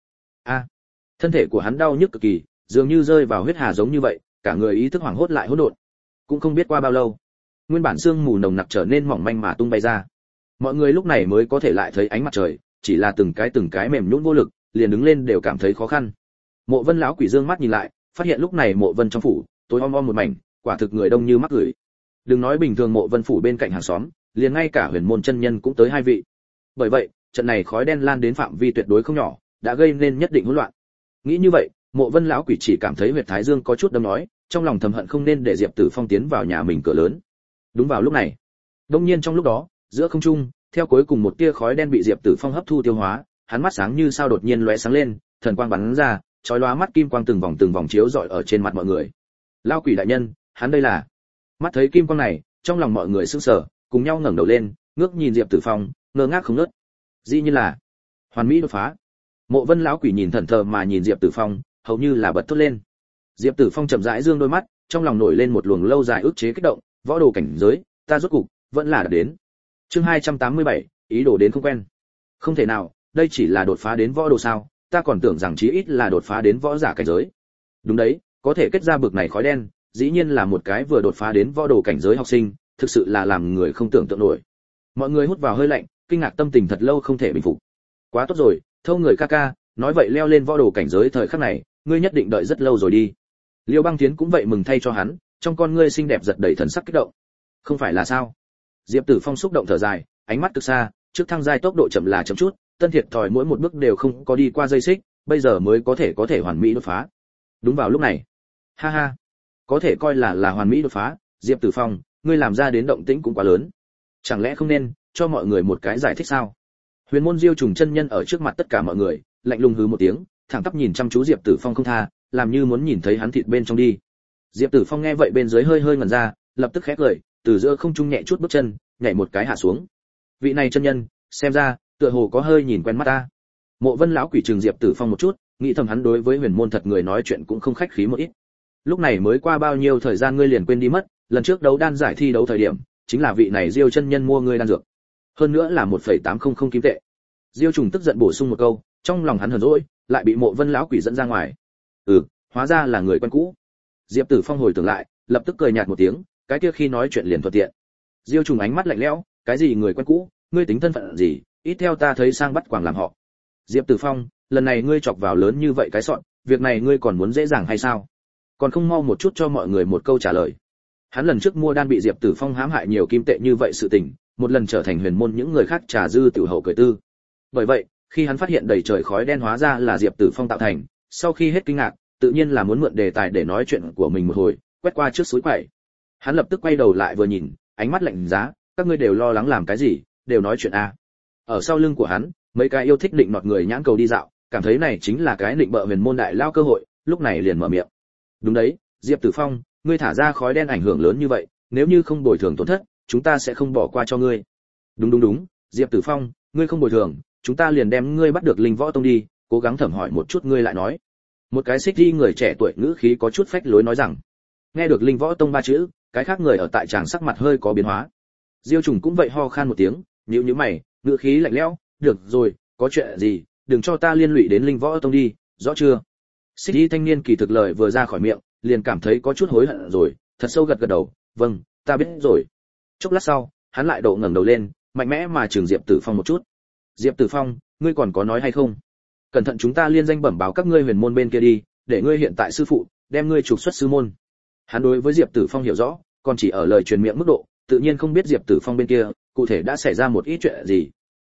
Thân thể của hắn đau nhức cực kỳ, dường như rơi vào huyết hà giống như vậy, cả người ý thức hoảng hốt lại hỗn độn. Cũng không biết qua bao lâu, nguyên bản sương mù nồng nặc trở nên mỏng manh mà tung bay ra. Mọi người lúc này mới có thể lại thấy ánh mặt trời, chỉ là từng cái mềm nhũn vô lực, liền đứng lên đều cảm thấy khó khăn. Mộ Vân lão quỷ dương mắt nhìn lại, phát hiện lúc này Mộ Vân trong phủ tối om om một mảnh, quả thực người đông như mắc gửi. Đừng nói bình thường Mộ Vân phủ bên cạnh hàng xóm, liền ngay cả huyền môn chân nhân cũng tới hai vị. Bởi vậy, trận này khói đen lan đến phạm vi tuyệt đối không nhỏ, đã gây nên nhất định hỗn loạn. Nghĩ như vậy, Mộ Vân lão quỷ chỉ cảm thấy huyệt thái dương có chút đâm nói, trong lòng thầm hận không nên để Diệp Tử Phong tiến vào nhà mình cửa lớn. Đúng vào lúc này, đột nhiên trong lúc đó, giữa không trung, theo cuối cùng một tia khói đen bị Diệp Tử Phong hấp thu tiêu hóa, hắn mắt sáng như sao đột nhiên lóe sáng lên, thần quang bắn ra, chói lóa mắt kim quang từng vòng chiếu rọi ở trên mặt mọi người. Lão quỷ đại nhân, hắn đây là? Mắt thấy kim quang này, trong lòng mọi người sững sờ, cùng nhau ngẩng đầu lên, ngước nhìn Diệp Tử Phong, ngơ ngác không ngớt. Dĩ nhiên là hoàn mỹ đột phá. Mộ Vân lão quỷ nhìn thẫn thờ mà nhìn Diệp Tử Phong, hầu như là bật thốt lên. Diệp Tử Phong chậm rãi dương đôi mắt, trong lòng nổi lên một luồng lâu dài ức chế kích động, võ đồ cảnh giới, ta rốt cục vẫn là đã đến. Chương 287, ý đồ đến không quen. Không thể nào, đây chỉ là đột phá đến võ đồ sao, ta còn tưởng rằng chí ít là đột phá đến võ giả cảnh giới. Đúng đấy, có thể kết ra bực này khói đen, dĩ nhiên là một cái vừa đột phá đến võ đồ cảnh giới học sinh, thực sự là làm người không tưởng tượng nổi. Mọi người hút vào hơi lạnh, kinh ngạc tâm tình thật lâu không thể bình phục. Quá tốt rồi, thâu người ca ca, nói vậy leo lên võ đồ cảnh giới thời khắc này, ngươi nhất định đợi rất lâu rồi đi. Liêu Băng Thiến cũng vậy mừng thay cho hắn, trong con ngươi xinh đẹp giật đầy thần sắc kích động. Không phải là sao? Diệp Tử Phong xúc động thở dài, ánh mắt cực xa, trước thăng giai tốc độ chậm là chậm chút, tân thiệt thòi mỗi một bước đều không có đi qua dây xích, bây giờ mới có thể hoàn mỹ đột phá. Đúng vào lúc này, ha ha, có thể coi là hoàn mỹ đột phá, Diệp Tử Phong, ngươi làm ra đến động tĩnh cũng quá lớn. Chẳng lẽ không nên cho mọi người một cái giải thích sao? Huyền môn Diêu Trùng chân nhân ở trước mặt tất cả mọi người, lạnh lùng hứ một tiếng, thẳng tắp nhìn chăm chú Diệp Tử Phong không tha, làm như muốn nhìn thấy hắn thịt bên trong đi. Diệp Tử Phong nghe vậy bên dưới hơi ngẩn ra, lập tức khẽ cười, từ giữa không trung nhẹ chút bước chân, nhảy một cái hạ xuống. Vị này chân nhân, xem ra, tựa hồ có hơi nhìn quen mắt ta. Mộ Vân lão quỷ trừng Diệp Tử Phong một chút, nghĩ thầm hắn đối với huyền môn thật người nói chuyện cũng không khách khí một ít. Lúc này mới qua bao nhiêu thời gian ngươi liền quên đi mất, lần trước đấu đan giải thi đấu thời điểm, chính là vị này Diêu chân nhân mua ngươi đan dược. Hơn nữa là 1,800 kim tệ. Diêu Trùng tức giận bổ sung một câu, trong lòng hắn hờn dỗi, lại bị Mộ Vân lão quỷ dẫn ra ngoài. Hóa ra là người quen cũ. Diệp Tử Phong hồi tưởng lại, lập tức cười nhạt một tiếng, cái kia khi nói chuyện liền thuận tiện. Diêu Trùng ánh mắt lạnh lẽo, cái gì người quen cũ, ngươi tính thân phận gì, ít theo ta thấy sang bắt quàng làm họ. Diệp Tử Phong, lần này ngươi chọc vào lớn như vậy cái sọn, việc này ngươi còn muốn dễ dàng hay sao? Còn không mau một chút cho mọi người một câu trả lời. Hắn lần trước mua đan bị Diệp Tử Phong hãm hại nhiều kim tệ như vậy sự tình, một lần trở thành huyền môn những người khác trà dư tiểu hậu cười tư. Bởi vậy, khi hắn phát hiện đầy trời khói đen hóa ra là Diệp Tử Phong tạo thành, sau khi hết kinh ngạc, tự nhiên là muốn mượn đề tài để nói chuyện của mình một hồi, quét qua trước suối quậy. Hắn lập tức quay đầu lại vừa nhìn, ánh mắt lạnh giá, các ngươi đều lo lắng làm cái gì, đều nói chuyện a. Ở sau lưng của hắn, mấy cái yêu thích định nọt người nhãn cầu đi dạo, cảm thấy này chính là cái định bợ huyền môn đại lao cơ hội, lúc này liền mở miệng. Đúng đấy, Diệp Tử Phong, ngươi thả ra khói đen ảnh hưởng lớn như vậy, nếu như không bồi thường tổn thất, chúng ta sẽ không bỏ qua cho ngươi. Đúng, Diệp Tử Phong, ngươi không bồi thường, chúng ta liền đem ngươi bắt được Linh Võ Tông đi, cố gắng thẩm hỏi một chút ngươi lại nói. Một cái xích đi người trẻ tuổi ngữ khí có chút phách lối nói rằng. Nghe được Linh Võ Tông ba chữ, cái khác người ở tại tràng sắc mặt hơi có biến hóa. Diêu Trùng cũng vậy ho khan một tiếng, nhíu nhíu mày, ngữ khí lạnh lẽo, được rồi, có chuyện gì đừng cho ta liên lụy đến linh võ tông đi, rõ chưa? Xích y thanh niên kỳ thực lời vừa ra khỏi miệng liền cảm thấy có chút hối hận rồi, thật sâu gật gật đầu, vâng, ta biết rồi. Chốc lát sau hắn lại độ ngẩng đầu lên, mạnh mẽ mà trừng Diệp Tử Phong một chút. Diệp Tử Phong, ngươi còn có nói hay không? Cẩn thận chúng ta liên danh bẩm báo các ngươi huyền môn bên kia đi, để ngươi hiện tại sư phụ đem ngươi trục xuất sư môn. Hắn đối với Diệp Tử Phong hiểu rõ, còn chỉ ở lời truyền miệng mức độ, tự nhiên không biết Diệp Tử Phong bên kia cụ thể đã xảy ra một ít chuyện gì.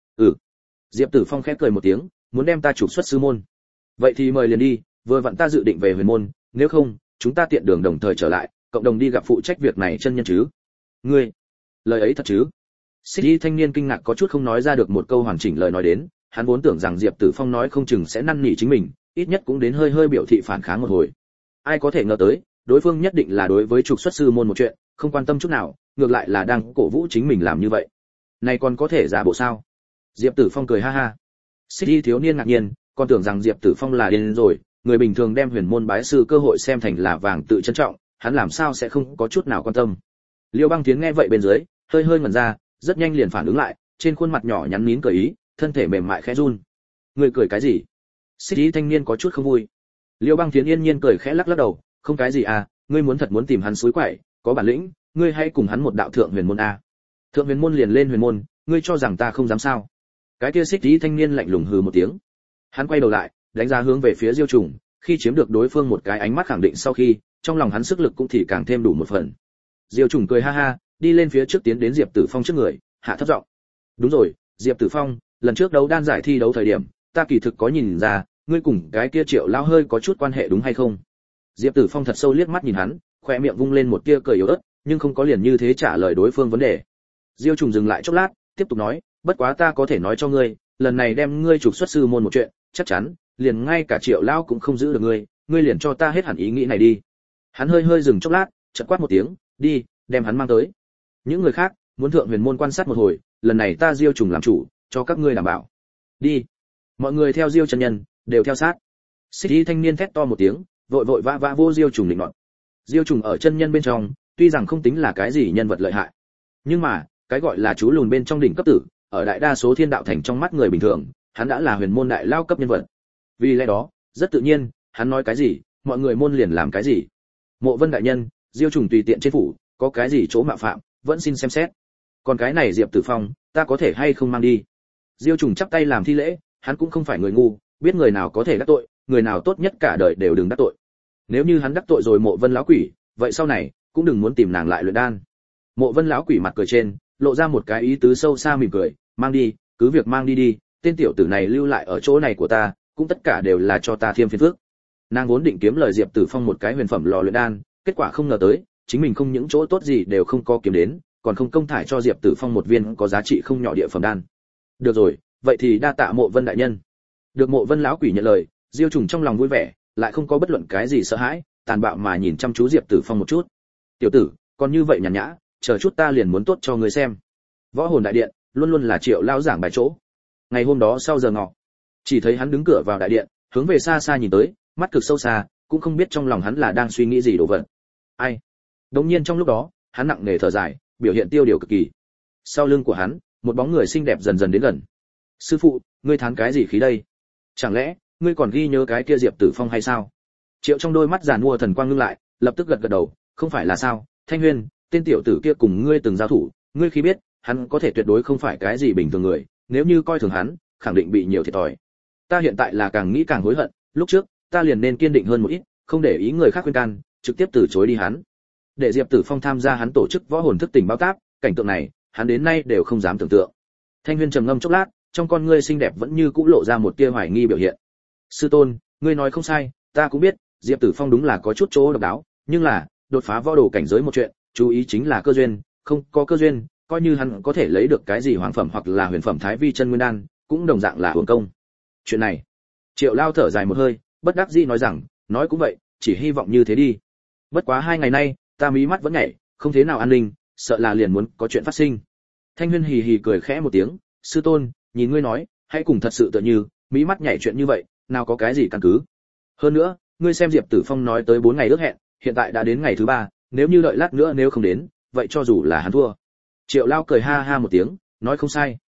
Diệp Tử Phong khẽ cười một tiếng, muốn đem ta trục xuất sư môn. Vậy thì mời liền đi, vừa vặn ta dự định về huyền môn, nếu không, chúng ta tiện đường đồng thời trở lại, cộng đồng đi gặp phụ trách việc này chân nhân chứ. Ngươi, lời ấy thật chứ? Xích y thanh niên kinh ngạc có chút không nói ra được một câu hoàn chỉnh lời nói đến, hắn vốn tưởng rằng Diệp Tử Phong nói không chừng sẽ năn nỉ chính mình, ít nhất cũng đến hơi hơi biểu thị phản kháng một hồi. Ai có thể ngờ tới, đối phương nhất định là đối với trục xuất sư môn một chuyện, không quan tâm chút nào, ngược lại là đang cổ vũ chính mình làm như vậy. Này còn có thể giả bộ sao? Diệp Tử Phong cười ha ha. Xích y thiếu niên ngạc nhiên, còn tưởng rằng Diệp Tử Phong là điên rồi, người bình thường đem huyền môn bái sư cơ hội xem thành là vàng tự trân trọng, hắn làm sao sẽ không có chút nào quan tâm. Liêu Băng Tiến nghe vậy bên dưới, hơi hơi ngẩn ra, rất nhanh liền phản ứng lại, trên khuôn mặt nhỏ nhắn nín cười ý, thân thể mềm mại khẽ run. Người cười cái gì? Xích y thanh niên có chút không vui. Liêu Băng Tiến yên nhiên cười khẽ lắc lắc đầu, không cái gì à, ngươi muốn thật muốn tìm hắn suối quậy, có bản lĩnh, ngươi hãy cùng hắn một đạo thượng huyền môn a. Thượng huyền môn liền lên huyền môn, ngươi cho rằng ta không dám sao? Cái kia Xích y thanh niên lạnh lùng hừ một tiếng. Hắn quay đầu lại, đánh giá hướng về phía Diêu Trùng, khi chiếm được đối phương một cái ánh mắt khẳng định sau khi, trong lòng hắn sức lực cũng thì càng thêm đủ một phần. Diêu Trùng cười ha ha, đi lên phía trước tiến đến Diệp Tử Phong trước người, hạ thấp giọng. Đúng rồi, Diệp Tử Phong, lần trước đấu đan giải thi đấu thời điểm, ta kỳ thực có nhìn ra, ngươi cùng cái kia Triệu lão hơi có chút quan hệ đúng hay không? Diệp Tử Phong thật sâu liếc mắt nhìn hắn, khóe miệng vung lên một tia cười yếu ớt, nhưng không có liền như thế trả lời đối phương vấn đề. Diêu Trùng dừng lại chốc lát, tiếp tục nói, bất quá ta có thể nói cho ngươi, lần này đem ngươi trục xuất sư môn một chuyện, chắc chắn, liền ngay cả Triệu lão cũng không giữ được ngươi, ngươi liền cho ta hết hẳn ý nghĩ này đi. Hắn hơi hơi dừng chốc lát, chợt quát một tiếng, đi, đem hắn mang tới. Những người khác muốn thượng huyền môn quan sát một hồi, lần này ta Diêu Trùng làm chủ, cho các ngươi đảm bảo. Đi. Mọi người theo Diêu chân nhân, đều theo sát. Xích y thanh niên thét to một tiếng, vội vội vã vã vô Diêu Trùng định nọt. Diêu Trùng ở chân nhân bên trong, tuy rằng không tính là cái gì nhân vật lợi hại, nhưng mà, cái gọi là chú lùn bên trong đỉnh cấp tử, ở đại đa số thiên đạo thành trong mắt người bình thường, hắn đã là huyền môn đại lao cấp nhân vật. Vì lẽ đó, rất tự nhiên, hắn nói cái gì, mọi người môn liền làm cái gì. Mộ Vân đại nhân, Diêu Trùng tùy tiện trên phủ, có cái gì chỗ mạo phạm, vẫn xin xem xét. Còn cái này Diệp Tử Phong, ta có thể hay không mang đi? Diêu Trùng chắp tay làm thi lễ, hắn cũng không phải người ngu, biết người nào có thể đắc tội, người nào tốt nhất cả đời đều đừng đắc tội. Nếu như hắn đắc tội rồi Mộ Vân lão quỷ, vậy sau này cũng đừng muốn tìm nàng lại luyện đan. Mộ Vân lão quỷ mặt cười trên, lộ ra một cái ý tứ sâu xa mỉm cười, mang đi, cứ việc mang đi đi, tên tiểu tử này lưu lại ở chỗ này của ta, cũng tất cả đều là cho ta thêm phiền phức. Nàng vốn định kiếm lời Diệp Tử Phong một cái huyền phẩm lò luyện đan, kết quả không ngờ tới, chính mình không những chỗ tốt gì đều không có kiếm đến, còn không công thải cho Diệp Tử Phong một viên có giá trị không nhỏ địa phẩm đan. Được rồi, vậy thì đa tạ Mộ Vân đại nhân. Được Mộ Vân lão quỷ nhận lời, Diêu Trùng trong lòng vui vẻ, lại không có bất luận cái gì sợ hãi, tàn bạo mà nhìn chăm chú Diệp Tử Phong một chút. Tiểu tử, còn như vậy nhàn nhã, chờ chút ta liền muốn tốt cho ngươi xem. Võ Hồn đại điện luôn luôn là Triệu lão giảng bài chỗ. Ngày hôm đó sau giờ ngọ, chỉ thấy hắn đứng cửa vào đại điện, hướng về xa xa nhìn tới, mắt cực sâu xa, cũng không biết trong lòng hắn là đang suy nghĩ gì đồ vật. Ai? Đột nhiên trong lúc đó, hắn nặng nề thở dài, biểu hiện tiêu điều cực kỳ. Sau lưng của hắn, một bóng người xinh đẹp dần dần đến gần. Sư phụ, ngươi thán cái gì khí đây? Chẳng lẽ ngươi còn ghi nhớ cái kia Diệp Tử Phong hay sao? Triệu trong đôi mắt giàn mua thần quang ngưng lại, lập tức gật gật đầu, không phải là sao? Thanh Huyên, tên tiểu tử kia cùng ngươi từng giao thủ, ngươi khi biết, hắn có thể tuyệt đối không phải cái gì bình thường người, nếu như coi thường hắn, khẳng định bị nhiều thiệt thòi. Ta hiện tại là càng nghĩ càng hối hận, lúc trước, ta liền nên kiên định hơn một ít, không để ý người khác khuyên can, trực tiếp từ chối đi hắn. Để Diệp Tử Phong tham gia hắn tổ chức võ hồn thức tỉnh báo táp, cảnh tượng này, hắn đến nay đều không dám tưởng tượng. Thanh Huyên trầm ngâm chốc lát, trong con ngươi xinh đẹp vẫn như cũ lộ ra một tia hoài nghi biểu hiện. Sư tôn, ngươi nói không sai, ta cũng biết, Diệp Tử Phong đúng là có chút chỗ độc đáo, nhưng là, đột phá võ đồ cảnh giới một chuyện, chú ý chính là cơ duyên, không có cơ duyên, coi như hắn có thể lấy được cái gì hoàng phẩm hoặc là huyền phẩm thái vi chân nguyên đan, cũng đồng dạng là uổng công. Chuyện này, Triệu Lao thở dài một hơi, bất đắc dĩ nói rằng, nói cũng vậy, chỉ hy vọng như thế đi. Bất quá 2 ngày nay, ta mí mắt vẫn nhảy, không thế nào an ninh, sợ là liền muốn có chuyện phát sinh. Thanh Huyên hì hì cười khẽ một tiếng, sư tôn, nhìn ngươi nói, hãy cùng thật sự tựa như, mí mắt nhảy chuyện như vậy, nào có cái gì căn cứ. Hơn nữa, ngươi xem Diệp Tử Phong nói tới 4 ngày ước hẹn, hiện tại đã đến ngày thứ 3, nếu như đợi lát nữa nếu không đến, vậy cho dù là hắn thua. Triệu Lao cười ha ha một tiếng, nói không sai.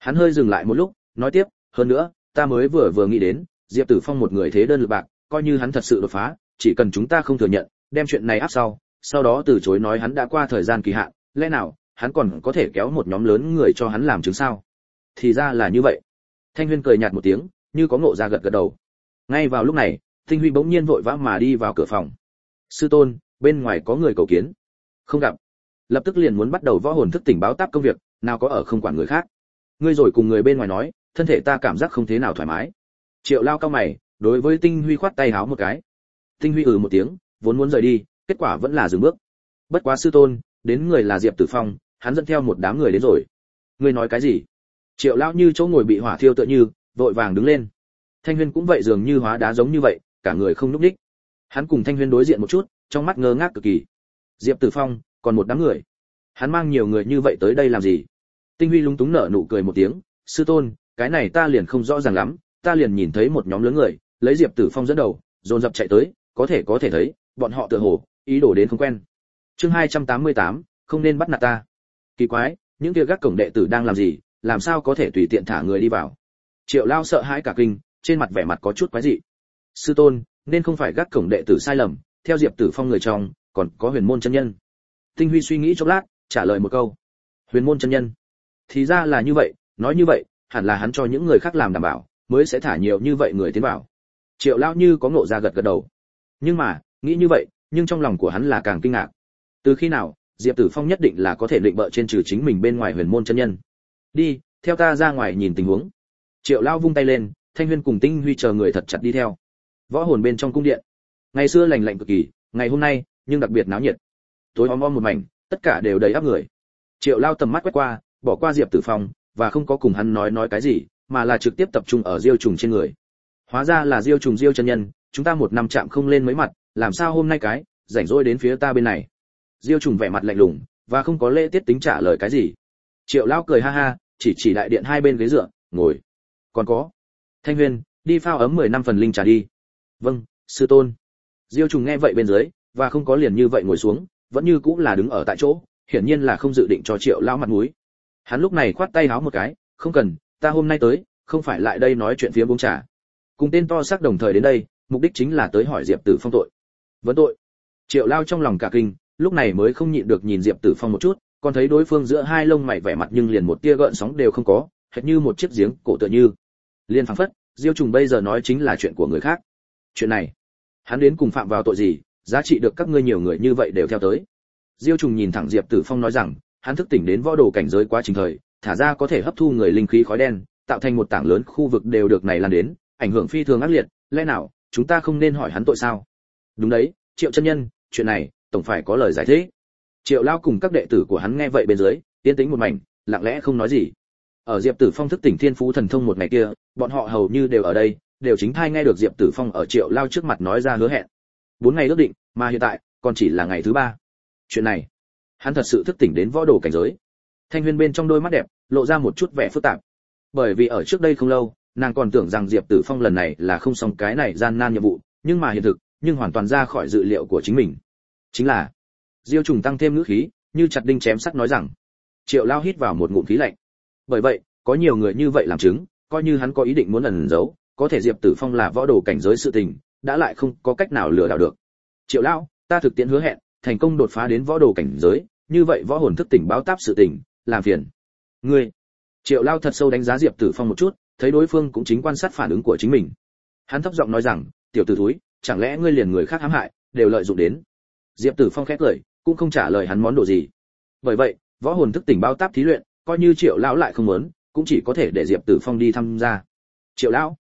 Hắn hơi dừng lại một lúc, nói tiếp, hơn nữa, ta mới vừa nghĩ đến, Diệp Tử Phong một người thế đơn lực bạc, coi như hắn thật sự đột phá, chỉ cần chúng ta không thừa nhận, đem chuyện này áp sau đó từ chối nói hắn đã qua thời gian kỳ hạn, lẽ nào hắn còn có thể kéo một nhóm lớn người cho hắn làm chứng sao? Thì ra là như vậy. Thanh Huyên cười nhạt một tiếng, như có ngộ ra gật gật đầu. Ngay vào lúc này, Tinh Huy bỗng nhiên vội vã mà đi vào cửa phòng. Sư tôn, bên ngoài có người cầu kiến. Không gặp. Lập tức liền muốn bắt đầu võ hồn thức tỉnh báo táp công việc, nào có ở không quản người khác. Ngươi rồi cùng người bên ngoài nói, thân thể ta cảm giác không thế nào thoải mái. Triệu Lao cao mày, đối với Tinh Huy khoát tay háo một cái. Tinh Huy một tiếng, vốn muốn rời đi, kết quả vẫn là dừng bước. Bất quá sư tôn, đến người là Diệp Tử Phong, hắn dẫn theo một đám người đến rồi. Ngươi nói cái gì? Triệu Lão như chỗ ngồi bị hỏa thiêu tựa như, vội vàng đứng lên. Thanh Huyên cũng vậy, dường như hóa đá giống như vậy, cả người không nhúc nhích. Hắn cùng Thanh Huyên đối diện một chút, trong mắt ngơ ngác cực kỳ. Diệp Tử Phong, còn một đám người. Hắn mang nhiều người như vậy tới đây làm gì? Tinh Huy lúng túng nở nụ cười một tiếng, sư tôn, cái này ta liền không rõ ràng lắm, ta liền nhìn thấy một nhóm lớn người, lấy Diệp Tử Phong dẫn đầu, dồn dập chạy tới, có thể thấy, bọn họ tựa hồ ý đồ đến không quen. Chương 288, không nên bắt nạt ta. Kỳ quái, những kia gác cổng đệ tử đang làm gì, làm sao có thể tùy tiện thả người đi vào? Triệu Lao sợ hãi cả kinh, trên mặt vẻ mặt có chút quái dị. Sư tôn, nên không phải gác cổng đệ tử sai lầm, theo Diệp Tử Phong người trong, còn có Huyền Môn chân nhân. Tinh Huy suy nghĩ chốc lát, trả lời một câu. Huyền Môn chân nhân? Thì ra là như vậy, nói như vậy, hẳn là hắn cho những người khác làm đảm bảo, mới sẽ thả nhiều như vậy người tiến vào. Triệu Lao như có ngộ ra gật gật đầu. Nhưng mà, nghĩ như vậy, nhưng trong lòng của hắn là càng kinh ngạc. Từ khi nào, Diệp Tử Phong nhất định là có thể định bợ trên trừ chính mình bên ngoài Huyền Môn chân nhân. Đi, theo ta ra ngoài nhìn tình huống. Triệu Lao vung tay lên, Thanh Huyên cùng Tinh Huy chờ người thật chặt đi theo. Võ hồn bên trong cung điện. Ngày xưa lành lạnh cực kỳ, ngày hôm nay nhưng đặc biệt náo nhiệt. Tối om om một mảnh, tất cả đều đầy ắp người. Triệu Lao tầm mắt quét qua, bỏ qua Diệp Tử Phong, và không có cùng hắn nói cái gì, mà là trực tiếp tập trung ở Diêu Trùng trên người. Hóa ra là Diêu Trùng Diêu chân nhân, chúng ta một năm chạm không lên mấy mặt, làm sao hôm nay rảnh rỗi đến phía ta bên này? Diêu Trùng vẻ mặt lạnh lùng, và không có lễ tiết tính trả lời cái gì. Triệu Lao cười ha ha, chỉ đại điện hai bên ghế dựa, ngồi. Còn có, Thanh Huyên, đi phao ấm 10 năm phần linh trà đi. Vâng, sư tôn. Diêu Trùng nghe vậy bên dưới, và không có liền như vậy ngồi xuống, vẫn như cũng là đứng ở tại chỗ, hiển nhiên là không dự định cho Triệu Lao mặt mũi. Hắn lúc này khoát tay háo một cái, không cần, ta hôm nay tới, không phải lại đây nói chuyện phía uống trà. Cùng tên to xác đồng thời đến đây, mục đích chính là tới hỏi Diệp Tử Phong tội. Vấn tội. Triệu Lao trong lòng cả kinh, lúc này mới không nhịn được nhìn Diệp Tử Phong một chút, còn thấy đối phương giữa hai lông mày vẻ mặt nhưng liền một tia gợn sóng đều không có, hệt như một chiếc giếng cổ tựa như. Liên phảng phất, Diêu Trùng bây giờ nói chính là chuyện của người khác. Chuyện này, hắn đến cùng phạm vào tội gì, giá trị được các ngươi nhiều người như vậy đều theo tới. Diêu Trùng nhìn thẳng Diệp Tử Phong nói rằng, hắn thức tỉnh đến võ đồ cảnh giới quá trình thời, thả ra có thể hấp thu người linh khí khói đen, tạo thành một tảng lớn khu vực đều được này lan đến, ảnh hưởng phi thường ác liệt, lẽ nào chúng ta không nên hỏi hắn tội sao? Đúng đấy, Triệu chân nhân, chuyện này tổng phải có lời giải thích. Triệu Lao cùng các đệ tử của hắn nghe vậy bên dưới, yên tĩnh một mảnh, lặng lẽ không nói gì. Ở Diệp Tử Phong thức tỉnh thiên phú thần thông một ngày kia, bọn họ hầu như đều ở đây, đều chính thai nghe được Diệp Tử Phong ở Triệu Lao trước mặt nói ra hứa hẹn. 4 ngày ước định, mà hiện tại còn chỉ là ngày thứ 3. Chuyện này, hắn thật sự thức tỉnh đến võ đồ cảnh giới. Thanh Huyên bên trong đôi mắt đẹp lộ ra một chút vẻ phức tạp. Bởi vì ở trước đây không lâu, nàng còn tưởng rằng Diệp Tử Phong lần này là không xong cái này gian nan nhiệm vụ, nhưng mà hiện thực, nhưng hoàn toàn ra khỏi dự liệu của chính mình. Chính là, Diêu Trùng tăng thêm ngữ khí, như chặt đinh chém sắt nói rằng. Triệu Lao hít vào một ngụm khí lạnh. Bởi vậy, có nhiều người như vậy làm chứng, coi như hắn có ý định muốn ẩn giấu, có thể Diệp Tử Phong là võ đồ cảnh giới sự tình, đã lại không có cách nào lừa đảo được. Triệu Lão, ta thực tiễn hứa hẹn, thành công đột phá đến võ đồ cảnh giới, như vậy võ hồn thức tỉnh báo táp sự tình, làm phiền. Ngươi. Triệu Lao thật sâu đánh giá Diệp Tử Phong một chút, thấy đối phương cũng chính quan sát phản ứng của chính mình. Hắn thấp giọng nói rằng, tiểu tử thúi, chẳng lẽ ngươi liền người khác hãm hại, đều lợi dụng đến? Diệp Tử Phong khẽ cười, cũng không trả lời hắn món đồ gì. Bởi vậy, võ hồn thức tỉnh báo táp thí luyện, coi như Triệu Lão lại không muốn, cũng chỉ có thể để Diệp Tử Phong đi tham gia. Triệu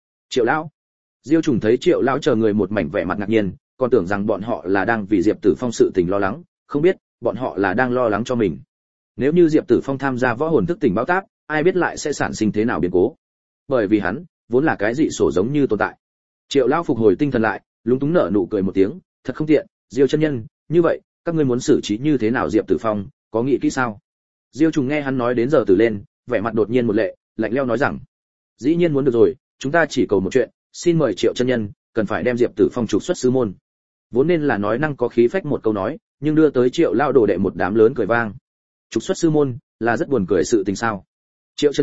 Lão. Diêu Trùng thấy Triệu Lão chờ người một mảnh vẻ mặt ngạc nhiên, còn tưởng rằng bọn họ là đang vì Diệp Tử Phong sự tình lo lắng, không biết, bọn họ là đang lo lắng cho mình. Nếu như Diệp Tử Phong tham gia võ hồn thức tỉnh báo táp, ai biết lại sẽ sản sinh thế nào biến cố. Bởi vì hắn, vốn là cái dị sổ giống như tồn tại. Triệu Lão phục hồi tinh thần lại, lúng túng nở nụ cười một tiếng, thật không tiện, Diêu chân nhân, như vậy, các ngươi muốn xử trí như thế nào Diệp Tử Phong, có nghĩ kỹ sao? Diêu Trùng nghe hắn nói đến giờ từ lên, vẻ mặt đột nhiên một lệ, lạnh lẽo nói rằng, dĩ nhiên muốn được rồi, chúng ta chỉ cầu một chuyện, xin mời Triệu chân nhân, cần phải đem Diệp Tử Phong trục xuất sư môn. Vốn nên là nói năng có khí phách một câu nói, nhưng đưa tới Triệu Lao đồ đệ một đám lớn cười vang. Trục xuất sư môn, là rất buồn cười sự tình sao? Triệu chân nhân,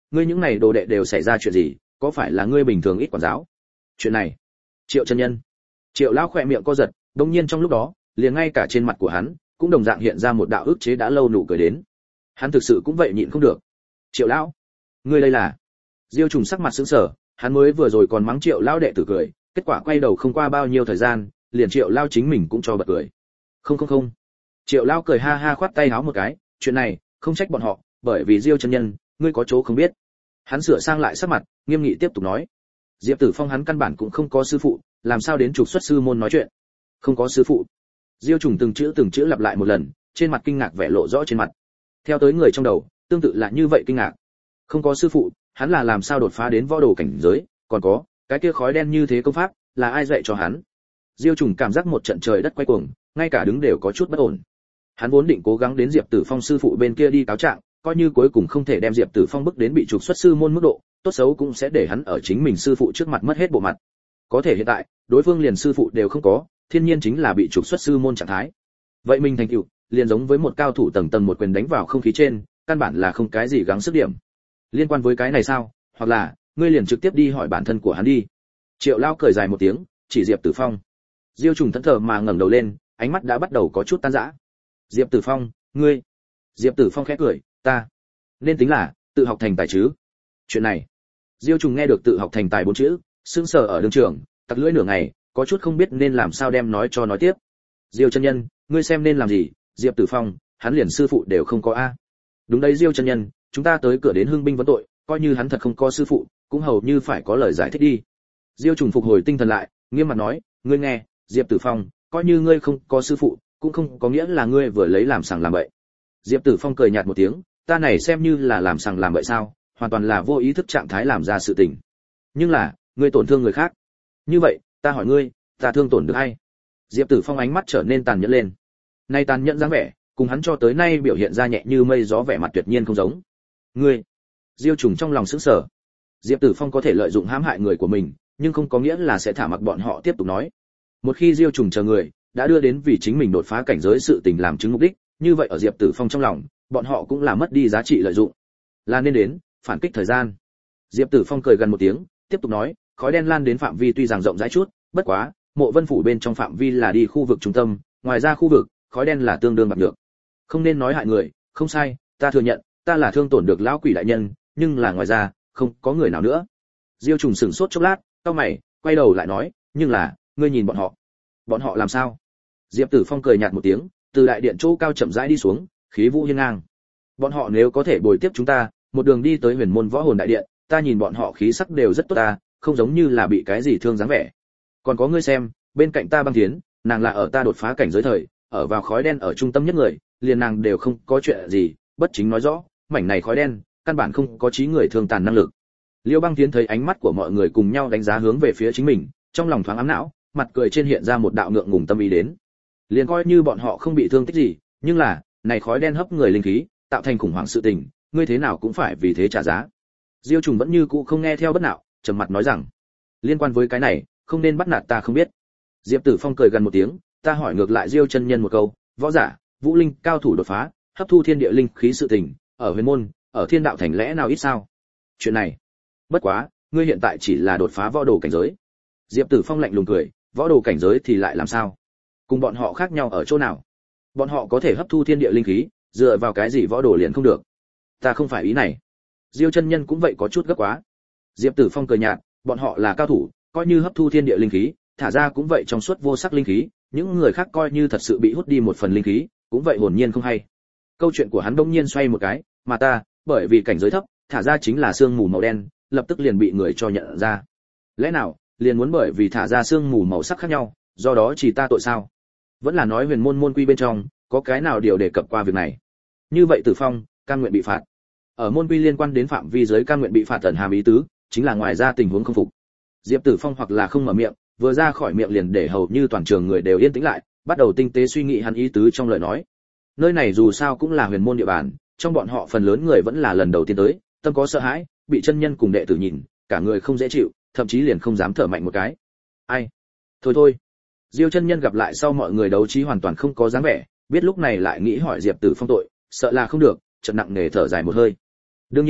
ngươi những này đồ đệ đều xảy ra chuyện gì, có phải là ngươi bình thường ít quản giáo? Chuyện này, Triệu chân nhân. Triệu lão khỏe miệng co giật, đột nhiên trong lúc đó, liền ngay cả trên mặt của hắn cũng đồng dạng hiện ra một đạo ức chế đã lâu nụ cười đến. Hắn thực sự cũng vậy nhịn không được. Triệu lão, ngươi đây là? Diêu Trùng sắc mặt sững sờ, hắn mới vừa rồi còn mắng Triệu lão đệ tử cười, kết quả quay đầu không qua bao nhiêu thời gian, liền Triệu lão chính mình cũng cho bật cười. Không. Triệu lão cười ha ha khoát tay háo một cái, chuyện này không trách bọn họ, bởi vì Diêu chân nhân, ngươi có chỗ không biết. Hắn sửa sang lại sắc mặt, nghiêm nghị tiếp tục nói. Diệp Tử Phong hắn căn bản cũng không có sư phụ, làm sao đến trục xuất sư môn nói chuyện? Không có sư phụ. Diêu Trùng từng chữ lặp lại một lần, trên mặt kinh ngạc vẻ lộ rõ trên mặt. Theo tới người trong đầu, tương tự là như vậy kinh ngạc. Không có sư phụ, hắn là làm sao đột phá đến võ đồ cảnh giới, còn có, cái kia khói đen như thế công pháp, là ai dạy cho hắn? Diêu Trùng cảm giác một trận trời đất quay cuồng, ngay cả đứng đều có chút bất ổn. Hắn vốn định cố gắng đến Diệp Tử Phong sư phụ bên kia đi cáo trạng, coi như cuối cùng không thể đem Diệp Tử Phong bức đến bị trục xuất sư môn mức độ, tốt xấu cũng sẽ để hắn ở chính mình sư phụ trước mặt mất hết bộ mặt. Có thể hiện tại, đối phương liền sư phụ đều không có, thiên nhiên chính là bị trục xuất sư môn trạng thái. Vậy mình thành tựu, liền giống với một cao thủ tầng tầng một quyền đánh vào không khí trên, căn bản là không cái gì gắng sức điểm. Liên quan với cái này sao? Hoặc là, ngươi liền trực tiếp đi hỏi bản thân của hắn đi. Triệu lão cười dài một tiếng, chỉ Diệp Tử Phong. Diêu Trùng thẫn thờ mà ngẩng đầu lên, ánh mắt đã bắt đầu có chút tan rã. Diệp Tử Phong, ngươi? Diệp Tử Phong khẽ cười, ta nên tính là tự học thành tài chứ? Chuyện này, Diêu Trùng nghe được tự học thành tài bốn chữ, sững sờ ở đường trường, tặc lưỡi nửa ngày, có chút không biết nên làm sao đem nói cho nói tiếp. Diêu chân nhân, ngươi xem nên làm gì? Diệp Tử Phong, hắn liền sư phụ đều không có a. Đúng đấy Diêu chân nhân, chúng ta tới cửa đến hưng binh vấn tội, coi như hắn thật không có sư phụ, cũng hầu như phải có lời giải thích đi. Diêu Trùng phục hồi tinh thần lại, nghiêm mặt nói, ngươi nghe, Diệp Tử Phong, coi như ngươi không có sư phụ, cũng không có nghĩa là ngươi vừa lấy làm sằng làm bậy. Diệp Tử Phong cười nhạt một tiếng, ta này xem như là làm sằng làm bậy sao, hoàn toàn là vô ý thức trạng thái làm ra sự tình. Nhưng là, ngươi tổn thương người khác. Như vậy, ta hỏi ngươi, ta thương tổn được ai? Diệp Tử Phong ánh mắt trở nên tàn nhẫn lên. Nay tàn nhẫn dáng vẻ, cùng hắn cho tới nay biểu hiện ra nhẹ như mây gió vẻ mặt tuyệt nhiên không giống. Ngươi? Diêu Trùng trong lòng sững sờ. Diệp Tử Phong có thể lợi dụng hãm hại người của mình, nhưng không có nghĩa là sẽ thả mặc bọn họ tiếp tục nói. Một khi Diêu Trùng chờ người đã đưa đến vì chính mình đột phá cảnh giới sự tình làm chứng mục đích, như vậy ở Diệp Tử Phong trong lòng, bọn họ cũng là mất đi giá trị lợi dụng. Là nên đến phản kích thời gian. Diệp Tử Phong cười gần một tiếng, tiếp tục nói, khói đen lan đến phạm vi tuy rằng rộng rãi chút, bất quá, Mộ Vân phủ bên trong phạm vi là đi khu vực trung tâm, ngoài ra khu vực, khói đen là tương đương bạc được. Không nên nói hại người, không sai, ta thừa nhận, ta là thương tổn được lão quỷ đại nhân, nhưng là ngoài ra, không có người nào nữa. Diêu Trùng sững sốt chốc lát, cau mày, quay đầu lại nói, nhưng là, ngươi nhìn bọn họ. Bọn họ làm sao? Diệp Tử Phong cười nhạt một tiếng, từ đại điện chỗ cao chậm rãi đi xuống, khí vũ hiên ngang. Bọn họ nếu có thể bồi tiếp chúng ta, một đường đi tới Huyền Môn Võ Hồn đại điện, ta nhìn bọn họ khí sắc đều rất tốt ta, không giống như là bị cái gì thương dáng vẻ. Còn có ngươi xem, bên cạnh ta Băng Thiến, nàng là ở ta đột phá cảnh giới thời, ở vào khói đen ở trung tâm nhất người, liền nàng đều không có chuyện gì, bất chính nói rõ, mảnh này khói đen, căn bản không có trí người thương tàn năng lực. Liêu Băng Thiến thấy ánh mắt của mọi người cùng nhau đánh giá hướng về phía chính mình, trong lòng thoáng ám não, mặt cười trên hiện ra một đạo ngượng ngùng tâm ý đến. Liền coi như bọn họ không bị thương tích gì, nhưng là, này khói đen hấp người linh khí, tạo thành khủng hoảng sự tình, ngươi thế nào cũng phải vì thế trả giá. Diêu Trùng vẫn như cũ không nghe theo bất nạo, trầm mặt nói rằng, liên quan với cái này, không nên bắt nạt ta không biết. Diệp Tử Phong cười gần một tiếng, ta hỏi ngược lại Diêu chân nhân một câu, võ giả, vũ linh, cao thủ đột phá, hấp thu thiên địa linh khí sự tình, ở Huyền Môn, ở Thiên Đạo thành lẽ nào ít sao? Chuyện này, bất quá, ngươi hiện tại chỉ là đột phá võ đồ cảnh giới. Diệp Tử Phong lạnh lùng cười, võ đồ cảnh giới thì lại làm sao? Cùng bọn họ khác nhau ở chỗ nào? Bọn họ có thể hấp thu thiên địa linh khí, dựa vào cái gì võ đồ liền không được? Ta không phải ý này. Diêu chân nhân cũng vậy có chút gấp quá. Diệp Tử Phong cười nhạt, bọn họ là cao thủ, coi như hấp thu thiên địa linh khí, thả ra cũng vậy trong suốt vô sắc linh khí, những người khác coi như thật sự bị hút đi một phần linh khí, cũng vậy hồn nhiên không hay. Câu chuyện của hắn đông nhiên xoay một cái, mà ta, bởi vì cảnh giới thấp, thả ra chính là sương mù màu đen, lập tức liền bị người cho nhận ra. Lẽ nào, liền muốn bởi vì thả ra sương mù màu sắc khác nhau, do đó chỉ ta tội sao? Vẫn là nói Huyền Môn môn quy bên trong, có cái nào điều đề cập qua việc này? Như vậy Tử Phong, cam nguyện bị phạt. Ở môn quy liên quan đến phạm vi giới cam nguyện bị phạt tận hàm ý tứ, chính là ngoài ra tình huống không phục. Diệp Tử Phong hoặc là không mở miệng, vừa ra khỏi miệng liền để hầu như toàn trường người đều yên tĩnh lại, bắt đầu tinh tế suy nghĩ hắn ý tứ trong lời nói. Nơi này dù sao cũng là Huyền Môn địa bàn, trong bọn họ phần lớn người vẫn là lần đầu tiên tới, tâm có sợ hãi, bị chân nhân cùng đệ tử nhìn, cả người không dễ chịu, thậm chí liền không dám thở mạnh một cái. Ai? Thôi. Diêu chân nhân gặp lại sau mọi người đấu trí hoàn toàn không có dáng vẻ, biết lúc này lại nghĩ hỏi Diệp Tử Phong tội, sợ là không được, chợt nặng nề thở dài một hơi. Đương nhiên,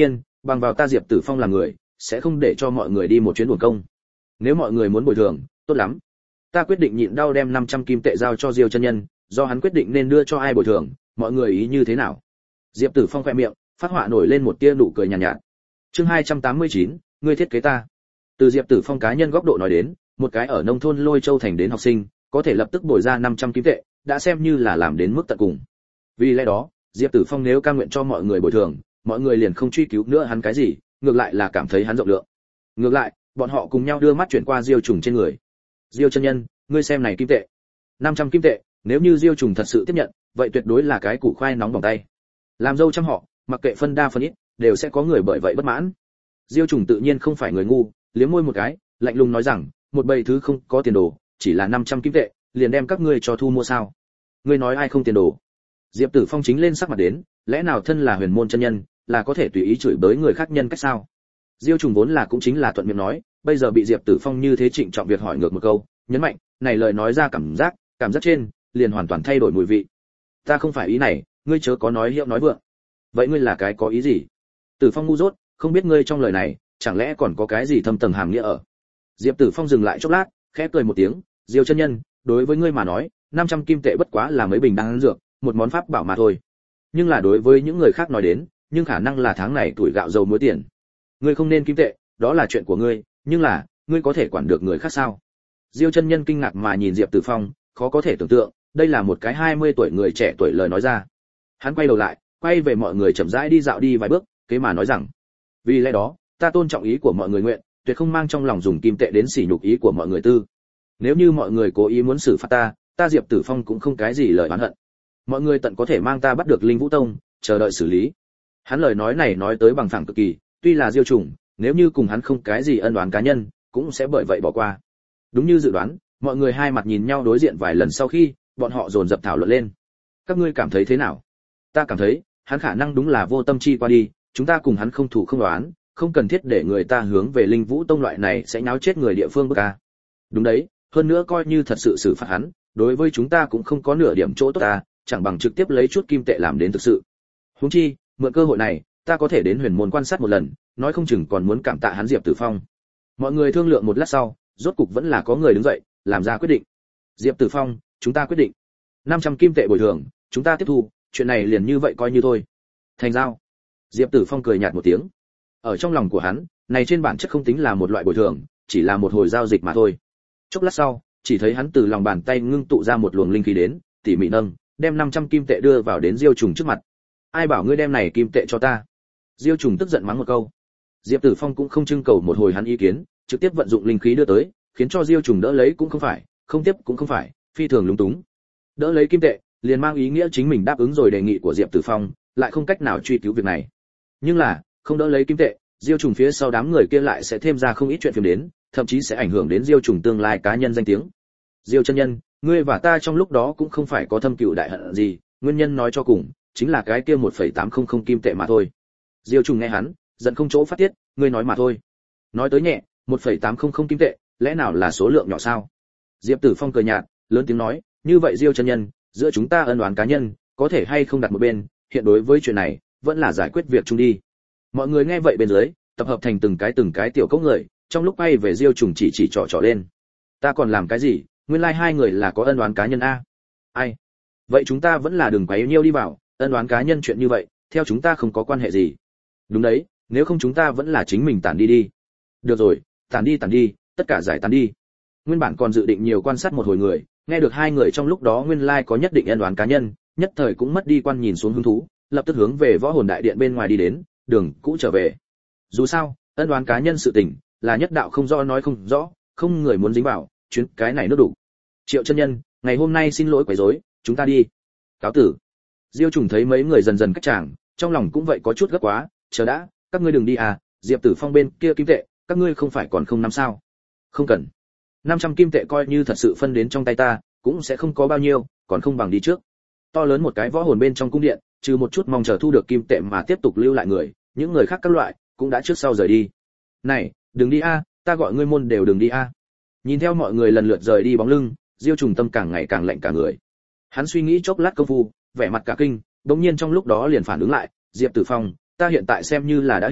bằng vào ta Diệp Tử Phong là người, sẽ không để cho mọi người đi một chuyến uổng công. Nếu mọi người muốn bồi thường, tốt lắm. Ta quyết định nhịn đau đem 500 kim tệ giao cho Diêu chân nhân, do hắn quyết định nên đưa cho ai bồi thường, mọi người ý như thế nào? Diệp Tử Phong khẽ miệng, phát họa nổi lên một tia nụ cười nhàn nhạt. Chương 289, ngươi thiết kế ta. Từ Diệp Tử Phong cá nhân góc độ nói đến, một cái ở nông thôn Lôi Châu thành đến học sinh, có thể lập tức bồi ra 500 kim tệ, đã xem như là làm đến mức tận cùng. Vì lẽ đó, Diệp Tử Phong nếu cam nguyện cho mọi người bồi thường, mọi người liền không truy cứu nữa hắn cái gì, ngược lại là cảm thấy hắn rộng lượng. Ngược lại, bọn họ cùng nhau đưa mắt chuyển qua Diêu Trùng trên người. Diêu chân nhân, ngươi xem này kim tệ. 500 kim tệ, nếu như Diêu Trùng thật sự tiếp nhận, vậy tuyệt đối là cái củ khoai nóng bỏng tay. Làm dâu trăm họ, mặc kệ phân đa phân ít, đều sẽ có người bởi vậy bất mãn. Diêu Trùng tự nhiên không phải người ngu, liếm môi một cái, lạnh lùng nói rằng, một bầy thứ không có tiền đồ, chỉ là 500 kim tệ, liền đem các ngươi cho thu mua sao? Ngươi nói ai không tiền đồ? Diệp Tử Phong chính lên sắc mặt đến, lẽ nào thân là huyền môn chân nhân, là có thể tùy ý chửi bới người khác nhân cách sao? Diêu Trùng vốn là cũng chính là thuận miệng nói, bây giờ bị Diệp Tử Phong như thế trịnh trọng việc hỏi ngược một câu, nhấn mạnh, này lời nói ra cảm giác trên, liền hoàn toàn thay đổi mùi vị. Ta không phải ý này, ngươi chớ có nói hiệu nói vượng. Vậy ngươi là cái có ý gì? Tử Phong ngu dốt, không biết ngươi trong lời này, chẳng lẽ còn có cái gì thâm tầng hàm nghĩa ở? Diệp Tử Phong dừng lại chốc lát, khẽ cười một tiếng, Diêu chân nhân, đối với ngươi mà nói, 500 kim tệ bất quá là mấy bình đan dược, một món pháp bảo mà thôi. Nhưng là đối với những người khác nói đến, nhưng khả năng là tháng này tuổi gạo dầu muối tiền. Ngươi không nên kim tệ, đó là chuyện của ngươi, nhưng là, ngươi có thể quản được người khác sao? Diêu chân nhân kinh ngạc mà nhìn Diệp Tử Phong, khó có thể tưởng tượng, đây là một cái 20 tuổi người trẻ tuổi lời nói ra. Hắn quay đầu lại, quay về mọi người chậm rãi đi dạo đi vài bước, kế mà nói rằng, vì lẽ đó, ta tôn trọng ý của mọi người nguyện, tuyệt không mang trong lòng dùng kim tệ đến sỉ nhục ý của mọi người tư. Nếu như mọi người cố ý muốn xử phạt ta Diệp Tử Phong cũng không cái gì lời oán hận. Mọi người tận có thể mang ta bắt được Linh Vũ Tông, chờ đợi xử lý. Hắn lời nói này nói tới bằng phẳng cực kỳ, tuy là Diêu Trùng, nếu như cùng hắn không cái gì ân oán cá nhân, cũng sẽ bởi vậy bỏ qua. Đúng như dự đoán, mọi người hai mặt nhìn nhau đối diện vài lần sau khi, bọn họ dồn dập thảo luận lên. Các ngươi cảm thấy thế nào? Ta cảm thấy, hắn khả năng đúng là vô tâm chi qua đi, chúng ta cùng hắn không thủ không đoán, không cần thiết để người ta hướng về Linh Vũ Tông loại này sẽ nháo chết người địa phương bức a. Đúng đấy, hơn nữa coi như thật sự xử phạt hắn, đối với chúng ta cũng không có nửa điểm chỗ tốt ta, chẳng bằng trực tiếp lấy chút kim tệ làm đến thực sự. Huống chi, mượn cơ hội này, ta có thể đến huyền môn quan sát một lần, nói không chừng còn muốn cảm tạ hắn Diệp Tử Phong. Mọi người thương lượng một lát sau, rốt cục vẫn là có người đứng dậy, làm ra quyết định. Diệp Tử Phong, chúng ta quyết định. 500 kim tệ bồi thường, chúng ta tiếp thu, chuyện này liền như vậy coi như thôi. Thành giao. Diệp Tử Phong cười nhạt một tiếng. Ở trong lòng của hắn, này trên bản chất không tính là một loại bồi thường, chỉ là một hồi giao dịch mà thôi. Chốc lát sau, chỉ thấy hắn từ lòng bàn tay ngưng tụ ra một luồng linh khí đến, tỉ mỉ nâng, đem 500 kim tệ đưa vào đến Diêu Trùng trước mặt. Ai bảo ngươi đem này kim tệ cho ta? Diêu Trùng tức giận mắng một câu. Diệp Tử Phong cũng không trưng cầu một hồi hắn ý kiến, trực tiếp vận dụng linh khí đưa tới, khiến cho Diêu Trùng đỡ lấy cũng không phải, không tiếp cũng không phải, phi thường lúng túng. Đỡ lấy kim tệ, liền mang ý nghĩa chính mình đáp ứng rồi đề nghị của Diệp Tử Phong, lại không cách nào truy cứu việc này. Nhưng là, không đỡ lấy kim tệ, Diêu Trùng phía sau đám người kia lại sẽ thêm ra không ít chuyện phiền đến, thậm chí sẽ ảnh hưởng đến Diêu Trùng tương lai cá nhân danh tiếng. Diêu chân nhân, ngươi và ta trong lúc đó cũng không phải có thâm cừu đại hận gì, nguyên nhân nói cho cùng, chính là cái kia 1,800 kim tệ mà thôi. Diêu Trùng nghe hắn, giận không chỗ phát tiết, ngươi nói mà thôi. Nói tới nhẹ, 1,800 kim tệ, lẽ nào là số lượng nhỏ sao? Diệp Tử Phong cười nhạt, lớn tiếng nói, như vậy Diêu chân nhân, giữa chúng ta ân oán cá nhân, có thể hay không đặt một bên, hiện đối với chuyện này, vẫn là giải quyết việc chung đi. Mọi người nghe vậy bên dưới, tập hợp thành từng cái tiểu cốc người, trong lúc bay về Diêu Trùng chỉ trỏ lên. Ta còn làm cái gì, nguyên lai hai người là có ân oán cá nhân a. Ai? Vậy chúng ta vẫn là đừng quấy nhiêu đi vào, ân oán cá nhân chuyện như vậy, theo chúng ta không có quan hệ gì. Đúng đấy, nếu không chúng ta vẫn là chính mình tản đi. Được rồi, tản đi, tất cả giải tán đi. Nguyên bản còn dự định nhiều quan sát một hồi người, nghe được hai người trong lúc đó nguyên lai có nhất định ân oán cá nhân, nhất thời cũng mất đi quan nhìn xuống hứng thú, lập tức hướng về Võ Hồn Đại Điện bên ngoài đi đến, đường cũ trở về. Dù sao, ân oán cá nhân sự tình, là nhất đạo không rõ nói không rõ, không người muốn dính vào, chuyến cái này nước đủ. Triệu chân nhân, ngày hôm nay xin lỗi quấy rối, chúng ta đi. Cáo tử. Diêu Trùng thấy mấy người dần dần cách chàng, trong lòng cũng vậy có chút gấp quá, chờ đã, các ngươi đừng đi à, Diệp Tử Phong bên kia kim tệ, các ngươi không phải còn không nắm sao? Không cần. 500 kim tệ coi như thật sự phân đến trong tay ta, cũng sẽ không có bao nhiêu, còn không bằng đi trước. To lớn một cái võ hồn bên trong cung điện, trừ một chút mong chờ thu được kim tệ mà tiếp tục lưu lại người, những người khác các loại cũng đã trước sau rời đi. Này, đừng đi a, ta gọi ngươi môn đều đừng đi a. Nhìn theo mọi người lần lượt rời đi bóng lưng, Diêu Trùng tâm càng ngày càng lạnh cả người. Hắn suy nghĩ chốc lát công phu, vẻ mặt cả kinh, đột nhiên trong lúc đó liền phản ứng lại, Diệp Tử Phong, ta hiện tại xem như là đã hiểu,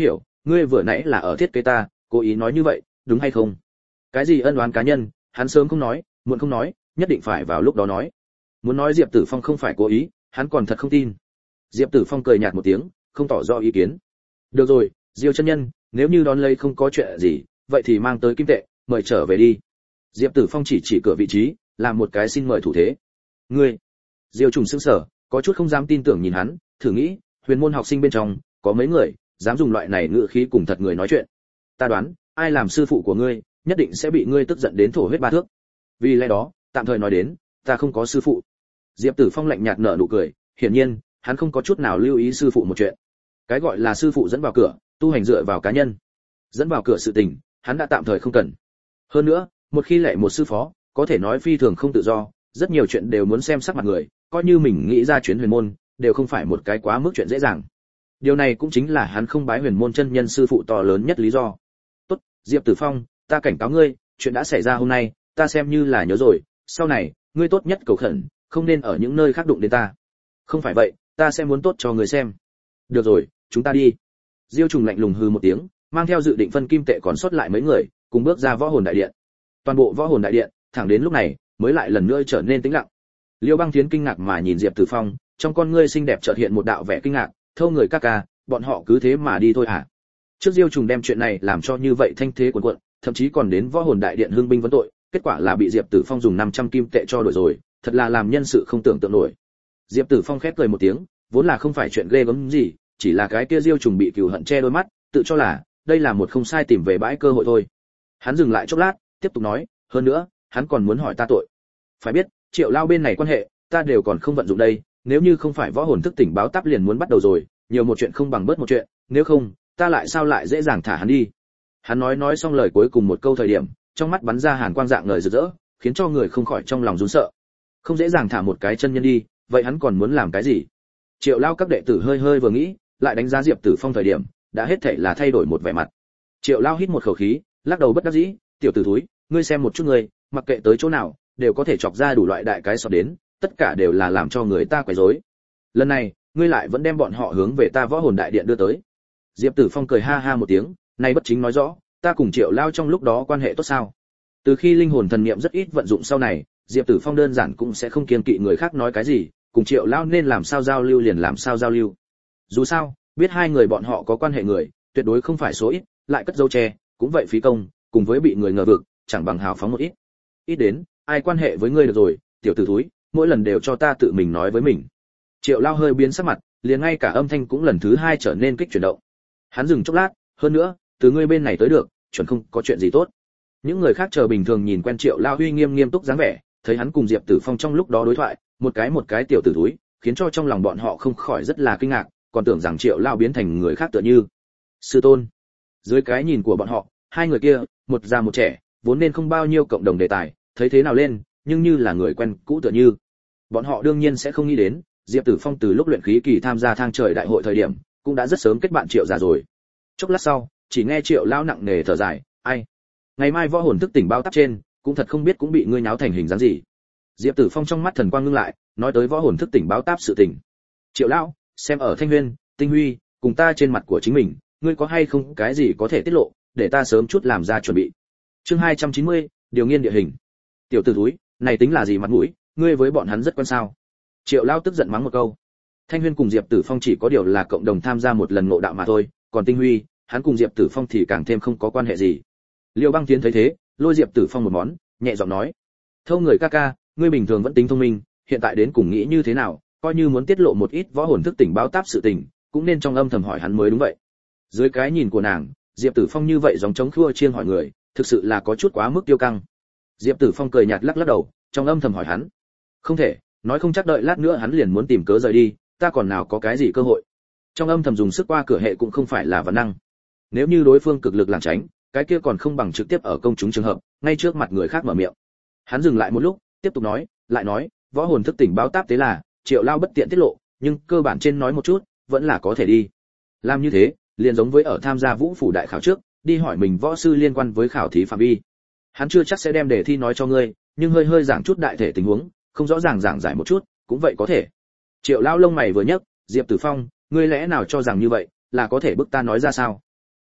ngươi vừa nãy là ở thiết kế ta, cố ý nói như vậy, đúng hay không? Cái gì ân oán cá nhân, hắn sớm không nói, muộn không nói, nhất định phải vào lúc đó nói. Muốn nói Diệp Tử Phong không phải cố ý, hắn còn thật không tin. Diệp Tử Phong cười nhạt một tiếng, không tỏ rõ ý kiến. Được rồi, Diêu chân nhân, nếu như đón lấy không có chuyện gì, vậy thì mang tới kim tệ, mời trở về đi. Diệp Tử Phong chỉ cửa vị trí, làm một cái xin mời thủ thế. Ngươi? Diêu Trùng sững sờ, có chút không dám tin tưởng nhìn hắn, thử nghĩ, huyền môn học sinh bên trong, có mấy người dám dùng loại này ngữ khí cùng thật người nói chuyện. Ta đoán, ai làm sư phụ của ngươi, nhất định sẽ bị ngươi tức giận đến thổ huyết ba thước. Vì lẽ đó, tạm thời nói đến, ta không có sư phụ. Diệp Tử Phong lạnh nhạt nở nụ cười, hiển nhiên, hắn không có chút nào lưu ý sư phụ một chuyện. Cái gọi là sư phụ dẫn vào cửa, tu hành dựa vào cá nhân. Dẫn vào cửa sự tình, hắn đã tạm thời không cần. Hơn nữa, một khi lệ một sư phó, có thể nói phi thường không tự do, rất nhiều chuyện đều muốn xem sắc mặt người, coi như mình nghĩ ra chuyến huyền môn, đều không phải một cái quá mức chuyện dễ dàng. Điều này cũng chính là hắn không bái huyền môn chân nhân sư phụ to lớn nhất lý do. Tốt, Diệp Tử Phong, ta cảnh cáo ngươi, chuyện đã xảy ra hôm nay, ta xem như là nhớ rồi, sau này, ngươi tốt nhất cầu khẩn, không nên ở những nơi khác đụng đến ta. Không phải vậy, ta sẽ muốn tốt cho người xem. Được rồi, chúng ta đi. Diêu Trùng lạnh lùng hừ một tiếng, mang theo dự định phân kim tệ còn sót lại mấy người, cùng bước ra võ hồn đại điện. Toàn bộ võ hồn đại điện, thẳng đến lúc này, mới lại lần nữa trở nên tĩnh lặng. Liêu Băng Thiến kinh ngạc mà nhìn Diệp Tử Phong, trong con ngươi xinh đẹp chợt hiện một đạo vẻ kinh ngạc, thâu người ca ca, bọn họ cứ thế mà đi thôi hả? Trước Diêu Trùng đem chuyện này làm cho như vậy thanh thế cuồn cuộn, thậm chí còn đến võ hồn đại điện hương binh vấn tội, kết quả là bị Diệp Tử Phong dùng 500 kim tệ cho đổi rồi, thật là làm nhân sự không tưởng tượng nổi. Diệp Tử Phong khép cười một tiếng, vốn là không phải chuyện ghê gớm gì, chỉ là cái kia Diêu Trùng bị cừu hận che đôi mắt, tự cho là đây là một không sai tìm về bãi cơ hội thôi. Hắn dừng lại chốc lát, tiếp tục nói, hơn nữa, hắn còn muốn hỏi ta tội. Phải biết, Triệu Lao bên này quan hệ, ta đều còn không vận dụng đây, nếu như không phải võ hồn thức tỉnh báo táp liền muốn bắt đầu rồi, nhiều một chuyện không bằng bớt một chuyện, nếu không, ta lại sao lại dễ dàng thả hắn đi. Hắn nói xong lời cuối cùng một câu thời điểm, trong mắt bắn ra hàn quang dạng ngời rực rỡ, khiến cho người không khỏi trong lòng run sợ. Không dễ dàng thả một cái chân nhân đi, vậy hắn còn muốn làm cái gì? Triệu Lao các đệ tử hơi hơi vừa nghĩ, lại đánh giá Diệp Tử Phong thời điểm, đã hết thảy là thay đổi một vẻ mặt. Triệu Lao hít một khẩu khí, lắc đầu bất đắc dĩ, tiểu tử thúi, ngươi xem một chút ngươi, mặc kệ tới chỗ nào, đều có thể chọc ra đủ loại đại cái sọt đến, tất cả đều là làm cho người ta quấy rối. Lần này, ngươi lại vẫn đem bọn họ hướng về ta võ hồn đại điện đưa tới. Diệp Tử Phong cười ha ha một tiếng, này bất chính nói rõ, ta cùng Triệu Lao trong lúc đó quan hệ tốt sao? Từ khi linh hồn thần niệm rất ít vận dụng sau này, Diệp Tử Phong đơn giản cũng sẽ không kiêng kỵ người khác nói cái gì, cùng Triệu Lao nên làm sao giao lưu liền làm sao giao lưu. Dù sao, biết hai người bọn họ có quan hệ người, tuyệt đối không phải số ít, lại cất dấu che, cũng vậy phí công, cùng với bị người ngờ vực, chẳng bằng hào phóng một ít. Ít đến, ai quan hệ với ngươi được rồi, tiểu tử thúi, mỗi lần đều cho ta tự mình nói với mình. Triệu Lao hơi biến sắc mặt, liền ngay cả âm thanh cũng lần thứ hai trở nên kích chuyển động. Hắn dừng chốc lát, hơn nữa, từ ngươi bên này tới được, chuẩn không có chuyện gì tốt. Những người khác chờ bình thường nhìn quen Triệu Lao uy nghiêm nghiêm túc dáng vẻ, thấy hắn cùng Diệp Tử Phong trong lúc đó đối thoại, một cái tiểu tử thúi, khiến cho trong lòng bọn họ không khỏi rất là kinh ngạc, còn tưởng rằng Triệu Lao biến thành người khác tựa như sư tôn. Dưới cái nhìn của bọn họ, hai người kia, một già một trẻ, vốn nên không bao nhiêu cộng đồng đề tài, thấy thế nào lên, nhưng như là người quen cũ tựa như. Bọn họ đương nhiên sẽ không nghĩ đến, Diệp Tử Phong từ lúc luyện khí kỳ tham gia thang trời đại hội thời điểm, cũng đã rất sớm kết bạn Triệu già rồi. Chốc lát sau, chỉ nghe Triệu Lao nặng nề thở dài, ai, ngày mai võ hồn thức tỉnh bao táp trên, cũng thật không biết cũng bị ngươi nháo thành hình dáng gì. Diệp Tử Phong trong mắt thần quang ngưng lại, nói tới võ hồn thức tỉnh báo táp sự tình. Triệu Lão, xem ở Thanh Nguyên, Tinh Huy, cùng ta trên mặt của chính mình, ngươi có hay không cái gì có thể tiết lộ, để ta sớm chút làm ra chuẩn bị. Chương 290, điều nghiên địa hình. Tiểu tử túi, này tính là gì mặt mũi, ngươi với bọn hắn rất quan sao? Triệu Lão tức giận mắng một câu. Thanh Nguyên cùng Diệp Tử Phong chỉ có điều là cộng đồng tham gia một lần ngộ đạo mà thôi, còn Tinh Huy, hắn cùng Diệp Tử Phong thì càng thêm không có quan hệ gì. Liêu Băng Tiến thấy thế, lôi Diệp Tử Phong một món, nhẹ giọng nói: "Thâu người ca ca, ngươi bình thường vẫn tính thông minh, hiện tại đến cùng nghĩ như thế nào, coi như muốn tiết lộ một ít võ hồn thức tỉnh báo táp sự tình, cũng nên trong âm thầm hỏi hắn mới đúng vậy." Dưới cái nhìn của nàng, Diệp Tử Phong như vậy giống trống khua chiên hỏi người, thực sự là có chút quá mức tiêu căng. Diệp Tử Phong cười nhạt lắc lắc đầu, trong âm thầm hỏi hắn: "Không thể, nói không chắc đợi lát nữa hắn liền muốn tìm cớ rời đi, ta còn nào có cái gì cơ hội." Trong âm thầm dùng sức qua cửa hệ cũng không phải là vấn năng. Nếu như đối phương cực lực lảng tránh, cái kia còn không bằng trực tiếp ở công chúng trường hợp, ngay trước mặt người khác mở miệng. Hắn dừng lại một lúc, tiếp tục nói, lại nói, võ hồn thức tỉnh báo táp thế là, Triệu Lao bất tiện tiết lộ, nhưng cơ bản trên nói một chút, vẫn là có thể đi. Làm như thế, liền giống với ở tham gia Vũ phủ đại khảo trước, đi hỏi mình võ sư liên quan với khảo thí phạm vi. Hắn chưa chắc sẽ đem đề thi nói cho ngươi, nhưng hơi hơi giảng chút đại thể tình huống, không rõ ràng giảng giải một chút, cũng vậy có thể. Triệu Lao lông mày vừa nhấc, Diệp Tử Phong, ngươi lẽ nào cho rằng như vậy là có thể bức ta nói ra sao?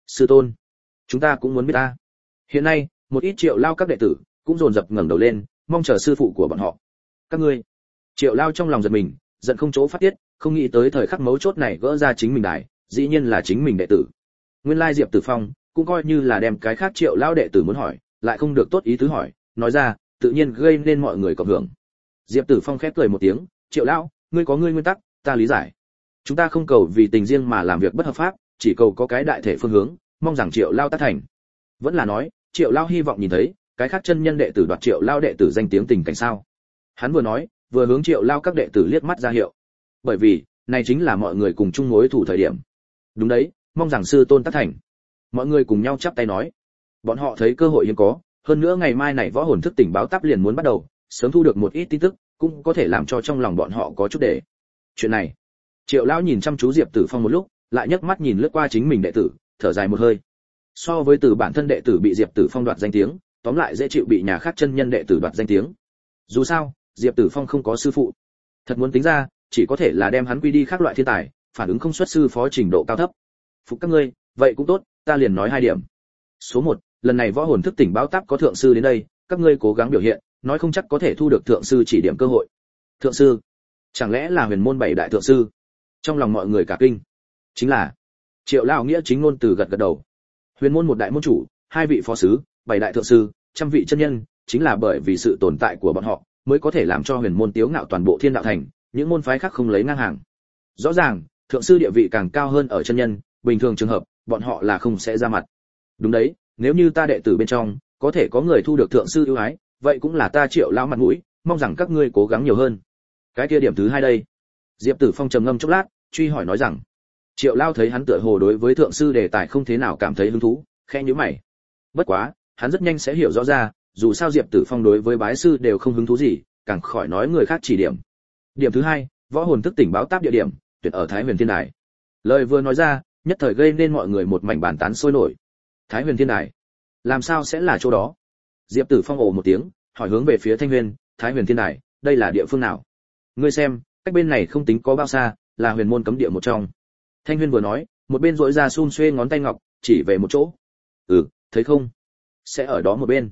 Sư tôn, chúng ta cũng muốn biết ta. Hiện nay, một ít Triệu Lao các đệ tử cũng dồn dập ngẩng đầu lên, mong chờ sư phụ của bọn họ. Các ngươi. Triệu Lao trong lòng giật mình, giận không chỗ phát tiết, không nghĩ tới thời khắc mấu chốt này gỡ ra chính mình đài, dĩ nhiên là chính mình đệ tử. Nguyên lai Diệp Tử Phong cũng coi như là đem cái khác Triệu Lao đệ tử muốn hỏi, lại không được tốt ý tứ hỏi, nói ra, tự nhiên gây nên mọi người cộng hưởng. Diệp Tử Phong khép cười một tiếng, Triệu Lão, ngươi có ngươi nguyên tắc, ta lý giải. Chúng ta không cầu vì tình riêng mà làm việc bất hợp pháp, chỉ cầu có cái đại thể phương hướng, mong rằng Triệu Lão tác thành. Vẫn là nói, Triệu Lão hy vọng nhìn thấy cái khác chân nhân đệ tử đoạt Triệu Lão đệ tử danh tiếng tình cảnh sao? Hắn vừa nói, vừa hướng Triệu Lão các đệ tử liếc mắt ra hiệu. Bởi vì, này chính là mọi người cùng chung mối thủ thời điểm. Đúng đấy, mong rằng sư tôn tác thành. Mọi người cùng nhau chắp tay nói. Bọn họ thấy cơ hội hiếm có, hơn nữa ngày mai này võ hồn thức tỉnh báo táp liền muốn bắt đầu, sớm thu được một ít tin tức, cũng có thể làm cho trong lòng bọn họ có chút để. Chuyện này, Triệu Lão nhìn chăm chú Diệp Tử Phong một lúc, lại nhấc mắt nhìn lướt qua chính mình đệ tử, thở dài một hơi. So với từ bản thân đệ tử bị Diệp Tử Phong đoạt danh tiếng, tóm lại dễ chịu bị nhà khác chân nhân đệ tử đoạt danh tiếng. Dù sao, Diệp Tử Phong không có sư phụ. Thật muốn tính ra, chỉ có thể là đem hắn quy đi khác loại thiên tài, phản ứng không xuất sư phó trình độ cao thấp. Phục các ngươi, vậy cũng tốt, ta liền nói 2 điểm. Số 1, lần này võ hồn thức tỉnh báo táp có thượng sư đến đây, các ngươi cố gắng biểu hiện, nói không chắc có thể thu được thượng sư chỉ điểm cơ hội. Thượng sư? Chẳng lẽ là huyền môn 7 đại thượng sư? Trong lòng mọi người cả kinh. Chính là Triệu Lão nghĩa chính ngôn từ gật gật đầu. Huyền môn một đại môn chủ, 2 vị phó sứ, 7 đại thượng sư, trăm vị chân nhân, chính là bởi vì sự tồn tại của bọn họ, mới có thể làm cho huyền môn tiếu ngạo toàn bộ thiên đạo thành, những môn phái khác không lấy ngang hàng. Rõ ràng, thượng sư địa vị càng cao hơn ở chân nhân, bình thường trường hợp, bọn họ là không sẽ ra mặt. Đúng đấy, nếu như ta đệ tử bên trong, có thể có người thu được thượng sư ưu ái, vậy cũng là ta Triệu Lão mặt mũi, mong rằng các ngươi cố gắng nhiều hơn. Cái kia điểm thứ 2 đây. Diệp Tử Phong trầm ngâm chốc lát, truy hỏi nói rằng, Triệu Lão thấy hắn tựa hồ đối với thượng sư đề tài không thế nào cảm thấy hứng thú, khẽ nhíu mày. Bất quá, hắn rất nhanh sẽ hiểu rõ ra, dù sao Diệp Tử Phong đối với bái sư đều không hứng thú gì, càng khỏi nói người khác chỉ điểm. Điểm thứ 2, võ hồn thức tỉnh báo táp địa điểm, tuyệt ở Thái Huyền Thiên Đài. Lời vừa nói ra, nhất thời gây nên mọi người một mảnh bàn tán sôi nổi. Thái Huyền Thiên Đài, làm sao sẽ là chỗ đó? Diệp Tử Phong ồ một tiếng, hỏi hướng về phía Thanh Huyền, Thái Huyền Thiên Đài, đây là địa phương nào? Ngươi xem, cách bên này không tính có bao xa, là huyền môn cấm địa một trong. Thanh Huyền vừa nói, một bên duỗi ra xun xuê ngón tay ngọc, chỉ về một chỗ. Thấy không? Sẽ ở đó một bên.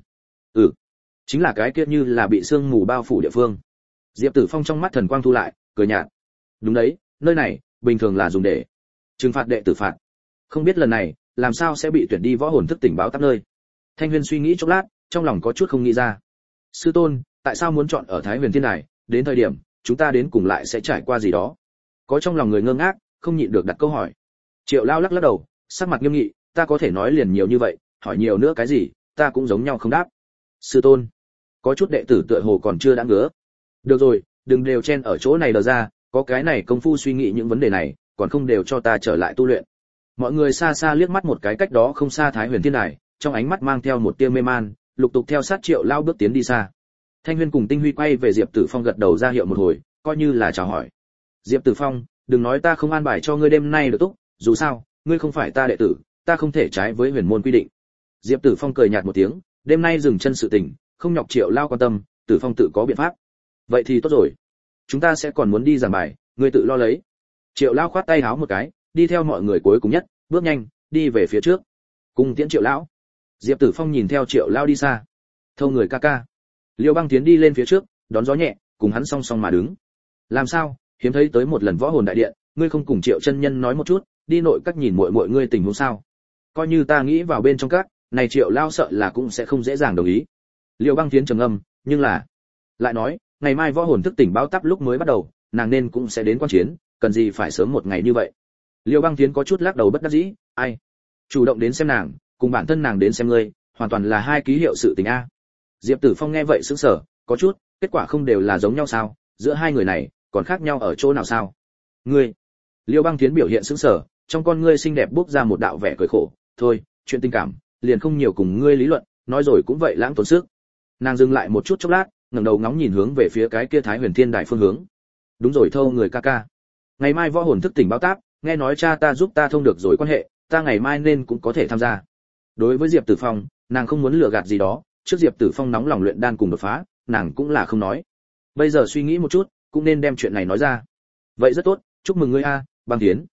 Chính là cái kia như là bị sương mù bao phủ địa phương. Diệp Tử Phong trong mắt thần quang thu lại, cười nhạt. Đúng đấy, nơi này bình thường là dùng để trừng phạt đệ tử phạt. Không biết lần này làm sao sẽ bị tuyển đi võ hồn thức tỉnh báo táp nơi. Thanh Huyền suy nghĩ chốc lát, trong lòng có chút không nghĩ ra. Sư tôn, tại sao muốn chọn ở Thái Huyền Thiên Đài, đến thời điểm chúng ta đến cùng lại sẽ trải qua gì đó? Có trong lòng người ngơ ngác, không nhịn được đặt câu hỏi. Triệu Lao lắc lắc đầu, sắc mặt nghiêm nghị, ta có thể nói liền nhiều như vậy, hỏi nhiều nữa cái gì, ta cũng giống nhau không đáp. Sư tôn, có chút đệ tử tựa hồ còn chưa đã ngứa. Được rồi, đừng đều chen ở chỗ này đờ ra, có cái này công phu suy nghĩ những vấn đề này, còn không đều cho ta trở lại tu luyện. Mọi người xa xa liếc mắt một cái cách đó không xa Thái Huyền Thiên Đài, trong ánh mắt mang theo một tia mê man, lục tục theo sát Triệu Lao bước tiến đi xa. Thanh Huyền cùng Tinh Huy quay về Diệp Tử Phong gật đầu ra hiệu một hồi, coi như là chào hỏi. Diệp Tử Phong, đừng nói ta không an bài cho ngươi đêm nay được túc, dù sao, ngươi không phải ta đệ tử, ta không thể trái với huyền môn quy định. Diệp Tử Phong cười nhạt một tiếng, đêm nay dừng chân sự tình, không nhọc Triệu Lao quan tâm, Tử Phong tự có biện pháp. Vậy thì tốt rồi, chúng ta sẽ còn muốn đi giảng bài, ngươi tự lo lấy. Triệu Lao khoát tay háo một cái, đi theo mọi người cuối cùng nhất, bước nhanh đi về phía trước. Cùng tiễn Triệu Lão. Diệp Tử Phong nhìn theo Triệu Lao đi xa. Thâu người ca ca. Liêu Băng tiến đi lên phía trước, đón gió nhẹ, cùng hắn song song mà đứng. Làm sao, hiếm thấy tới một lần võ hồn đại điện, ngươi không cùng Triệu chân nhân nói một chút, đi nội các nhìn muội ngươi tình huống sao? Coi như ta nghĩ vào bên trong các, này Triệu Lao sợ là cũng sẽ không dễ dàng đồng ý. Liêu Băng tiến trầm ngâm, nhưng là lại nói, ngày mai võ hồn thức tỉnh báo táp lúc mới bắt đầu, nàng nên cũng sẽ đến quan chiến, cần gì phải sớm một ngày như vậy. Liêu Băng tiến có chút lắc đầu bất đắc dĩ, ai chủ động đến xem nàng, cùng bản thân nàng đến xem ngươi, hoàn toàn là hai ký hiệu sự tình a. Diệp Tử Phong nghe vậy sững sờ, có chút, kết quả không đều là giống nhau sao, giữa hai người này còn khác nhau ở chỗ nào sao? Ngươi. Liêu Băng tiến biểu hiện sững sờ, trong con ngươi xinh đẹp bốc ra một đạo vẻ cười khổ, thôi, chuyện tình cảm, liền không nhiều cùng ngươi lý luận, nói rồi cũng vậy lãng tốn sức. Nàng dừng lại một chút chốc lát, ngẩng đầu ngóng nhìn hướng về phía cái kia Thái Huyền Thiên Đài phương hướng. Đúng rồi thâu người ca ca, ngày mai võ hồn thức tỉnh báo táp, nghe nói cha ta giúp ta thông được rồi quan hệ, ta ngày mai nên cũng có thể tham gia. Đối với Diệp Tử Phong, nàng không muốn lừa gạt gì đó, trước Diệp Tử Phong nóng lòng luyện đan cùng đột phá, nàng cũng là không nói. Bây giờ suy nghĩ một chút, cũng nên đem chuyện này nói ra. Vậy rất tốt, chúc mừng ngươi a, Băng Tiến.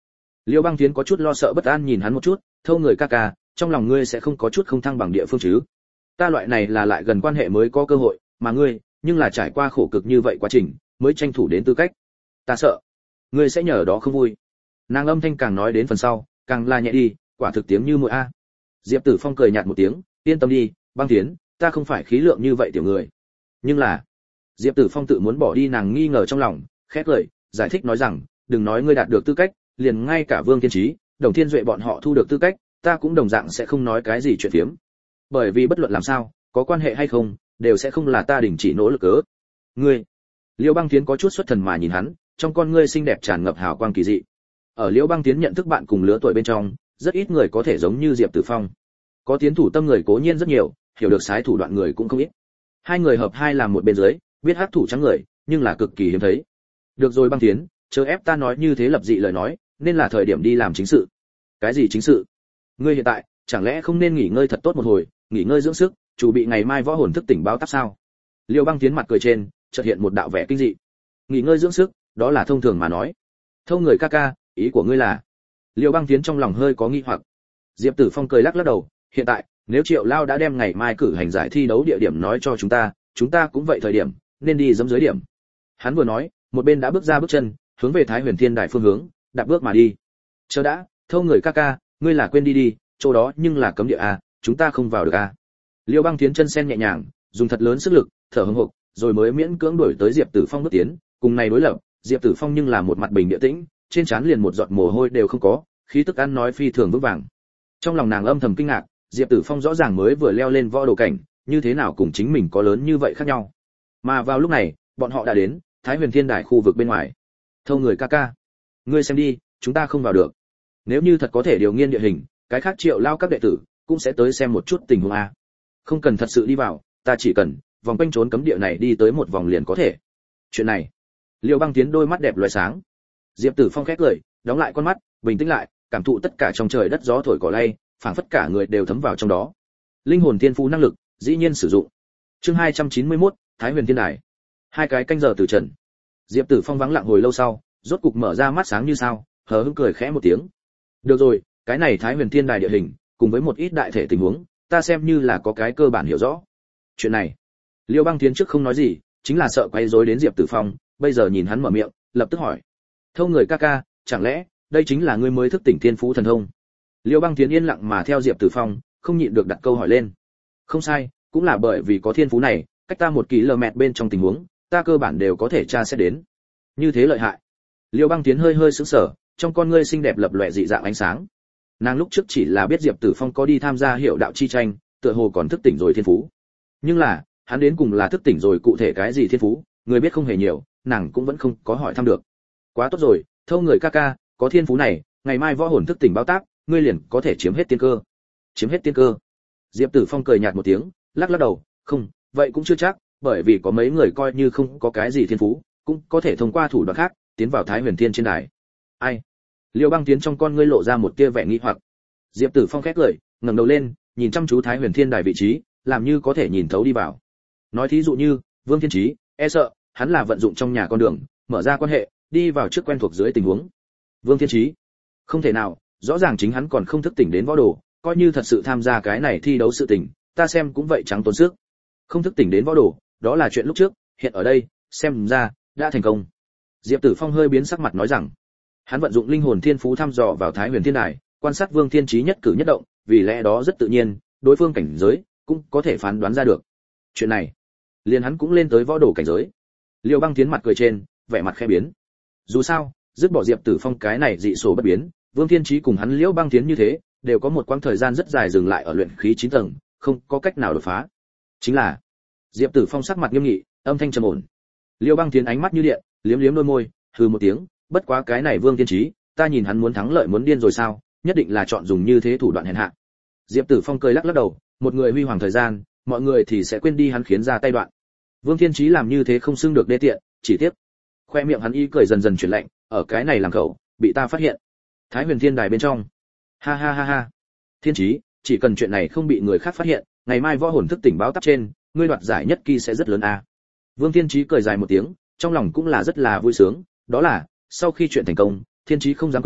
Liêu Băng Tiến có chút lo sợ bất an nhìn hắn một chút, thâu người ca ca, trong lòng ngươi sẽ không có chút không thăng bằng địa phương chứ? Ta loại này là lại gần quan hệ mới có cơ hội, mà ngươi, nhưng là trải qua khổ cực như vậy quá trình, mới tranh thủ đến tư cách. Ta sợ, ngươi sẽ nhờ đó không vui. Nàng âm thanh càng nói đến phần sau, càng là nhẹ đi, quả thực tiếng như muội a. Diệp Tử Phong cười nhạt một tiếng, yên tâm đi, Băng Tiến, ta không phải khí lượng như vậy tiểu người. Nhưng là, Diệp Tử Phong tự muốn bỏ đi nàng nghi ngờ trong lòng, khẽ cười, giải thích nói rằng, đừng nói ngươi đạt được tư cách, liền ngay cả Vương Thiên Chí, Đồng Thiên Duệ bọn họ thu được tư cách, ta cũng đồng dạng sẽ không nói cái gì chuyện phiếm. Bởi vì bất luận làm sao, có quan hệ hay không, đều sẽ không là ta đình chỉ nỗ lực cớ. Ngươi, Liễu Băng Tiến có chút xuất thần mà nhìn hắn, trong con ngươi xinh đẹp tràn ngập hào quang kỳ dị. Ở Liễu Băng Tiến nhận thức bạn cùng lứa tuổi bên trong, rất ít người có thể giống như Diệp Tử Phong. Có tiến thủ tâm người cố nhiên rất nhiều, hiểu được sái thủ đoạn người cũng không ít. Hai người hợp hai làm một bên dưới, biết hắc thủ trắng người, nhưng là cực kỳ hiếm thấy. Được rồi Băng Tiến, chớ ép ta nói như thế lập dị lời nói, nên là thời điểm đi làm chính sự. Cái gì chính sự? Ngươi hiện tại, chẳng lẽ không nên nghỉ ngơi thật tốt một hồi, nghỉ ngơi dưỡng sức, chuẩn bị ngày mai võ hồn thức tỉnh báo táp sao? Liêu Băng Tiến mặt cười trên, chợt hiện một đạo vẻ kinh dị. Nghỉ ngơi dưỡng sức, đó là thông thường mà nói. Thâu người ca ca, ý của ngươi là? Liêu Băng Tiến trong lòng hơi có nghi hoặc. Diệp Tử Phong cười lắc lắc đầu, hiện tại, nếu Triệu Lao đã đem ngày mai cử hành giải thi đấu địa điểm nói cho chúng ta cũng vậy thời điểm, nên đi dẫm dưới điểm. Hắn vừa nói, một bên đã bước ra bước chân, hướng về Thái Huyền Thiên Đài phương hướng, đạp bước mà đi. Chờ đã, thâu người ca ca, ngươi là quên đi, chỗ đó nhưng là cấm địa à, chúng ta không vào được à? Liêu Băng Tiến chân sen nhẹ nhàng, dùng thật lớn sức lực, thở hổn hộc, rồi mới miễn cưỡng đuổi tới Diệp Tử Phong bước tiến, cùng này đối lập, Diệp Tử Phong nhưng là một mặt bình địa tĩnh, trên trán liền một giọt mồ hôi đều không có, khí tức ăn nói phi thường vững vàng. Trong lòng nàng âm thầm kinh ngạc, Diệp Tử Phong rõ ràng mới vừa leo lên võ đồ cảnh, như thế nào cùng chính mình có lớn như vậy khác nhau. Mà vào lúc này, bọn họ đã đến Thái Huyền Thiên Đài khu vực bên ngoài. Thâu người ca ca, ngươi xem đi, chúng ta không vào được. Nếu như thật có thể điều nghiên địa hình, cái khác Triệu Lao các đệ tử cũng sẽ tới xem một chút tình huống a. Không cần thật sự đi vào, ta chỉ cần vòng quanh trốn cấm địa này đi tới một vòng liền có thể. Chuyện này, Liêu Băng Tiến đôi mắt đẹp lóe sáng. Diệp Tử Phong khẽ cười, đóng lại con mắt, bình tĩnh lại, cảm thụ tất cả trong trời đất gió thổi cỏ lay, phảng phất cả người đều thấm vào trong đó. Linh hồn thiên phú năng lực, dĩ nhiên sử dụng. Chương 291, Thái Huyền Thiên Đài. Hai cái canh giờ từ trần. Diệp Tử Phong vắng lặng hồi lâu sau, rốt cục mở ra mắt sáng như sao, hờ hững cười khẽ một tiếng. Được rồi, cái này Thái Huyền Thiên Đài địa hình, cùng với một ít đại thể tình huống, ta xem như là có cái cơ bản hiểu rõ. Chuyện này, Liêu Băng Tiến trước không nói gì, chính là sợ quấy rối đến Diệp Tử Phong, bây giờ nhìn hắn mở miệng, lập tức hỏi: "Thâu người ca ca, chẳng lẽ đây chính là ngươi mới thức tỉnh thiên phú thần thông?" Liêu Băng Tiến yên lặng mà theo Diệp Tử Phong, không nhịn được đặt câu hỏi lên. "Không sai, cũng là bởi vì có thiên phú này, cách ta 1 km bên trong tình huống, ta cơ bản đều có thể tra xét đến." Như thế lợi hại. Liêu Băng Tiến hơi hơi sững sờ, trong con ngươi xinh đẹp lập lòe dị dạng ánh sáng. Nàng lúc trước chỉ là biết Diệp Tử Phong có đi tham gia hiệu đạo chi tranh, tựa hồ còn thức tỉnh rồi thiên phú. Nhưng là, hắn đến cùng là thức tỉnh rồi cụ thể cái gì thiên phú, người biết không hề nhiều, nàng cũng vẫn không có hỏi thăm được. Quá tốt rồi, thâu người ca ca, có thiên phú này, ngày mai võ hồn thức tỉnh báo tác, ngươi liền có thể chiếm hết tiên cơ. Chiếm hết tiên cơ? Diệp Tử Phong cười nhạt một tiếng, lắc lắc đầu, không, vậy cũng chưa chắc, bởi vì có mấy người coi như không có cái gì thiên phú, cũng có thể thông qua thủ đoạn khác tiến vào Thái Huyền Thiên trên đài. Ai? Liêu Băng Tiến trong con ngươi lộ ra một tia vẻ nghi hoặc. Diệp Tử Phong khẽ cười, ngẩng đầu lên, nhìn chăm chú Thái Huyền Thiên đài vị trí, làm như có thể nhìn thấu đi vào. Nói thí dụ như, Vương Thiên Chí, e sợ hắn là vận dụng trong nhà con đường, mở ra quan hệ, đi vào trước quen thuộc dưới tình huống. Vương Thiên Chí? Không thể nào, rõ ràng chính hắn còn không thức tỉnh đến võ đồ, coi như thật sự tham gia cái này thi đấu sự tình, ta xem cũng vậy trắng tốn sức. Không thức tỉnh đến võ đồ, đó là chuyện lúc trước, hiện ở đây, xem ra đã thành công. Diệp Tử Phong hơi biến sắc mặt nói rằng, hắn vận dụng linh hồn thiên phú thăm dò vào Thái Huyền Thiên đài, quan sát Vương Thiên Chí nhất cử nhất động, vì lẽ đó rất tự nhiên, đối phương cảnh giới cũng có thể phán đoán ra được. Chuyện này, liền hắn cũng lên tới võ đồ cảnh giới. Liêu Băng Tiến mặt cười trên, vẻ mặt khẽ biến. Dù sao, dứt bỏ Diệp Tử Phong cái này dị số bất biến, Vương Thiên Chí cùng hắn Liễu Băng Tiến như thế, đều có một quãng thời gian rất dài dừng lại ở luyện khí 9 tầng, không có cách nào đột phá. Chính là, Diệp Tử Phong sắc mặt nghiêm nghị, âm thanh trầm ổn. Liêu Băng Tiến ánh mắt như điện, liếm liếm đôi môi, hừ một tiếng, bất quá cái này Vương Thiên Chí, ta nhìn hắn muốn thắng lợi muốn điên rồi sao, nhất định là chọn dùng như thế thủ đoạn hèn hạ. Diệp Tử Phong cười lắc lắc đầu, một người huy hoàng thời gian, mọi người thì sẽ quên đi hắn khiến ra tay đoạn. Vương Thiên Chí làm như thế không xưng được đê tiện, chỉ tiếc. Khoe miệng hắn y cười dần dần chuyển lạnh, ở cái này làm khẩu, bị ta phát hiện. Thái Huyền Thiên đài bên trong. Ha ha ha ha. Thiên Chí, chỉ cần chuyện này không bị người khác phát hiện, ngày mai võ hồn thức tỉnh báo táp trên, ngươi đoạt giải nhất kỳ sẽ rất lớn a. Vương Thiên Chí cười dài một tiếng, trong lòng cũng là rất là vui sướng, đó là, sau khi chuyện thành công, Thiên Chí không dám quên,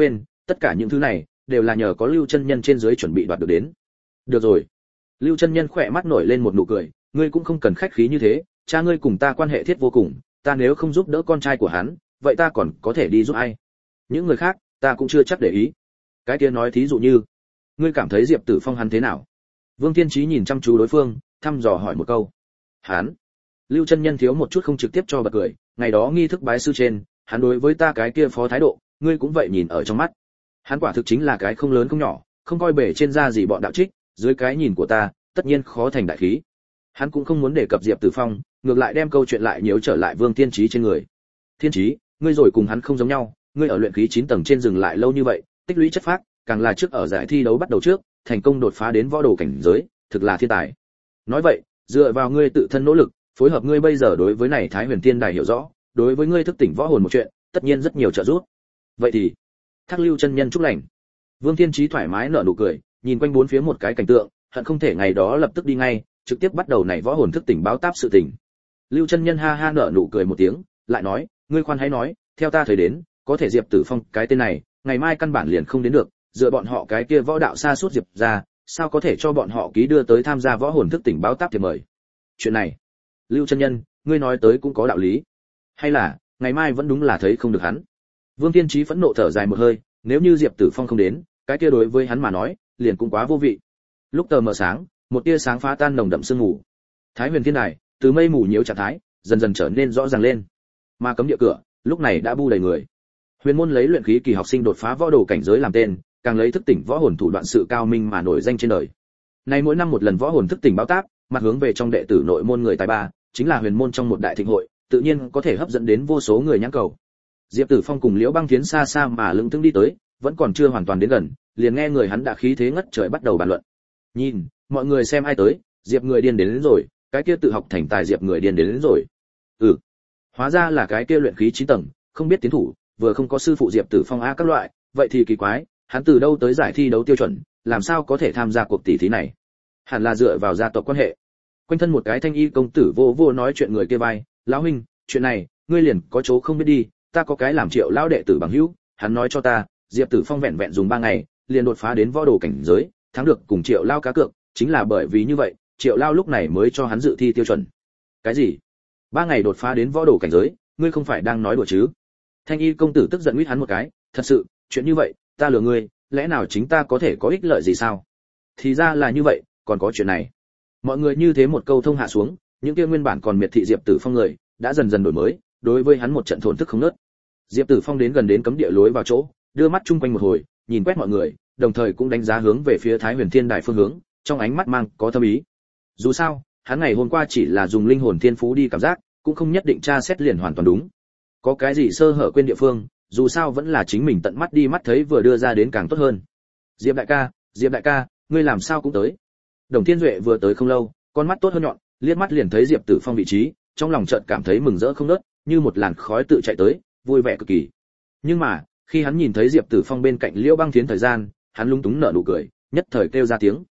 tất cả những thứ này đều là nhờ có Lưu chân nhân trên dưới chuẩn bị đoạt được đến. Được rồi. Lưu chân nhân khỏe mắt nổi lên một nụ cười, ngươi cũng không cần khách khí như thế, cha ngươi cùng ta quan hệ thiết vô cùng, ta nếu không giúp đỡ con trai của hắn, vậy ta còn có thể đi giúp ai? Những người khác, ta cũng chưa chắc để ý. Cái kia nói thí dụ như, ngươi cảm thấy Diệp Tử Phong hắn thế nào? Vương Thiên Chí nhìn chăm chú đối phương, thăm dò hỏi một câu. Hắn? Lưu chân nhân thiếu một chút không trực tiếp cho bật cười, ngày đó nghi thức bái sư trên, hắn đối với ta cái kia phó thái độ, ngươi cũng vậy nhìn ở trong mắt. Hắn quả thực chính là cái không lớn không nhỏ, không coi bể trên da gì bọn đạo trích, dưới cái nhìn của ta, tất nhiên khó thành đại khí. Hắn cũng không muốn đề cập Diệp Tử Phong, ngược lại đem câu chuyện lại nhiễu trở lại Vương Thiên Chí trên người. Thiên Chí, ngươi rồi cùng hắn không giống nhau, ngươi ở luyện khí 9 tầng trên dừng lại lâu như vậy, tích lũy chất phác, càng là trước ở giải thi đấu bắt đầu trước, thành công đột phá đến võ đồ cảnh giới, thực là thiên tài. Nói vậy, dựa vào ngươi tự thân nỗ lực, phối hợp ngươi bây giờ đối với này Thái Huyền Thiên Đài hiểu rõ, đối với ngươi thức tỉnh võ hồn một chuyện, tất nhiên rất nhiều trợ giúp. Vậy thì, Thác Lưu chân nhân chúc lành. Vương Thiên Chí thoải mái nở nụ cười, nhìn quanh bốn phía một cái cảnh tượng, hận không thể ngày đó lập tức đi ngay, trực tiếp bắt đầu này võ hồn thức tỉnh báo táp sự tình. Lưu chân nhân ha ha nở nụ cười một tiếng, lại nói, ngươi khoan hãy nói, theo ta thấy đến, có thể Diệp Tử Phong cái tên này, ngày mai căn bản liền không đến được, dựa bọn họ cái kia võ đạo xa suốt Diệp ra, sao có thể cho bọn họ ký đưa tới tham gia võ hồn thức tỉnh báo táp thì mời. Chuyện này, Lưu chân nhân, ngươi nói tới cũng có đạo lý. Hay là, ngày mai vẫn đúng là thấy không được hắn. Vương Thiên Chí phẫn nộ thở dài một hơi, nếu như Diệp Tử Phong không đến, cái kia đối với hắn mà nói, liền cũng quá vô vị. Lúc tờ mờ sáng, một tia sáng phá tan nồng đậm sương mù. Thái Huyền Thiên Đài, từ mây mù nhiễu trạng thái, dần dần trở nên rõ ràng lên. Mà cấm địa cửa, lúc này đã bu đầy người. Huyền môn lấy luyện khí kỳ học sinh đột phá võ đồ cảnh giới làm tên, càng lấy thức tỉnh võ hồn thủ đoạn sự cao minh mà nổi danh trên đời. Nay mỗi năm một lần võ hồn thức tỉnh báo táp, mặt hướng về trong đệ tử nội môn người tài ba, chính là huyền môn trong một đại thịnh hội, tự nhiên có thể hấp dẫn đến vô số người nhãn cầu. Diệp Tử Phong cùng Liễu Băng Thiến xa xa mà lững thững đi tới, vẫn còn chưa hoàn toàn đến gần, liền nghe người hắn đã khí thế ngất trời bắt đầu bàn luận. Nhìn, mọi người xem ai tới, Diệp người điên đến rồi, cái kia tự học thành tài Diệp người điên đến rồi. Hóa ra là cái kia luyện khí 9 tầng, không biết tiến thủ, vừa không có sư phụ Diệp Tử Phong a các loại, vậy thì kỳ quái, hắn từ đâu tới giải thi đấu tiêu chuẩn, làm sao có thể tham gia cuộc tỷ thí này? Hẳn là dựa vào gia tộc quan hệ. Quanh thân một cái thanh y công tử vô vô nói chuyện người kia vai, lão huynh, chuyện này, ngươi liền có chỗ không biết đi, ta có cái làm Triệu lão đệ tử bằng hữu, hắn nói cho ta, Diệp Tử Phong vẹn vẹn dùng 3 ngày, liền đột phá đến võ đồ cảnh giới, thắng được cùng Triệu lão cá cược, chính là bởi vì như vậy, Triệu lão lúc này mới cho hắn dự thi tiêu chuẩn. Cái gì? 3 ngày đột phá đến võ đồ cảnh giới, ngươi không phải đang nói đùa chứ? Thanh y công tử tức giận huýt hắn một cái, thật sự, chuyện như vậy, ta lừa ngươi, lẽ nào chính ta có thể có ích lợi gì sao? Thì ra là như vậy, còn có chuyện này. Mọi người như thế một câu thông hạ xuống, những kia nguyên bản còn miệt thị Diệp Tử Phong người, đã dần dần đổi mới, đối với hắn một trận thổn thức không nớt. Diệp Tử Phong đến gần đến cấm địa lối vào chỗ, đưa mắt chung quanh một hồi, nhìn quét mọi người, đồng thời cũng đánh giá hướng về phía Thái Huyền Thiên Đài phương hướng, trong ánh mắt mang có thâm ý. Dù sao, hắn ngày hôm qua chỉ là dùng linh hồn thiên phú đi cảm giác, cũng không nhất định tra xét liền hoàn toàn đúng. Có cái gì sơ hở quên địa phương, dù sao vẫn là chính mình tận mắt đi mắt thấy vừa đưa ra đến càng tốt hơn. Diệp đại ca, ngươi làm sao cũng tới? Đồng Thiên Duệ vừa tới không lâu, con mắt tốt hơn nhọn, liếc mắt liền thấy Diệp Tử Phong vị trí, trong lòng chợt cảm thấy mừng rỡ không ngớt, như một làn khói tự chạy tới, vui vẻ cực kỳ. Nhưng mà, khi hắn nhìn thấy Diệp Tử Phong bên cạnh Liễu Băng Thiến thời gian, hắn lúng túng nở nụ cười, nhất thời kêu ra tiếng.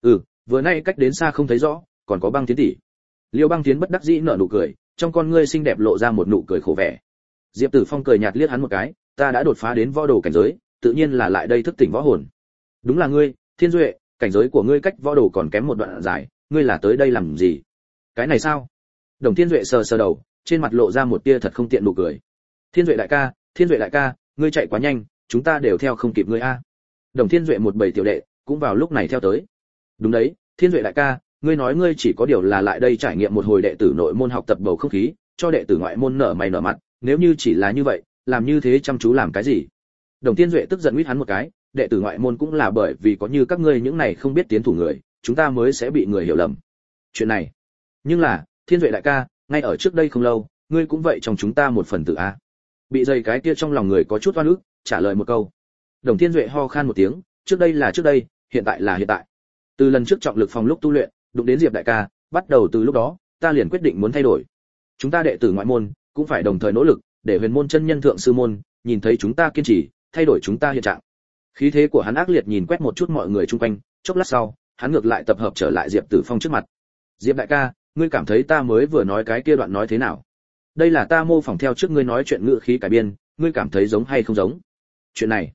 Vừa nay cách đến xa không thấy rõ, còn có Băng Thiến tỷ. Liễu Băng Thiến bất đắc dĩ nở nụ cười, trong con ngươi xinh đẹp lộ ra một nụ cười khổ vẻ. Diệp Tử Phong cười nhạt liếc hắn một cái, ta đã đột phá đến võ đồ cảnh giới, tự nhiên là lại đây thức tỉnh võ hồn. Đúng là ngươi, Thiên Duệ, cảnh giới của ngươi cách võ đồ còn kém một đoạn dài, ngươi là tới đây làm gì? Cái này sao? Đồng Thiên Duệ sờ sờ đầu, trên mặt lộ ra một tia thật không tiện nụ cười. Thiên Duệ đại ca, ngươi chạy quá nhanh, chúng ta đều theo không kịp ngươi a. Đồng Thiên Duệ một bầy tiểu đệ, cũng vào lúc này theo tới. Đúng đấy, Thiên Duệ đại ca, ngươi nói ngươi chỉ có điều là lại đây trải nghiệm một hồi đệ tử nội môn học tập bầu không khí, cho đệ tử ngoại môn nở mày nở mặt, nếu như chỉ là như vậy, làm như thế chăm chú làm cái gì? Đồng Thiên Duệ tức giận huýt hắn một cái, đệ tử ngoại môn cũng là bởi vì có như các ngươi những này không biết tiến thủ người, chúng ta mới sẽ bị người hiểu lầm. Chuyện này, nhưng là, Thiên Duệ đại ca, ngay ở trước đây không lâu, ngươi cũng vậy trong chúng ta một phần tử a. Bị dây cái kia trong lòng người có chút oan ức, trả lời một câu. Đồng Thiên Duệ ho khan một tiếng, trước đây là trước đây, hiện tại là hiện tại. Từ lần trước trọng lực phòng lúc tu luyện, đụng đến Diệp đại ca, bắt đầu từ lúc đó, ta liền quyết định muốn thay đổi. Chúng ta đệ tử ngoại môn cũng phải đồng thời nỗ lực, để huyền môn chân nhân thượng sư môn nhìn thấy chúng ta kiên trì, thay đổi chúng ta hiện trạng. Khí thế của hắn ác liệt nhìn quét một chút mọi người chung quanh, chốc lát sau, hắn ngược lại tập hợp trở lại Diệp Tử Phong trước mặt. Diệp đại ca, ngươi cảm thấy ta mới vừa nói cái kia đoạn nói thế nào? Đây là ta mô phỏng theo trước ngươi nói chuyện ngữ khí cải biên, ngươi cảm thấy giống hay không giống? Chuyện này,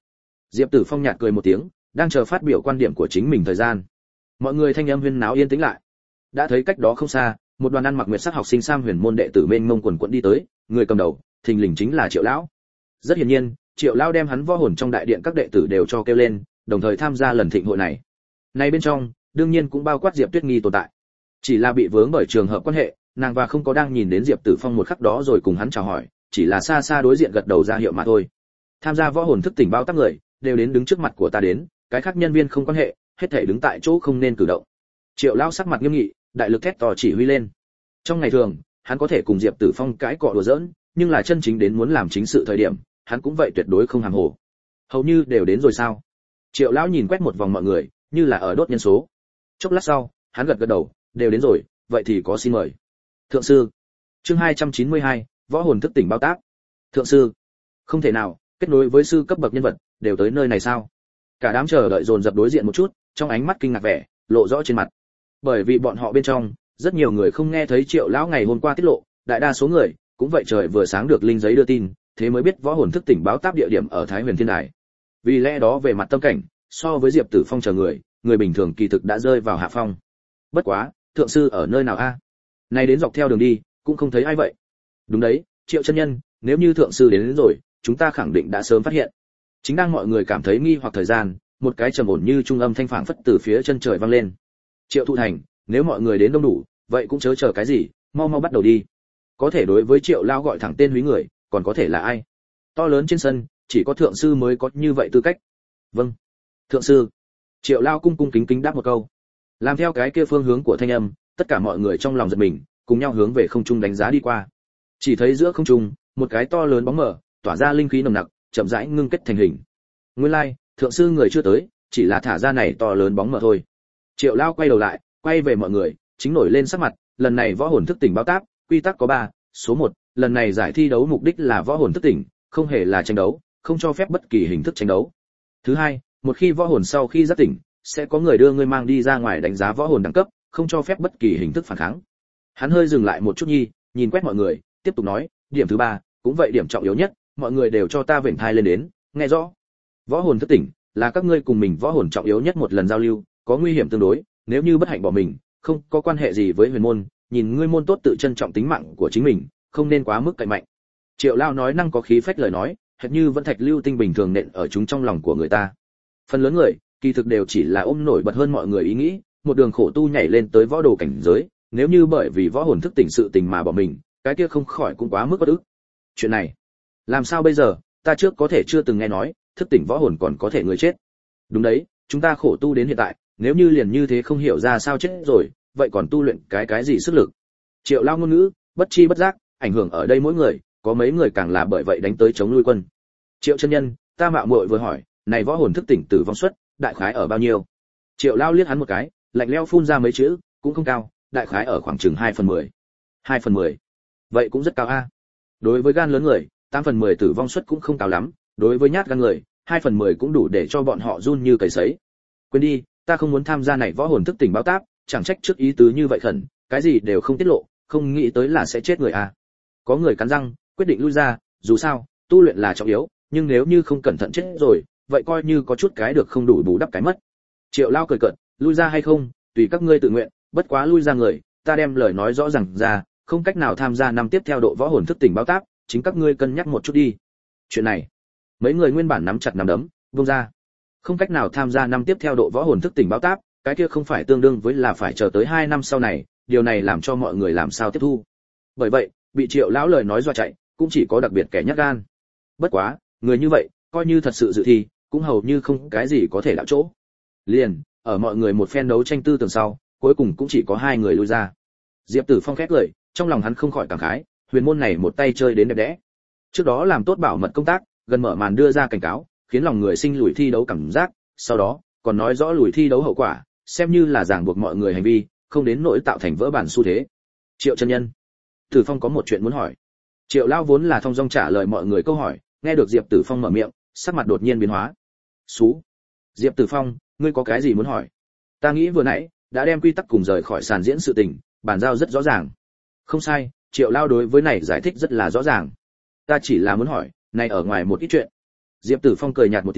Diệp Tử Phong nhạt cười một tiếng, đang chờ phát biểu quan điểm của chính mình thời gian. Mọi người thanh âm huyên náo yên tĩnh lại. Đã thấy cách đó không xa, một đoàn ăn mặc nguyệt sắc học sinh Sam Huyền môn đệ tử mênh mông quần quẫn đi tới, người cầm đầu, thình lình chính là Triệu lão. Rất hiển nhiên, Triệu lão đem hắn võ hồn trong đại điện các đệ tử đều cho kêu lên, đồng thời tham gia lần thịnh hội này. Này bên trong, đương nhiên cũng bao quát Diệp Tuyết Nghi tồn tại. Chỉ là bị vướng bởi trường hợp quan hệ, nàng và không có đang nhìn đến Diệp Tử Phong một khắc đó rồi cùng hắn chào hỏi, chỉ là xa xa đối diện gật đầu ra hiệu mà thôi. Tham gia võ hồn thức tỉnh bao tác người, đều đến đứng trước mặt của ta đến, cái khác nhân viên không quan hệ, hết thảy đứng tại chỗ không nên cử động. Triệu lão sắc mặt nghiêm nghị, đại lực thét to chỉ huy lên. Trong ngày thường, hắn có thể cùng Diệp Tử Phong cãi cọ đùa giỡn, nhưng là chân chính đến muốn làm chính sự thời điểm, hắn cũng vậy tuyệt đối không hàm hồ. Hầu như đều đến rồi sao? Triệu lão nhìn quét một vòng mọi người, như là ở đốt nhân số. Chốc lát sau, hắn gật gật đầu, đều đến rồi, vậy thì có xin mời. Thượng sư. Chương 292, võ hồn thức tỉnh bao tác. Thượng sư. Không thể nào, kết nối với sư cấp bậc nhân vật, đều tới nơi này sao? Cả đám chờ đợi dồn dập đối diện một chút, trong ánh mắt kinh ngạc vẻ lộ rõ trên mặt. Bởi vì bọn họ bên trong, rất nhiều người không nghe thấy Triệu lão ngày hôm qua tiết lộ, đại đa số người cũng vậy trời vừa sáng được linh giấy đưa tin, thế mới biết võ hồn thức tỉnh báo táp địa điểm ở Thái Huyền Thiên Đài. Vì lẽ đó về mặt tâm cảnh, so với Diệp Tử Phong chờ người bình thường kỳ thực đã rơi vào hạ phong. Bất quá, thượng sư ở nơi nào a? Này đến dọc theo đường đi, cũng không thấy ai vậy. Đúng đấy, Triệu chân nhân, nếu như thượng sư đến rồi, chúng ta khẳng định đã sớm phát hiện. Chính đang mọi người cảm thấy nghi hoặc thời gian, một cái trầm ổn như trung âm thanh phảng phất từ phía chân trời vang lên. Triệu Thụ Thành, nếu mọi người đến đông đủ, vậy cũng chớ chờ cái gì, mau mau bắt đầu đi. Có thể đối với Triệu lao gọi thẳng tên húy người, còn có thể là ai? To lớn trên sân, chỉ có thượng sư mới có như vậy tư cách. Vâng, thượng sư. Triệu lao cung cung kính kính đáp một câu. Làm theo cái kia phương hướng của thanh âm, tất cả mọi người trong lòng giật mình, cùng nhau hướng về không trung đánh giá đi qua. Chỉ thấy giữa không trung, một cái to lớn bóng mờ, tỏa ra linh khí nồng nặc, chậm rãi ngưng kết thành hình. Nguyên lai, thượng sư người chưa tới, chỉ là thả ra này to lớn bóng mờ thôi. Triệu lao quay đầu lại, quay về mọi người, chính nổi lên sắc mặt, lần này võ hồn thức tỉnh báo táp, quy tắc có 3, số 1, lần này giải thi đấu mục đích là võ hồn thức tỉnh, không hề là tranh đấu, không cho phép bất kỳ hình thức tranh đấu. Thứ hai, một khi võ hồn sau khi giác tỉnh, sẽ có người đưa ngươi mang đi ra ngoài đánh giá võ hồn đẳng cấp, không cho phép bất kỳ hình thức phản kháng. Hắn hơi dừng lại một chút nhi, nhìn quét mọi người, tiếp tục nói, điểm thứ 3, cũng vậy điểm trọng yếu nhất, mọi người đều cho ta vểnh thai lên đến, nghe rõ. Võ hồn thức tỉnh là các ngươi cùng mình võ hồn trọng yếu nhất một lần giao lưu, có nguy hiểm tương đối, nếu như bất hạnh bỏ mình, không có quan hệ gì với huyền môn, nhìn ngươi môn tốt tự trân trọng tính mạng của chính mình, không nên quá mức cậy mạnh. Triệu lao nói năng có khí phách lời nói, hệt như vẫn thạch lưu tinh bình thường nện ở chúng trong lòng của người ta. Phần lớn người, kỳ thực đều chỉ là ôm nổi bật hơn mọi người ý nghĩ, một đường khổ tu nhảy lên tới võ đồ cảnh giới, nếu như bởi vì võ hồn thức tỉnh sự tình mà bỏ mình, cái kia không khỏi cũng quá mức bất ức. Chuyện này, làm sao bây giờ, ta trước có thể chưa từng nghe nói, thức tỉnh võ hồn còn có thể người chết. Đúng đấy, chúng ta khổ tu đến hiện tại, nếu như liền như thế không hiểu ra sao chết rồi, vậy còn tu luyện cái gì sức lực. Triệu lao ngôn ngữ, bất chi bất giác, ảnh hưởng ở đây mỗi người, có mấy người càng là bởi vậy đánh tới chống lui quân. Triệu chân nhân, ta mạo muội vừa hỏi, này võ hồn thức tỉnh tử vong suất, đại khái ở bao nhiêu? Triệu lao liếc hắn một cái, lạnh lẽo phun ra mấy chữ, cũng không cao, đại khái ở khoảng chừng 2/10. 2/10. Vậy cũng rất cao a. Đối với gan lớn người, 8/10 tử vong suất cũng không cao lắm, đối với nhát gan người, 2/10 cũng đủ để cho bọn họ run như cầy sấy. Quên đi, ta không muốn tham gia này võ hồn thức tỉnh báo táp, chẳng trách trước ý tứ như vậy khẩn, cái gì đều không tiết lộ, không nghĩ tới là sẽ chết người a. Có người cắn răng, quyết định lui ra, dù sao, tu luyện là trọng yếu, nhưng nếu như không cẩn thận chết rồi, vậy coi như có chút cái được không đủ bù đắp cái mất. Triệu lao cười cợt, lui ra hay không, tùy các ngươi tự nguyện, bất quá lui ra người, ta đem lời nói rõ ràng ra, không cách nào tham gia năm tiếp theo độ võ hồn thức tỉnh báo táp, chính các ngươi cân nhắc một chút đi. Chuyện này, mấy người nguyên bản nắm chặt nắm đấm, buông ra. Không cách nào tham gia năm tiếp theo độ võ hồn thức tỉnh báo táp, cái kia không phải tương đương với là phải chờ tới 2 năm sau này, điều này làm cho mọi người làm sao tiếp thu. Bởi vậy, bị Triệu lão lời nói dọa chạy, cũng chỉ có đặc biệt kẻ nhát gan. Bất quá, người như vậy, coi như thật sự dự thi, cũng hầu như không cái gì có thể đảo chỗ. Liền, ở mọi người một phen đấu tranh tư tưởng sau, cuối cùng cũng chỉ có 2 người lui ra. Diệp Tử Phong khét lời, trong lòng hắn không khỏi cảm khái, huyền môn này một tay chơi đến đẹp đẽ. Trước đó làm tốt bảo mật công tác, gần mở màn đưa ra cảnh cáo, khiến lòng người sinh lùi thi đấu cảm giác, sau đó còn nói rõ lùi thi đấu hậu quả, xem như là ràng buộc mọi người hành vi, không đến nỗi tạo thành vỡ bản xu thế. Triệu chân nhân, Tử Phong có một chuyện muốn hỏi. Triệu lão vốn là thong dong trả lời mọi người câu hỏi, nghe được Diệp Tử Phong mở miệng, sắc mặt đột nhiên biến hóa. "Sú, Diệp Tử Phong, ngươi có cái gì muốn hỏi?" "Ta nghĩ vừa nãy đã đem quy tắc cùng rời khỏi sàn diễn sự tình, bàn giao rất rõ ràng." "Không sai." Triệu lão đối với này giải thích rất là rõ ràng. "Ta chỉ là muốn hỏi, này ở ngoài một ít chuyện." Diệp Tử Phong cười nhạt một tiếng,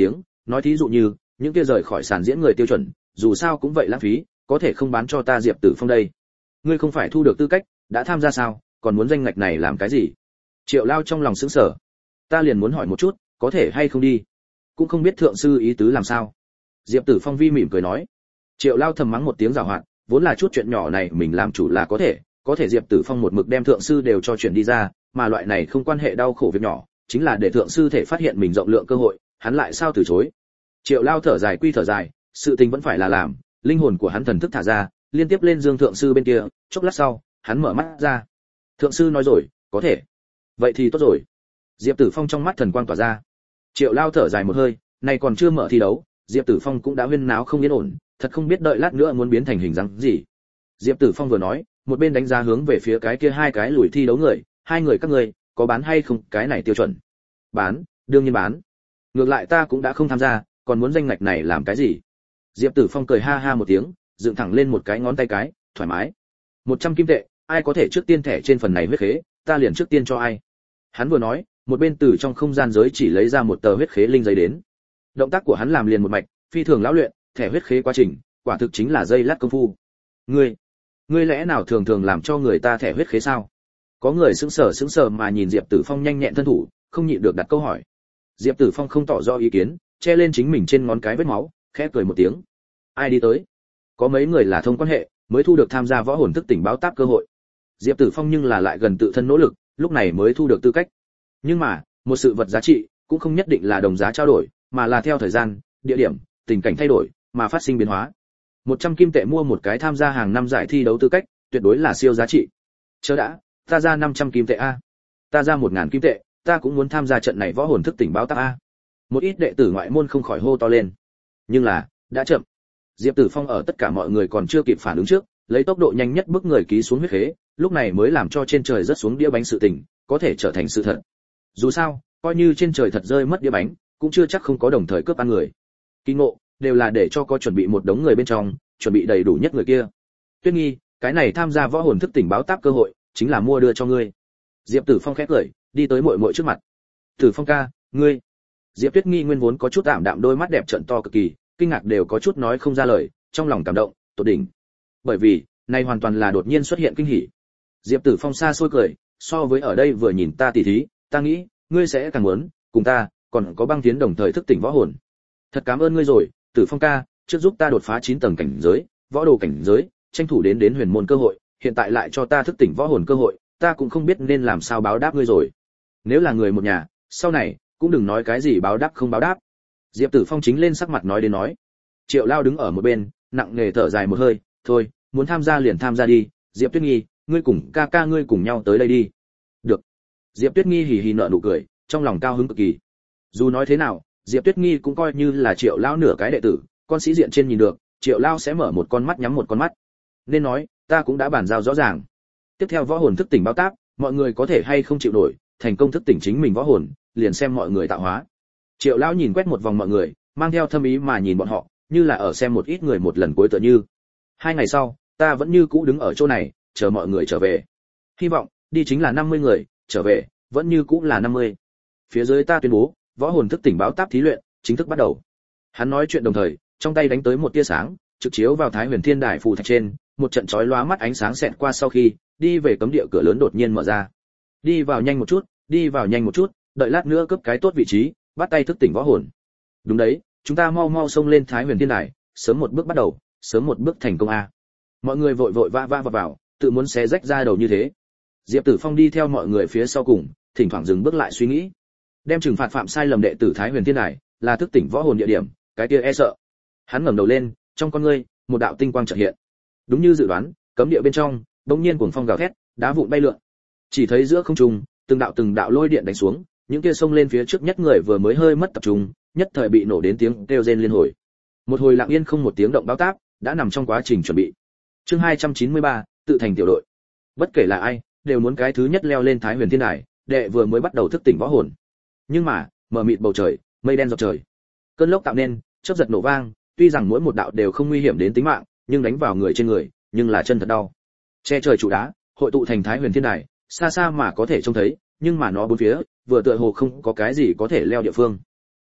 nói thí dụ như những kia rời khỏi sàn diễn người tiêu chuẩn, dù sao cũng vậy lãng phí, có thể không bán cho ta Diệp Tử Phong đây. Ngươi không phải thu được tư cách, đã tham gia sao, còn muốn danh ngạch này làm cái gì? Triệu Lao trong lòng sững sờ. Ta liền muốn hỏi một chút, có thể hay không đi? Cũng không biết thượng sư ý tứ làm sao. Diệp Tử Phong vi mỉm cười nói. Triệu Lao thầm mắng một tiếng giảo hoạt, vốn là chút chuyện nhỏ này mình làm chủ là có thể Diệp Tử Phong một mực đem thượng sư đều cho chuyển đi ra, mà loại này không quan hệ đau khổ việc nhỏ, chính là để thượng sư thể phát hiện mình rộng lượng cơ hội, hắn lại sao từ chối. Triệu Lao thở dài quy thở dài, sự tình vẫn phải là làm, linh hồn của hắn thần thức thả ra, liên tiếp lên Dương thượng sư bên kia, chốc lát sau, hắn mở mắt ra. Thượng sư nói rồi, có thể. Vậy thì tốt rồi. Diệp Tử Phong trong mắt thần quang tỏa ra. Triệu Lao thở dài một hơi, này còn chưa mở thi đấu, Diệp Tử Phong cũng đã huyên náo không yên ổn, thật không biết đợi lát nữa muốn biến thành hình dáng gì. Diệp Tử Phong vừa nói, một bên đánh giá hướng về phía cái kia hai cái lùi thi đấu người, hai người các ngươi có bán hay không, cái này tiêu chuẩn. Bán, đương nhiên bán. Ngược lại ta cũng đã không tham gia, còn muốn danh ngạch này làm cái gì? Diệp Tử Phong cười ha ha một tiếng, dựng thẳng lên một cái ngón tay cái, thoải mái. 100 kim tệ, ai có thể trước tiên thẻ trên phần này huyết khế, ta liền trước tiên cho ai. Hắn vừa nói, một bên từ trong không gian giới chỉ lấy ra một tờ huyết khế linh giấy đến. Động tác của hắn làm liền một mạch, phi thường lão luyện, thẻ huyết khế quá trình, quả thực chính là giây lát công phu. Ngươi lẽ nào thường thường làm cho người ta thẻ huyết khế sao? Có người sững sờ mà nhìn Diệp Tử Phong nhanh nhẹn thân thủ, không nhịn được đặt câu hỏi. Diệp Tử Phong không tỏ rõ ý kiến, che lên chính mình trên ngón cái vết máu, khẽ cười một tiếng. Ai đi tới? Có mấy người là thông quan hệ, mới thu được tham gia võ hồn thức tỉnh báo táp cơ hội. Diệp Tử Phong nhưng là lại gần tự thân nỗ lực, lúc này mới thu được tư cách. Nhưng mà, một sự vật giá trị cũng không nhất định là đồng giá trao đổi, mà là theo thời gian, địa điểm, tình cảnh thay đổi mà phát sinh biến hóa. 100 kim tệ mua một cái tham gia hàng năm giải thi đấu tư cách, tuyệt đối là siêu giá trị. Chớ đã, ta ra 500 kim tệ a. Ta ra 1000 kim tệ, ta cũng muốn tham gia trận này võ hồn thức tỉnh báo táp a. Một ít đệ tử ngoại môn không khỏi hô to lên. Nhưng là, đã chậm. Diệp Tử Phong ở tất cả mọi người còn chưa kịp phản ứng trước, lấy tốc độ nhanh nhất bức người ký xuống huyết khế, lúc này mới làm cho trên trời rớt xuống đĩa bánh sự tình, có thể trở thành sự thật. Dù sao, coi như trên trời thật rơi mất đĩa bánh, cũng chưa chắc không có đồng thời cướp ăn người. Kỳ ngộ, đều là để cho có chuẩn bị một đống người bên trong, chuẩn bị đầy đủ nhất người kia. Tuyết Nghi, cái này tham gia võ hồn thức tỉnh báo táp cơ hội, chính là mua đưa cho ngươi. Diệp Tử Phong khẽ cười, đi tới muội muội trước mặt. Tử Phong ca, ngươi. Diệp Tuyết Nghi nguyên vốn có chút tạm đạm đôi mắt đẹp trợn to cực kỳ, kinh ngạc đều có chút nói không ra lời, trong lòng cảm động, tột đỉnh. Bởi vì, này hoàn toàn là đột nhiên xuất hiện kinh hỉ. Diệp Tử Phong xa xôi cười, so với ở đây vừa nhìn ta tỉ thí, ta nghĩ, ngươi sẽ càng muốn, cùng ta, còn có băng tiến đồng thời thức tỉnh võ hồn. Thật cảm ơn ngươi rồi, Tử Phong ca, trước giúp ta đột phá 9 tầng cảnh giới, võ đồ cảnh giới, tranh thủ đến huyền môn cơ hội, hiện tại lại cho ta thức tỉnh võ hồn cơ hội, ta cũng không biết nên làm sao báo đáp ngươi rồi. Nếu là người một nhà, sau này cũng đừng nói cái gì báo đáp không báo đáp. Diệp Tử Phong chính lên sắc mặt nói đến nói. Triệu Lao đứng ở một bên, nặng nề thở dài một hơi, thôi, muốn tham gia liền tham gia đi, Diệp Tuyết Nghi, ngươi cùng ca ca ngươi cùng nhau tới đây đi. Được. Diệp Tuyết Nghi hì hì nở nụ cười, trong lòng cao hứng cực kỳ. Dù nói thế nào, Diệp Tuyết Nghi cũng coi như là Triệu Lao nửa cái đệ tử, con sĩ diện trên nhìn được, Triệu Lao sẽ mở một con mắt nhắm một con mắt. Nên nói, ta cũng đã bàn giao rõ ràng. Tiếp theo võ hồn thức tỉnh báo táp, mọi người có thể hay không chịu nổi, thành công thức tỉnh chính mình võ hồn, liền xem mọi người tạo hóa. Triệu Lão nhìn quét một vòng mọi người, mang theo thâm ý mà nhìn bọn họ, như là ở xem một ít người một lần cuối tựa như. 2 ngày sau, ta vẫn như cũ đứng ở chỗ này, chờ mọi người trở về. Hy vọng, đi chính là 50 người, trở về, vẫn như cũ là 50. Phía dưới ta tuyên bố, võ hồn thức tỉnh báo táp thí luyện, chính thức bắt đầu. Hắn nói chuyện đồng thời, trong tay đánh tới một tia sáng, trực chiếu vào Thái Huyền Thiên Đài phù thạch trên, một trận chói lóa mắt ánh sáng xẹt qua sau khi, đi về cấm địa cửa lớn đột nhiên mở ra. Đi vào nhanh một chút, đi vào nhanh một chút, đợi lát nữa cướp cái tốt vị trí, bắt tay thức tỉnh võ hồn. Đúng đấy, chúng ta mau mau xông lên Thái Huyền Thiên Đài, sớm một bước bắt đầu, sớm một bước thành công a. Mọi người vội vội vã vã vào, tự muốn xé rách ra đầu như thế. Diệp Tử Phong đi theo mọi người phía sau cùng, thỉnh thoảng dừng bước lại suy nghĩ. Đem trừng phạt phạm sai lầm đệ tử Thái Huyền Thiên Đài, là thức tỉnh võ hồn địa điểm, cái kia e sợ. Hắn ngẩng đầu lên, trong con ngươi, một đạo tinh quang chợt hiện. Đúng như dự đoán, cấm địa bên trong, bỗng nhiên cuồng phong gào thét, đá vụn bay lượn. Chỉ thấy giữa không trung, từng đạo lôi điện đánh xuống, những kia xông lên phía trước nhất người vừa mới hơi mất tập trung, nhất thời bị nổ đến tiếng kêu rên liên hồi. Một hồi lặng yên không một tiếng động báo táp, đã nằm trong quá trình chuẩn bị. Chương 293, tự thành tiểu đội. Bất kể là ai, đều muốn cái thứ nhất leo lên Thái Huyền Thiên Đài, đệ vừa mới bắt đầu thức tỉnh võ hồn. Nhưng mà, mờ mịt bầu trời, mây đen dọc trời. Cơn lốc tạo nên, chớp giật nổ vang, tuy rằng mỗi một đạo đều không nguy hiểm đến tính mạng, nhưng đánh vào người trên người, nhưng là chân thật đau. Che trời trụ đá, hội tụ thành Thái Huyền Thiên Đài, xa xa mà có thể trông thấy, nhưng mà nó bốn phía, vừa tựa hồ không có cái gì có thể leo địa phương.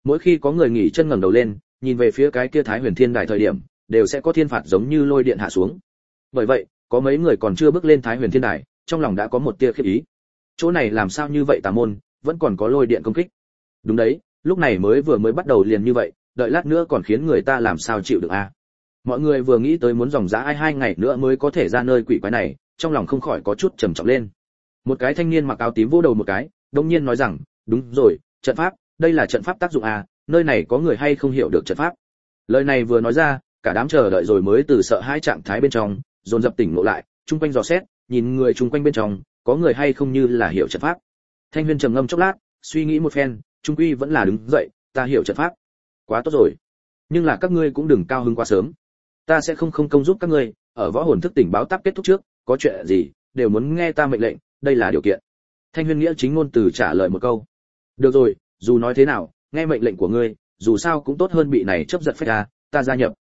Mỗi khi có người nghỉ chân ngẩng đầu lên, nhìn về phía cái kia Thái Huyền Thiên Đài thời điểm, đều sẽ có thiên phạt giống như lôi điện hạ xuống. Bởi vậy, có mấy người còn chưa bước lên Thái Huyền Thiên Đài, trong lòng đã có một tia khiếp ý. Chỗ này làm sao như vậy tà môn, vẫn còn có lôi điện công kích. Đúng đấy, lúc này vừa mới bắt đầu liền như vậy, đợi lát nữa còn khiến người ta làm sao chịu được a. Mọi người vừa nghĩ tới muốn dòng dã 2 ngày nữa mới có thể ra nơi quỷ quái này, trong lòng không khỏi có chút trầm trọng lên. Một cái thanh niên mặc áo tím vỗ đầu một cái, đông nhiên nói rằng, đúng rồi, trận pháp, đây là trận pháp tác dụng a, nơi này có người hay không hiểu được trận pháp. Lời này vừa nói ra, cả đám chờ đợi rồi mới từ sợ hãi trạng thái bên trong dồn dập tỉnh ngộ lại, chung quanh dò xét, nhìn người chung quanh bên trong có người hay không như là hiểu trận pháp. Thanh Huyên trầm ngâm chốc lát, suy nghĩ một phen, trung quy vẫn là đứng dậy, ta hiểu trận pháp. Quá tốt rồi, nhưng là các ngươi cũng đừng cao hứng quá sớm, ta sẽ không công giúp các ngươi, ở võ hồn thức tỉnh báo táp kết thúc trước, có chuyện gì đều muốn nghe ta mệnh lệnh, đây là điều kiện. Thanh Huyên nghĩa chính ngôn từ trả lời một câu. Được rồi, dù nói thế nào, nghe mệnh lệnh của ngươi, dù sao cũng tốt hơn bị này chấp giật phách ra, ta gia nhập,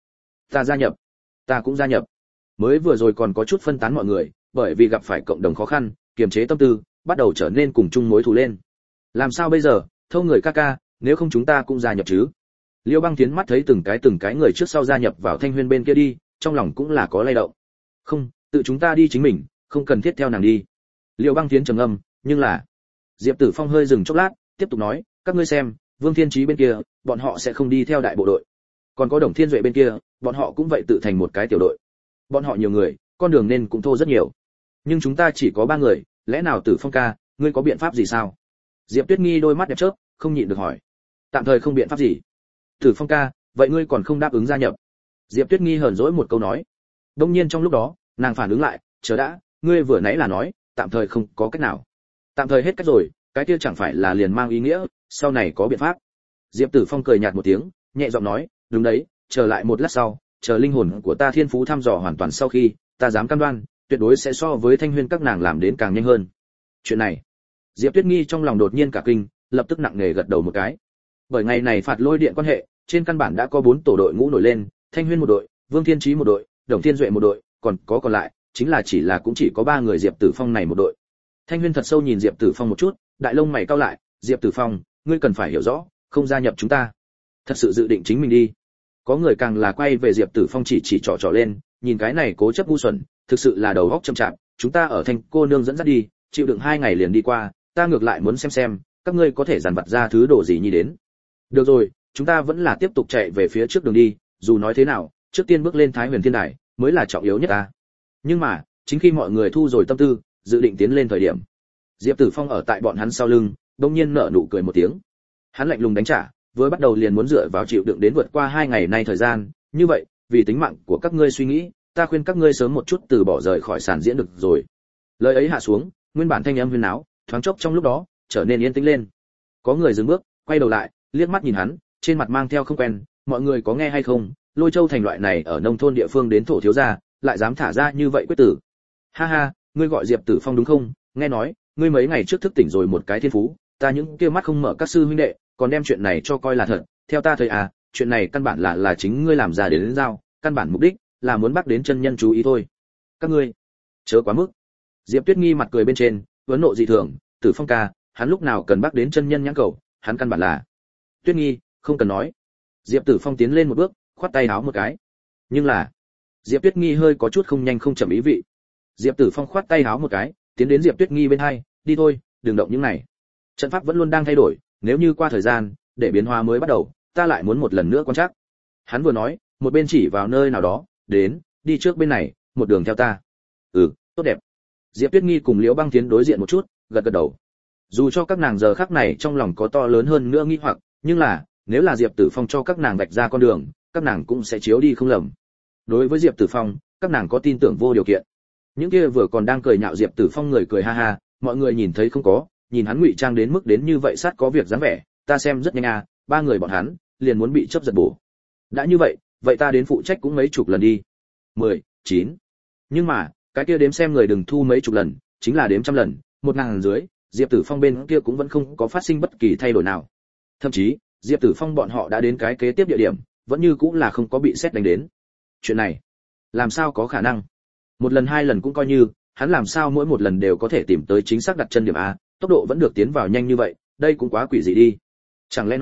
ta cũng gia nhập. Mới vừa rồi còn có chút phân tán mọi người, bởi vì gặp phải cộng đồng khó khăn, kiềm chế tâm tư, bắt đầu trở nên cùng chung mối thù lên. Làm sao bây giờ, thâu người ca ca, nếu không chúng ta cũng gia nhập chứ? Liêu Băng Tiến mắt thấy từng cái người trước sau gia nhập vào Thanh Huyên bên kia đi, trong lòng cũng là có lay động. Không, tự chúng ta đi chính mình, không cần thiết theo nàng đi. Liêu Băng Tiến trầm ngâm, nhưng là Diệp Tử Phong hơi dừng chốc lát, tiếp tục nói, các ngươi xem, Vương Thiên Chí bên kia, bọn họ sẽ không đi theo đại bộ đội. Còn có Đồng Thiên Duệ bên kia, bọn họ cũng vậy tự thành một cái tiểu đội. Bọn họ nhiều người, con đường nên cũng thô rất nhiều. Nhưng chúng ta chỉ có 3 người, lẽ nào Tử Phong ca, ngươi có biện pháp gì sao? Diệp Tuyết Nghi đôi mắt đẹp chớp, không nhịn được hỏi. Tạm thời không biện pháp gì. Tử Phong ca, vậy ngươi còn không đáp ứng gia nhập? Diệp Tuyết Nghi hờn dỗi một câu nói. Đương nhiên trong lúc đó, nàng phản ứng lại, chờ đã, ngươi vừa nãy là nói, tạm thời không có cách nào. Tạm thời hết cách rồi, cái kia chẳng phải là liền mang ý nghĩa, sau này có biện pháp. Diệp Tử Phong cười nhạt một tiếng, nhẹ giọng nói, đúng đấy, chờ lại một lát sau, chờ linh hồn của ta thiên phú thăm dò hoàn toàn sau khi, ta dám cam đoan, tuyệt đối sẽ so với Thanh Huyên các nàng làm đến càng nhanh hơn. Chuyện này, Diệp Tuyết Nghi trong lòng đột nhiên cả kinh, lập tức nặng nề gật đầu một cái. Bởi ngày này phạt lôi điện quan hệ, trên căn bản đã có 4 tổ đội ngũ nổi lên, Thanh Huyên một đội, Vương Thiên Chí một đội, Đồng Thiên Duệ một đội, còn lại, chính là cũng chỉ có 3 người Diệp Tử Phong này một đội. Thanh Huyên thật sâu nhìn Diệp Tử Phong một chút, đại lông mày cau lại, Diệp Tử Phong, ngươi cần phải hiểu rõ, không gia nhập chúng ta, thật sự dự định chính mình đi. Có người càng là quay về Diệp Tử Phong chỉ trỏ lên, nhìn cái này cố chấp ngu xuẩn, thực sự là đầu óc chậm chạp, chúng ta ở Thanh cô nương dẫn dắt đi, chịu đựng 2 ngày liền đi qua, ta ngược lại muốn xem các ngươi có thể dàn vặt ra thứ đồ gì nhi đến. Được rồi, chúng ta vẫn là tiếp tục chạy về phía trước đường đi, dù nói thế nào, trước tiên bước lên Thái Huyền Thiên Đài mới là trọng yếu nhất ta. Nhưng mà, chính khi mọi người thu rồi tâm tư, dự định tiến lên thời điểm, Diệp Tử Phong ở tại bọn hắn sau lưng, đột nhiên nở nụ cười một tiếng. Hắn lạnh lùng đánh trả, vừa bắt đầu liền muốn dựa vào chịu đựng đến vượt qua 2 ngày nay thời gian, như vậy, vì tính mạng của các ngươi suy nghĩ, ta khuyên các ngươi sớm một chút từ bỏ rời khỏi sàn diễn được rồi. Lời ấy hạ xuống, nguyên bản thanh âm huyên náo, thoáng chốc trong lúc đó, trở nên yên tĩnh lên. Có người dừng bước, quay đầu lại, liếc mắt nhìn hắn, trên mặt mang theo không quen, mọi người có nghe hay không, Lôi Châu thành loại này ở nông thôn địa phương đến thổ thiếu gia, lại dám thả ra như vậy quyết tử. Ha ha, ngươi gọi Diệp Tử Phong đúng không? Nghe nói, ngươi mấy ngày trước thức tỉnh rồi một cái thiên phú, ta những kia mắt không mở các sư huynh đệ, còn đem chuyện này cho coi là thật, theo ta thấy à, chuyện này căn bản là chính ngươi làm ra đến giao, căn bản mục đích là muốn bắt đến chân nhân chú ý thôi. Các ngươi, chớ quá mức. Diệp Tuyết Nghi mặt cười bên trên, vấn nộ dị thường, Tử Phong ca, hắn lúc nào cần bắt đến chân nhân nhãn cầu, hắn căn bản là. Tuyết Nghi, không cần nói. Diệp Tử Phong tiến lên một bước, khoát tay áo một cái. Nhưng là, Diệp Tuyết Nghi hơi có chút không nhanh không chậm ý vị. Diệp Tử Phong khoát tay áo một cái, tiến đến Diệp Tuyết Nghi bên hai, đi thôi, đừng động những này. Trận pháp vẫn luôn đang thay đổi, nếu như qua thời gian, để biến hóa mới bắt đầu, ta lại muốn một lần nữa quan trắc. Hắn vừa nói, một bên chỉ vào nơi nào đó, đến, đi trước bên này, một đường theo ta. Ừ, tốt đẹp. Diệp Tuyết Nghi cùng Liễu Băng Tiến đối diện một chút, gật đầu. Dù cho các nàng giờ khắc này trong lòng có to lớn hơn nữa nghi hoặc, nhưng là, nếu là Diệp Tử Phong cho các nàng vạch ra con đường, các nàng cũng sẽ chiếu đi không lầm. Đối với Diệp Tử Phong, các nàng có tin tưởng vô điều kiện. Những kia vừa còn đang cười nhạo Diệp Tử Phong người cười ha ha, mọi người nhìn thấy không có, nhìn hắn ngụy trang đến mức đến như vậy sát có việc dáng vẻ, ta xem rất nhanh à, 3 người bọn hắn liền muốn bị chấp giật bổ. Đã như vậy, vậy ta đến phụ trách cũng mấy chục lần đi. 10, 9. Nhưng mà, cái kia đếm xem người đừng thu mấy chục lần, chính là đếm trăm lần, 1000 dưới, Diệp Tử Phong bên kia cũng vẫn không có phát sinh bất kỳ thay đổi nào. Thậm chí, Diệp Tử Phong bọn họ đã đến cái kế tiếp địa điểm, vẫn như cũng là không có bị xét đánh đến. Chuyện này, làm sao có khả năng? 1 lần 2 lần cũng coi như, hắn làm sao mỗi một lần đều có thể tìm tới chính xác đặt chân điểm a, tốc độ vẫn được tiến vào nhanh như vậy, đây cũng quá quỷ dị đi. Chẳng lẽ nói,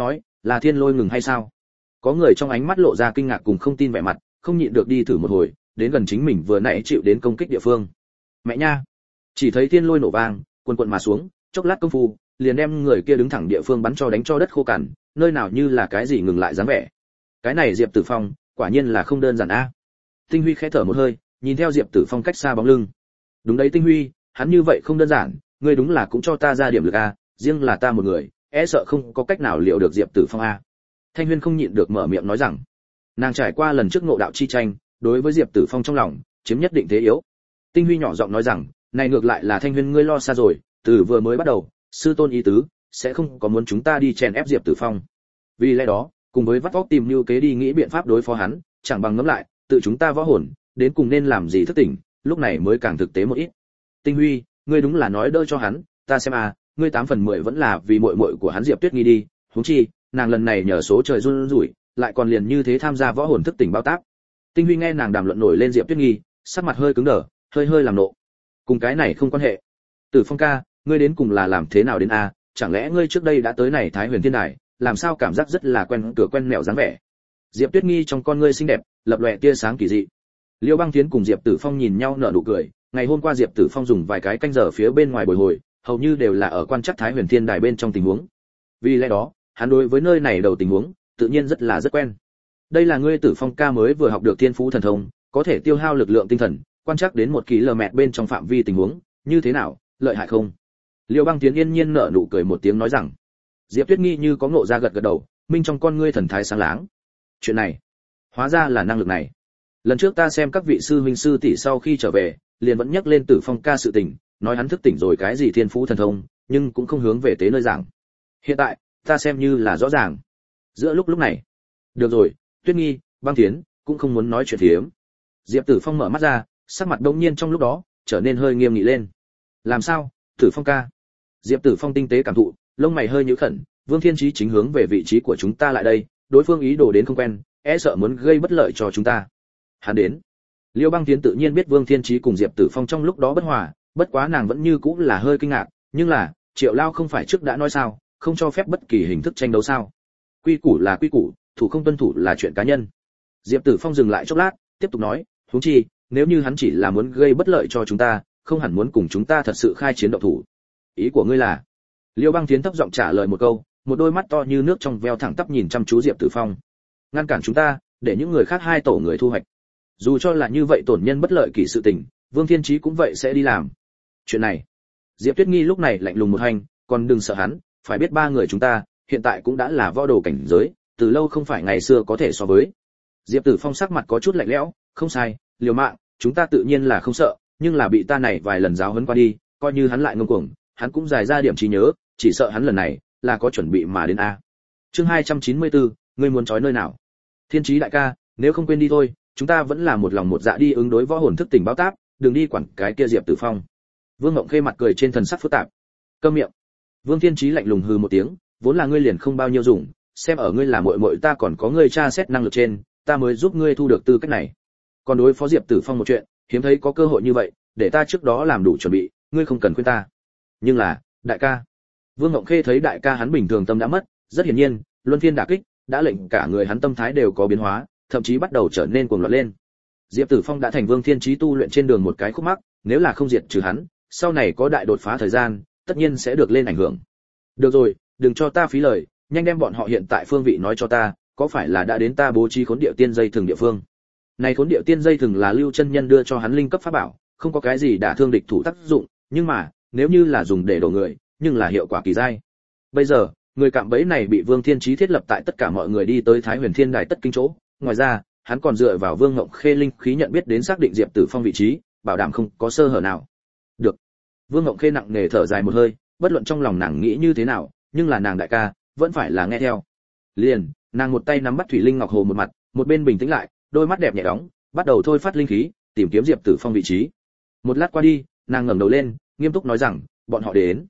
Là thiên lôi ngừng hay sao? Có người trong ánh mắt lộ ra kinh ngạc cùng không tin vẻ mặt, không nhịn được đi thử một hồi, đến gần chính mình vừa nãy chịu đến công kích địa phương. Mẹ nha! Chỉ thấy thiên lôi nổ vang, cuồn cuộn mà xuống, chốc lát công phu, liền đem người kia đứng thẳng địa phương bắn cho đánh cho đất khô cằn, nơi nào như là cái gì ngừng lại dáng vẻ. Cái này Diệp Tử Phong, quả nhiên là không đơn giản a. Tinh Huy khẽ thở một hơi, nhìn theo Diệp Tử Phong cách xa bóng lưng. Đúng đấy Tinh Huy, hắn như vậy không đơn giản, ngươi đúng là cũng cho ta ra điểm lực a, riêng là ta một người, e sợ không có cách nào liệu được Diệp Tử Phong a. Thanh Huyên không nhịn được mở miệng nói rằng, nàng trải qua lần trước ngộ đạo chi tranh, đối với Diệp Tử Phong trong lòng chiếm nhất định thế yếu. Tinh Huy nhỏ giọng nói rằng, này ngược lại là Thanh Huyên ngươi lo xa rồi, từ vừa mới bắt đầu, sư tôn ý tứ sẽ không có muốn chúng ta đi chèn ép Diệp Tử Phong. Vì lẽ đó, cùng với vắt óc tìm lưu kế đi nghĩ biện pháp đối phó hắn, chẳng bằng ngẫm lại, tự chúng ta võ hồn, đến cùng nên làm gì thức tỉnh, lúc này mới càng thực tế một ít. Tinh Huy, ngươi đúng là nói đỡ cho hắn, ta xem ngươi 8 phần 10 vẫn là vì muội muội của hắn Diệp Tuyết Nghi đi, huống chi, nàng lần này nhờ số trời run rủi, lại còn liền như thế tham gia võ hồn thức tỉnh bao tác. Tinh Huy nghe nàng đàm luận nổi lên Diệp Tuyết Nghi, sắc mặt hơi cứng đờ, hơi làm nộ. Cùng cái này không quan hệ. Tử Phong ca, ngươi đến cùng là làm thế nào đến chẳng lẽ ngươi trước đây đã tới này Thái Huyền Thiên Đài, làm sao cảm giác rất là quen cửa quen mẹo dáng vẻ. Diệp Tuyết Nghi trong con ngươi xinh đẹp, lập lòe tia sáng kỳ dị. Liêu Băng Thiến cùng Diệp Tử Phong nhìn nhau nở nụ cười, ngày hôm qua Diệp Tử Phong dùng vài cái canh giờ phía bên ngoài bồi hồi, hầu như đều là ở quan chắc Thái Huyền Thiên Đài bên trong tình huống. Vì lẽ đó, hắn đối với nơi này đầu tình huống, tự nhiên rất quen. Đây là ngươi Tử Phong ca mới vừa học được Thiên Phú thần thông, có thể tiêu hao lực lượng tinh thần, quan chắc đến 1 km bên trong phạm vi tình huống, như thế nào, lợi hại không? Liêu Băng Tiến yên nhiên nở nụ cười một tiếng nói rằng. Diệp Tuyết Nghi như có ngộ ra gật đầu, minh trong con ngươi thần thái sáng láng. Chuyện này, hóa ra là năng lực này. Lần trước ta xem các vị sư huynh sư tỷ sau khi trở về, liền vẫn nhắc lên Tử Phong ca sự tình, nói hắn thức tỉnh rồi cái gì Thiên Phú thần thông, nhưng cũng không hướng về tế nơi giảng. Hiện tại, ta xem như là rõ ràng. Giữa lúc này, được rồi, Tuyết Nghi, Băng Tiến cũng không muốn nói chuyện thiếm. Diệp Tử Phong mở mắt ra, sắc mặt đột nhiên trong lúc đó trở nên hơi nghiêm nghị lên. Làm sao, Tử Phong ca? Diệp Tử Phong tinh tế cảm thụ, lông mày hơi nhíu khẩn, Vương Thiên Chí chính hướng về vị trí của chúng ta lại đây, đối phương ý đồ đến không quen, e sợ muốn gây bất lợi cho chúng ta. Hắn đến. Liêu Băng Tiến tự nhiên biết Vương Thiên Chí cùng Diệp Tử Phong trong lúc đó bất hòa, bất quá nàng vẫn như cũ là hơi kinh ngạc, nhưng là, Triệu Lao không phải trước đã nói sao, không cho phép bất kỳ hình thức tranh đấu sao? Quy củ là quy củ, thủ không tuân thủ là chuyện cá nhân. Diệp Tử Phong dừng lại chốc lát, tiếp tục nói, huống chi, nếu như hắn chỉ là muốn gây bất lợi cho chúng ta, không hẳn muốn cùng chúng ta thật sự khai chiến động thủ. Ý của ngươi là? Liêu Băng Tiến thấp giọng trả lời một câu, một đôi mắt to như nước trong veo thẳng tắp nhìn chăm chú Diệp Tử Phong. Ngăn cản chúng ta, để những người khác hai tổ người thu hoạch. Dù cho là như vậy tổn nhân bất lợi kỳ sự tình, Vương Thiên Chí cũng vậy sẽ đi làm. Chuyện này, Diệp Tuyết Nghi lúc này lạnh lùng một hành, còn đừng sợ hắn, phải biết ba người chúng ta hiện tại cũng đã là võ đồ cảnh giới, từ lâu không phải ngày xưa có thể so với. Diệp Tử Phong sắc mặt có chút lạnh lẽo, không sai, liều mạng, chúng ta tự nhiên là không sợ, nhưng là bị ta này vài lần giáo huấn qua đi, coi như hắn lại ngông cuồng, hắn cũng giải ra điểm trí nhớ, chỉ sợ hắn lần này là có chuẩn bị mà đến a. Chương 294, ngươi muốn trói nơi nào? Thiên Chí đại ca, nếu không quên đi thôi, chúng ta vẫn là một lòng một dạ đi ứng đối võ hồn thức tỉnh báo táp, đừng đi quản cái kia Diệp Tử Phong. Vương Ngộng Khê mặt cười trên thần sắc phức tạp. Câm miệng. Vương Thiên Chí lạnh lùng hừ một tiếng, vốn là ngươi liền không bao nhiêu dùng, xem ở ngươi là muội muội ta còn có ngươi tra xét năng lực trên, ta mới giúp ngươi thu được tư cách này. Còn đối phó Diệp Tử Phong một chuyện, hiếm thấy có cơ hội như vậy, để ta trước đó làm đủ chuẩn bị, ngươi không cần khuyên ta. Nhưng là, đại ca. Vương Ngộng Khê thấy đại ca hắn bình thường tâm đã mất, rất hiển nhiên, luân phiên đả kích, đã lệnh cả người hắn tâm thái đều có biến hóa, thậm chí bắt đầu trở nên cuồng loạn lên. Diệp Tử Phong đã thành Vương Thiên Chí tu luyện trên đường một cái khúc mắc, nếu là không diệt trừ hắn, sau này có đại đột phá thời gian, tất nhiên sẽ được lên ảnh hưởng. Được rồi, đừng cho ta phí lời, nhanh đem bọn họ hiện tại phương vị nói cho ta, có phải là đã đến ta bố trí khốn điệu tiên dây thường địa phương? Này khốn điệu tiên dây thường là Lưu chân nhân đưa cho hắn linh cấp pháp bảo, không có cái gì đả thương địch thủ tác dụng, nhưng mà, nếu như là dùng để đổ người, nhưng là hiệu quả kỳ dai. Bây giờ, người cạm bẫy này bị Vương Thiên Chí thiết lập tại tất cả mọi người đi tới Thái Huyền Thiên Đài tất kinh chỗ, ngoài ra, hắn còn dựa vào Vương Ngộng Khê linh khí nhận biết đến xác định Diệp Tử Phong vị trí, bảo đảm không có sơ hở nào. Được. Vương Ngộng Khê nặng nề thở dài một hơi, bất luận trong lòng nàng nghĩ như thế nào, nhưng là nàng đại ca, vẫn phải là nghe theo. Liền, nàng một tay nắm bắt thủy linh ngọc hồ một mặt, một bên bình tĩnh lại, đôi mắt đẹp nhẹ đóng, bắt đầu thôi phát linh khí, tìm kiếm Diệp Tử Phong vị trí. Một lát qua đi, nàng ngẩng đầu lên, nghiêm túc nói rằng, bọn họ đến,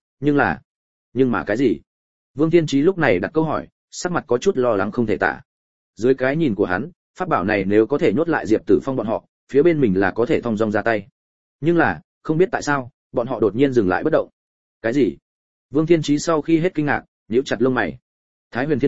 nhưng mà cái gì? Vương Thiên Chí lúc này đặt câu hỏi, sắc mặt có chút lo lắng không thể tả. Dưới cái nhìn của hắn, pháp bảo này nếu có thể nhốt lại Diệp Tử Phong bọn họ, phía bên mình là có thể thong dong ra tay. Nhưng là, không biết tại sao, bọn họ đột nhiên dừng lại bất động. Cái gì? Vương Thiên Chí sau khi hết kinh ngạc, nhíu chặt lông mày. Thái Huyền Thiên Đài,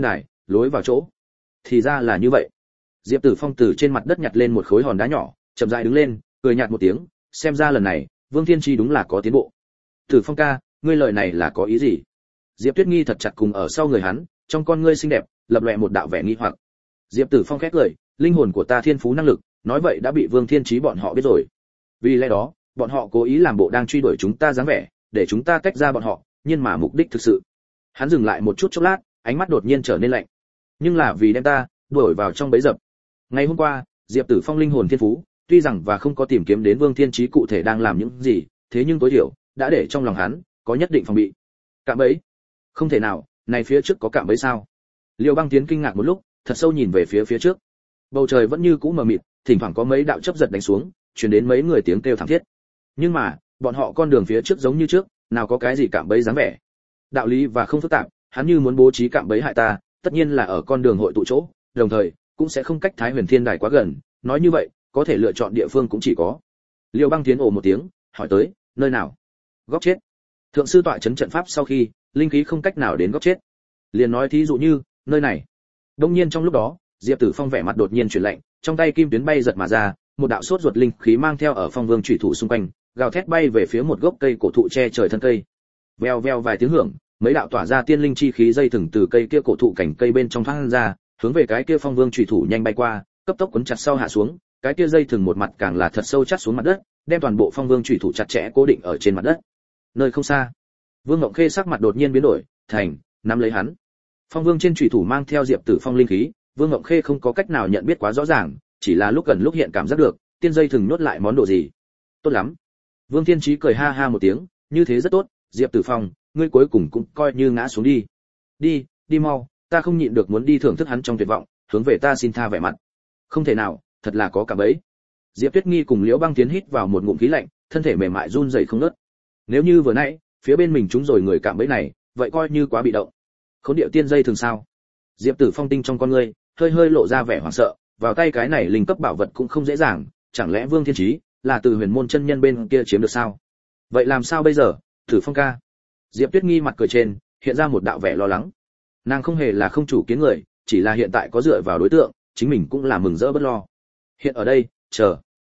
lối vào chỗ. Thì ra là như vậy. Diệp Tử Phong từ trên mặt đất nhặt lên một khối hòn đá nhỏ, chậm rãi đứng lên, cười nhạt một tiếng, xem ra lần này, Vương Thiên Chi đúng là có tiến bộ. Tử Phong ca, ngươi lời này là có ý gì? Diệp Tuyết Nghi thật chặt cùng ở sau người hắn, trong con ngươi xinh đẹp, lập lòe một đạo vẻ nghi hoặc. Diệp Tử Phong khẽ cười, linh hồn của ta thiên phú năng lực, nói vậy đã bị Vương Thiên Chí bọn họ biết rồi. Vì lẽ đó, bọn họ cố ý làm bộ đang truy đuổi chúng ta dáng vẻ, để chúng ta tách ra bọn họ, nhưng mà mục đích thực sự. Hắn dừng lại một chút chốc lát, ánh mắt đột nhiên trở nên lạnh. Nhưng là vì đem ta đuổi vào trong bẫy dập. Ngày hôm qua, Diệp Tử Phong linh hồn thiên phú, tuy rằng và không có tìm kiếm đến Vương Thiên Chí cụ thể đang làm những gì, thế nhưng tối thiểu đã để trong lòng hắn có nhất định phòng bị. Cạm bẫy? Không thể nào, này phía trước có cạm bẫy sao? Liêu Băng Tiến kinh ngạc một lúc, thật sâu nhìn về phía trước. Bầu trời vẫn như cũ mờ mịt, thỉnh thoảng có mấy đạo chớp giật đánh xuống, truyền đến mấy người tiếng kêu thảm thiết. Nhưng mà, bọn họ con đường phía trước giống như trước, nào có cái gì cạm bẫy dáng vẻ. Đạo lý và không phức tạp, hắn như muốn bố trí cạm bẫy hại ta, tất nhiên là ở con đường hội tụ chỗ, đồng thời cũng sẽ không cách Thái Huyền Thiên Đài quá gần, nói như vậy, có thể lựa chọn địa phương cũng chỉ có. Liêu Băng Tiến ồ một tiếng, hỏi tới, nơi nào? Góc chết. Thượng sư tọa trấn trận pháp sau khi, linh khí không cách nào đến góc chết. Liền nói thí dụ như, nơi này. Đông nhiên trong lúc đó, Diệp Tử Phong vẻ mặt đột nhiên chuyển lạnh, trong tay kim tuyến bay giật mà ra, một đạo sốt ruột linh khí mang theo ở Phong Vương chủy thủ xung quanh, gào thét bay về phía một gốc cây cổ thụ che trời thân cây. Vèo vèo vài tiếng hưởng, mấy đạo tỏa ra tiên linh chi khí dây thừng từ cây kia cổ thụ cảnh cây bên trong thoát ra, hướng về cái kia Phong Vương chủy thủ nhanh bay qua, cấp tốc cuốn chặt sau hạ xuống, cái kia dây thừng một mặt càng là thật sâu chắt xuống mặt đất, đem toàn bộ Phong Vương chủy thủ chặt chẽ cố định ở trên mặt đất. Nơi không xa, Vương Ngộng Khê sắc mặt đột nhiên biến đổi, thành nắm lấy hắn. Phong Vương trên chủy thủ mang theo Diệp Tử Phong linh khí, Vương Ngộng Khê không có cách nào nhận biết quá rõ ràng, chỉ là lúc gần lúc hiện cảm giác được, tiên dây thừng nhốt lại món đồ gì. Tốt lắm. Vương Thiên Chí cười ha ha một tiếng, như thế rất tốt, Diệp Tử Phong, ngươi cuối cùng cũng coi như ngã xuống đi. Đi, đi mau, ta không nhịn được muốn đi thưởng thức hắn trong tuyệt vọng, hướng về ta xin tha vẻ mặt. Không thể nào, thật là có cả bẫy. Diệp Tuyết Nghi cùng Liễu Băng Tiến hít vào một ngụm khí lạnh, thân thể mềm mại run rẩy không ngớt. Nếu như vừa nãy, phía bên mình chúng rồi người cạm bẫy này, vậy coi như quá bị động. Khốn điệu tiên dây thường sao? Diệp Tử Phong tinh trong con ngươi, hơi hơi lộ ra vẻ hoảng sợ, vào tay cái này linh cấp bảo vật cũng không dễ dàng, chẳng lẽ Vương Thiên Chí là từ Huyền Môn chân nhân bên kia chiếm được sao? Vậy làm sao bây giờ, Tử Phong ca? Diệp Tuyết Nghi mặt cười trên, hiện ra một đạo vẻ lo lắng. Nàng không hề là không chủ kiến người, chỉ là hiện tại có dựa vào đối tượng, chính mình cũng là mừng rỡ bất lo. Hiện ở đây, chờ.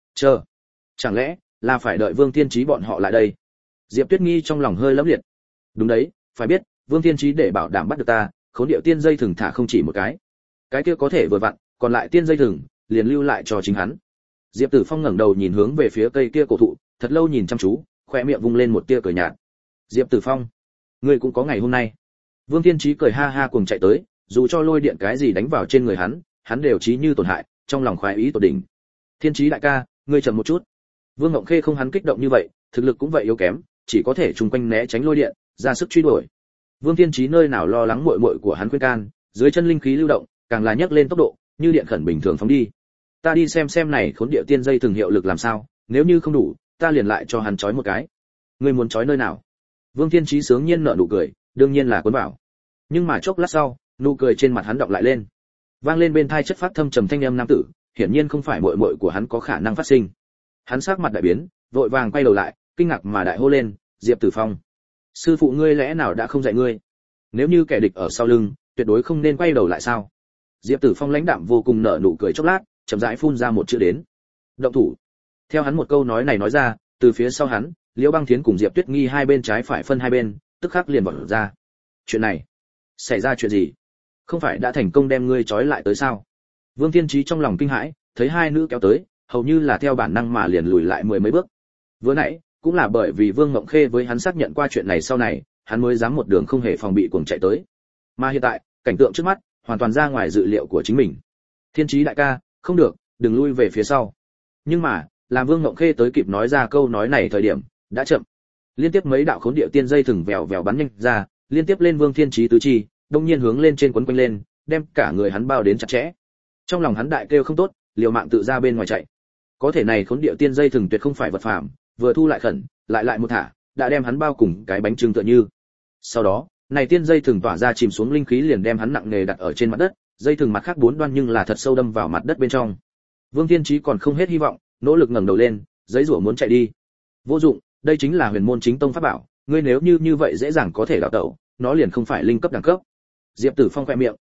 Chẳng lẽ là phải đợi Vương Thiên Chí bọn họ lại đây? Diệp Tuyết Nghi trong lòng hơi lấm liệt. Đúng đấy, phải biết, Vương Thiên Chí để bảo đảm bắt được ta, khốn điệu tiên dây thừng thả không chỉ một cái kia có thể vừa vặn, còn lại tiên dây thừng liền lưu lại cho chính hắn. Diệp Tử Phong ngẩng đầu nhìn hướng về phía cây kia cổ thụ, thật lâu nhìn chăm chú, khóe miệng vung lên một tia cười nhạt. Diệp Tử Phong, ngươi cũng có ngày hôm nay. Vương Thiên Chí cười ha ha cùng chạy tới, dù cho lôi điện cái gì đánh vào trên người hắn đều trí như tổn hại, trong lòng khoái ý tột đỉnh. Thiên Chí đại ca, ngươi chậm một chút. Vương Ngộng Khê không hắn kích động như vậy, thực lực cũng vậy yếu kém, chỉ có thể chung quanh né tránh lôi điện, ra sức truy đuổi. Vương Thiên Chí nơi nào lo lắng muội muội của hắn khuyên can, dưới chân linh khí lưu động, càng là nhấc lên tốc độ, như điện khẩn bình thường phóng đi. Ta đi xem này khốn địa tiên dây thường hiệu lực làm sao, nếu như không đủ, ta liền lại cho hắn trói một cái. Ngươi muốn trói nơi nào? Vương Thiên Chí sướng nhiên nở nụ cười, đương nhiên là cuốn bảo. Nhưng mà chốc lát sau, nụ cười trên mặt hắn đọng lại lên. Vang lên bên tai chất phát thâm trầm thanh âm nam tử, hiển nhiên không phải muội muội của hắn có khả năng phát sinh. Hắn sắc mặt đại biến, vội vàng quay đầu lại, kinh ngạc mà đại hô lên, Diệp Tử Phong, sư phụ ngươi lẽ nào đã không dạy ngươi? Nếu như kẻ địch ở sau lưng, tuyệt đối không nên quay đầu lại sao? Diệp Tử Phong lãnh đạm vô cùng nở nụ cười chốc lát, chậm rãi phun ra một chữ đến. Động thủ. Theo hắn một câu nói này nói ra, từ phía sau hắn, Liễu Băng Thiến cùng Diệp Tuyết Nghi hai bên trái phải phân hai bên, tức khắc liền vọt ra. Chuyện này, xảy ra chuyện gì? Không phải đã thành công đem ngươi trói lại tới sao? Vương Thiên Chí trong lòng kinh hãi, thấy hai nữ kéo tới, hầu như là theo bản năng mà liền lùi lại mười mấy bước. Vừa nãy, cũng là bởi vì Vương Ngộng Khê với hắn xác nhận qua chuyện này sau này, hắn mới dám một đường không hề phòng bị cuồng chạy tới. Mà hiện tại, cảnh tượng trước mắt hoàn toàn ra ngoài dự liệu của chính mình. Thiên Chí đại ca, không được, đừng lui về phía sau. Nhưng mà, làm Vương Ngộng Khê tới kịp nói ra câu nói này thời điểm, đã chậm. Liên tiếp mấy đạo khốn địa tiên dây thừng vèo vèo bắn nhanh ra, liên tiếp lên Vương Thiên Chí tứ chi, đông nhiên hướng lên trên quấn quanh lên, đem cả người hắn bao đến chặt chẽ. Trong lòng hắn đại kêu không tốt, liều mạng tự ra bên ngoài chạy. Có thể này khốn địa tiên dây thừng tuyệt không phải vật phàm, vừa thu lại khẩn, lại một thả, đã đem hắn bao cùng cái bánh trưng tựa như. Sau đó, này tiên dây thừng tỏa ra chìm xuống linh khí liền đem hắn nặng nề đặt ở trên mặt đất, dây thừng mặt khác bốn đoan nhưng là thật sâu đâm vào mặt đất bên trong. Vương Thiên Chí còn không hết hy vọng, nỗ lực ngẩng đầu lên, giấy rủa muốn chạy đi. Vô dụng, đây chính là Huyền Môn chính tông pháp bảo, ngươi nếu như vậy dễ dàng có thể đào tẩu, nó liền không phải linh cấp đẳng cấp. Diệp Tử Phong khẽ miệng,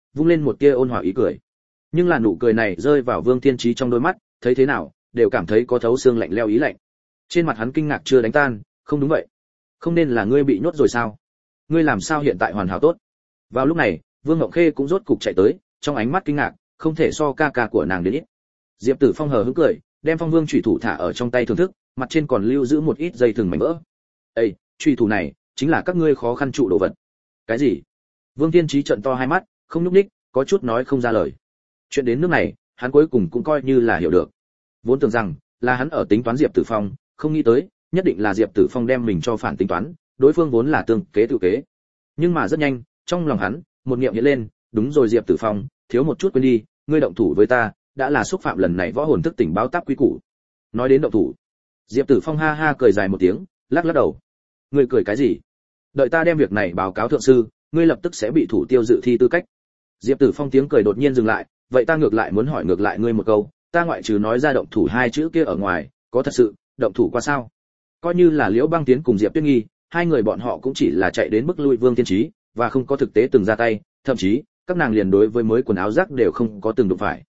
vung lên một tia ôn hòa ý cười. Nhưng là nụ cười này rơi vào Vương Thiên Chí trong đôi mắt, thấy thế nào đều cảm thấy có thấu xương lạnh lẽo ý lạnh. Trên mặt hắn kinh ngạc chưa đánh tan, không đúng vậy, không nên là ngươi bị nhốt rồi sao? Ngươi làm sao hiện tại hoàn hảo tốt? Vào lúc này, Vương Ngộng Khê cũng rốt cục chạy tới, trong ánh mắt kinh ngạc, không thể so ca ca của nàng đến ít. Diệp Tử Phong hờ hững cười, đem Phong Vương chủy thủ thả ở trong tay thưởng thức, mặt trên còn lưu giữ một ít dây thừng mảnh vỡ. "Ê, chủy thủ này chính là các ngươi khó khăn trụ đồ vật." "Cái gì?" Vương Thiên Chí trợn to hai mắt, không nhúc nhích, có chút nói không ra lời. Chuyện đến nước này, hắn cuối cùng cũng coi như là hiểu được. Vốn tưởng rằng là hắn ở tính toán Diệp Tử Phong, không nghĩ tới, nhất định là Diệp Tử Phong đem mình cho phản tính toán, đối phương vốn là tương kế tự kế. Nhưng mà rất nhanh, trong lòng hắn, một niệm hiện lên, đúng rồi Diệp Tử Phong, thiếu một chút quên đi, ngươi động thủ với ta, đã là xúc phạm lần này võ hồn thức tỉnh báo táp quý củ. Nói đến động thủ, Diệp Tử Phong ha ha cười dài một tiếng, lắc lắc đầu. Ngươi cười cái gì? Đợi ta đem việc này báo cáo thượng sư, ngươi lập tức sẽ bị thủ tiêu dự thi tư cách. Diệp Tử Phong tiếng cười đột nhiên dừng lại, vậy ta ngược lại muốn hỏi ngược lại ngươi một câu, ta ngoại trừ nói ra động thủ hai chữ kia ở ngoài, có thật sự động thủ qua sao? Coi như là Liễu Băng Tiến cùng Diệp Tuyết Nghi, hai người bọn họ cũng chỉ là chạy đến bức lui Vương Thiên Chí, và không có thực tế từng ra tay, thậm chí các nàng liền đối với mới quần áo rác đều không có từng đụng phải.